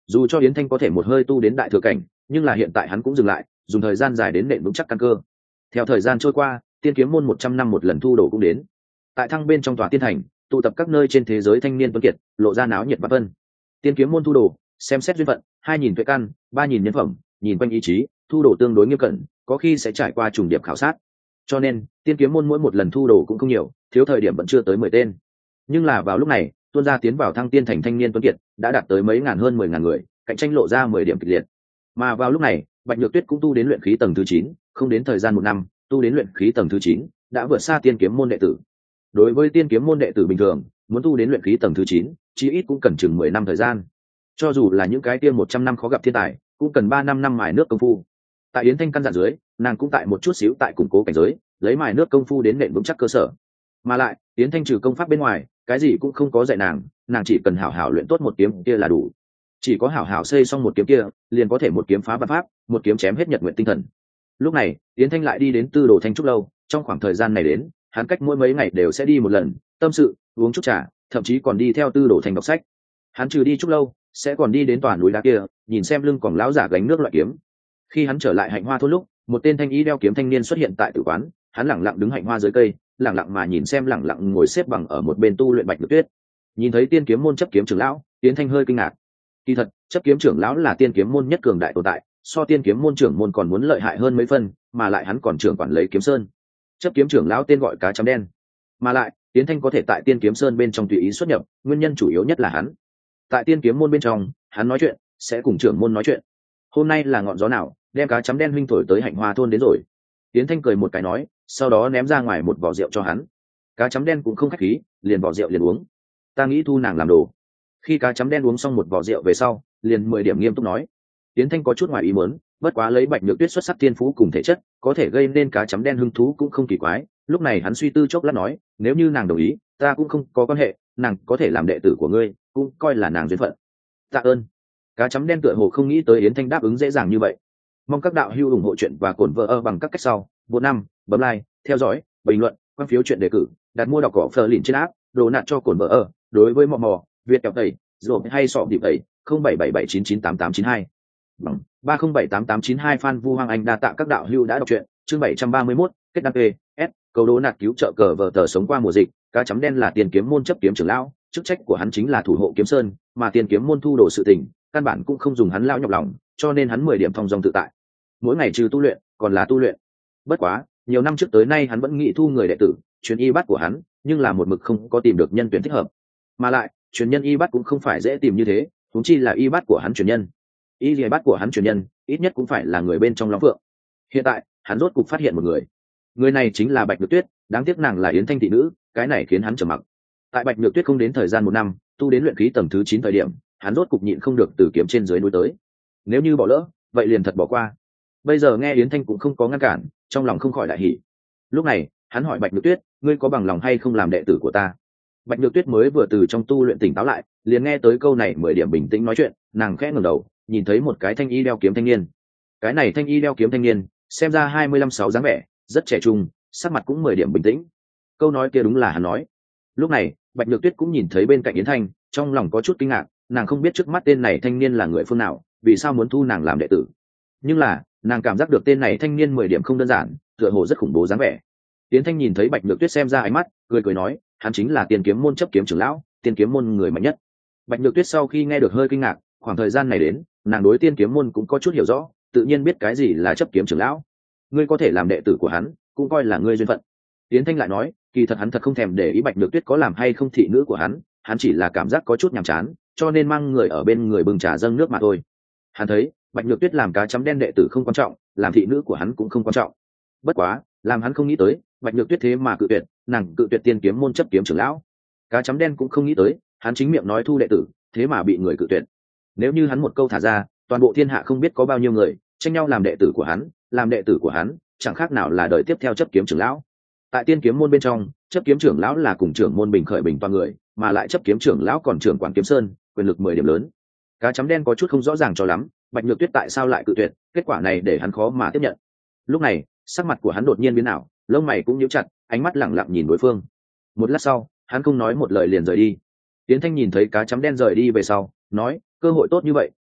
dù cho yến thanh có thể một hơi tu đến đại thừa cảnh, nhưng là hiện tại hắn cũng dừng lại, dùng thời gian dài đến nện vững chắc căn cơ. Theo thời gian trôi qua, tiên kiếm môn một trăm năm một lần thu đồ cũng đến. Tại thăng bên trong tòa tiên thành, tụ tập các nơi trên thế giới thanh niên tuấn kiệt, lộ ra náo nhiệt và vân. Tiên kiếm môn thu đồ, xem xét duyên phận, hai nhìn tuệ căn, ba nhìn nhân phẩm, nhìn quanh ý chí, thu đồ tương đối nghiêm cẩn, có khi sẽ trải qua trùng điệp khảo sát. Cho nên, tiên kiếm môn mỗi một lần thu đồ cũng không nhiều, thiếu thời điểm vẫn chưa tới mười tên. Nhưng là vào lúc này, tuôn ra tiến vào thăng tiên thành thanh niên tuấn kiệt đã đạt tới mấy ngàn hơn mười ngàn người, cạnh tranh lộ ra mười điểm kịch liệt. Mà vào lúc này, Bạch Nhược Tuyết cũng tu đến luyện khí tầng thứ chín, không đến thời gian một năm, tu đến luyện khí tầng thứ chín, đã vượt xa tiên kiếm môn đệ tử. Đối với tiên kiếm môn đệ tử bình thường, muốn tu đến luyện khí tầng thứ chín, chí ít cũng cần chừng mười năm thời gian. Cho dù là những cái tiên một trăm năm khó gặp thiên tài, cũng cần ba năm năm mài nước công phu. Tại Yến Thanh căn dặn dưới, nàng cũng tại một chút xíu tại củng cố cảnh giới, lấy mài nước công phu đến nền vững chắc cơ sở. Mà lại, Yến Thanh trừ công pháp bên ngoài, cái gì cũng không có dạy nàng, nàng chỉ cần hảo hảo luyện tốt một kiếm kia là đủ. Chỉ có hảo hảo xây xong một kiếm kia, liền có thể một kiếm phá vạn pháp, một kiếm chém hết nhật nguyện tinh thần. Lúc này, Yến Thanh lại đi đến Tư Đồ Thanh Trúc lâu, trong khoảng thời gian này đến, hắn cách mỗi mấy ngày đều sẽ đi một lần, tâm sự, uống chút trà, thậm chí còn đi theo Tư Đồ Thanh đọc sách. Hắn trừ đi trúc lâu, sẽ còn đi đến tòa núi đá kia, nhìn xem lưng còn lão giả gánh nước loại kiếm. Khi hắn trở lại Hạnh Hoa thôn lúc, một tên thanh ý đeo kiếm thanh niên xuất hiện tại tử quán, hắn lẳng lặng đứng hạnh hoa dưới cây, lẳng lặng mà nhìn xem lẳng lặng ngồi xếp bằng ở một bên tu luyện Bạch Nhược Tuyết. Nhìn thấy tiên kiếm môn chấp kiếm trưởng lão, Yến Thanh hơi kinh ngạc. Kỳ thật, chấp kiếm trưởng lão là tiên kiếm môn nhất cường đại tồn tại, so tiên kiếm môn trưởng môn còn muốn lợi hại hơn mấy phân, mà lại hắn còn trưởng quản lấy kiếm sơn. Chấp kiếm trưởng lão tên gọi cá chấm đen, mà lại Yến Thanh có thể tại tiên kiếm sơn bên trong tùy ý xuất nhập, nguyên nhân chủ yếu nhất là hắn. Tại tiên kiếm môn bên trong, hắn nói chuyện sẽ cùng trưởng môn nói chuyện. Hôm nay là ngọn gió nào đem cá chấm đen huynh thổi tới Hạnh Hoa thôn đến rồi? Yến Thanh cười một cái nói, sau đó ném ra ngoài một vỏ rượu cho hắn. Cá chấm đen cũng không khách khí, liền vỏ rượu liền uống. Ta nghĩ thu nàng làm đồ. Khi cá chấm đen uống xong một vỏ rượu về sau, liền mười điểm nghiêm túc nói. Yến Thanh có chút ngoài ý muốn, bất quá lấy Bạch Nhược Tuyết xuất sắc tiên phú cùng thể chất, có thể gây nên cá chấm đen hứng thú cũng không kỳ quái. Lúc này hắn suy tư chốc lát nói, nếu như nàng đồng ý, ta cũng không có quan hệ, nàng có thể làm đệ tử của ngươi, cũng coi là nàng duyên phận. Tạ ơn. Cá chấm đen tựa hồ không nghĩ tới Yến Thanh đáp ứng dễ dàng như vậy. Mong các đạo hữu ủng hộ chuyện và cổn vợ ơ bằng các cách sau. Một năm, bấm like, theo dõi, bình luận, quan phiếu chuyện đề cử, đặt mua đọc cỏ phờ lìn trên app, đồ nạt cho cổn vợ ơ. Đối với mò mò, Việt kẹo tẩy, rồi hay sọ điệp tẩy, không bảy bảy bảy chín chín tám tám chín hai. Bằng ba không bảy tám tám chín hai Phan Vu Hoàng Anh đa tạ các đạo hữu đã đọc truyện, chương bảy trăm ba mươi mốt, kết đăng P, S, câu đố nạt cứu trợ cờ vợ tờ sống qua mùa dịch, cá chấm đen là tiền kiếm môn chấp kiếm trưởng lão, chức trách của hắn chính là thủ hộ kiếm sơn, mà tiền kiếm môn thu đồ sự tình, căn bản cũng không dùng hắn lão nhọc lòng, cho nên hắn mười điểm thông dong tự tại. Mỗi ngày trừ tu luyện, còn là tu luyện. Bất quá, nhiều năm trước tới nay hắn vẫn nghĩ thu người đệ tử, truyền y bát của hắn, nhưng là một mực không có tìm được nhân tuyển thích hợp. Mà lại, truyền nhân y bát cũng không phải dễ tìm như thế, huống chi là y bát của hắn truyền nhân. Y y bát của hắn truyền nhân, ít nhất cũng phải là người bên trong Long Phượng. Hiện tại, hắn rốt cục phát hiện một người. Người này chính là Bạch Nhược Tuyết, đáng tiếc nàng là Yến Thanh thị nữ, cái này khiến hắn trầm mặc. Tại Bạch Nhược Tuyết không đến thời gian một năm, tu đến luyện khí tầng thứ chín thời điểm, hắn rốt cục nhịn không được từ kiếm trên dưới núi tới. Nếu như bỏ lỡ, vậy liền thật bỏ qua. Bây giờ nghe Yến Thanh cũng không có ngăn cản, trong lòng không khỏi đại hỉ. Lúc này, hắn hỏi Bạch Nhược Tuyết, ngươi có bằng lòng hay không làm đệ tử của ta? Bạch Nhược Tuyết mới vừa từ trong tu luyện tỉnh táo lại, liền nghe tới câu này mười điểm bình tĩnh nói chuyện, nàng khẽ ngẩng đầu, nhìn thấy một cái thanh y đeo kiếm thanh niên. Cái này thanh y đeo kiếm thanh niên, xem ra hai mươi lăm sáu dáng vẻ, rất trẻ trung, sắc mặt cũng mười điểm bình tĩnh. Câu nói kia đúng là hắn nói. Lúc này, Bạch Nhược Tuyết cũng nhìn thấy bên cạnh Yến Thanh, trong lòng có chút kinh ngạc, nàng không biết trước mắt tên này thanh niên là người phương nào, vì sao muốn thu nàng làm đệ tử. Nhưng là, nàng cảm giác được tên này thanh niên mười điểm không đơn giản, tựa hồ rất khủng bố dáng vẻ. Yến Thanh nhìn thấy Bạch Nhược Tuyết xem ra ánh mắt, cười cười nói, hắn chính là Tiên kiếm môn chấp kiếm trưởng lão, Tiên kiếm môn người mạnh nhất. Bạch Nhược Tuyết sau khi nghe được hơi kinh ngạc, khoảng thời gian này đến, nàng đối Tiên kiếm môn cũng có chút hiểu rõ, tự nhiên biết cái gì là chấp kiếm trưởng lão. Ngươi có thể làm đệ tử của hắn, cũng coi là ngươi duyên phận. Yến Thanh lại nói, kỳ thật hắn thật không thèm để ý Bạch Nhược Tuyết có làm hay không thị nữ của hắn, hắn chỉ là cảm giác có chút nhàm chán, cho nên mang người ở bên người bưng trà dâng nước mà thôi. Hắn thấy, Bạch Nhược Tuyết làm cá chấm đen đệ tử không quan trọng, làm thị nữ của hắn cũng không quan trọng. Bất quá, làm hắn không nghĩ tới, Bạch Nhược Tuyết thế mà cự tuyệt, nàng cự tuyệt Tiên kiếm môn chấp kiếm trưởng lão. Cá chấm đen cũng không nghĩ tới, hắn chính miệng nói thu đệ tử, thế mà bị người cự tuyệt. Nếu như hắn một câu thả ra, toàn bộ thiên hạ không biết có bao nhiêu người tranh nhau làm đệ tử của hắn, làm đệ tử của hắn, chẳng khác nào là đời tiếp theo chấp kiếm trưởng lão. Tại Tiên kiếm môn bên trong, chấp kiếm trưởng lão là cùng trưởng môn bình khởi bình toàn người, mà lại chấp kiếm trưởng lão còn trưởng quản kiếm sơn, quyền lực mười điểm lớn. Cá chấm đen có chút không rõ ràng cho lắm, Bạch Nhược Tuyết tại sao lại cự tuyệt, kết quả này để hắn khó mà tiếp nhận. Lúc này, sắc mặt của hắn đột nhiên biến ảo, lông mày cũng nhíu chặt, ánh mắt lẳng lặng nhìn đối phương. Một lát sau, hắn không nói một lời liền rời đi. Tiến Thanh nhìn thấy cá chấm đen rời đi về sau, nói, cơ hội tốt như vậy,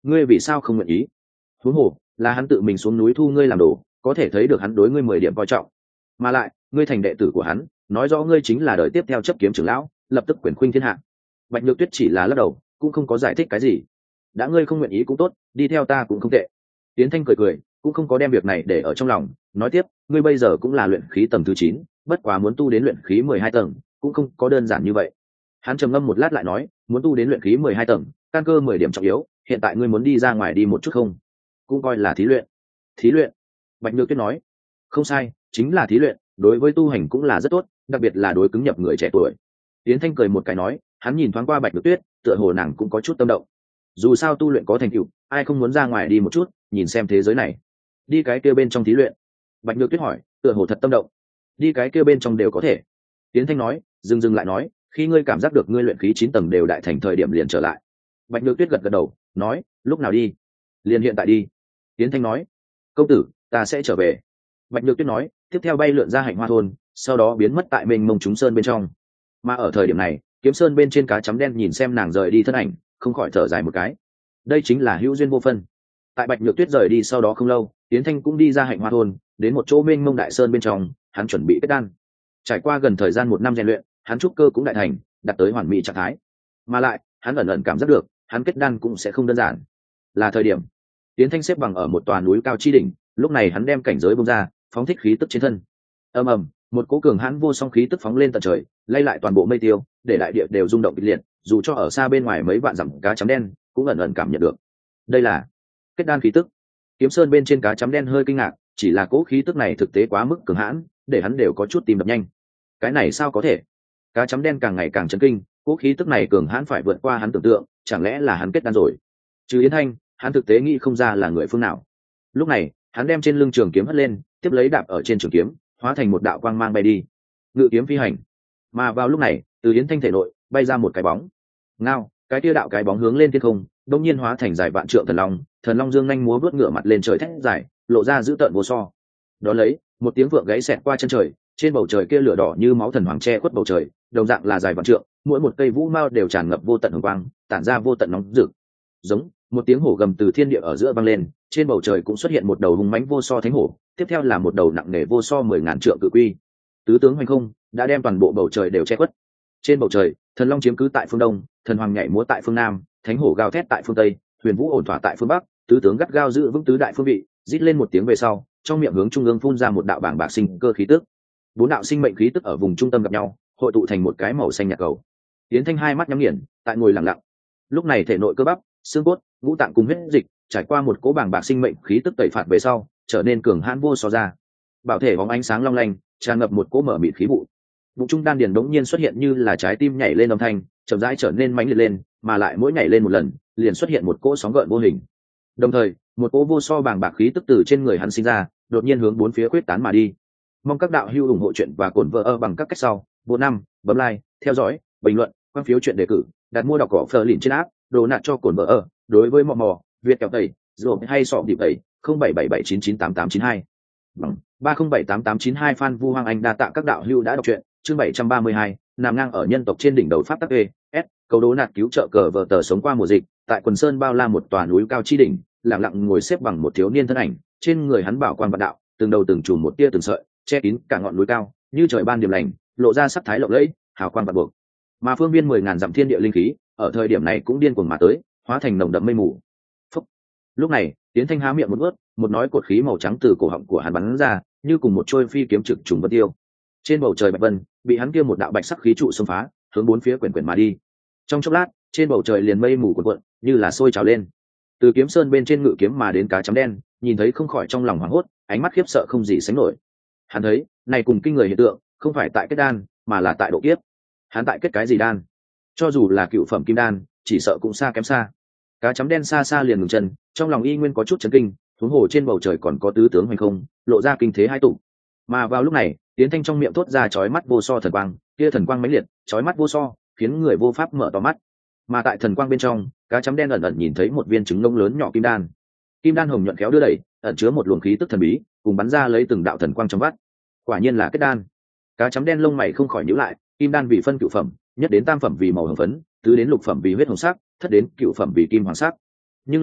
ngươi vì sao không nguyện ý? Huống hồ là hắn tự mình xuống núi thu ngươi làm đồ, có thể thấy được hắn đối ngươi mười điểm coi trọng. Mà lại ngươi thành đệ tử của hắn, nói rõ ngươi chính là đời tiếp theo chấp kiếm trưởng lão, lập tức quyền khuynh thiên hạ. Bạch Nhược Tuyết chỉ là lắc đầu, cũng không có giải thích cái gì. Đã ngươi không nguyện ý cũng tốt, đi theo ta cũng không tệ. Tiến Thanh cười cười, cũng không có đem việc này để ở trong lòng, nói tiếp, ngươi bây giờ cũng là luyện khí tầng thứ chín, bất quá muốn tu đến luyện khí mười hai tầng, cũng không có đơn giản như vậy. Hắn trầm ngâm một lát lại nói, muốn tu đến luyện khí mười hai tầng, căn cơ mười điểm trọng yếu, hiện tại ngươi muốn đi ra ngoài đi một chút không? Cũng coi là thí luyện. Thí luyện? Bạch Nhược Tuyết nói, không sai, chính là thí luyện, đối với tu hành cũng là rất tốt, đặc biệt là đối cứng nhập người trẻ tuổi. Tiến Thanh cười một cái nói, hắn nhìn thoáng qua Bạch Nhược Tuyết, tựa hồ nàng cũng có chút tâm động. Dù sao tu luyện có thành tựu, ai không muốn ra ngoài đi một chút, nhìn xem thế giới này. Đi cái kia bên trong thí luyện. Bạch Nhược Tuyết hỏi, tựa hồ thật tâm động. Đi cái kia bên trong đều có thể. Tiến Thanh nói, dừng dừng lại nói, khi ngươi cảm giác được ngươi luyện khí chín tầng đều đại thành thời điểm liền trở lại. Bạch Nhược Tuyết gật gật đầu, nói, lúc nào đi? Liền hiện tại đi. Tiến Thanh nói, công tử, ta sẽ trở về. Bạch Nhược Tuyết nói, tiếp theo bay lượn ra Hạnh Hoa thôn, sau đó biến mất tại mênh mông chúng sơn bên trong. Mà ở thời điểm này, Kiếm Sơn bên trên cá chấm đen nhìn xem nàng rời đi thân ảnh, không khỏi thở dài một cái. Đây chính là hữu duyên vô phân. Tại Bạch Nhược Tuyết rời đi sau đó không lâu, Tiến Thanh cũng đi ra Hạnh Hoa thôn, đến một chỗ mênh mông đại sơn bên trong, hắn chuẩn bị kết đan. Trải qua gần thời gian một năm rèn luyện, hắn trúc cơ cũng đại thành, đạt tới hoàn mỹ trạng thái. Mà lại, hắn ẩn ẩn cảm giác được, hắn kết đan cũng sẽ không đơn giản. Là thời điểm, Tiến Thanh xếp bằng ở một tòa núi cao chi đỉnh, lúc này hắn đem cảnh giới bung ra, phóng thích khí tức trên thân. Ầm ầm, một cỗ cường hãn vô song khí tức phóng lên tận trời, lay lại toàn bộ mây tiêu, để đại địa đều rung động kịch liệt, dù cho ở xa bên ngoài mấy vạn dặm cá chấm đen cũng ẩn ẩn cảm nhận được. Đây là kết đan khí tức. Kiếm Sơn bên trên cá chấm đen hơi kinh ngạc, chỉ là cỗ khí tức này thực tế quá mức cường hãn, để hắn đều có chút tìm đập nhanh. Cái này sao có thể? Cá chấm đen càng ngày càng chấn kinh, cỗ khí tức này cường hãn phải vượt qua hắn tưởng tượng, chẳng lẽ là hắn kết đan rồi? Trừ Yến Thanh, hắn thực tế nghĩ không ra là người phương nào. Lúc này, hắn đem trên lưng trường kiếm hất lên, tiếp lấy đạp ở trên trường kiếm, hóa thành một đạo quang mang bay đi. Ngự kiếm phi hành. Mà vào lúc này, từ Yến Thanh thể nội bay ra một cái bóng. Ngao, cái tia đạo cái bóng hướng lên thiên không, đột nhiên hóa thành dài vạn trượng thần long, thần long dương nhanh múa vớt ngựa mặt lên trời thét dài, lộ ra dữ tợn vô so. Đó lấy, một tiếng vượng gáy xẹt qua chân trời, trên bầu trời kia lửa đỏ như máu thần hoàng che khuất bầu trời, đồng dạng là dài vạn trượng, mỗi một cây vũ mao đều tràn ngập vô tận hồng quang, tản ra vô tận nóng rực. Giống, một tiếng hổ gầm từ thiên địa ở giữa vang lên, trên bầu trời cũng xuất hiện một đầu hung mãnh vô so thánh hổ, tiếp theo là một đầu nặng nề vô so mười ngàn trượng cự quy. Tứ tướng hoành không, đã đem toàn bộ bầu trời đều che khuất. Trên bầu trời, thần long chiếm cứ tại phương đông, thần hoàng nhảy múa tại phương nam, thánh hổ gào thét tại phương tây, huyền vũ ổn thỏa tại phương bắc, tứ tướng gắt gao giữ vững tứ đại phương vị, rít lên một tiếng về sau, trong miệng hướng trung ương phun ra một đạo bảng bạc sinh cơ khí tức. Bốn đạo sinh mệnh khí tức ở vùng trung tâm gặp nhau, hội tụ thành một cái màu xanh nhạt cầu. Tiến Thanh hai mắt nhắm nghiền, tại ngồi lặng lặng. Lúc này thể nội cơ bắp, xương cốt, ngũ tạng cùng huyết dịch trải qua một cỗ bảng bạc sinh mệnh khí tức tẩy phạt về sau, trở nên cường hãn vô so ra. Bảo thể bóng ánh sáng long lanh, tràn ngập một cỗ mở mịt khí vụ. Bụng trung đan điền đống nhiên xuất hiện như là trái tim nhảy lên âm thanh, chậm rãi trở nên mãnh liệt lên, mà lại mỗi nhảy lên một lần, liền xuất hiện một cỗ sóng gợn vô hình. Đồng thời, một cỗ vô so bàng bạc khí tức từ trên người hắn sinh ra, đột nhiên hướng bốn phía quyết tán mà đi. Mong các đạo hữu ủng hộ chuyện và cổn vợ ở bằng các cách sau, vô năm, bấm like, theo dõi, bình luận, quan phiếu chuyện đề cử, đặt mua đọc cỏ phờ lìn trên app, đồ nạt cho cổn vợ ở. Đối với mò mò, Việt kẹo tẩy, rồi hay sọ điệp tẩy, không bảy bảy bảy chín chín tám tám chín hai, bằng ba không bảy tám tám chín hai. Phan Vu Hoàng Anh đa tạ các đạo hữu đã đọc truyện. Chương bảy trăm ba mươi hai, nằm ngang ở nhân tộc trên đỉnh đầu pháp tắc e s, cầu đố nạt cứu trợ cờ vờ tờ sống qua mùa dịch, tại quần sơn bao la một tòa núi cao chi đỉnh, lặng lặng ngồi xếp bằng một thiếu niên thân ảnh, trên người hắn bảo quan vạn đạo, từng đầu từng chùm một tia từng sợi, che kín cả ngọn núi cao, như trời ban điểm lành, lộ ra sắc thái lộng lẫy, hào quang vạn buộc. Mà phương viên mười ngàn dặm thiên địa linh khí, ở thời điểm này cũng điên cuồng mà tới, hóa thành nồng đậm mây mù. Phúc. Lúc này, Tiến Thanh há miệng một nuốt, một nói cột khí màu trắng từ cổ họng của hắn bắn ra, như cùng một trôi phi kiếm trực trùng vân tiêu. Trên bầu trời bạch vân, bị hắn kia một đạo bạch sắc khí trụ xông phá, hướng bốn phía quyển quyển mà đi. Trong chốc lát, trên bầu trời liền mây mù cuộn cuộn, như là sôi trào lên. Từ Kiếm Sơn bên trên ngự kiếm mà đến cá chấm đen, nhìn thấy không khỏi trong lòng hoảng hốt, ánh mắt khiếp sợ không gì sánh nổi. Hắn thấy, này cùng kinh người hiện tượng, không phải tại kết đan, mà là tại độ kiếp. Hắn tại kết cái gì đan? Cho dù là cựu phẩm kim đan, chỉ sợ cũng xa kém xa. Cá chấm đen xa xa liền ngừng chân, trong lòng y nguyên có chút chấn kinh, huống hồ trên bầu trời còn có tứ tướng hoành không, lộ ra kinh thế hai tụ. Mà vào lúc này, Tiến Thanh trong miệng thốt ra chói mắt vô so thần quang, kia thần quang mãnh liệt, chói mắt vô so, khiến người vô pháp mở to mắt. Mà tại thần quang bên trong, cá chấm đen ẩn ẩn nhìn thấy một viên trứng ngông lớn nhỏ kim đan. Kim đan hồng nhuận khéo đưa đẩy, ẩn chứa một luồng khí tức thần bí, cùng bắn ra lấy từng đạo thần quang trong vắt. Quả nhiên là kết đan. Cá chấm đen lông mày không khỏi nhíu lại, kim đan vì phân cửu phẩm, nhất đến tam phẩm vì màu hồng phấn, tứ đến lục phẩm vì huyết hồng sắc, thất đến cửu phẩm vì kim hoàng sắc. Nhưng là,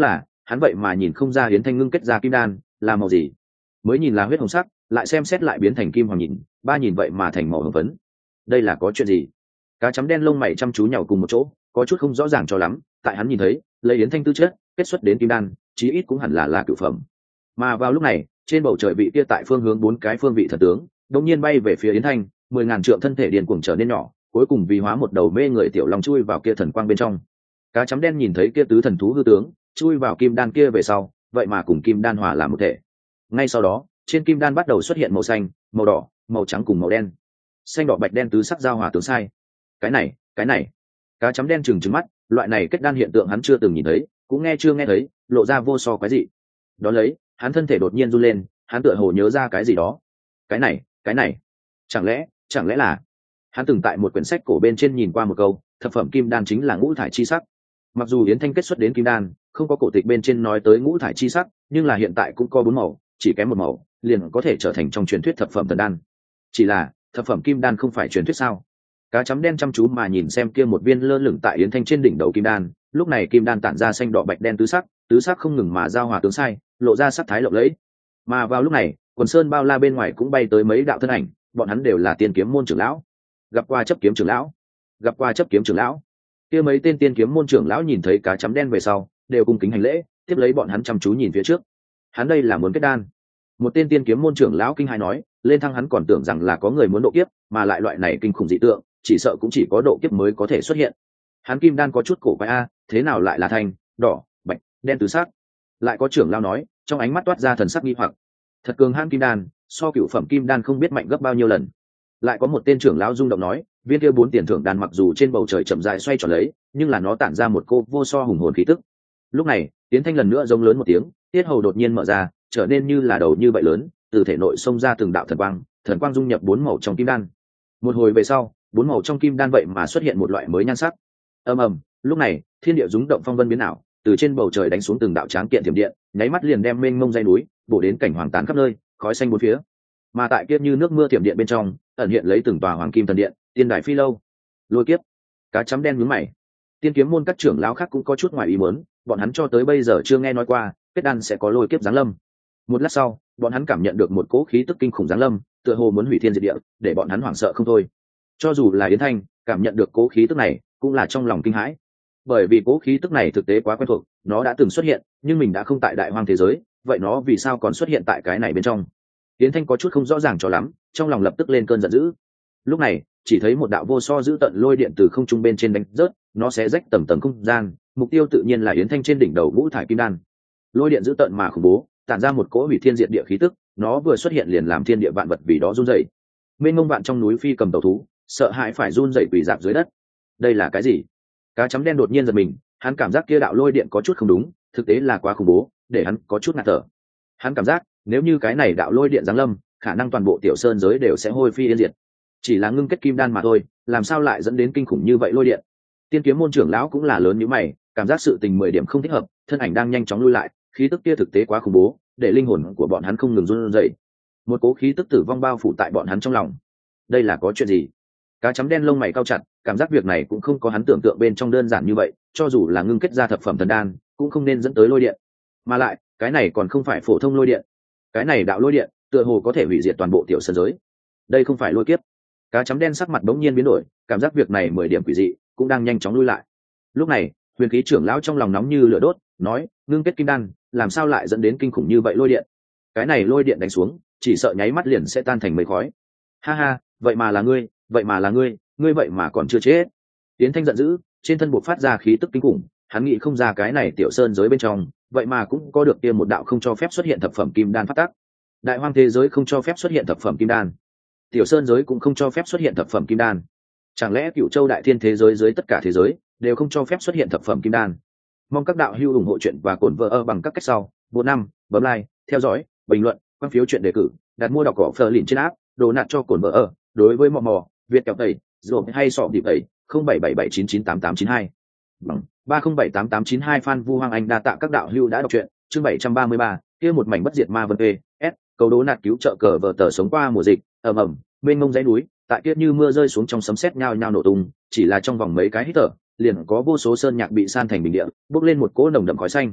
hắn vậy mà nhìn không ra Yến Thanh ngưng kết ra kim đan là màu gì, mới nhìn là huyết hồng sắc, lại xem xét lại biến thành kim hoàng, nhìn ba nhìn vậy mà thành màu hồng phấn. Đây là có chuyện gì? Cá chấm đen lông mày chăm chú nhào cùng một chỗ, có chút không rõ ràng cho lắm. Tại hắn nhìn thấy, lấy Yến Thanh tư chất kết xuất đến kim đan, chí ít cũng hẳn là là cửu phẩm. Mà vào lúc này, trên bầu trời vị kia tại phương hướng bốn cái phương vị thần tướng đột nhiên bay về phía Yến Thanh, mười ngàn trượng thân thể điên cuồng trở nên nhỏ, cuối cùng vì hóa một đầu mê người tiểu long chui vào kia thần quang bên trong. Cá chấm đen nhìn thấy kia tứ thần thú hư tướng chui vào kim đan kia về sau, vậy mà cùng kim đan hòa làm một thể. Ngay sau đó, trên kim đan bắt đầu xuất hiện màu xanh, màu đỏ, màu trắng cùng màu đen. Xanh đỏ bạch đen tứ sắc giao hòa tướng sai. Cái này, cái này. Cá chấm đen trừng trừng mắt, loại này kết đan hiện tượng hắn chưa từng nhìn thấy, cũng nghe chưa nghe thấy, lộ ra vô so quái dị. Đó lấy, hắn thân thể đột nhiên run lên, hắn tựa hồ nhớ ra cái gì đó. Cái này, cái này, chẳng lẽ, chẳng lẽ là hắn từng tại một quyển sách cổ bên trên nhìn qua một câu, thập phẩm kim đan chính là ngũ thải chi sắc. Mặc dù Yến Thanh kết xuất đến kim đan, không có cổ tịch bên trên nói tới ngũ thải chi sắc, nhưng là hiện tại cũng có bốn màu, chỉ kém một màu, liền có thể trở thành trong truyền thuyết thập phẩm thần đan. Chỉ là, thập phẩm kim đan không phải truyền thuyết sao? Cá chấm đen chăm chú mà nhìn xem kia một viên lơ lửng tại Yến Thanh trên đỉnh đầu kim đan, lúc này kim đan tản ra xanh đỏ bạch đen tứ sắc, tứ sắc không ngừng mà giao hòa tướng sai, lộ ra sắc thái lộng lẫy. Mà vào lúc này, quần sơn bao la bên ngoài cũng bay tới mấy đạo thân ảnh, bọn hắn đều là tiên kiếm môn trưởng lão. Gặp qua chấp kiếm trưởng lão, gặp qua chấp kiếm trưởng lão. Kia mấy tên tiên kiếm môn trưởng lão nhìn thấy cá chấm đen về sau, đều cung kính hành lễ, tiếp lấy bọn hắn chăm chú nhìn phía trước. Hắn đây là muốn kết đan. Một tên tiên kiếm môn trưởng lão kinh hãi nói, lên thăng hắn còn tưởng rằng là có người muốn độ kiếp, mà lại loại này kinh khủng dị tượng, chỉ sợ cũng chỉ có độ kiếp mới có thể xuất hiện. Hắn kim đan có chút cổ quái a, thế nào lại là thanh, đỏ, bạch, đen tứ sắc? Lại có trưởng lão nói, trong ánh mắt toát ra thần sắc nghi hoặc. Thật cường hãn kim đan, so cửu phẩm kim đan không biết mạnh gấp bao nhiêu lần. Lại có một tên trưởng lão rung động nói, viên kia bốn tiền thưởng đan mặc dù trên bầu trời chậm rãi xoay tròn lấy, nhưng là nó tản ra một cô vô so hùng hồn khí tức. Lúc này, Tiến Thanh lần nữa giống lớn một tiếng, tiết hầu đột nhiên mở ra, trở nên như là đầu như vậy lớn, từ thể nội xông ra từng đạo thần quang, thần quang dung nhập bốn màu trong kim đan. Một hồi về sau, bốn màu trong kim đan vậy mà xuất hiện một loại mới nhan sắc. Ầm ầm, lúc này, thiên địa rung động phong vân biến ảo, từ trên bầu trời đánh xuống từng đạo tráng kiện thiểm điện, nháy mắt liền đem mênh mông dãy núi, bổ đến cảnh hoàng tán khắp nơi, khói xanh bốn phía. Mà tại kia như nước mưa thiểm điện bên trong, ẩn hiện lấy từng tòa hoàng kim thần điện, tiên đài phi lâu. Lôi kiếp. Cá chấm đen nhướng mày. Tiên kiếm môn các trưởng lão khác cũng có chút ngoài ý muốn, bọn hắn cho tới bây giờ chưa nghe nói qua kết đan sẽ có lôi kiếp giáng lâm. Một lát sau, bọn hắn cảm nhận được một cỗ khí tức kinh khủng giáng lâm, tựa hồ muốn hủy thiên diệt địa, để bọn hắn hoảng sợ không thôi. Cho dù là Yến Thanh, cảm nhận được cỗ khí tức này, cũng là trong lòng kinh hãi. Bởi vì cỗ khí tức này thực tế quá quen thuộc, nó đã từng xuất hiện, nhưng mình đã không tại đại hoang thế giới, vậy nó vì sao còn xuất hiện tại cái này bên trong? Yến Thanh có chút không rõ ràng cho lắm, trong lòng lập tức lên cơn giận dữ. Lúc này, chỉ thấy một đạo vô so dữ tận lôi điện từ không trung bên trên đánh rớt, nó sẽ rách tầng tầng không gian, mục tiêu tự nhiên là Yến Thanh trên đỉnh đầu ngũ thải kim đan. Lôi điện dữ tận mà khủng bố, tản ra một cỗ hủy thiên diệt địa khí tức, nó vừa xuất hiện liền làm thiên địa vạn vật vì đó run rẩy. Mênh mông vạn trong núi phi cầm tàu thú, sợ hãi phải run rẩy quỳ rạp dưới đất. Đây là cái gì? Cá chấm đen đột nhiên giật mình, hắn cảm giác kia đạo lôi điện có chút không đúng, thực tế là quá khủng bố, để hắn có chút ngạt thở. Hắn cảm giác, nếu như cái này đạo lôi điện giáng lâm, khả năng toàn bộ tiểu sơn giới đều sẽ hôi phi yên diệt. Chỉ là ngưng kết kim đan mà thôi, làm sao lại dẫn đến kinh khủng như vậy lôi điện? Tiên kiếm môn trưởng lão cũng là lớn như mày, cảm giác sự tình mười điểm không thích hợp, thân ảnh đang nhanh chóng lui lại, khí tức kia thực tế quá khủng bố, để linh hồn của bọn hắn không ngừng run rẩy. Một cố khí tức tử vong bao phủ tại bọn hắn trong lòng. Đây là có chuyện gì? Cá chấm đen lông mày cau chặt, cảm giác việc này cũng không có hắn tưởng tượng bên trong đơn giản như vậy, cho dù là ngưng kết ra thập phẩm thần đan, cũng không nên dẫn tới lôi điện. Mà lại, cái này còn không phải phổ thông lôi điện. Cái này đạo lôi điện, tựa hồ có thể hủy diệt toàn bộ tiểu sơn giới. Đây không phải lôi kiếp. Cá chấm đen sắc mặt bỗng nhiên biến đổi, cảm giác việc này mười điểm quỷ dị, cũng đang nhanh chóng lui lại. Lúc này, huyền khí trưởng lão trong lòng nóng như lửa đốt, nói, ngưng kết kim đan, làm sao lại dẫn đến kinh khủng như vậy lôi điện? Cái này lôi điện đánh xuống, chỉ sợ nháy mắt liền sẽ tan thành mây khói. Ha ha, vậy mà là ngươi, vậy mà là ngươi, ngươi vậy mà còn chưa chết. Tiến Thanh giận dữ, trên thân buộc phát ra khí tức kinh khủng, hắn nghĩ không ra cái này tiểu sơn giới bên trong, vậy mà cũng có được kia một đạo không cho phép xuất hiện thập phẩm kim đan phát tác. Đại hoang thế giới không cho phép xuất hiện thập phẩm kim đan, tiểu sơn giới cũng không cho phép xuất hiện thập phẩm kim đan. Chẳng lẽ cựu châu đại thiên thế giới dưới tất cả thế giới đều không cho phép xuất hiện thập phẩm kim đan? Mong các đạo hữu ủng hộ chuyện và cổn vợ ở bằng các cách sau. Bốn năm, bấm like, theo dõi, bình luận, quan phiếu chuyện đề cử, đặt mua đọc cỏ phờ lìn trên app, đồ nạt cho cổn vợ ở. Đối với mò mò, Việt kẹo tẩy, rồi hay sọ điệp tẩy, không bảy bảy bảy chín chín tám tám chín hai bằng ba không bảy tám tám chín hai. Phan Vu Hoàng Anh đa tạ các đạo hữu đã đọc truyện. Chương bảy trăm ba mươi ba, kia một mảnh bất diệt ma vân p s cầu đố nạt cứu trợ cờ vờ tờ sống qua mùa dịch ầm ầm mênh mông dãy núi tại kia như mưa rơi xuống trong sấm sét nhao nhao nổ tung, chỉ là trong vòng mấy cái hít thở liền có vô số sơn nhạc bị san thành bình địa, bốc lên một cỗ nồng đậm khói xanh.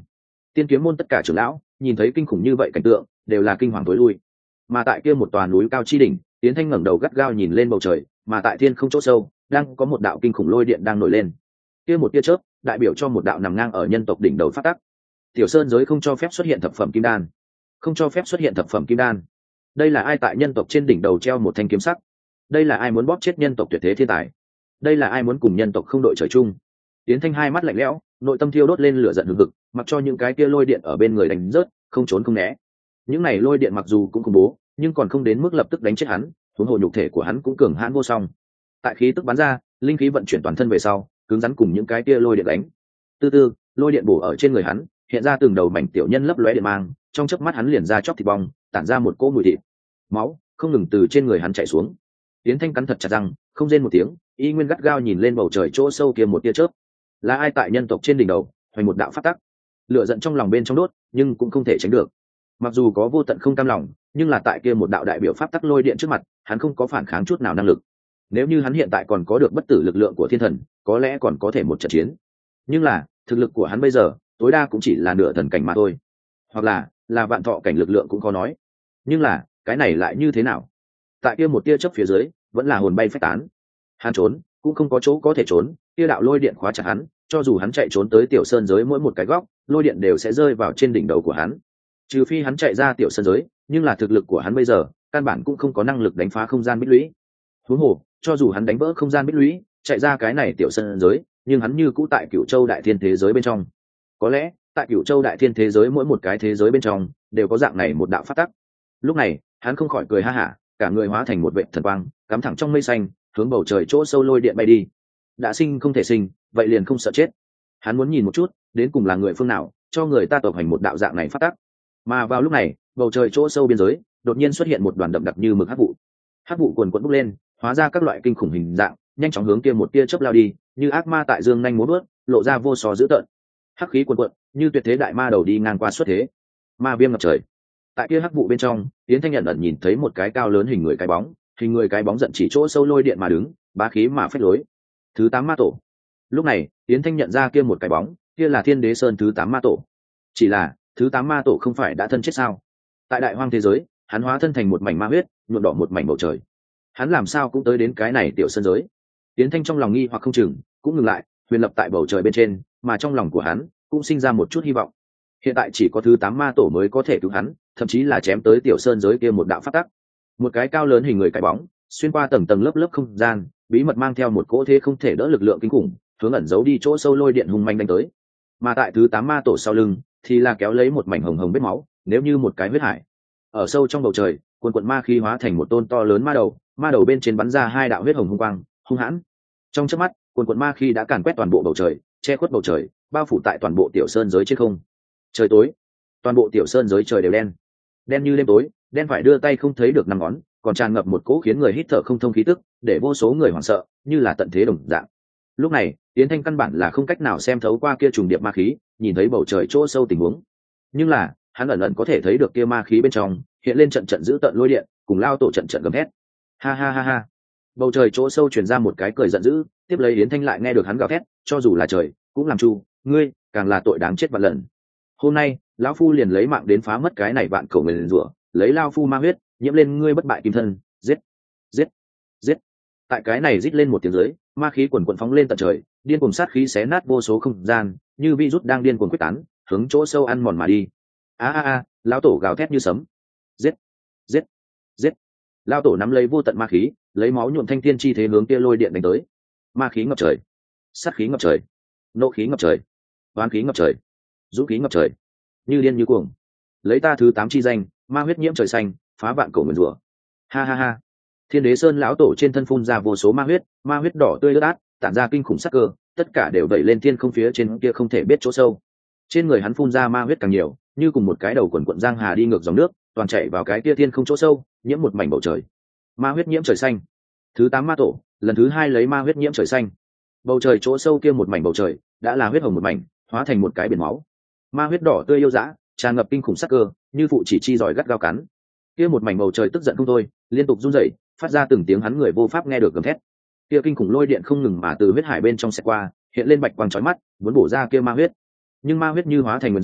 Tiên kiếm môn tất cả trưởng lão nhìn thấy kinh khủng như vậy cảnh tượng đều là kinh hoàng tối lui. Mà tại kia một tòa núi cao chi đỉnh, Tiến Thanh ngẩng đầu gắt gao nhìn lên bầu trời, mà tại thiên không chỗ sâu đang có một đạo kinh khủng lôi điện đang nổi lên. Kia một tia chớp đại biểu cho một đạo nằm ngang ở nhân tộc đỉnh đầu phát tắc. Tiểu sơn giới không cho phép xuất hiện thập phẩm kim đan, không cho phép xuất hiện thập phẩm kim đan. Đây là ai tại nhân tộc trên đỉnh đầu treo một thanh kiếm sắc? Đây là ai muốn bóp chết nhân tộc tuyệt thế thiên tài? Đây là ai muốn cùng nhân tộc không đội trời chung? Tiến Thanh hai mắt lạnh lẽo, nội tâm thiêu đốt lên lửa giận hừng hực, mặc cho những cái kia lôi điện ở bên người đánh rớt, không trốn không né. Những này lôi điện mặc dù cũng khủng bố, nhưng còn không đến mức lập tức đánh chết hắn, huống hồ nhục thể của hắn cũng cường hãn vô song. Tại khí tức bắn ra, linh khí vận chuyển toàn thân về sau, cứng rắn cùng những cái kia lôi điện đánh. Từ từ, lôi điện bổ ở trên người hắn, hiện ra từng đầu mảnh tiểu nhân lấp lóe điện mang, trong chớp mắt hắn liền ra chóc thịt bong, tản ra một cỗ mùi thịt. Máu không ngừng từ trên người hắn chảy xuống. Tiến Thanh cắn thật chặt răng, không rên một tiếng, y nguyên gắt gao nhìn lên bầu trời chỗ sâu kia một tia chớp. Là ai tại nhân tộc trên đỉnh đầu hoành một đạo phát tắc? Lửa giận trong lòng bên trong đốt, nhưng cũng không thể tránh được. Mặc dù có vô tận không cam lòng, nhưng là tại kia một đạo đại biểu pháp tắc lôi điện trước mặt, hắn không có phản kháng chút nào năng lực. Nếu như hắn hiện tại còn có được bất tử lực lượng của thiên thần, có lẽ còn có thể một trận chiến. Nhưng là, thực lực của hắn bây giờ, tối đa cũng chỉ là nửa thần cảnh mà thôi. Hoặc là, là vạn thọ cảnh lực lượng cũng khó nói. Nhưng là, cái này lại như thế nào? Tại kia một tia chớp phía dưới, vẫn là hồn bay phách tán. Hắn trốn, cũng không có chỗ có thể trốn, kia đạo lôi điện khóa chặt hắn, cho dù hắn chạy trốn tới tiểu sơn giới mỗi một cái góc, lôi điện đều sẽ rơi vào trên đỉnh đầu của hắn. Trừ phi hắn chạy ra tiểu sơn giới, nhưng là thực lực của hắn bây giờ, căn bản cũng không có năng lực đánh phá không gian bích lũy. Huống hồ, cho dù hắn đánh vỡ không gian bích lũy, chạy ra cái này tiểu sơn giới, nhưng hắn như cũ tại Cửu Châu đại thiên thế giới bên trong. Có lẽ, tại Cửu Châu đại thiên thế giới mỗi một cái thế giới bên trong, đều có dạng này một đạo pháp tắc. Lúc này, hắn không khỏi cười ha hả, cả người hóa thành một vệ thần quang, cắm thẳng trong mây xanh, hướng bầu trời chỗ sâu lôi điện bay đi. Đã sinh không thể sinh, vậy liền không sợ chết. Hắn muốn nhìn một chút, đến cùng là người phương nào, cho người ta tập hành một đạo dạng này pháp tắc. Mà vào lúc này, bầu trời chỗ sâu biên giới, đột nhiên xuất hiện một đoàn đậm đặc như mực hắc vụ. Hắc vụ cuồn cuộn bốc lên, hóa ra các loại kinh khủng hình dạng, nhanh chóng hướng kia một tia chớp lao đi, như ác ma tại dương nhanh múa vớt, lộ ra vô so dữ tợn. Hắc khí cuồn cuộn, như tuyệt thế đại ma đầu đi ngang qua xuất thế. Ma viêm ngập trời. Tại kia hắc vụ bên trong, Yến Thanh nhận ẩn nhìn thấy một cái cao lớn hình người cái bóng, hình người cái bóng giận chỉ chỗ sâu lôi điện mà đứng, bá khí mà phách lối. Thứ tám ma tổ. Lúc này, Yến Thanh nhận ra kia một cái bóng, kia là Thiên Đế Sơn thứ tám ma tổ. Chỉ là, thứ tám ma tổ không phải đã thân chết sao? Tại đại hoang thế giới, hắn hóa thân thành một mảnh ma huyết, nhuộm đỏ một mảnh bầu trời. Hắn làm sao cũng tới đến cái này tiểu sơn giới? Yến Thanh trong lòng nghi hoặc không chừng, cũng ngừng lại, huyền lập tại bầu trời bên trên, mà trong lòng của hắn cũng sinh ra một chút hy vọng. Hiện tại chỉ có thứ tám ma tổ mới có thể cứu hắn, thậm chí là chém tới tiểu sơn giới kia một đạo pháp tắc. Một cái cao lớn hình người cái bóng, xuyên qua tầng tầng lớp lớp không gian, bí mật mang theo một cỗ thế không thể đỡ lực lượng kinh khủng, hướng ẩn giấu đi chỗ sâu lôi điện hung manh đánh tới. Mà tại thứ tám ma tổ sau lưng, thì là kéo lấy một mảnh hồng hồng vết máu, nếu như một cái huyết hải. Ở sâu trong bầu trời, quần quần ma khí hóa thành một tôn to lớn ma đầu, ma đầu bên trên bắn ra hai đạo huyết hồng hung quang, hung hãn. Trong chớp mắt, quần quần ma khí đã càn quét toàn bộ bầu trời, che khuất bầu trời, bao phủ tại toàn bộ tiểu sơn giới trên không. Trời tối, toàn bộ tiểu sơn giới trời đều đen, đen như đêm tối, đen phải đưa tay không thấy được năm ngón, còn tràn ngập một cỗ khiến người hít thở không thông khí tức, để vô số người hoảng sợ, như là tận thế đồng dạng. Lúc này, Tiến Thanh căn bản là không cách nào xem thấu qua kia trùng điệp ma khí, nhìn thấy bầu trời chỗ sâu tình huống. Nhưng là, hắn ẩn ẩn có thể thấy được kia ma khí bên trong, hiện lên trận trận dữ tợn lôi điện, cùng lao tổ trận trận gầm thét. Ha ha ha ha. Bầu trời chỗ sâu truyền ra một cái cười giận dữ, tiếp lấy Yến Thanh lại nghe được hắn gào thét, cho dù là trời, cũng làm chu, ngươi, càng là tội đáng chết vạn lần. Hôm nay, lão phu liền lấy mạng đến phá mất cái này vạn cầu nguyền rủa, lấy lao phu ma huyết, nhiễm lên ngươi bất bại kim thân, giết, giết, giết. Tại cái này rít lên một tiếng dưới, ma khí quần quần phóng lên tận trời, điên cuồng sát khí xé nát vô số không gian, như virus đang điên cuồng quyết tán, hướng chỗ sâu ăn mòn mà đi. A a a, lão tổ gào thét như sấm. Giết, giết, giết. Lão tổ nắm lấy vô tận ma khí, lấy máu nhuộm thanh thiên chi thế hướng kia lôi điện đánh tới. Ma khí ngập trời, sát khí ngập trời, nộ khí ngập trời, oán khí ngập trời, dũng khí ngập trời, như điên như cuồng. Lấy ta thứ tám chi danh, ma huyết nhiễm trời xanh, phá vạn cổ nguyền rủa. Ha ha ha. Thiên Đế Sơn lão tổ trên thân phun ra vô số ma huyết, ma huyết đỏ tươi ướt át, tản ra kinh khủng sắc cơ, tất cả đều đẩy lên thiên không phía trên kia không thể biết chỗ sâu. Trên người hắn phun ra ma huyết càng nhiều, như cùng một cái đầu quần quần giang hà đi ngược dòng nước, toàn chảy vào cái kia thiên không chỗ sâu, nhiễm một mảnh bầu trời. Ma huyết nhiễm trời xanh. Thứ tám ma tổ, lần thứ hai lấy ma huyết nhiễm trời xanh. Bầu trời chỗ sâu kia một mảnh bầu trời, đã là huyết hồng một mảnh, hóa thành một cái biển máu. Ma huyết đỏ tươi yêu dã, tràn ngập kinh khủng sắc cơ, như phụ chỉ chi giỏi gắt gao cắn. Kia một mảnh bầu trời tức giận không thôi, liên tục run rẩy, phát ra từng tiếng hắn người vô pháp nghe được gầm thét. Kia kinh khủng lôi điện không ngừng mà từ huyết hải bên trong xẹt qua, hiện lên bạch quang chói mắt, muốn bổ ra kia ma huyết. Nhưng ma huyết như hóa thành nguyên rủa,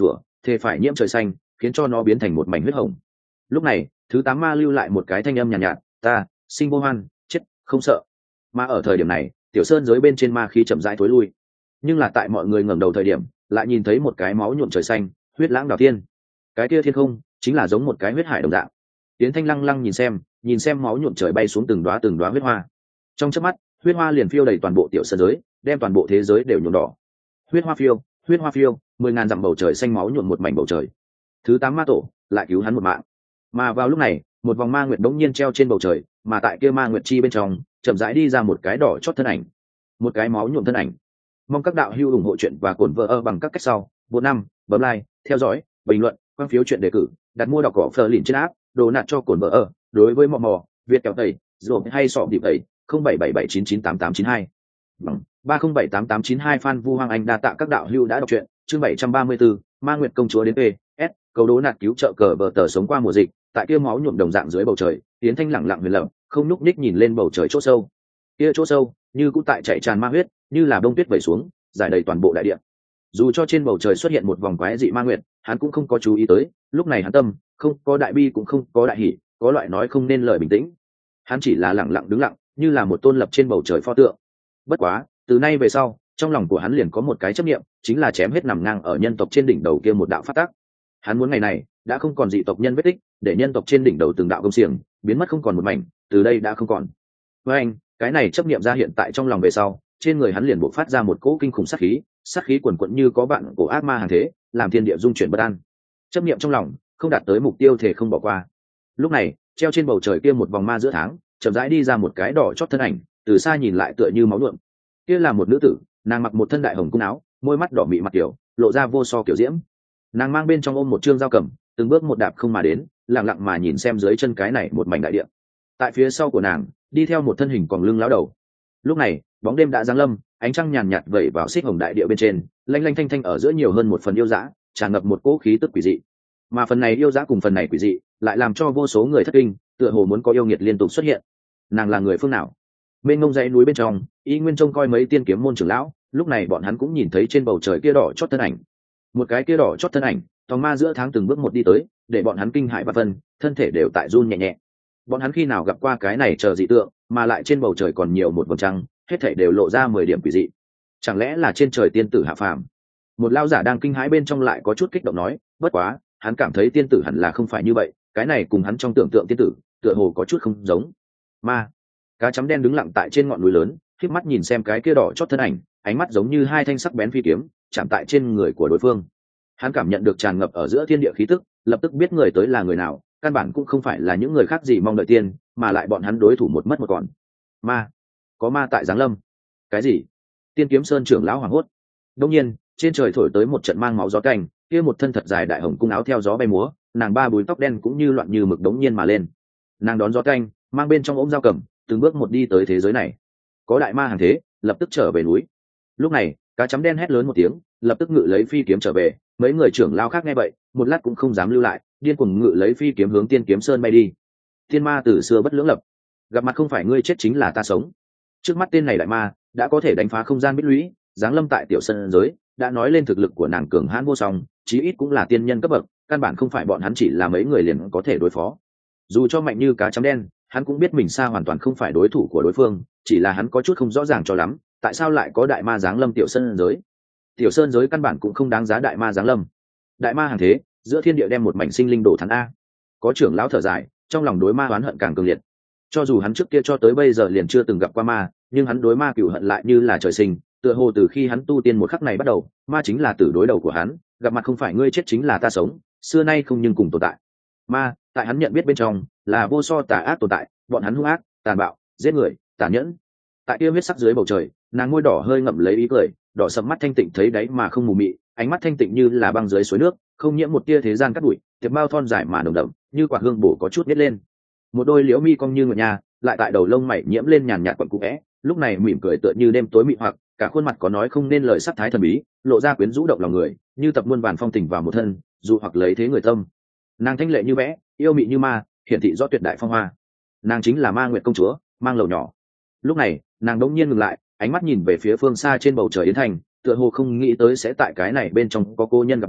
thề phải nhiễm trời xanh, khiến cho nó biến thành một mảnh huyết hồng. Lúc này thứ tám ma lưu lại một cái thanh âm nhàn nhạt, nhạt ta sinh vô hoan chết không sợ. Mà ở thời điểm này tiểu sơn giới bên trên ma khí chậm rãi tối lui, nhưng là tại mọi người ngẩng đầu thời điểm lại nhìn thấy một cái máu nhuộm trời xanh, huyết lãng đào thiên. Cái kia thiên không chính là giống một cái huyết hải đồng dạng. Tiến Thanh lăng lăng nhìn xem nhìn xem máu nhuộm trời bay xuống từng đóa từng đóa huyết hoa, trong chớp mắt huyết hoa liền phiêu đầy toàn bộ tiểu sơn giới, đem toàn bộ thế giới đều nhuộm đỏ. Huyết hoa phiêu huyết hoa phiêu mười ngàn dặm bầu trời xanh máu nhuộm một mảnh bầu trời. Thứ tám ma tổ lại cứu hắn một mạng. Mà vào lúc này một vòng ma nguyệt đống nhiên treo trên bầu trời, mà tại kia ma nguyệt chi bên trong chậm rãi đi ra một cái đỏ chót thân ảnh, một cái máu nhuộm thân ảnh. Mong các đạo hữu ủng hộ chuyện và cổn vợ ơ bằng các cách sau: một năm bấm like, theo dõi, bình luận, quan phiếu chuyện đề cử, đặt mua đọc cỏ phờ lìn trên app, đồ nạt cho cổn vợ ơ. Đối với mò mò việt kéo tẩy rồi hay sọ điệp tẩy không bảy bảy bảy chín chín tám tám chín hai bằng ba không bảy tám tám chín hai. Phan Vu Hoàng Anh đa tạ các đạo hữu đã đọc truyện. Chương bảy trăm ba mươi tư, Ma Nguyệt công chúa đến p s cầu đố nạt cứu trợ cờ vợ tờ sống qua mùa dịch. Tại kia máu nhuộm đồng dạng dưới bầu trời, Tiến Thanh lẳng lặng huyền lập, không núc ních nhìn lên bầu trời chỗ sâu. Kia chỗ sâu như cũng tại chạy tràn ma huyết, như là bông tuyết vẩy xuống giải đầy toàn bộ đại địa. Dù cho trên bầu trời xuất hiện một vòng quái dị ma nguyệt, hắn cũng không có chú ý tới. Lúc này hắn tâm không có đại bi cũng không có đại hỉ, có loại nói không nên lời bình tĩnh. Hắn chỉ là lặng lặng đứng lặng, như là một tôn lập trên bầu trời pho tượng. Bất quá từ nay về sau trong lòng của hắn liền có một cái chấp niệm, chính là chém hết nằm ngang ở nhân tộc trên đỉnh đầu kia một đạo phát tác. Hắn muốn ngày này đã không còn dị tộc nhân vết tích, để nhân tộc trên đỉnh đầu từng đạo công xiềng biến mất không còn một mảnh, từ đây đã không còn. Với anh cái này chấp niệm ra hiện tại trong lòng về sau, trên người hắn liền bộc phát ra một cỗ kinh khủng sát khí, sát khí quần quẫn như có bạn của ác ma hàng thế, làm thiên địa dung chuyển bất an. Chấp niệm trong lòng không đạt tới mục tiêu thể không bỏ qua. Lúc này treo trên bầu trời kia một vòng ma giữa tháng chậm rãi đi ra một cái đỏ chót thân ảnh, từ xa nhìn lại tựa như máu nhuộm. Kia là một nữ tử, nàng mặc một thân đại hồng cung áo, môi mắt đỏ mị mặt kiểu lộ ra vô so kiểu diễm. Nàng mang bên trong ôm một trương dao cầm, từng bước một đạp không mà đến, lặng lặng mà nhìn xem dưới chân cái này một mảnh đại địa. Tại phía sau của nàng đi theo một thân hình còn lưng lão đầu. Lúc này bóng đêm đã giáng lâm, ánh trăng nhàn nhạt vẩy vào xích hồng đại địa bên trên, lanh lanh thanh thanh ở giữa nhiều hơn một phần yêu dã, tràn ngập một cỗ khí tức quỷ dị. Mà phần này yêu dã cùng phần này quỷ dị lại làm cho vô số người thất kinh, tựa hồ muốn có yêu nghiệt liên tục xuất hiện. Nàng là người phương nào? Bên ngông dãy núi bên trong, Y Nguyên trông coi mấy tiên kiếm môn trưởng lão, lúc này bọn hắn cũng nhìn thấy trên bầu trời kia đỏ chót thân ảnh. Một cái kia đỏ chót thân ảnh, tòng ma giữa tháng từng bước một đi tới, để bọn hắn kinh hãi và phân, thân thể đều tại run nhẹ nhẹ. Bọn hắn khi nào gặp qua cái này chờ dị tượng, mà lại trên bầu trời còn nhiều một vầng trăng, hết thảy đều lộ ra mười điểm quỷ dị. Chẳng lẽ là trên trời tiên tử hạ phàm? Một lão giả đang kinh hãi bên trong lại có chút kích động nói, bất quá, hắn cảm thấy tiên tử hẳn là không phải như vậy, cái này cùng hắn trong tưởng tượng tiên tử, tựa hồ có chút không giống. Ma, cá chấm đen đứng lặng tại trên ngọn núi lớn, khép mắt nhìn xem cái kia đỏ chót thân ảnh, ánh mắt giống như hai thanh sắc bén phi kiếm, chạm tại trên người của đối phương. Hắn cảm nhận được tràn ngập ở giữa thiên địa khí tức, lập tức biết người tới là người nào, căn bản cũng không phải là những người khác gì mong đợi tiên, mà lại bọn hắn đối thủ một mất một còn. Ma, có ma tại giáng lâm. Cái gì? Tiên Kiếm Sơn trưởng lão hoảng hốt. Đương nhiên, trên trời thổi tới một trận mang máu gió canh, kia một thân thật dài đại hồng cung áo theo gió bay múa, nàng ba búi tóc đen cũng như loạn như mực đống nhiên mà lên. Nàng đón gió canh, mang bên trong ống dao cầm, từng bước một đi tới thế giới này. Có đại ma hàng thế, lập tức trở về núi. Lúc này, cá chấm đen hét lớn một tiếng, lập tức ngự lấy phi kiếm trở về. Mấy người trưởng lao khác nghe vậy, một lát cũng không dám lưu lại, điên cuồng ngự lấy phi kiếm hướng Tiên Kiếm Sơn bay đi. Thiên ma từ xưa bất lưỡng lập, gặp mặt không phải ngươi chết chính là ta sống. Trước mắt tên này đại ma đã có thể đánh phá không gian bích lũy, giáng lâm tại tiểu sơn giới, đã nói lên thực lực của nàng cường hãn vô song, chí ít cũng là tiên nhân cấp bậc, căn bản không phải bọn hắn chỉ là mấy người liền có thể đối phó. Dù cho mạnh như cá chấm đen, hắn cũng biết mình xa hoàn toàn không phải đối thủ của đối phương, chỉ là hắn có chút không rõ ràng cho lắm, tại sao lại có đại ma giáng lâm tiểu sơn giới? Tiểu sơn giới căn bản cũng không đáng giá đại ma giáng lâm. Đại ma hàng thế, giữa thiên địa đem một mảnh sinh linh đổ thắng a. Có trưởng lão thở dài, trong lòng đối ma oán hận càng cường liệt. Cho dù hắn trước kia cho tới bây giờ liền chưa từng gặp qua ma, nhưng hắn đối ma cửu hận lại như là trời sinh, tựa hồ từ khi hắn tu tiên một khắc này bắt đầu, ma chính là tử đối đầu của hắn, gặp mặt không phải ngươi chết chính là ta sống, xưa nay không nhưng cùng tồn tại. Ma, tại hắn nhận biết bên trong, là vô so tà ác tồn tại, bọn hắn hung ác, tàn bạo, giết người, tàn nhẫn. Tại kia huyết sắc dưới bầu trời, nàng môi đỏ hơi ngậm lấy ý cười, đỏ sẫm mắt thanh tịnh thấy đáy mà không mù mị, ánh mắt thanh tịnh như là băng dưới suối nước, không nhiễm một tia thế gian cát bụi, tiệp mao thon dài mà nồng đậm, như quả hương bổ có chút nhếch lên. Một đôi liễu mi cong như ngựa nhà, lại tại đầu lông mày nhiễm lên nhàn nhạt quặn cũ vẽ, lúc này mỉm cười tựa như đêm tối mị hoặc, cả khuôn mặt có nói không nên lời sắc thái thần bí, lộ ra quyến rũ động lòng người, như tập muôn vàn phong tình vào một thân, dù hoặc lấy thế người tâm. Nàng thanh lệ như vẽ, yêu mị như ma, hiển thị rõ tuyệt đại phong hoa. Nàng chính là Ma Nguyệt công chúa, Mang Lầu Nhỏ. Lúc này, nàng đống nhiên ngừng lại, ánh mắt nhìn về phía phương xa trên bầu trời yến thành, tựa hồ không nghĩ tới sẽ tại cái này bên trong có cô nhân gặp nhau,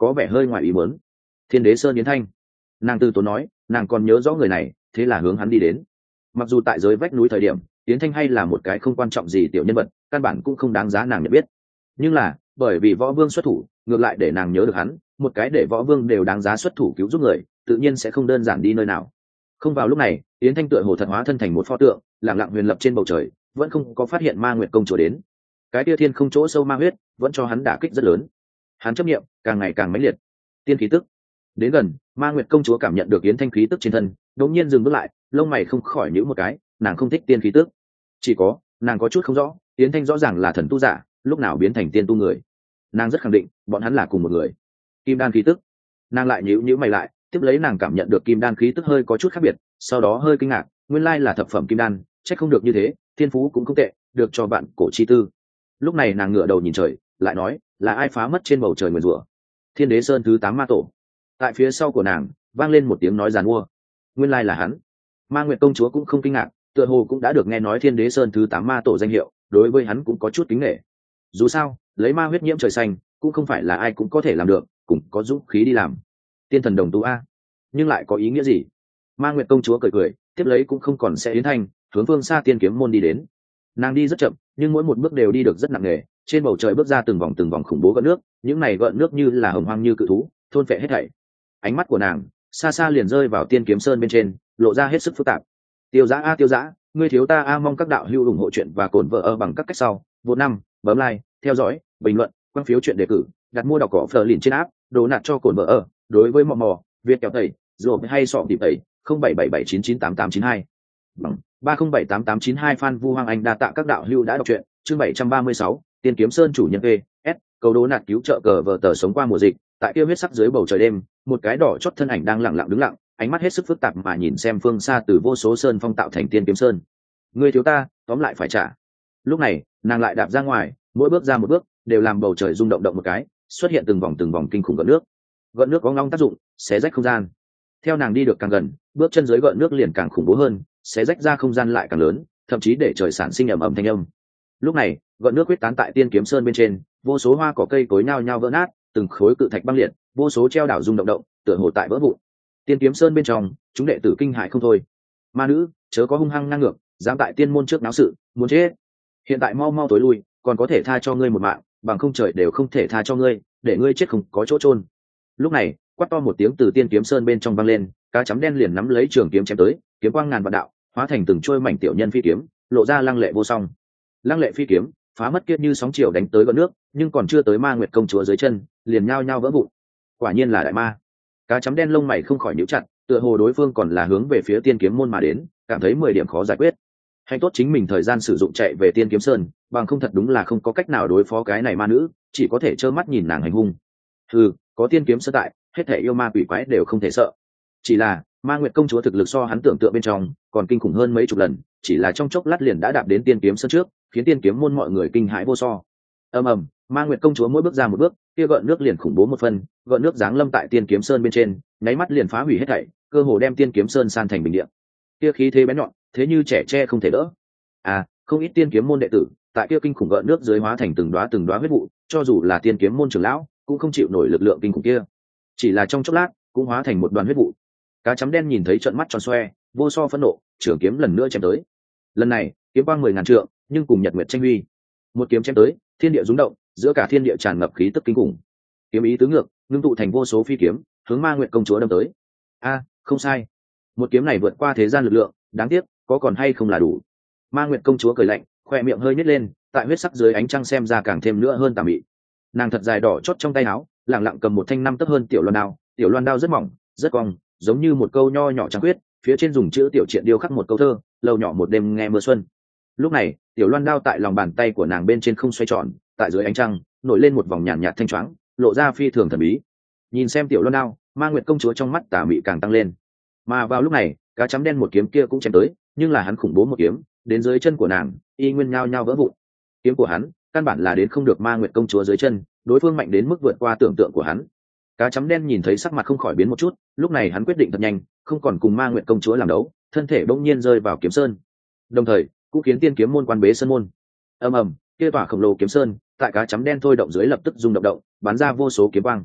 có vẻ hơi ngoài ý muốn. Thiên Đế Sơn Yến Thanh. Nàng từ tốn nói, nàng còn nhớ rõ người này, thế là hướng hắn đi đến. Mặc dù tại giới vách núi thời điểm, Yến Thanh hay là một cái không quan trọng gì tiểu nhân vật, căn bản cũng không đáng giá nàng nhận biết. Nhưng là, bởi vì Võ Vương xuất thủ, ngược lại để nàng nhớ được hắn, một cái để Võ Vương đều đáng giá xuất thủ cứu giúp người, tự nhiên sẽ không đơn giản đi nơi nào. Không vào lúc này, Yến Thanh tựa hồ thật hóa thân thành một pho tượng, lặng lặng huyền lập trên bầu trời, vẫn không có phát hiện Ma Nguyệt công chúa đến. Cái tia thiên không chỗ sâu ma huyết, vẫn cho hắn đả kích rất lớn. Hắn chấp niệm càng ngày càng mãnh liệt. Tiên khí tức đến gần, Ma Nguyệt công chúa cảm nhận được Yến Thanh khí tức trên thân, đột nhiên dừng bước lại, lông mày không khỏi nhíu một cái, nàng không thích tiên khí tức. Chỉ có, nàng có chút không rõ, Yến Thanh rõ ràng là thần tu giả, lúc nào biến thành tiên tu người. Nàng rất khẳng định, bọn hắn là cùng một người. Kim đan khí tức. Nàng lại nhíu nhíu mày lại, tiếp lấy nàng cảm nhận được kim đan khí tức hơi có chút khác biệt, sau đó hơi kinh ngạc, nguyên lai là thập phẩm kim đan, chắc không được như thế, thiên phú cũng không tệ, được cho bạn cổ chi tư. Lúc này nàng ngửa đầu nhìn trời, lại nói, là ai phá mất trên bầu trời nguyền rủa? Thiên Đế Sơn thứ tám ma tổ. Tại phía sau của nàng vang lên một tiếng nói giàn mua, nguyên lai là hắn. Ma Nguyệt công chúa cũng không kinh ngạc, tựa hồ cũng đã được nghe nói Thiên Đế Sơn thứ tám ma tổ danh hiệu, đối với hắn cũng có chút kính nể. Dù sao, lấy ma huyết nhiễm trời xanh, cũng không phải là ai cũng có thể làm được, cũng có dũng khí đi làm. Tiên thần đồng tu a, nhưng lại có ý nghĩa gì? Ma Nguyệt công chúa cười cười, tiếp lấy cũng không còn sẽ Yến Thanh, hướng phương xa tiên kiếm môn đi đến. Nàng đi rất chậm, nhưng mỗi một bước đều đi được rất nặng nề, trên bầu trời bước ra từng vòng từng vòng khủng bố gợn nước, những này gợn nước như là hồng hoang như cự thú, thôn phệ hết thảy. Ánh mắt của nàng xa xa liền rơi vào Tiên Kiếm Sơn bên trên, lộ ra hết sức phức tạp. Tiêu Dã a Tiêu Dã, ngươi thiếu ta a, mong các đạo hữu ủng hộ chuyện và cồn vợ ở bằng các cách sau. Vô năm, bấm like, theo dõi, bình luận, quan phiếu chuyện đề cử, đặt mua đọc cỏ phở liền trên app, đồ nạt cho cồn vợ ở. Đối với mò mò, Việt kéo tẩy, rồi hay sọ tìm tẩy, không bảy bảy bảy chín chín tám tám chín hai. Bằng ba không bảy tám tám chín hai. Phan Vu Hoàng Anh đa tạ các đạo hữu đã đọc truyện. Chương bảy trăm ba mươi sáu, Tiên Kiếm Sơn chủ nhân V S, câu đố nạt cứu trợ cờ vợ tờ sống qua mùa dịch. Tại kia huyết sắc dưới bầu trời đêm, một cái đỏ chót thân ảnh đang lặng lặng đứng lặng, ánh mắt hết sức phức tạp mà nhìn xem phương xa từ vô số sơn phong tạo thành Tiên Kiếm Sơn. Ngươi thiếu ta, tóm lại phải trả. Lúc này, nàng lại đạp ra ngoài, mỗi bước ra một bước, đều làm bầu trời rung động động một cái, xuất hiện từng vòng từng vòng kinh khủng gợn nước. Gợn nước có ngong tác dụng, xé rách không gian. Theo nàng đi được càng gần, bước chân dưới gợn nước liền càng khủng bố hơn, xé rách ra không gian lại càng lớn, thậm chí để trời sản sinh ầm ầm thanh âm. Lúc này, gợn nước quyết tán tại Tiên Kiếm Sơn bên trên, vô số hoa cỏ cây cối nhao nhao vỡ nát, từng khối cự thạch băng liệt, vô số treo đảo rung động động, tựa hồ tại vỡ vụn. Tiên Kiếm Sơn bên trong, chúng đệ tử kinh hãi không thôi. Ma nữ, chớ có hung hăng ngang ngược, dám tại tiên môn trước náo sự, muốn chết. Hiện tại mau mau tối lui, còn có thể tha cho ngươi một mạng, bằng không trời đều không thể tha cho ngươi, để ngươi chết không có chỗ chôn. Lúc này, quát to một tiếng từ Tiên Kiếm Sơn bên trong vang lên, cá chấm đen liền nắm lấy trường kiếm chém tới, kiếm quang ngàn vạn đạo, hóa thành từng trôi mảnh tiểu nhân phi kiếm, lộ ra lăng lệ vô song. Lăng lệ phi kiếm, phá mất kiết như sóng chiều đánh tới gợn nước, nhưng còn chưa tới Ma Nguyệt công chúa dưới chân, liền nhao nhao vỡ vụn. Quả nhiên là đại ma. Cá chấm đen lông mày không khỏi nhíu chặt, tựa hồ đối phương còn là hướng về phía Tiên Kiếm môn mà đến, cảm thấy mười điểm khó giải quyết. Hay tốt chính mình thời gian sử dụng chạy về Tiên Kiếm Sơn, bằng không thật đúng là không có cách nào đối phó cái này ma nữ, chỉ có thể trơ mắt nhìn nàng hành hung. Ừ, có Tiên Kiếm Sơn tại, hết thảy yêu ma quỷ quái đều không thể sợ. Chỉ là, Ma Nguyệt công chúa thực lực so hắn tưởng tượng bên trong, còn kinh khủng hơn mấy chục lần, chỉ là trong chốc lát liền đã đạp đến Tiên Kiếm Sơn trước, khiến Tiên Kiếm môn mọi người kinh hãi vô so. Ầm ầm, Ma Nguyệt công chúa mỗi bước ra một bước, kia gợn nước liền khủng bố một phần, gợn nước giáng lâm tại Tiên Kiếm Sơn bên trên, nháy mắt liền phá hủy hết thảy, cơ hồ đem Tiên Kiếm Sơn san thành bình địa. Kia khí thế bén nhọn, thế như trẻ tre không thể đỡ. À, không ít Tiên Kiếm môn đệ tử, tại kia kinh khủng gợn nước dưới hóa thành từng đóa từng đóa huyết vụ, cho dù là Tiên Kiếm môn trưởng lão, cũng không chịu nổi lực lượng kinh khủng kia. Chỉ là trong chốc lát, cũng hóa thành một đoàn huyết vụ. Cá chấm đen nhìn thấy trợn mắt tròn xoe, vô so phẫn nộ, trường kiếm lần nữa chém tới. Lần này, kiếm quang mười ngàn trượng, nhưng cùng nhật nguyệt tranh huy. Một kiếm chém tới, thiên địa rung động, giữa cả thiên địa tràn ngập khí tức kinh khủng. Kiếm ý tứ ngược, ngưng tụ thành vô số phi kiếm, hướng Ma Nguyệt công chúa đâm tới. A, không sai. Một kiếm này vượt qua thế gian lực lượng, đáng tiếc, có còn hay không là đủ. Ma Nguyệt công chúa cười lạnh, khoe miệng hơi nhếch lên, tại huyết sắc dưới ánh trăng xem ra càng thêm nữa hơn tà mị. Nàng thật dài đỏ chót trong tay áo, lặng lặng cầm một thanh năm tấc hơn tiểu loan đao, tiểu loan đao rất mỏng, rất cong, giống như một câu nho nhỏ trắng quyết, phía trên dùng chữ tiểu triện điêu khắc một câu thơ, lâu nhỏ một đêm nghe mưa xuân. Lúc này, tiểu loan đao tại lòng bàn tay của nàng bên trên không xoay tròn, tại dưới ánh trăng nổi lên một vòng nhàn nhạt thanh choáng, lộ ra phi thường thần bí. Nhìn xem tiểu loan đao, Ma Nguyệt công chúa trong mắt tà mị càng tăng lên. Mà vào lúc này, cá chấm đen một kiếm kia cũng chém tới, nhưng là hắn khủng bố một kiếm, đến dưới chân của nàng, y nguyên nhao nhao vỡ vụn. Kiếm của hắn, căn bản là đến không được Ma Nguyệt công chúa dưới chân, đối phương mạnh đến mức vượt qua tưởng tượng của hắn. Cá chấm đen nhìn thấy sắc mặt không khỏi biến một chút, lúc này hắn quyết định thật nhanh, không còn cùng Ma Nguyệt công chúa làm đấu, thân thể bỗng nhiên rơi vào kiếm sơn. Đồng thời, cũng khiến Tiên Kiếm môn quan bế sơn môn. Ầm ầm, kia tỏa khổng lồ kiếm sơn, tại cá chấm đen thôi động dưới lập tức rung động động, bắn ra vô số kiếm quang.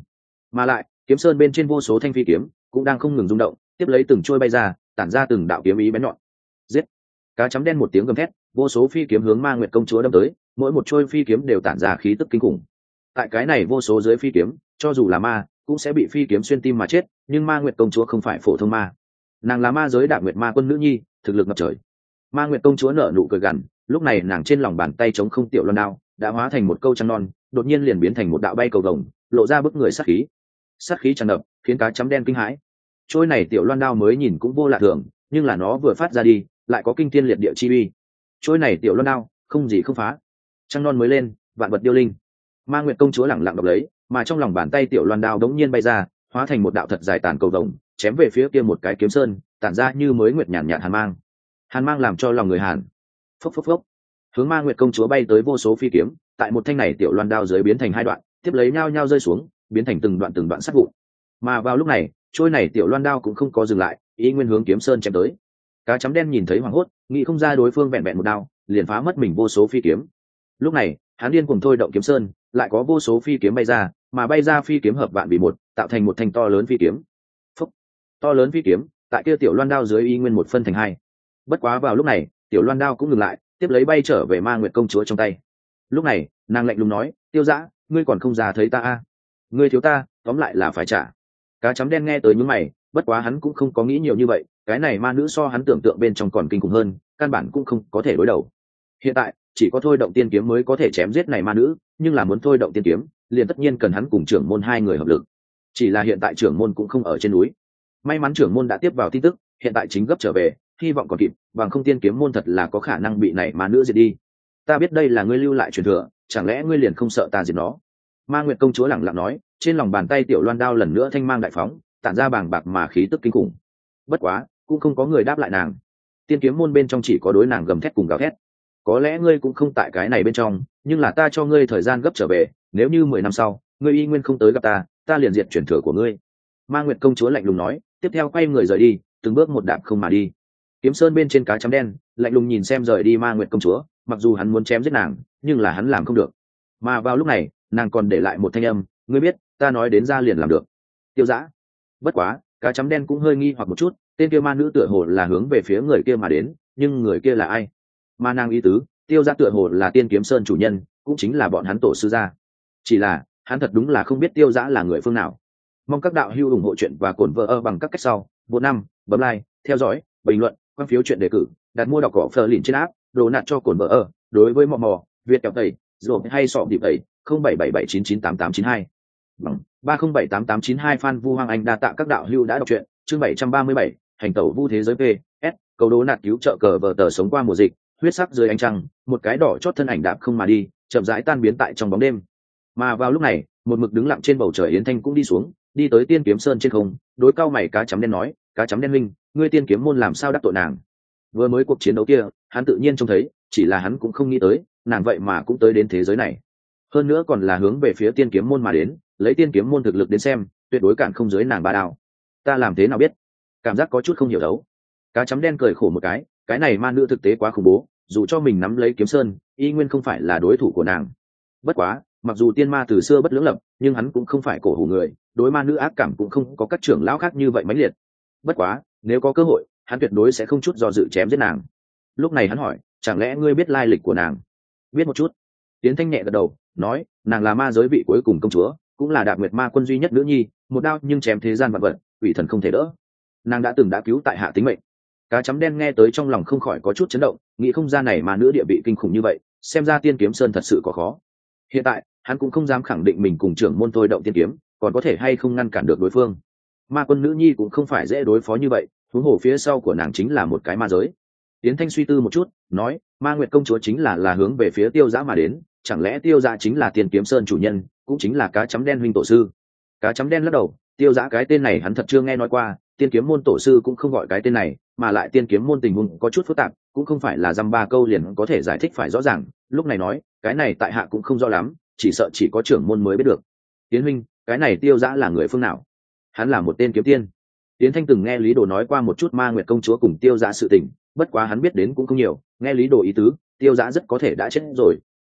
mà lại kiếm sơn bên trên vô số thanh phi kiếm cũng đang không ngừng rung động, tiếp lấy từng trôi bay ra, tản ra từng đạo kiếm ý bén nhọn. Giết! Cá chấm đen một tiếng gầm thét, vô số phi kiếm hướng Ma Nguyệt công chúa đâm tới, mỗi một trôi phi kiếm đều tản ra khí tức kinh khủng. Tại cái này vô số dưới phi kiếm, cho dù là ma cũng sẽ bị phi kiếm xuyên tim mà chết, nhưng Ma Nguyệt công chúa không phải phổ thông ma, nàng là ma giới Đạp Nguyệt ma quân nữ nhi, thực lực ngập trời. Ma Nguyệt công chúa nở nụ cười gằn, lúc này nàng trên lòng bàn tay chống không tiểu loan đao đã hóa thành một câu trăng non, đột nhiên liền biến thành một đạo bay cầu vồng, lộ ra bức người sát khí. Sát khí tràn ngập, khiến cá chấm đen kinh hãi. Trôi này tiểu loan đao mới nhìn cũng vô lạ thường, nhưng là nó vừa phát ra đi, lại có kinh thiên liệt địa chi uy. Trôi này tiểu loan đao, không gì không phá. Trăng non mới lên, vạn vật điêu linh. Ma Nguyệt công chúa lẳng lặng đọc lấy, mà trong lòng bàn tay tiểu loan đao đống nhiên bay ra, hóa thành một đạo thật dài tàn cầu vồng, chém về phía kia một cái kiếm sơn, tản ra như mới nguyệt nhàn nhạt hàn mang. Hàn mang làm cho lòng người hàn. Phốc phốc phốc. Hướng Ma Nguyệt công chúa bay tới vô số phi kiếm, tại một thanh này tiểu loan đao dưới biến thành hai đoạn, tiếp lấy nhau nhau rơi xuống, biến thành từng đoạn từng đoạn sắt vụn. Mà vào lúc này, trôi này tiểu loan đao cũng không có dừng lại, ý nguyên hướng kiếm sơn chém tới. Cá chấm đen nhìn thấy hoảng hốt, nghĩ không ra đối phương vẹn vẹn một đao liền phá mất mình vô số phi kiếm. Lúc này hắn điên cùng thôi động kiếm sơn, lại có vô số phi kiếm bay ra, mà bay ra phi kiếm hợp vạn vì một, tạo thành một thanh to lớn phi kiếm. Phúc. To lớn phi kiếm tại kia tiểu loan đao dưới y nguyên một phân thành hai. Bất quá vào lúc này tiểu loan đao cũng ngừng lại, tiếp lấy bay trở về Ma Nguyệt công chúa trong tay. Lúc này nàng lạnh lùng nói, Tiêu Dã, ngươi còn không già thấy ta a? Ngươi thiếu ta, tóm lại là phải trả. Cá chấm đen nghe tới những mày, bất quá hắn cũng không có nghĩ nhiều như vậy, cái này ma nữ so hắn tưởng tượng bên trong còn kinh khủng hơn, căn bản cũng không có thể đối đầu. Hiện tại chỉ có thôi động tiên kiếm mới có thể chém giết này ma nữ, nhưng là muốn thôi động tiên kiếm liền tất nhiên cần hắn cùng trưởng môn hai người hợp lực. Chỉ là hiện tại trưởng môn cũng không ở trên núi. May mắn trưởng môn đã tiếp vào tin tức, hiện tại chính gấp trở về, hy vọng còn kịp, bằng không tiên kiếm môn thật là có khả năng bị này ma nữ diệt đi. Ta biết đây là ngươi lưu lại truyền thừa, chẳng lẽ ngươi liền không sợ ta diệt nó? Ma Nguyệt công chúa lẳng lặng nói, trên lòng bàn tay tiểu loan đao lần nữa thanh mang đại phóng, tản ra bàng bạc mà khí tức kinh khủng. Bất quá cũng không có người đáp lại nàng. Tiên kiếm môn bên trong chỉ có đối nàng gầm thét cùng gào thét. Có lẽ ngươi cũng không tại cái này bên trong, nhưng là ta cho ngươi thời gian gấp trở về, nếu như mười năm sau ngươi y nguyên không tới gặp ta, ta liền diệt truyền thừa của ngươi. Ma Nguyệt công chúa lạnh lùng nói, tiếp theo quay người rời đi, từng bước một đạp không mà đi. Kiếm sơn bên trên cá chấm đen lạnh lùng nhìn xem rời đi Ma Nguyệt công chúa, mặc dù hắn muốn chém giết nàng, nhưng là hắn làm không được. Mà vào lúc này nàng còn để lại một thanh âm, ngươi biết ta nói đến ra liền làm được. Tiêu Dã. Bất quá cá chấm đen cũng hơi nghi hoặc một chút, tên kia ma nữ tựa hồ là hướng về phía người kia mà đến, nhưng người kia là ai? Ma nàng ý tứ, Tiêu Dã tựa hồ là Tiên Kiếm Sơn chủ nhân, cũng chính là bọn hắn tổ sư gia. Chỉ là hắn thật đúng là không biết Tiêu Dã là người phương nào. Mong các đạo hữu ủng hộ chuyện và cổn vợ ơ bằng các cách sau. Một năm bấm like, theo dõi, bình luận, quan phiếu chuyện đề cử, đặt mua đọc cỏ phờ lìn trên app, đồ nạt cho cổn vợ ơ. Đối với mò mò Việt kẹo tẩy rồi hay sọ điệp tẩy không bảy bảy bảy chín chín tám tám chín hai bằng ba không bảy tám tám chín hai. Phan Vu Hoàng Anh đa tạ các đạo hữu đã đọc truyện. Chương bảy trăm ba mươi bảy, hành tẩu vu thế giới p s câu đố nạt cứu trợ cờ vờ tờ sống qua mùa dịch, huyết sắc dưới ánh trăng, một cái đỏ chót thân ảnh đạp không mà đi, chậm rãi tan biến tại trong bóng đêm. Mà vào lúc này một mực đứng lặng trên bầu trời Yến Thanh cũng đi xuống, đi tới Tiên Kiếm Sơn trên không, đối cao mày cá chấm đen nói, cá chấm đen minh, ngươi Tiên Kiếm môn làm sao đắc tội nàng? Vừa mới cuộc chiến đấu kia hắn tự nhiên trông thấy, chỉ là hắn cũng không nghĩ tới nàng vậy mà cũng tới đến thế giới này, hơn nữa còn là hướng về phía Tiên Kiếm môn mà đến. Lấy Tiên Kiếm môn thực lực đến xem, tuyệt đối cản không dưới nàng ba đao. Ta làm thế nào biết? Cảm giác có chút không hiểu đấu. Cá chấm đen cười khổ một cái, cái này ma nữ thực tế quá khủng bố, dù cho mình nắm lấy kiếm sơn y nguyên không phải là đối thủ của nàng. Bất quá mặc dù tiên ma từ xưa bất lưỡng lập, nhưng hắn cũng không phải cổ hủ người, đối ma nữ ác cảm cũng không có các trưởng lão khác như vậy mãnh liệt. Bất quá nếu có cơ hội hắn tuyệt đối sẽ không chút do dự chém giết nàng. Lúc này hắn hỏi, chẳng lẽ ngươi biết lai lịch của nàng? Biết một chút. Tiến Thanh nhẹ gật đầu nói, nàng là ma giới vị cuối cùng công chúa, cũng là Đạp Nguyệt ma quân duy nhất nữ nhi, một đao nhưng chém thế gian vạn vật, quỷ thần không thể đỡ. Nàng đã từng đã cứu tại hạ tính mệnh. Cá chấm đen nghe tới trong lòng không khỏi có chút chấn động, nghĩ không ra này mà nữ địa vị kinh khủng như vậy, xem ra Tiên Kiếm Sơn thật sự có khó. Hiện tại hắn cũng không dám khẳng định mình cùng trưởng môn thôi động tiên kiếm còn có thể hay không ngăn cản được đối phương. Ma quân nữ nhi cũng không phải dễ đối phó như vậy, huống hồ phía sau của nàng chính là một cái ma giới. Tiến Thanh suy tư một chút nói, Ma Nguyệt công chúa chính là là hướng về phía Tiêu Dã mà đến, chẳng lẽ Tiêu Dã chính là Tiên Kiếm Sơn chủ nhân, cũng chính là cá chấm đen huynh tổ sư? Cá chấm đen lắc đầu, Tiêu Dã cái tên này hắn thật chưa nghe nói qua, Tiên Kiếm môn tổ sư cũng không gọi cái tên này, mà lại Tiên Kiếm môn tình huống có chút phức tạp, cũng không phải là dăm ba câu liền có thể giải thích phải rõ ràng. Lúc này nói, cái này tại hạ cũng không rõ lắm, chỉ sợ chỉ có trưởng môn mới biết được. Tiến huynh, cái này Tiêu Dã là người phương nào? Hắn là một tên kiếm tiên. Tiến Thanh từng nghe Lý Đồ nói qua một chút Ma Nguyệt công chúa cùng Tiêu Dã sự tình, bất quá hắn biết đến cũng không nhiều, nghe Lý Đồ ý tứ, Tiêu Dã rất có thể đã chết rồi.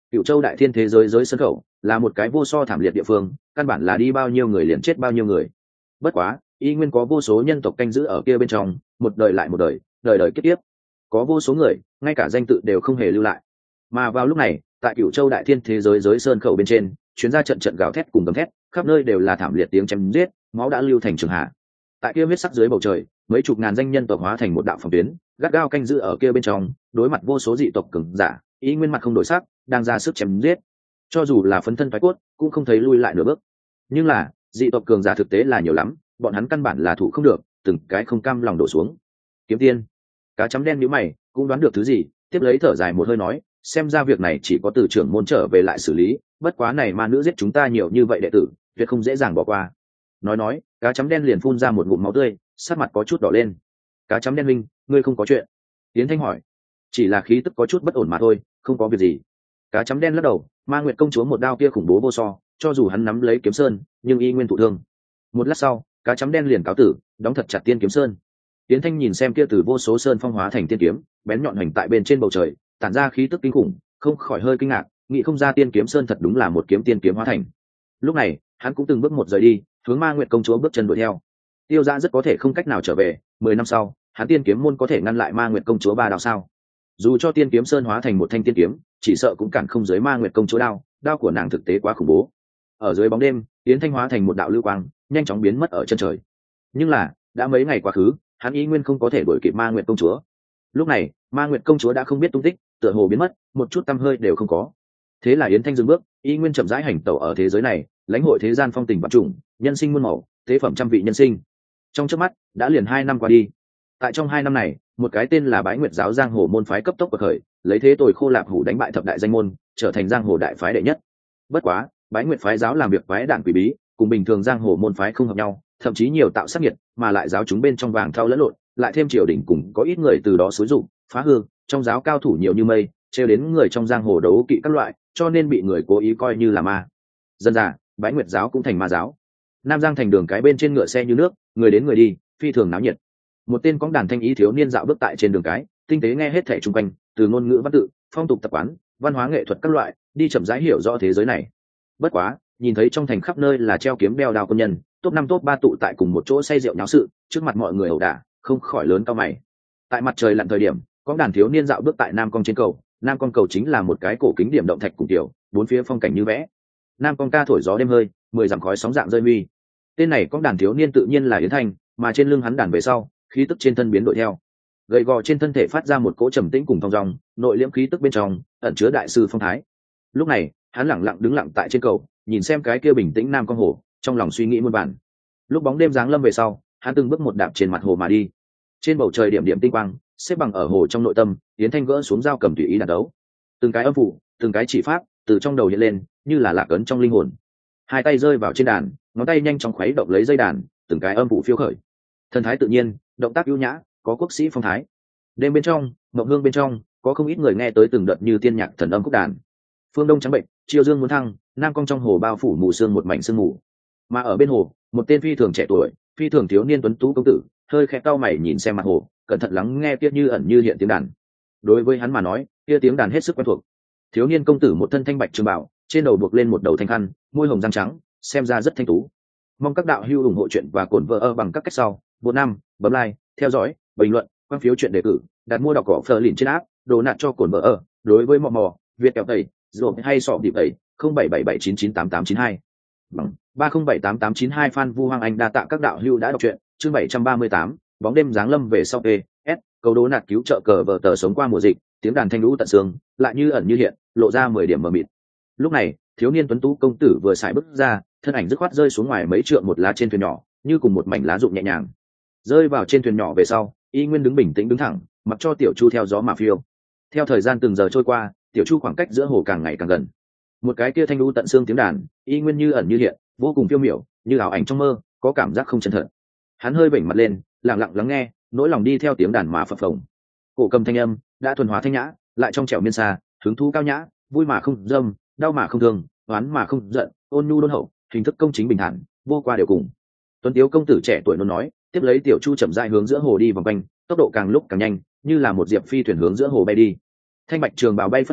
Cựu Châu đại thiên thế giới giới sân khẩu là một cái vô so thảm liệt địa phương, căn bản là đi bao nhiêu người liền chết bao nhiêu người. Bất quá y nguyên có vô số nhân tộc canh giữ ở kia bên trong, một đời lại một đời, đời đời kiếp tiếp, có vô số người ngay cả danh tự đều không hề lưu lại. Mà vào lúc này, tại Cựu Châu đại thiên thế giới giới sơn khẩu bên trên, chuyến ra trận trận gào thét cùng gầm thét, khắp nơi đều là thảm liệt tiếng chém giết, máu đã lưu thành trường hạ. Tại kia huyết sắc dưới bầu trời, mấy chục ngàn danh nhân tộc hóa thành một đạo phòng tuyến, gắt gao canh giữ ở kia bên trong, đối mặt vô số dị tộc cường giả, ý nguyên mặt không đổi sắc, đang ra sức chém giết. Cho dù là phấn thân phái cốt, cũng không thấy lui lại nửa bước. Nhưng là, dị tộc cường giả thực tế là nhiều lắm, bọn hắn căn bản là thủ không được, từng cái không cam lòng đổ xuống. Kiếm tiên, cá chấm đen nhíu mày, cũng đoán được thứ gì, tiếp lấy thở dài một hơi nói, xem ra việc này chỉ có từ trưởng môn trở về lại xử lý, bất quá này ma nữ giết chúng ta nhiều như vậy đệ tử, tuyệt không dễ dàng bỏ qua. Nói nói, cá chấm đen liền phun ra một ngụm máu tươi, sắc mặt có chút đỏ lên. Cá chấm đen minh, ngươi không có chuyện? Tiến Thanh hỏi. Chỉ là khí tức có chút bất ổn mà thôi, không có việc gì. Cá chấm đen lắc đầu, Ma Nguyệt công chúa một đao kia khủng bố vô so, cho dù hắn nắm lấy kiếm sơn, nhưng y nguyên thụ thương. Một lát sau, cá chấm đen liền cáo tử, đóng thật chặt tiên kiếm sơn. Tiến Thanh nhìn xem kia từ vô số sơn phong hóa thành tiên kiếm, bén nhọn hành tại bên trên bầu trời, tản ra khí tức kinh khủng, không khỏi hơi kinh ngạc, nghĩ không ra tiên kiếm sơn thật đúng là một kiếm tiên kiếm hóa thành. Lúc này, hắn cũng từng bước một rời đi, hướng Ma Nguyệt công chúa bước chân đuổi theo. Tiêu Gia rất có thể không cách nào trở về, mười năm sau, hắn tiên kiếm môn có thể ngăn lại Ma Nguyệt công chúa ba đao sao? Dù cho tiên kiếm sơn hóa thành một thanh tiên kiếm, chỉ sợ cũng cản không dưới Ma Nguyệt công chúa đao, đao của nàng thực tế quá khủng bố. Ở dưới bóng đêm, Yến Thanh hóa thành một đạo lưu quang, nhanh chóng biến mất ở chân trời. Nhưng là, đã mấy ngày quá khứ, hắn ý nguyên không có thể đuổi kịp Ma Nguyệt công chúa. Lúc này, Ma Nguyệt công chúa đã không biết tung tích, tựa hồ biến mất, một chút tăm hơi đều không có. Thế là Yến Thanh dừng bước, ý nguyên chậm rãi hành tẩu ở thế giới này, lãnh hội thế gian phong tình vạn trùng, nhân sinh muôn màu, tế phẩm trăm vị nhân sinh. Trong chớp mắt, đã liền hai năm qua đi. Tại trong hai năm này, một cái tên là Bái Nguyệt giáo giang hồ môn phái cấp tốc bậc khởi, lấy thế tồi khô lạp hủ đánh bại thập đại danh môn, trở thành giang hồ đại phái đệ nhất. Bất quá, Bái Nguyệt phái giáo làm việc quái đản quỷ bí, cùng bình thường giang hồ môn phái không hợp nhau, thậm chí nhiều tạo sát nhiệt, mà lại giáo chúng bên trong vàng thao lẫn lộn, lại thêm triều đình cùng có ít người từ đó xúi dụng, phá hư, trong giáo cao thủ nhiều như mây, trêu đến người trong giang hồ đấu kỵ các loại, cho nên bị người cố ý coi như là ma. Dần dà, Bái Nguyệt giáo cũng thành ma giáo. Nam Giang thành đường cái bên trên ngựa xe như nước, người đến người đi, phi thường náo nhiệt. Một tên cõng đàn thanh ý thiếu niên dạo bước tại trên đường cái, tinh tế nghe hết thảy xung quanh, từ ngôn ngữ văn tự, phong tục tập quán, văn hóa nghệ thuật các loại, đi chậm rãi hiểu rõ thế giới này. Bất quá, nhìn thấy trong thành khắp nơi là treo kiếm đeo đao quân nhân, top năm top ba tụ tại cùng một chỗ say rượu nháo sự, trước mặt mọi người ẩu đả, không khỏi lớn cao mày. Tại mặt trời lặn thời điểm, cõng đàn thiếu niên dạo bước tại nam cong trên cầu, nam cong cầu chính là một cái cổ kính điểm động thạch cùng tiểu, bốn phía phong cảnh như vẽ. Nam cong ca thổi gió đêm hơi, mười dặm khói sóng dạng rơi huy. Tên này cõng đàn thiếu niên tự nhiên là Yến Thanh, mà trên lưng hắn đàn về sau, khí tức trên thân biến đổi theo, gầy gò trên thân thể phát ra một cỗ trầm tĩnh cùng thong dong, nội liễm khí tức bên trong ẩn chứa đại sư phong thái. Lúc này, hắn lẳng lặng đứng lặng tại trên cầu, nhìn xem cái kia bình tĩnh nam con hồ, trong lòng suy nghĩ muôn vàn. Lúc bóng đêm giáng lâm về sau, hắn từng bước một đạp trên mặt hồ mà đi. Trên bầu trời điểm điểm tinh quang xếp bằng ở hồ trong nội tâm, Yến Thanh gỡ xuống dao cầm tùy ý đàn đấu, từng cái âm phủ, từng cái chỉ pháp từ trong đầu hiện lên, như là lạc ấn trong linh hồn. Hai tay rơi vào trên đàn, ngón tay nhanh chóng khuấy động lấy dây đàn, từng cái âm phủ phiêu khởi. Thần thái tự nhiên, động tác ưu nhã, có quốc sĩ phong thái. Đêm bên trong, mộng hương bên trong, có không ít người nghe tới từng đợt như tiên nhạc thần âm khúc đàn. Phương đông trắng bệnh, chiều dương muốn thăng, nam cong trong hồ bao phủ mù sương một mảnh sương mù. Mà ở bên hồ, một tên phi thường trẻ tuổi, phi thường thiếu niên tuấn tú công tử, hơi khẽ cau mày nhìn xem mặt hồ, cẩn thận lắng nghe kia như ẩn như hiện tiếng đàn. Đối với hắn mà nói, kia tiếng đàn hết sức quen thuộc. Thiếu niên công tử một thân thanh bạch trường bảo, trên đầu buộc lên một đầu thanh khăn, môi hồng răng trắng, xem ra rất thanh tú. Mong các đạo hữu ủng hộ chuyện và cổn vợ ơ bằng các cách sau. Một năm, bấm like, theo dõi, bình luận, quan phiếu chuyện đề cử, đặt mua đọc cỏ phờ lìn trên app, đồ nạt cho cổn vợ ơ. Đối với mò mò, Việt kẹo tẩy, rồi hay sọ điệp tẩy, không bảy bảy bảy chín chín tám tám chín hai bằng ba không bảy tám tám chín hai. Phan Vu Hoàng Anh đa tạ các đạo hữu đã đọc truyện. Chương bảy trăm ba mươi tám, bóng đêm giáng lâm về sau. P S câu đố nạt cứu trợ cờ vợ tờ sống qua mùa dịch, tiếng đàn thanh lũ tận xương, lại như ẩn như hiện, lộ ra mười điểm mờ mịt. Lúc này, thiếu niên tuấn tú công tử vừa xài bước ra, thân ảnh dứt khoát rơi xuống ngoài mấy trượng một lá trên thuyền nhỏ, như cùng một mảnh lá rụng nhẹ nhàng rơi vào trên thuyền nhỏ về sau, y nguyên đứng bình tĩnh đứng thẳng, mặc cho tiểu chu theo gió mà phiêu. Theo thời gian từng giờ trôi qua, tiểu chu khoảng cách giữa hồ càng ngày càng gần. Một cái kia thanh lũ tận xương tiếng đàn, y nguyên như ẩn như hiện, vô cùng phiêu miểu, như ảo ảnh trong mơ, có cảm giác không chân thật. Hắn hơi vểnh mặt lên, lặng lặng lắng nghe, nỗi lòng đi theo tiếng đàn mà phập phồng. Cổ cầm thanh âm đã thuần hóa thanh nhã, lại trong trẻo miên xa, hứng thú cao nhã, vui mà không dâm, đau mà không thương, oán mà không giận, ôn nhu đôn hậu, hình thức công chính bình thản, vô qua đều cùng. Tuấn tiếu công tử trẻ tuổi nôn nói, tiếp lấy tiểu chu chậm rãi hướng giữa hồ đi vòng quanh, tốc độ càng lúc càng nhanh, như là một diệp phi thuyền hướng giữa hồ bay đi. Thanh bạch trường bào bay phất phới,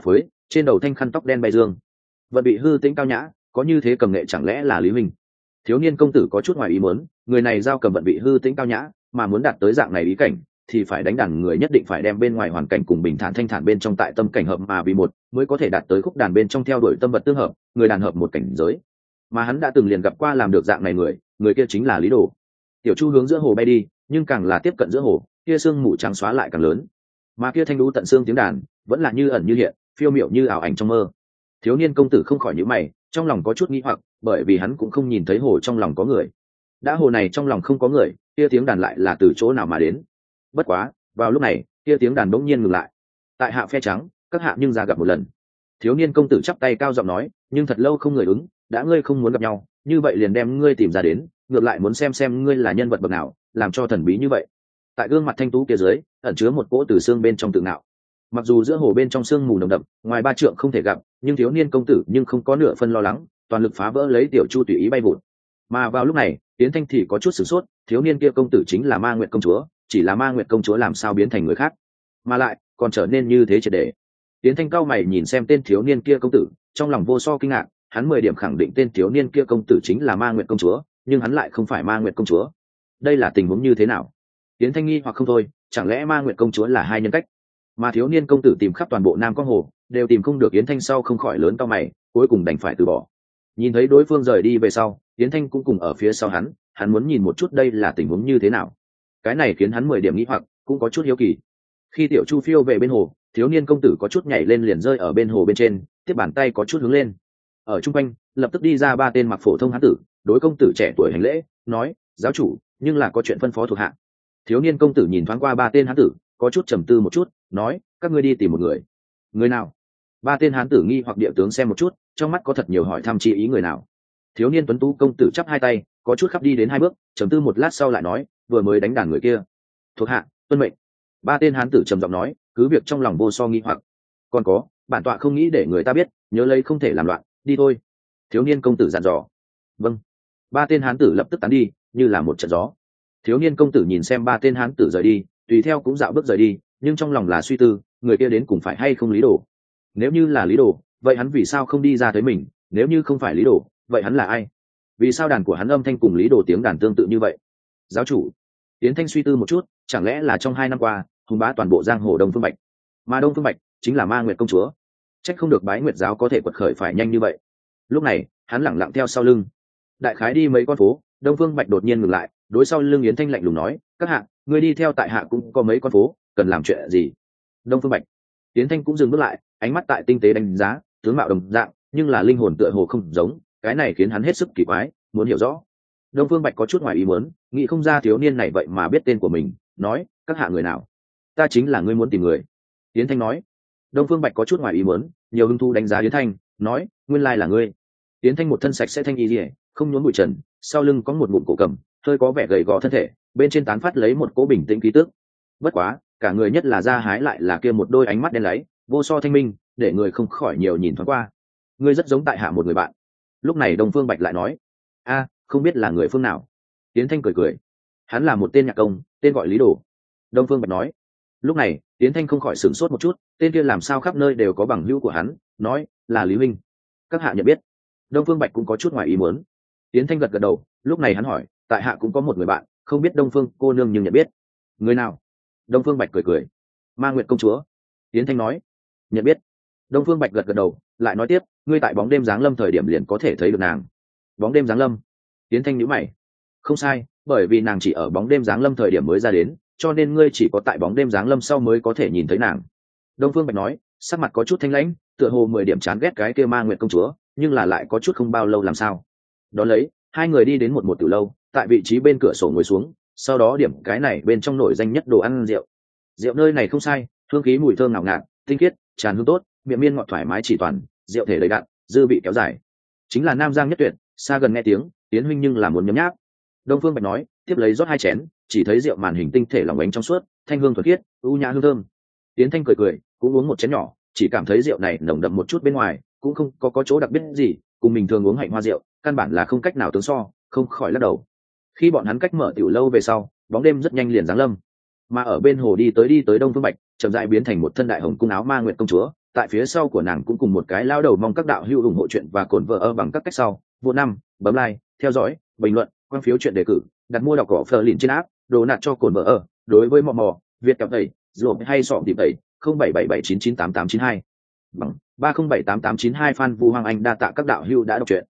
trên đầu thanh khăn tóc đen bay dương, vận bị hư tĩnh cao nhã, có như thế cầm nghệ chẳng lẽ là Lý Minh? Thiếu niên công tử có chút ngoài ý muốn, người này giao cầm vận bị hư tĩnh cao nhã, mà muốn đạt tới dạng này ý cảnh thì phải đánh đàn người nhất định phải đem bên ngoài hoàn cảnh cùng bình thản thanh thản bên trong tại tâm cảnh hợp mà vì một, mới có thể đạt tới khúc đàn bên trong theo đuổi tâm vật tương hợp, người đàn hợp một cảnh giới. Mà hắn đã từng liền gặp qua làm được dạng này người, người kia chính là Lý Đồ. Tiểu Chu hướng giữa hồ bay đi, nhưng càng là tiếp cận giữa hồ, kia sương mù trắng xóa lại càng lớn, mà kia thanh đu tận xương tiếng đàn vẫn là như ẩn như hiện, phiêu miểu như ảo ảnh trong mơ. Thiếu niên công tử không khỏi nhíu mày, trong lòng có chút nghi hoặc, bởi vì hắn cũng không nhìn thấy hồ trong lòng có người. Đã hồ này trong lòng không có người, kia tiếng đàn lại là từ chỗ nào mà đến? Bất quá, vào lúc này, kia tiếng đàn bỗng nhiên ngừng lại. Tại hạ phe trắng, các hạ nhưng ra gặp một lần. Thiếu niên công tử chắp tay cao giọng nói, nhưng thật lâu không người ứng, đã ngươi không muốn gặp nhau, như vậy liền đem ngươi tìm ra đến, ngược lại muốn xem xem ngươi là nhân vật bậc nào, làm cho thần bí như vậy. Tại gương mặt thanh tú kia dưới, ẩn chứa một cỗ từ xương bên trong tự ngạo. Mặc dù giữa hồ bên trong sương mù nồng đậm, ngoài ba trượng không thể gặp, nhưng thiếu niên công tử nhưng không có nửa phân lo lắng, toàn lực phá vỡ lấy Tiểu Chu tùy ý bay vụt. Mà vào lúc này, Tiến Thanh thì có chút sửng sốt, thiếu niên kia công tử chính là Ma Nguyệt công chúa, chỉ là Ma Nguyệt công chúa làm sao biến thành người khác, mà lại còn trở nên như thế triệt để. Tiến Thanh cao mày nhìn xem tên thiếu niên kia công tử, trong lòng vô so kinh ngạc, hắn mười điểm khẳng định tên thiếu niên kia công tử chính là Ma Nguyệt công chúa, nhưng hắn lại không phải Ma Nguyệt công chúa. Đây là tình huống như thế nào? Tiến Thanh nghi hoặc không thôi, chẳng lẽ Ma Nguyệt công chúa là hai nhân cách? Mà thiếu niên công tử tìm khắp toàn bộ Nam Quang Hồ, đều tìm không được Yến Thanh sau không khỏi lớn cao mày, cuối cùng đành phải từ bỏ. Nhìn thấy đối phương rời đi về sau, Yến Thanh cũng cùng ở phía sau hắn, hắn muốn nhìn một chút đây là tình huống như thế nào. Cái này khiến hắn mười điểm nghi hoặc, cũng có chút hiếu kỳ. Khi Tiểu Chu phiêu về bên hồ, thiếu niên công tử có chút nhảy lên liền rơi ở bên hồ bên trên, tiếp bàn tay có chút hướng lên. Ở trung quanh, lập tức đi ra ba tên mặc phổ thông hán tử, đối công tử trẻ tuổi hành lễ, nói: "Giáo chủ, nhưng là có chuyện phân phó thuộc hạ." Thiếu niên công tử nhìn thoáng qua ba tên hán tử, có chút trầm tư một chút, nói: "Các ngươi đi tìm một người." "Người nào?" Ba tên hán tử nghi hoặc địa tướng xem một chút, trong mắt có thật nhiều hỏi thăm chi ý người nào. Thiếu niên tuấn tú công tử chắp hai tay, có chút khắp đi đến hai bước, trầm tư một lát sau lại nói: "Vừa mới đánh đàn người kia." "Thuộc hạ tuân mệnh." Ba tên hán tử trầm giọng nói, cứ việc trong lòng vô so nghi hoặc. "Còn có, bản tọa không nghĩ để người ta biết, nhớ lấy không thể làm loạn, đi thôi." Thiếu niên công tử dặn dò. "Vâng." Ba tên hán tử lập tức tán đi, như là một trận gió. Thiếu niên công tử nhìn xem ba tên hán tử rời đi, tùy theo cũng dạo bước rời đi, nhưng trong lòng là suy tư, người kia đến cùng phải hay không Lý Đồ. Nếu như là Lý Đồ, vậy hắn vì sao không đi ra tới mình? Nếu như không phải Lý Đồ, vậy hắn là ai? Vì sao đàn của hắn âm thanh cùng Lý Đồ tiếng đàn tương tự như vậy? Giáo chủ. Tiến Thanh suy tư một chút, chẳng lẽ là trong hai năm qua hùng bá toàn bộ giang hồ Đông Phương Bạch, mà Đông Phương Bạch chính là Ma Nguyệt công chúa. Trách không được Bái Nguyệt giáo có thể quật khởi phải nhanh như vậy. Lúc này hắn lẳng lặng theo sau lưng, đại khái đi mấy con phố, Đông Phương Bạch đột nhiên ngừng lại, đối sau lưng Yến Thanh lạnh lùng nói: "Các hạ, người đi theo tại hạ cũng có mấy con phố, cần làm chuyện gì?" Đông Phương Bạch. Yến Thanh cũng dừng bước lại, ánh mắt tại tinh tế đánh giá, tướng mạo đồng dạng, nhưng là linh hồn tựa hồ không giống, cái này khiến hắn hết sức kỳ quái, muốn hiểu rõ. Đông Phương Bạch có chút ngoài ý muốn, nghĩ không ra thiếu niên này vậy mà biết tên của mình, nói: "Các hạ người nào?" "Ta chính là ngươi muốn tìm người." Yến Thanh nói. Đông Phương Bạch có chút ngoài ý muốn, nhiều hứng thú đánh giá Yến Thanh, nói: "Nguyên lai là ngươi." Yến Thanh một thân sạch sẽ thanh y liễu, không nhốn bụi trần, sau lưng có một ngụm cổ cầm, hơi có vẻ gầy gò thân thể, bên trên tán phát lấy một cỗ bình tĩnh khí tức. Bất quá, cả người nhất là da hái lại là kia một đôi ánh mắt đen láy, vô so thanh minh, để người không khỏi nhiều nhìn thoáng qua. "Ngươi rất giống tại hạ một người bạn." Lúc này Đông Phương Bạch lại nói: "A, không biết là người phương nào?" Yến Thanh cười cười: "Hắn là một tên nhạc công, tên gọi Lý Đồ." Đông Phương Bạch nói. Lúc này Yến Thanh không khỏi sửng sốt một chút, tên kia làm sao khắp nơi đều có bằng hữu của hắn, nói: "Là Lý Minh." "Các hạ nhận biết?" Đông Phương Bạch cũng có chút ngoài ý muốn. Yến Thanh gật gật đầu, lúc này hắn hỏi: "Tại hạ cũng có một người bạn, không biết Đông Phương cô nương nhưng nhận biết." "Người nào?" Đông Phương Bạch cười cười: "Ma Nguyệt công chúa." Yến Thanh nói: "Nhận biết." Đông Phương Bạch gật gật đầu, lại nói tiếp: "Ngươi tại bóng đêm giáng lâm thời điểm liền có thể thấy được nàng." "Bóng đêm giáng lâm?" Yến Thanh nhíu mày. "Không sai, bởi vì nàng chỉ ở bóng đêm giáng lâm thời điểm mới ra đến, cho nên ngươi chỉ có tại bóng đêm giáng lâm sau mới có thể nhìn thấy nàng." Đông Phương Bạch nói, sắc mặt có chút thanh lãnh, tựa hồ mười điểm chán ghét cái kia Ma Nguyệt công chúa, nhưng là lại có chút không bao lâu làm sao. Đó lấy, hai người đi đến một một tiểu lâu, tại vị trí bên cửa sổ ngồi xuống, sau đó điểm cái này bên trong nổi danh nhất đồ ăn rượu. Rượu nơi này không sai, hương khí mùi thơm ngào ngạt, tinh khiết, tràn hương tốt, miệng miên ngọt thoải mái chỉ toàn, rượu thể đầy đặn, dư vị kéo dài. Chính là Nam Giang nhất tuyệt, xa gần nghe tiếng, Tiến huynh nhưng là muốn nhấm nháp. Đông Phương Bạch nói, tiếp lấy rót hai chén, chỉ thấy rượu màn hình tinh thể lỏng bánh trong suốt, thanh hương thuần khiết, u nhã hương thơm. Tiến Thanh cười cười, cũng uống một chén nhỏ, chỉ cảm thấy rượu này nồng đậm một chút bên ngoài, cũng không có có chỗ đặc biệt gì, cùng mình thường uống hạnh hoa rượu, căn bản là không cách nào tương so, không khỏi lắc đầu. Khi bọn hắn cách mở tiểu lâu về sau, bóng đêm rất nhanh liền giáng lâm, mà ở bên hồ đi tới đi tới Đông Phương Bạch, chậm rãi biến thành một thân đại hồng cung áo Ma Nguyệt công chúa, tại phía sau của nàng cũng cùng một cái lao đầu, mong các đạo hữu ủng hộ chuyện và cổn vợ ở bằng các cách sau. Vô năm, bấm like, theo dõi, bình luận, quan phiếu chuyện đề cử, đặt mua đọc cỏ phờ lìn trên app, đồ nạt cho cổn vợ ở. Đối với mò mò, Việt kẹo tẩy, ruột hay sọ tìm tẩy, không bảy bảy bảy chín chín tám tám chín hai bằng ba không bảy tám tám chín hai fan Vu Hoàng Anh đa tạ các đạo hữu đã đọc truyện.